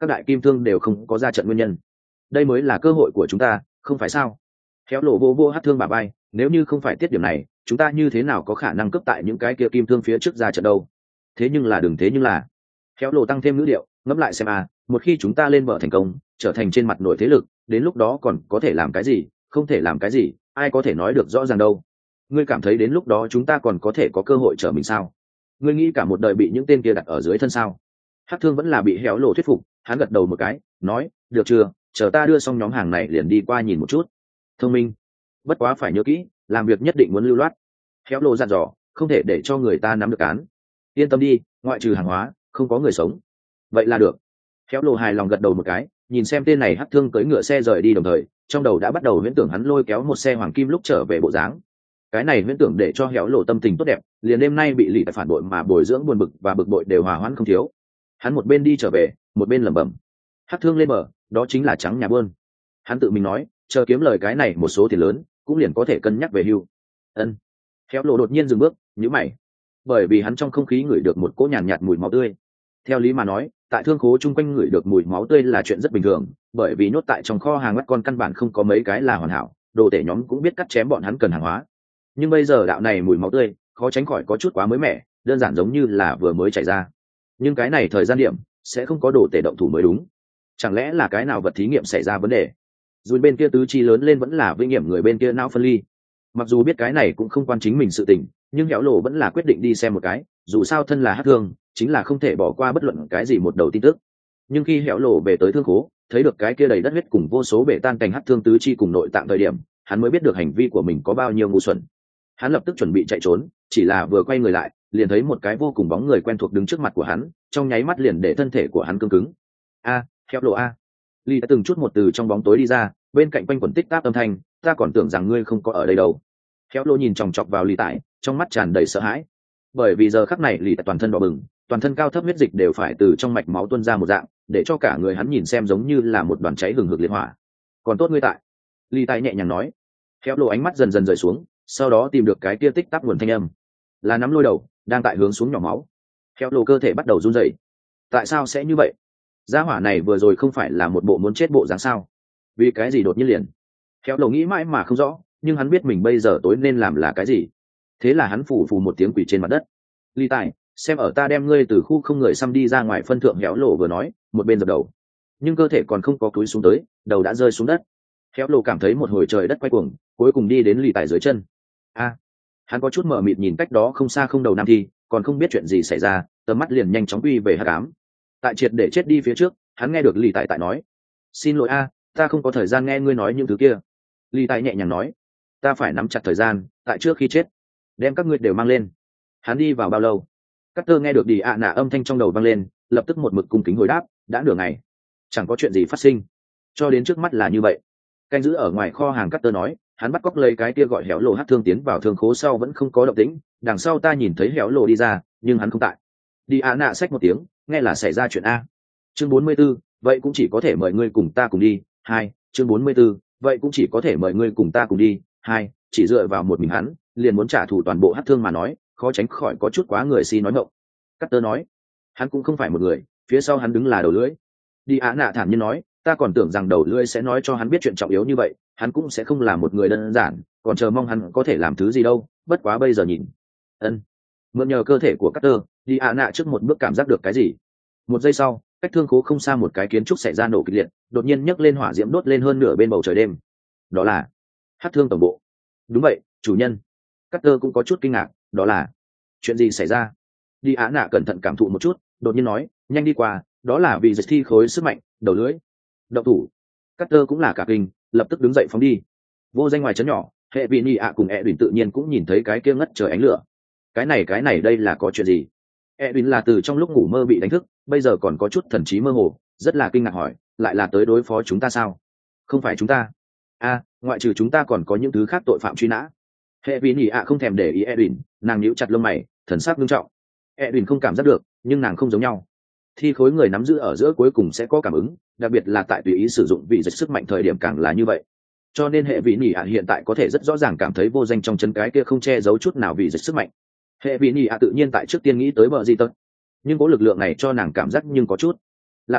các đại kim thương đều không có ra trận nguyên nhân. Đây mới là cơ hội của chúng ta, không phải sao? Khéo lộ vô vô hát thương bà bay, nếu như không phải tiết điểm này, chúng ta như thế nào có khả năng cướp tại những cái kia kim thương phía trước ra trận đâu? Thế nhưng là đừng thế nhưng là. Khéo lộ tăng thêm ngữ điệu, ngẫm lại xem à, một khi chúng ta lên bờ thành công, trở thành trên mặt nội thế lực, đến lúc đó còn có thể làm cái gì, không thể làm cái gì, ai có thể nói được rõ ràng đâu. Ngươi cảm thấy đến lúc đó chúng ta còn có thể có cơ hội trở mình sao? Ngươi nghĩ cả một đời bị những tên kia đặt ở dưới thân sao? Hắc thương vẫn là bị Héo lộ thuyết phục, hắn gật đầu một cái, nói, được chưa, chờ ta đưa xong nhóm hàng này liền đi qua nhìn một chút. Thông minh, bất quá phải nhớ kỹ, làm việc nhất định muốn lưu loát. Héo lộ dặn dò, không thể để cho người ta nắm được cán. Yên tâm đi, ngoại trừ hàng hóa, không có người sống. Vậy là được. Héo lộ hài lòng gật đầu một cái, nhìn xem tên này Hắc thương cưỡi ngựa xe rời đi, đồng thời trong đầu đã bắt đầu huyễn tưởng hắn lôi kéo một xe hoàng kim lúc trở về bộ dáng. Cái này huyễn tưởng để cho Héo lộ tâm tình tốt đẹp, liền đêm nay bị lì tại phản bội mà bồi dưỡng buồn bực và bực bội đều hòa hoãn không thiếu. Hắn một bên đi trở về, một bên lẩm bẩm, Hắc thương lên bờ, đó chính là trắng nhà bơn. Hắn tự mình nói, chờ kiếm lời cái này một số tiền lớn, cũng liền có thể cân nhắc về hưu. Ân. Héo lộ đột nhiên dừng bước, nhíu mày, bởi vì hắn trong không khí ngửi được một cỗ nhàn nhạt, nhạt mùi máu tươi. Theo lý mà nói, tại thương khố chung quanh ngửi được mùi máu tươi là chuyện rất bình thường, bởi vì nhốt tại trong kho hàng mắt con căn bản không có mấy cái là hoàn hảo, đồ tể nhóm cũng biết cắt chém bọn hắn cần hàng hóa. Nhưng bây giờ đạo này mùi máu tươi, khó tránh khỏi có chút quá mới mẻ, đơn giản giống như là vừa mới chảy ra. Nhưng cái này thời gian điểm sẽ không có đồ tể động thủ mới đúng. Chẳng lẽ là cái nào vật thí nghiệm xảy ra vấn đề? Dù bên kia tứ chi lớn lên vẫn là vinh nghiệm người bên kia não phân ly. Mặc dù biết cái này cũng không quan chính mình sự tình, nhưng Héo lộ vẫn là quyết định đi xem một cái, dù sao thân là Hắc thương, chính là không thể bỏ qua bất luận cái gì một đầu tin tức. Nhưng khi Héo lộ về tới thương khố, thấy được cái kia đầy đất huyết cùng vô số bể tan cành Hắc thương tứ chi cùng nội tạng thời điểm, hắn mới biết được hành vi của mình có bao nhiêu ngu xuẩn. Hắn lập tức chuẩn bị chạy trốn, chỉ là vừa quay người lại, liền thấy một cái vô cùng bóng người quen thuộc đứng trước mặt của hắn, trong nháy mắt liền để thân thể của hắn cứng cứng. A, Héo lộ a. Ly đã từng chút một từ trong bóng tối đi ra, bên cạnh quanh quẩn tích táp âm thanh, ta còn tưởng rằng ngươi không có ở đây đâu. Héo lộ nhìn chòng chọc vào Ly Tại, trong mắt tràn đầy sợ hãi, bởi vì giờ khắc này Ly Tại toàn thân đỏ bừng, toàn thân cao thấp huyết dịch đều phải từ trong mạch máu tuôn ra một dạng, để cho cả người hắn nhìn xem giống như là một đoàn cháy hừng hực liệt hỏa. Còn tốt ngươi tại. Ly Tại nhẹ nhàng nói. Héo lộ ánh mắt dần dần rời xuống, sau đó tìm được cái kia tích tắc nguồn thanh âm, là nắm lôi đầu đang tại hướng xuống nhỏ máu. Héo lộ cơ thể bắt đầu run rẩy. Tại sao sẽ như vậy? Gia hỏa này vừa rồi không phải là một bộ muốn chết bộ dáng sao? Vì cái gì đột nhiên liền? Héo lộ nghĩ mãi mà không rõ, nhưng hắn biết mình bây giờ tối nên làm là cái gì. Thế là hắn phủ phù một tiếng quỳ trên mặt đất. Ly Tài, xem ở ta đem ngươi từ khu không người xăm đi ra ngoài phân thượng. Héo lộ vừa nói, một bên dập đầu, nhưng cơ thể còn không có cúi xuống tới, đầu đã rơi xuống đất. Héo lộ cảm thấy một hồi trời đất quay cuồng, cuối cùng đi đến Ly Tài dưới chân. A, hắn có chút mờ mịt nhìn cách đó không xa không đầu nam thi, còn không biết chuyện gì xảy ra, tầm mắt liền nhanh chóng quy về hắc ám. Tại triệt để chết đi phía trước, hắn nghe được Ly Tài tại nói, xin lỗi a, ta không có thời gian nghe ngươi nói những thứ kia. Ly Tài nhẹ nhàng nói, ta phải nắm chặt thời gian, tại trước khi chết đem các ngươi đều mang lên. Hắn đi vào bao lâu? Carter nghe được đi ạ nạ âm thanh trong đầu vang lên, lập tức một mực cung kính hồi đáp, đã nửa ngày, chẳng có chuyện gì phát sinh, cho đến trước mắt là như vậy. Canh giữ ở ngoài kho hàng, Carter nói, hắn bắt cóc lấy cái kia gọi Héo lộ Hắc thương tiến vào thương khố sau vẫn không có động tĩnh, đằng sau ta nhìn thấy Héo lộ đi ra, nhưng hắn không tại. Đi ạ nạ xách một tiếng, nghe là xảy ra chuyện a. Chương bốn mươi 44, vậy cũng chỉ có thể mời ngươi cùng ta cùng đi. Hai, chương bốn mươi 44, vậy cũng chỉ có thể mời ngươi cùng ta cùng đi. Hai, chỉ dựa vào một mình hắn, liền muốn trả thù toàn bộ Hắc thương mà nói, khó tránh khỏi có chút quá người si nói ngọng. Carter nói, hắn cũng không phải một người, phía sau hắn đứng là đầu lưỡi. Đi ạ nạ thản nhiên nói, ta còn tưởng rằng đầu lưỡi sẽ nói cho hắn biết chuyện trọng yếu như vậy, hắn cũng sẽ không là một người đơn giản, còn chờ mong hắn có thể làm thứ gì đâu, bất quá bây giờ nhìn. Ân. Mượn nhờ cơ thể của Carter, đi ạ nạ trước một bước cảm giác được cái gì. Một giây sau, cách thương khố không xa một cái kiến trúc xảy ra nổ kịch liệt, đột nhiên nhấc lên hỏa diễm đốt lên hơn nửa bên bầu trời đêm. Đó là Hắc thương tổng bộ. Đúng vậy, chủ nhân. Carter cũng có chút kinh ngạc, đó là chuyện gì xảy ra? Đi ạ nạ cẩn thận cảm thụ một chút, đột nhiên nói, nhanh đi qua, đó là vì giật thi khối sức mạnh, đầu lưỡi. Động thủ. Carter cũng là cả kinh, lập tức đứng dậy phóng đi. Vô danh ngoài trấn nhỏ, hệ vị nhị ạ cùng Edwin tự nhiên cũng nhìn thấy cái kia ngất trời ánh lửa. Cái này cái này đây là có chuyện gì? Edwin là từ trong lúc ngủ mơ bị đánh thức, bây giờ còn có chút thần trí mơ hồ, rất là kinh ngạc hỏi, lại là tới đối phó chúng ta sao? Không phải chúng ta. A, ngoại trừ chúng ta còn có những thứ khác tội phạm truy nã. Hệ vị nhị ạ không thèm để ý Edwin, nàng nhíu chặt lông mày, thần sắc nghiêm trọng. Edwin không cảm giác được, nhưng nàng không giống nhau. Thi khối người nắm giữ ở giữa cuối cùng sẽ có cảm ứng, đặc biệt là tại tùy ý sử dụng vị dịch sức mạnh thời điểm càng là như vậy. Cho nên hệ vị nhị ạ hiện tại có thể rất rõ ràng cảm thấy vô danh trong chân cái kia không che giấu chút nào vị dịch sức mạnh. Hệ vị nhị ạ tự nhiên tại trước tiên nghĩ tới bờ di tật, nhưng có lực lượng này cho nàng cảm giác nhưng có chút lạ lẫm,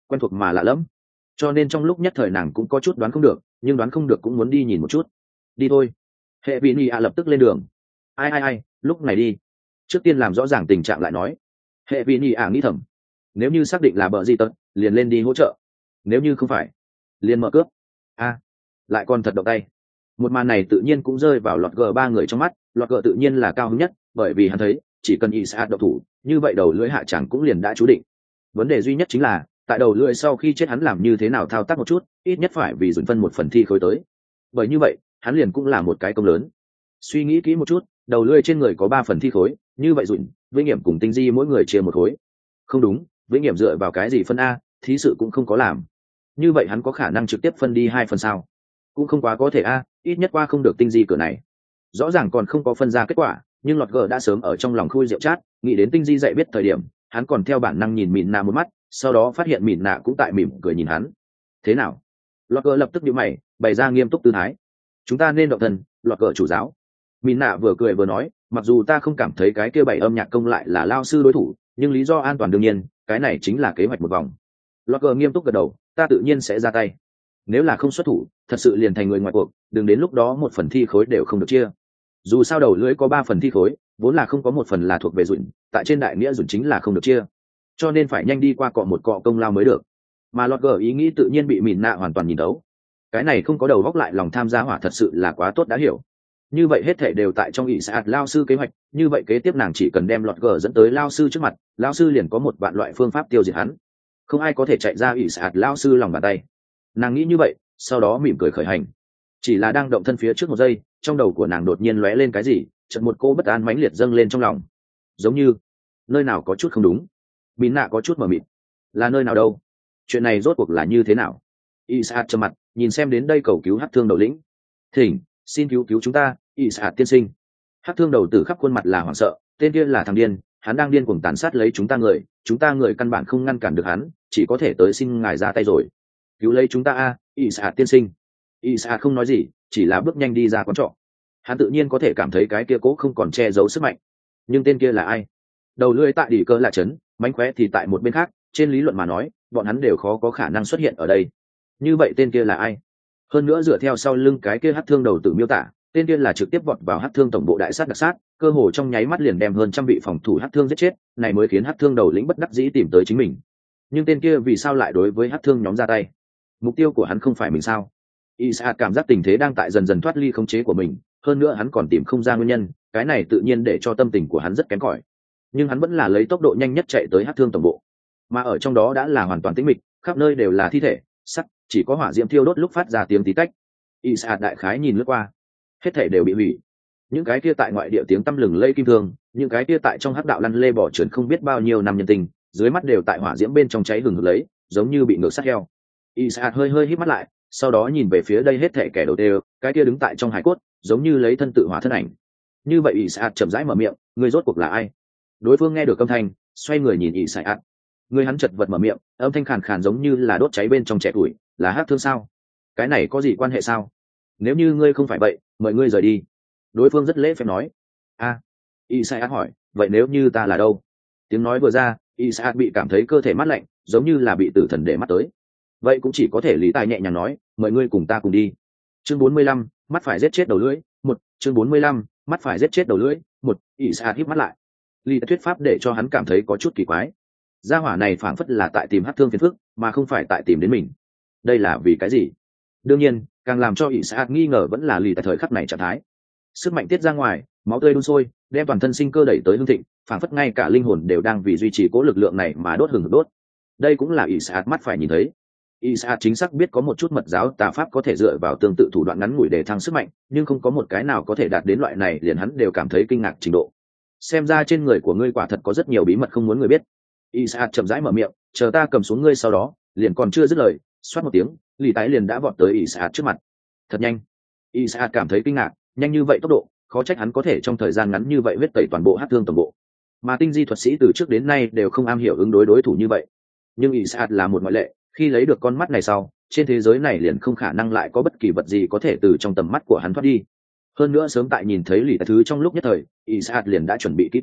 quen thuộc mà lạ lẫm, cho nên trong lúc nhất thời nàng cũng có chút đoán không được, nhưng đoán không được cũng muốn đi nhìn một chút. Đi thôi. Hệ vị nhị ạ lập tức lên đường. Ai ai ai, lúc này đi. Trước tiên làm rõ ràng tình trạng lại nói. Hệ vị nhị ạ nghĩ thầm, nếu như xác định là bờ gì tật, liền lên đi hỗ trợ, nếu như không phải, liền mở cướp. A, lại còn thật động tay. Một màn này tự nhiên cũng rơi vào lọt gờ ba người trong mắt. Lọt gờ tự nhiên là cao hứng nhất, bởi vì hắn thấy chỉ cần Isaac động thủ, như vậy đầu lưỡi hạ chẳng cũng liền đã chú định. Vấn đề duy nhất chính là tại đầu lưỡi sau khi chết hắn làm như thế nào thao tác một chút, ít nhất phải vì dùn phân một phần thi khối tới, bởi như vậy hắn liền cũng là một cái công lớn. Suy nghĩ kỹ một chút, đầu lưỡi trên người có ba phần thi khối, như vậy dùn, vĩnh nghiệm cùng tinh di mỗi người chia một khối. Không đúng, vĩnh nghiệm dựa vào cái gì phân a, thí sự cũng không có làm. Như vậy hắn có khả năng trực tiếp phân đi hai phần sao? Cũng không quá có thể a, ít nhất qua không được tinh di cửa này. Rõ ràng còn không có phân ra kết quả, nhưng lọt gờ đã sớm ở trong lòng khui rượu chát, nghĩ đến tinh di dạy biết thời điểm, hắn còn theo bản năng nhìn mịn nạ một mắt, sau đó phát hiện mịn nạ cũng tại mỉm cười nhìn hắn. Thế nào? Lọt gờ lập tức nhíu mày, bày ra nghiêm túc tư thái. Chúng ta nên động thân, lọt gờ chủ giáo. Mịn nạ vừa cười vừa nói, mặc dù ta không cảm thấy cái kia bảy âm nhạc công lại là lao sư đối thủ, nhưng lý do an toàn đương nhiên, cái này chính là kế hoạch một vòng. Lọt gờ nghiêm túc gật đầu, ta tự nhiên sẽ ra tay. Nếu là không xuất thủ, thật sự liền thành người ngoài cuộc, đừng đến lúc đó một phần thi khối đều không được chia. Dù sao đầu lưỡi có ba phần thi khối, vốn là không có một phần là thuộc về dùn, tại trên đại nghĩa dùn chính là không được chia, cho nên phải nhanh đi qua cọ một cọ công lao mới được. Mà lọt gờ ý nghĩ tự nhiên bị mìn nạ hoàn toàn nhìn thấu. Cái này không có đầu góc lại lòng tham gia hỏa thật sự là quá tốt đã hiểu. Như vậy hết thể đều tại trong ỷ sạt lao sư kế hoạch, như vậy kế tiếp nàng chỉ cần đem lọt gờ dẫn tới lao sư trước mặt, lao sư liền có một vạn loại phương pháp tiêu diệt hắn, không ai có thể chạy ra ỷ sạt lao sư lòng bàn tay. Nàng nghĩ như vậy, sau đó mỉm cười khởi hành. Chỉ là đang động thân phía trước một giây, trong đầu của nàng đột nhiên lóe lên cái gì, chợt một cô bất an mãnh liệt dâng lên trong lòng, giống như nơi nào có chút không đúng. Mìn nạ có chút mờ mịt, là nơi nào đâu, chuyện này rốt cuộc là như thế nào? Isaac trầm mặt nhìn xem đến đây cầu cứu hắc thương đầu lĩnh, thỉnh xin cứu cứu chúng ta, Isaac tiên sinh. Hắc thương đầu tử khắp khuôn mặt là hoảng sợ, tên kia là thằng điên, hắn đang điên cuồng tàn sát lấy chúng ta người, chúng ta người căn bản không ngăn cản được hắn, chỉ có thể tới xin ngài ra tay rồi, cứu lấy chúng ta a, Isaac tiên sinh. Isaac không nói gì, chỉ là bước nhanh đi ra quán trọ. Hắn tự nhiên có thể cảm thấy cái kia cố không còn che giấu sức mạnh, nhưng tên kia là ai? Đầu lưỡi tại đỉ cơ là chấn, mánh khóe thì tại một bên khác, trên lý luận mà nói bọn hắn đều khó có khả năng xuất hiện ở đây. Như vậy tên kia là ai? Hơn nữa dựa theo sau lưng cái kia hắc thương đầu tử miêu tả, tên kia là trực tiếp vọt vào hắc thương tổng bộ đại sát đặc sát, cơ hồ trong nháy mắt liền đem hơn trăm vị phòng thủ hắc thương giết chết, này mới khiến hắc thương đầu lĩnh bất đắc dĩ tìm tới chính mình. Nhưng tên kia vì sao lại đối với hắc thương nhóm ra tay? Mục tiêu của hắn không phải mình sao? Isaac cảm giác tình thế đang tại dần dần thoát ly khống chế của mình, hơn nữa hắn còn tìm không ra nguyên nhân, cái này tự nhiên để cho tâm tình của hắn rất kém cỏi. Nhưng hắn vẫn là lấy tốc độ nhanh nhất chạy tới hắc thương tổng bộ, mà ở trong đó đã là hoàn toàn tĩnh mịch, khắp nơi đều là thi thể, sắt, chỉ có hỏa diễm thiêu đốt lúc phát ra tiếng tí tách. Isaac đại khái nhìn lướt qua, hết thể đều bị hủy. Những cái kia tại ngoại địa tiếng tăm lừng lây kim thương, những cái kia tại trong hắc đạo lăn lê bỏ trườn không biết bao nhiêu năm nhân tình, dưới mắt đều tại hỏa diễm bên trong cháy hừng hực lấy, giống như bị ngược sát heo. Isaac hơi hơi híp mắt lại, sau đó nhìn về phía đây hết thể kẻ đầu tiên, cái kia đứng tại trong hải cốt, giống như lấy thân tự hóa thân ảnh. Như vậy Isaac chậm rãi mở miệng, người rốt cuộc là ai? Đối phương nghe được âm thanh, xoay người nhìn Isaac. Người hắn chật vật mở miệng, âm thanh khàn khàn giống như là đốt cháy bên trong trẻ tuổi, là hắc thương sao? Cái này có gì quan hệ sao? Nếu như ngươi không phải vậy, mời ngươi rời đi. Đối phương rất lễ phép nói. A, à, Isaac hỏi, vậy nếu như ta là đâu? Tiếng nói vừa ra, Isaac bị cảm thấy cơ thể mát lạnh, giống như là bị tử thần để mắt tới. Vậy cũng chỉ có thể lý tài nhẹ nhàng nói, mời ngươi cùng ta cùng đi. Chương bốn mươi lăm, mắt phải giết chết đầu lưỡi, một. Chương bốn mươi lăm, mắt phải giết chết đầu lưỡi, một. Isaac híp mắt lại. Lý thuyết pháp để cho hắn cảm thấy có chút kỳ quái. Gia hỏa này phảng phất là tại tìm hắc thương phiền phức, mà không phải tại tìm đến mình. Đây là vì cái gì? Đương nhiên, càng làm cho Isaac nghi ngờ vẫn là Lý tại thời khắc này trạng thái. Sức mạnh tiết ra ngoài, máu tươi đun sôi, đem toàn thân sinh cơ đẩy tới hưng thịnh, phảng phất ngay cả linh hồn đều đang vì duy trì cố lực lượng này mà đốt hừng hực đốt. Đây cũng là Isaac mắt phải nhìn thấy. Isaac chính xác biết có một chút mật giáo tà pháp có thể dựa vào tương tự thủ đoạn ngắn ngủi để thăng sức mạnh, nhưng không có một cái nào có thể đạt đến loại này, liền hắn đều cảm thấy kinh ngạc trình độ. Xem ra trên người của ngươi quả thật có rất nhiều bí mật không muốn người biết. Isaac chậm rãi mở miệng, chờ ta cầm xuống ngươi sau đó, liền còn chưa dứt lời, xoát một tiếng, Lý tái liền đã vọt tới Isaac trước mặt. Thật nhanh. Isaac cảm thấy kinh ngạc, nhanh như vậy tốc độ, khó trách hắn có thể trong thời gian ngắn như vậy huyết tẩy toàn bộ hắc thương tổng bộ. Mà tinh di thuật sĩ từ trước đến nay đều không am hiểu ứng đối đối thủ như vậy. Nhưng Isaac là một ngoại lệ, khi lấy được con mắt này sau, trên thế giới này liền không khả năng lại có bất kỳ vật gì có thể từ trong tầm mắt của hắn thoát đi. Hơn nữa sớm tại nhìn thấy lì thứ trong lúc nhất thời, Isaac liền đã chuẩn bị kỹ càng,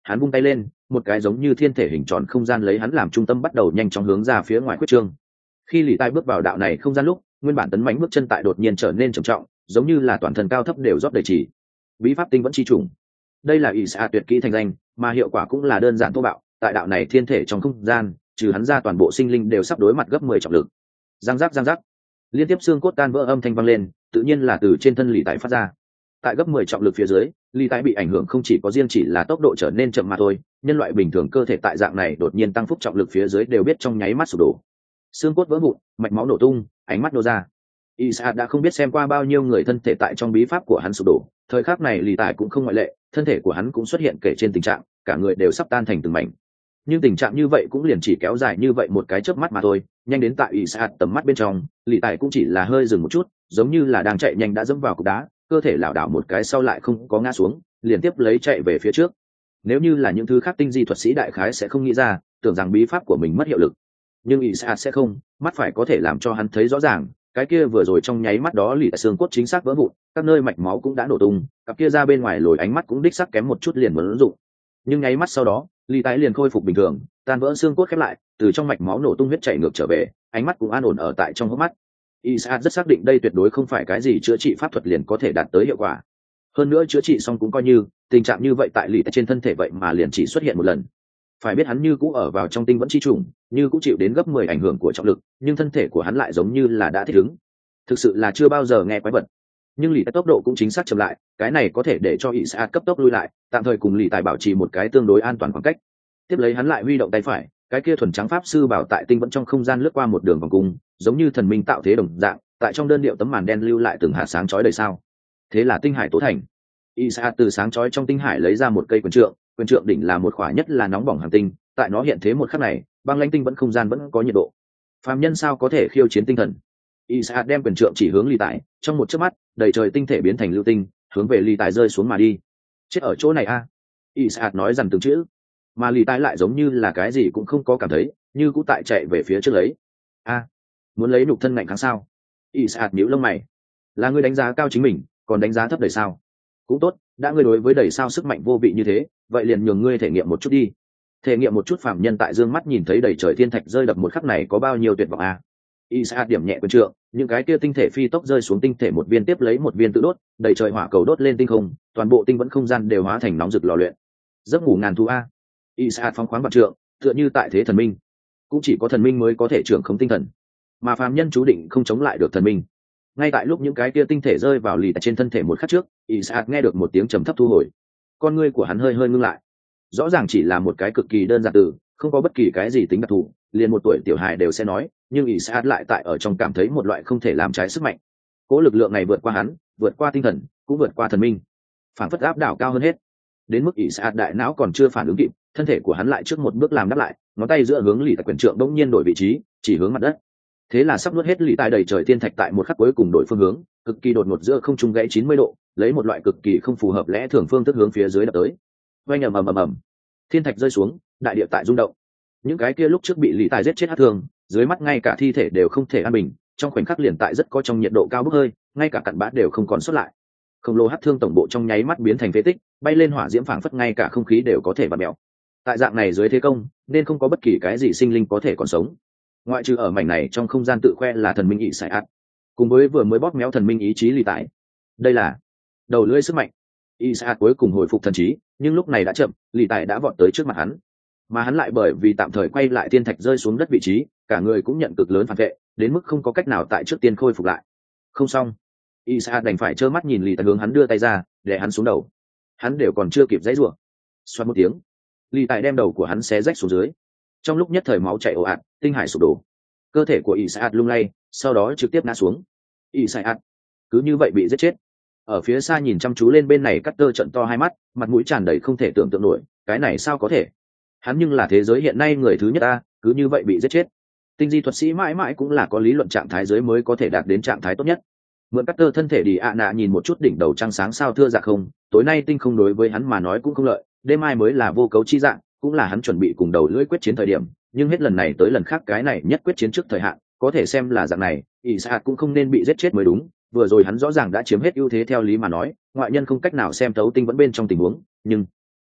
Hắn vung tay lên, một cái giống như thiên thể hình tròn không gian lấy hắn làm trung tâm bắt đầu nhanh chóng hướng ra phía ngoài quyết trương. Khi lì tai bước vào đạo này không gian lúc, nguyên bản tấn mãnh bước chân tại đột nhiên trở nên trầm trọng, giống như là toàn thân cao thấp đều rót đầy chỉ. Bí pháp tinh vẫn chi trùng. Đây là ỷ xạ tuyệt kỹ thành danh, mà hiệu quả cũng là đơn giản thô bạo. Tại đạo này thiên thể trong không gian, trừ hắn ra toàn bộ sinh linh đều sắp đối mặt gấp mười trọng lực. Giang giác giang giác, liên tiếp xương cốt tan vỡ âm thanh vang lên, tự nhiên là từ trên thân lì tại phát ra. Tại gấp mười trọng lực phía dưới, lì tại bị ảnh hưởng không chỉ có riêng chỉ là tốc độ trở nên chậm mà thôi, nhân loại bình thường cơ thể tại dạng này đột nhiên tăng phúc trọng lực phía dưới đều biết trong nháy mắt sụp đổ. Xương cốt vỡ vụn, mạch máu nổ tung, ánh mắt nô ra. Isaac đã không biết xem qua bao nhiêu người thân thể tại trong bí pháp của hắn sụp đổ, thời khắc này lì tại cũng không ngoại lệ, thân thể của hắn cũng xuất hiện kể trên tình trạng cả người đều sắp tan thành từng mảnh. Nhưng tình trạng như vậy cũng liền chỉ kéo dài như vậy một cái chớp mắt mà thôi, nhanh đến tại Isaac tầm mắt bên trong, lì tại cũng chỉ là hơi dừng một chút, giống như là đang chạy nhanh đã dẫm vào cục đá, cơ thể lảo đảo một cái sau lại không có ngã xuống, liền tiếp lấy chạy về phía trước. Nếu như là những thứ khác tinh di thuật sĩ đại khái sẽ không nghĩ ra, tưởng rằng bí pháp của mình mất hiệu lực. Nhưng Isaac sẽ không, mắt phải có thể làm cho hắn thấy rõ ràng, cái kia vừa rồi trong nháy mắt đó lì tại xương cốt chính xác vỡ vụn, các nơi mạch máu cũng đã nổ tung, cặp kia ra bên ngoài lồi ánh mắt cũng đích xác kém một chút liền muốn dụng. Nhưng nháy mắt sau đó, lì tái liền khôi phục bình thường, tan vỡ xương cốt khép lại, từ trong mạch máu nổ tung huyết chảy ngược trở về, ánh mắt cũng an ổn ở tại trong hốc mắt. Isaac rất xác định đây tuyệt đối không phải cái gì chữa trị pháp thuật liền có thể đạt tới hiệu quả. Hơn nữa chữa trị xong cũng coi như, tình trạng như vậy tại lì tại trên thân thể vậy mà liền chỉ xuất hiện một lần. Phải biết hắn như cũ ở vào trong tinh vẫn chi trùng, như cũ chịu đến gấp mười ảnh hưởng của trọng lực, nhưng thân thể của hắn lại giống như là đã thích ứng. Thực sự là chưa bao giờ nghe quái vật. Nhưng lì tại tốc độ cũng chính xác chậm lại, cái này có thể để cho Isaac cấp tốc lui lại, tạm thời cùng lì tại bảo trì một cái tương đối an toàn khoảng cách. Tiếp lấy hắn lại huy động tay phải, cái kia thuần trắng pháp sư bảo tại tinh vẫn trong không gian lướt qua một đường vòng cung, giống như thần minh tạo thế đồng dạng, tại trong đơn điệu tấm màn đen lưu lại từng hạt sáng chói đầy sao. Thế là tinh hải tố thành. Isaac từ sáng chói trong tinh hải lấy ra một cây quyền trượng, quyền trượng đỉnh là một khỏa nhất là nóng bỏng hành tinh, tại nó hiện thế một khắc này, băng lãnh tinh vẫn không gian vẫn có nhiệt độ. Phàm nhân sao có thể khiêu chiến tinh thần? Isaac đem quyền trượng chỉ hướng lì tại, trong một chớp mắt, đầy trời tinh thể biến thành lưu tinh, hướng về lì tại rơi xuống mà đi. Chết ở chỗ này a! À? Isaac nói rằng từng chữ, mà lì tại lại giống như là cái gì cũng không có cảm thấy, như cũ tại chạy về phía trước lấy. A, à, muốn lấy nhục thân ngạnh kháng sao? Isaac nhíu lông mày, là ngươi đánh giá cao chính mình, còn đánh giá thấp đầy sao? Cũng tốt, đã ngươi đối với đầy sao sức mạnh vô vị như thế, vậy liền nhường ngươi thể nghiệm một chút đi. Thể nghiệm một chút phàm nhân tại dương mắt nhìn thấy đầy trời thiên thạch rơi đập một khắc này có bao nhiêu tuyệt vọng a! À? Isaac điểm nhẹ quyền trượng, những cái kia tinh thể phi tốc rơi xuống tinh thể một viên tiếp lấy một viên tự đốt, đầy trời hỏa cầu đốt lên tinh không, toàn bộ tinh vẫn không gian đều hóa thành nóng rực lò luyện. Giấc ngủ ngàn thu a. Isaac phóng khoáng vạn trượng, tựa như tại thế thần minh. Cũng chỉ có thần minh mới có thể trưởng khống tinh thần, mà phàm nhân chú định không chống lại được thần minh. Ngay tại lúc những cái kia tinh thể rơi vào lì tại trên thân thể một khắc trước, Isaac nghe được một tiếng trầm thấp thu hồi. Con ngươi của hắn hơi hơi ngưng lại. Rõ ràng chỉ là một cái cực kỳ đơn giản từ, không có bất kỳ cái gì tính đặc thù, liền một tuổi tiểu hài đều sẽ nói, nhưng Isaac lại tại ở trong cảm thấy một loại không thể làm trái sức mạnh. Cố lực lượng này vượt qua hắn, vượt qua tinh thần, cũng vượt qua thần minh, phản phất áp đảo cao hơn hết. Đến mức Isaac đại não còn chưa phản ứng kịp, thân thể của hắn lại trước một bước làm đáp lại, ngón tay giữa hướng lì tại quyền trượng bỗng nhiên đổi vị trí, chỉ hướng mặt đất. Thế là sắp nuốt hết lì tại đầy trời thiên thạch tại một khắc cuối cùng đổi phương hướng, cực kỳ đột ngột giữa không trung gãy chín mươi độ, lấy một loại cực kỳ không phù hợp lẽ thường phương thức hướng phía dưới đập tới. Oanh ầm ầm ầm ầm, thiên thạch rơi xuống, đại địa tại rung động. Những cái kia lúc trước bị lì tài giết chết hắc thương, dưới mắt ngay cả thi thể đều không thể an bình, trong khoảnh khắc liền tại rất có trong nhiệt độ cao bốc hơi, ngay cả cặn bã đều không còn sót lại. Khổng lồ hắc thương tổng bộ trong nháy mắt biến thành phế tích, bay lên hỏa diễm phảng phất ngay cả không khí đều có thể bạt mèo. Tại dạng này dưới thế công, nên không có bất kỳ cái gì sinh linh có thể còn sống. Ngoại trừ ở mảnh này trong không gian tự khoe là thần minh ý sải ạt, cùng với vừa mới bóp méo thần minh ý chí lì tại. Đây là đầu lưỡi sức mạnh. Isaac cuối cùng hồi phục thần trí, nhưng lúc này đã chậm, lì tại đã vọt tới trước mặt hắn. Mà hắn lại bởi vì tạm thời quay lại thiên thạch rơi xuống đất vị trí, cả người cũng nhận cực lớn phản vệ, đến mức không có cách nào tại trước tiên khôi phục lại. Không xong, Isaac đành phải trơ mắt nhìn lì tại hướng hắn đưa tay ra, để hắn xuống đầu. Hắn đều còn chưa kịp giãy giụa, xoát một tiếng, lì tại đem đầu của hắn xé rách xuống dưới. Trong lúc nhất thời máu chảy ồ ạt, tinh hải sụp đổ, cơ thể của Isaac lung lay, sau đó trực tiếp ngã xuống. Isaac cứ như vậy bị giết chết. Ở phía xa nhìn chăm chú lên bên này, cắt tơ trận to hai mắt, mặt mũi tràn đầy không thể tưởng tượng nổi, cái này sao có thể? Hắn nhưng là thế giới hiện nay người thứ nhất ta, cứ như vậy bị giết chết. Tinh di thuật sĩ mãi mãi cũng là có lý luận trạng thái dưới mới có thể đạt đến trạng thái tốt nhất. Mượn cắt tơ thân thể đi ạ nạ nhìn một chút đỉnh đầu trăng sáng sao thưa dạ không, tối nay tinh không đối với hắn mà nói cũng không lợi, đêm mai mới là vô cấu chi dạng, cũng là hắn chuẩn bị cùng đầu lưỡi quyết chiến thời điểm, nhưng hết lần này tới lần khác cái này nhất quyết chiến trước thời hạn, có thể xem là dạng này, Isaac cũng không nên bị giết chết mới đúng. Vừa rồi hắn rõ ràng đã chiếm hết ưu thế theo lý mà nói, ngoại nhân không cách nào xem thấu tinh vẫn bên trong tình huống, nhưng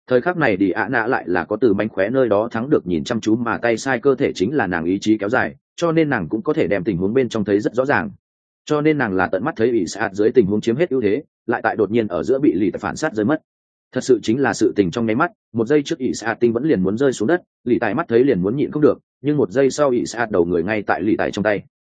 Thời khắc này đi ạ nạ lại là có từ mánh khóe nơi đó thắng được nhìn chăm chú mà tay sai cơ thể chính là nàng ý chí kéo dài, cho nên nàng cũng có thể đem tình huống bên trong thấy rất rõ ràng. Cho nên nàng là tận mắt thấy ỷ xạ dưới tình huống chiếm hết ưu thế, lại tại đột nhiên ở giữa bị lì tại phản sát rơi mất. Thật sự chính là sự tình trong nháy mắt, một giây trước ỷ xạ tinh vẫn liền muốn rơi xuống đất, lì tại mắt thấy liền muốn nhịn không được, nhưng một giây sau ỷ xạ đầu người ngay tại lì tại trong tay.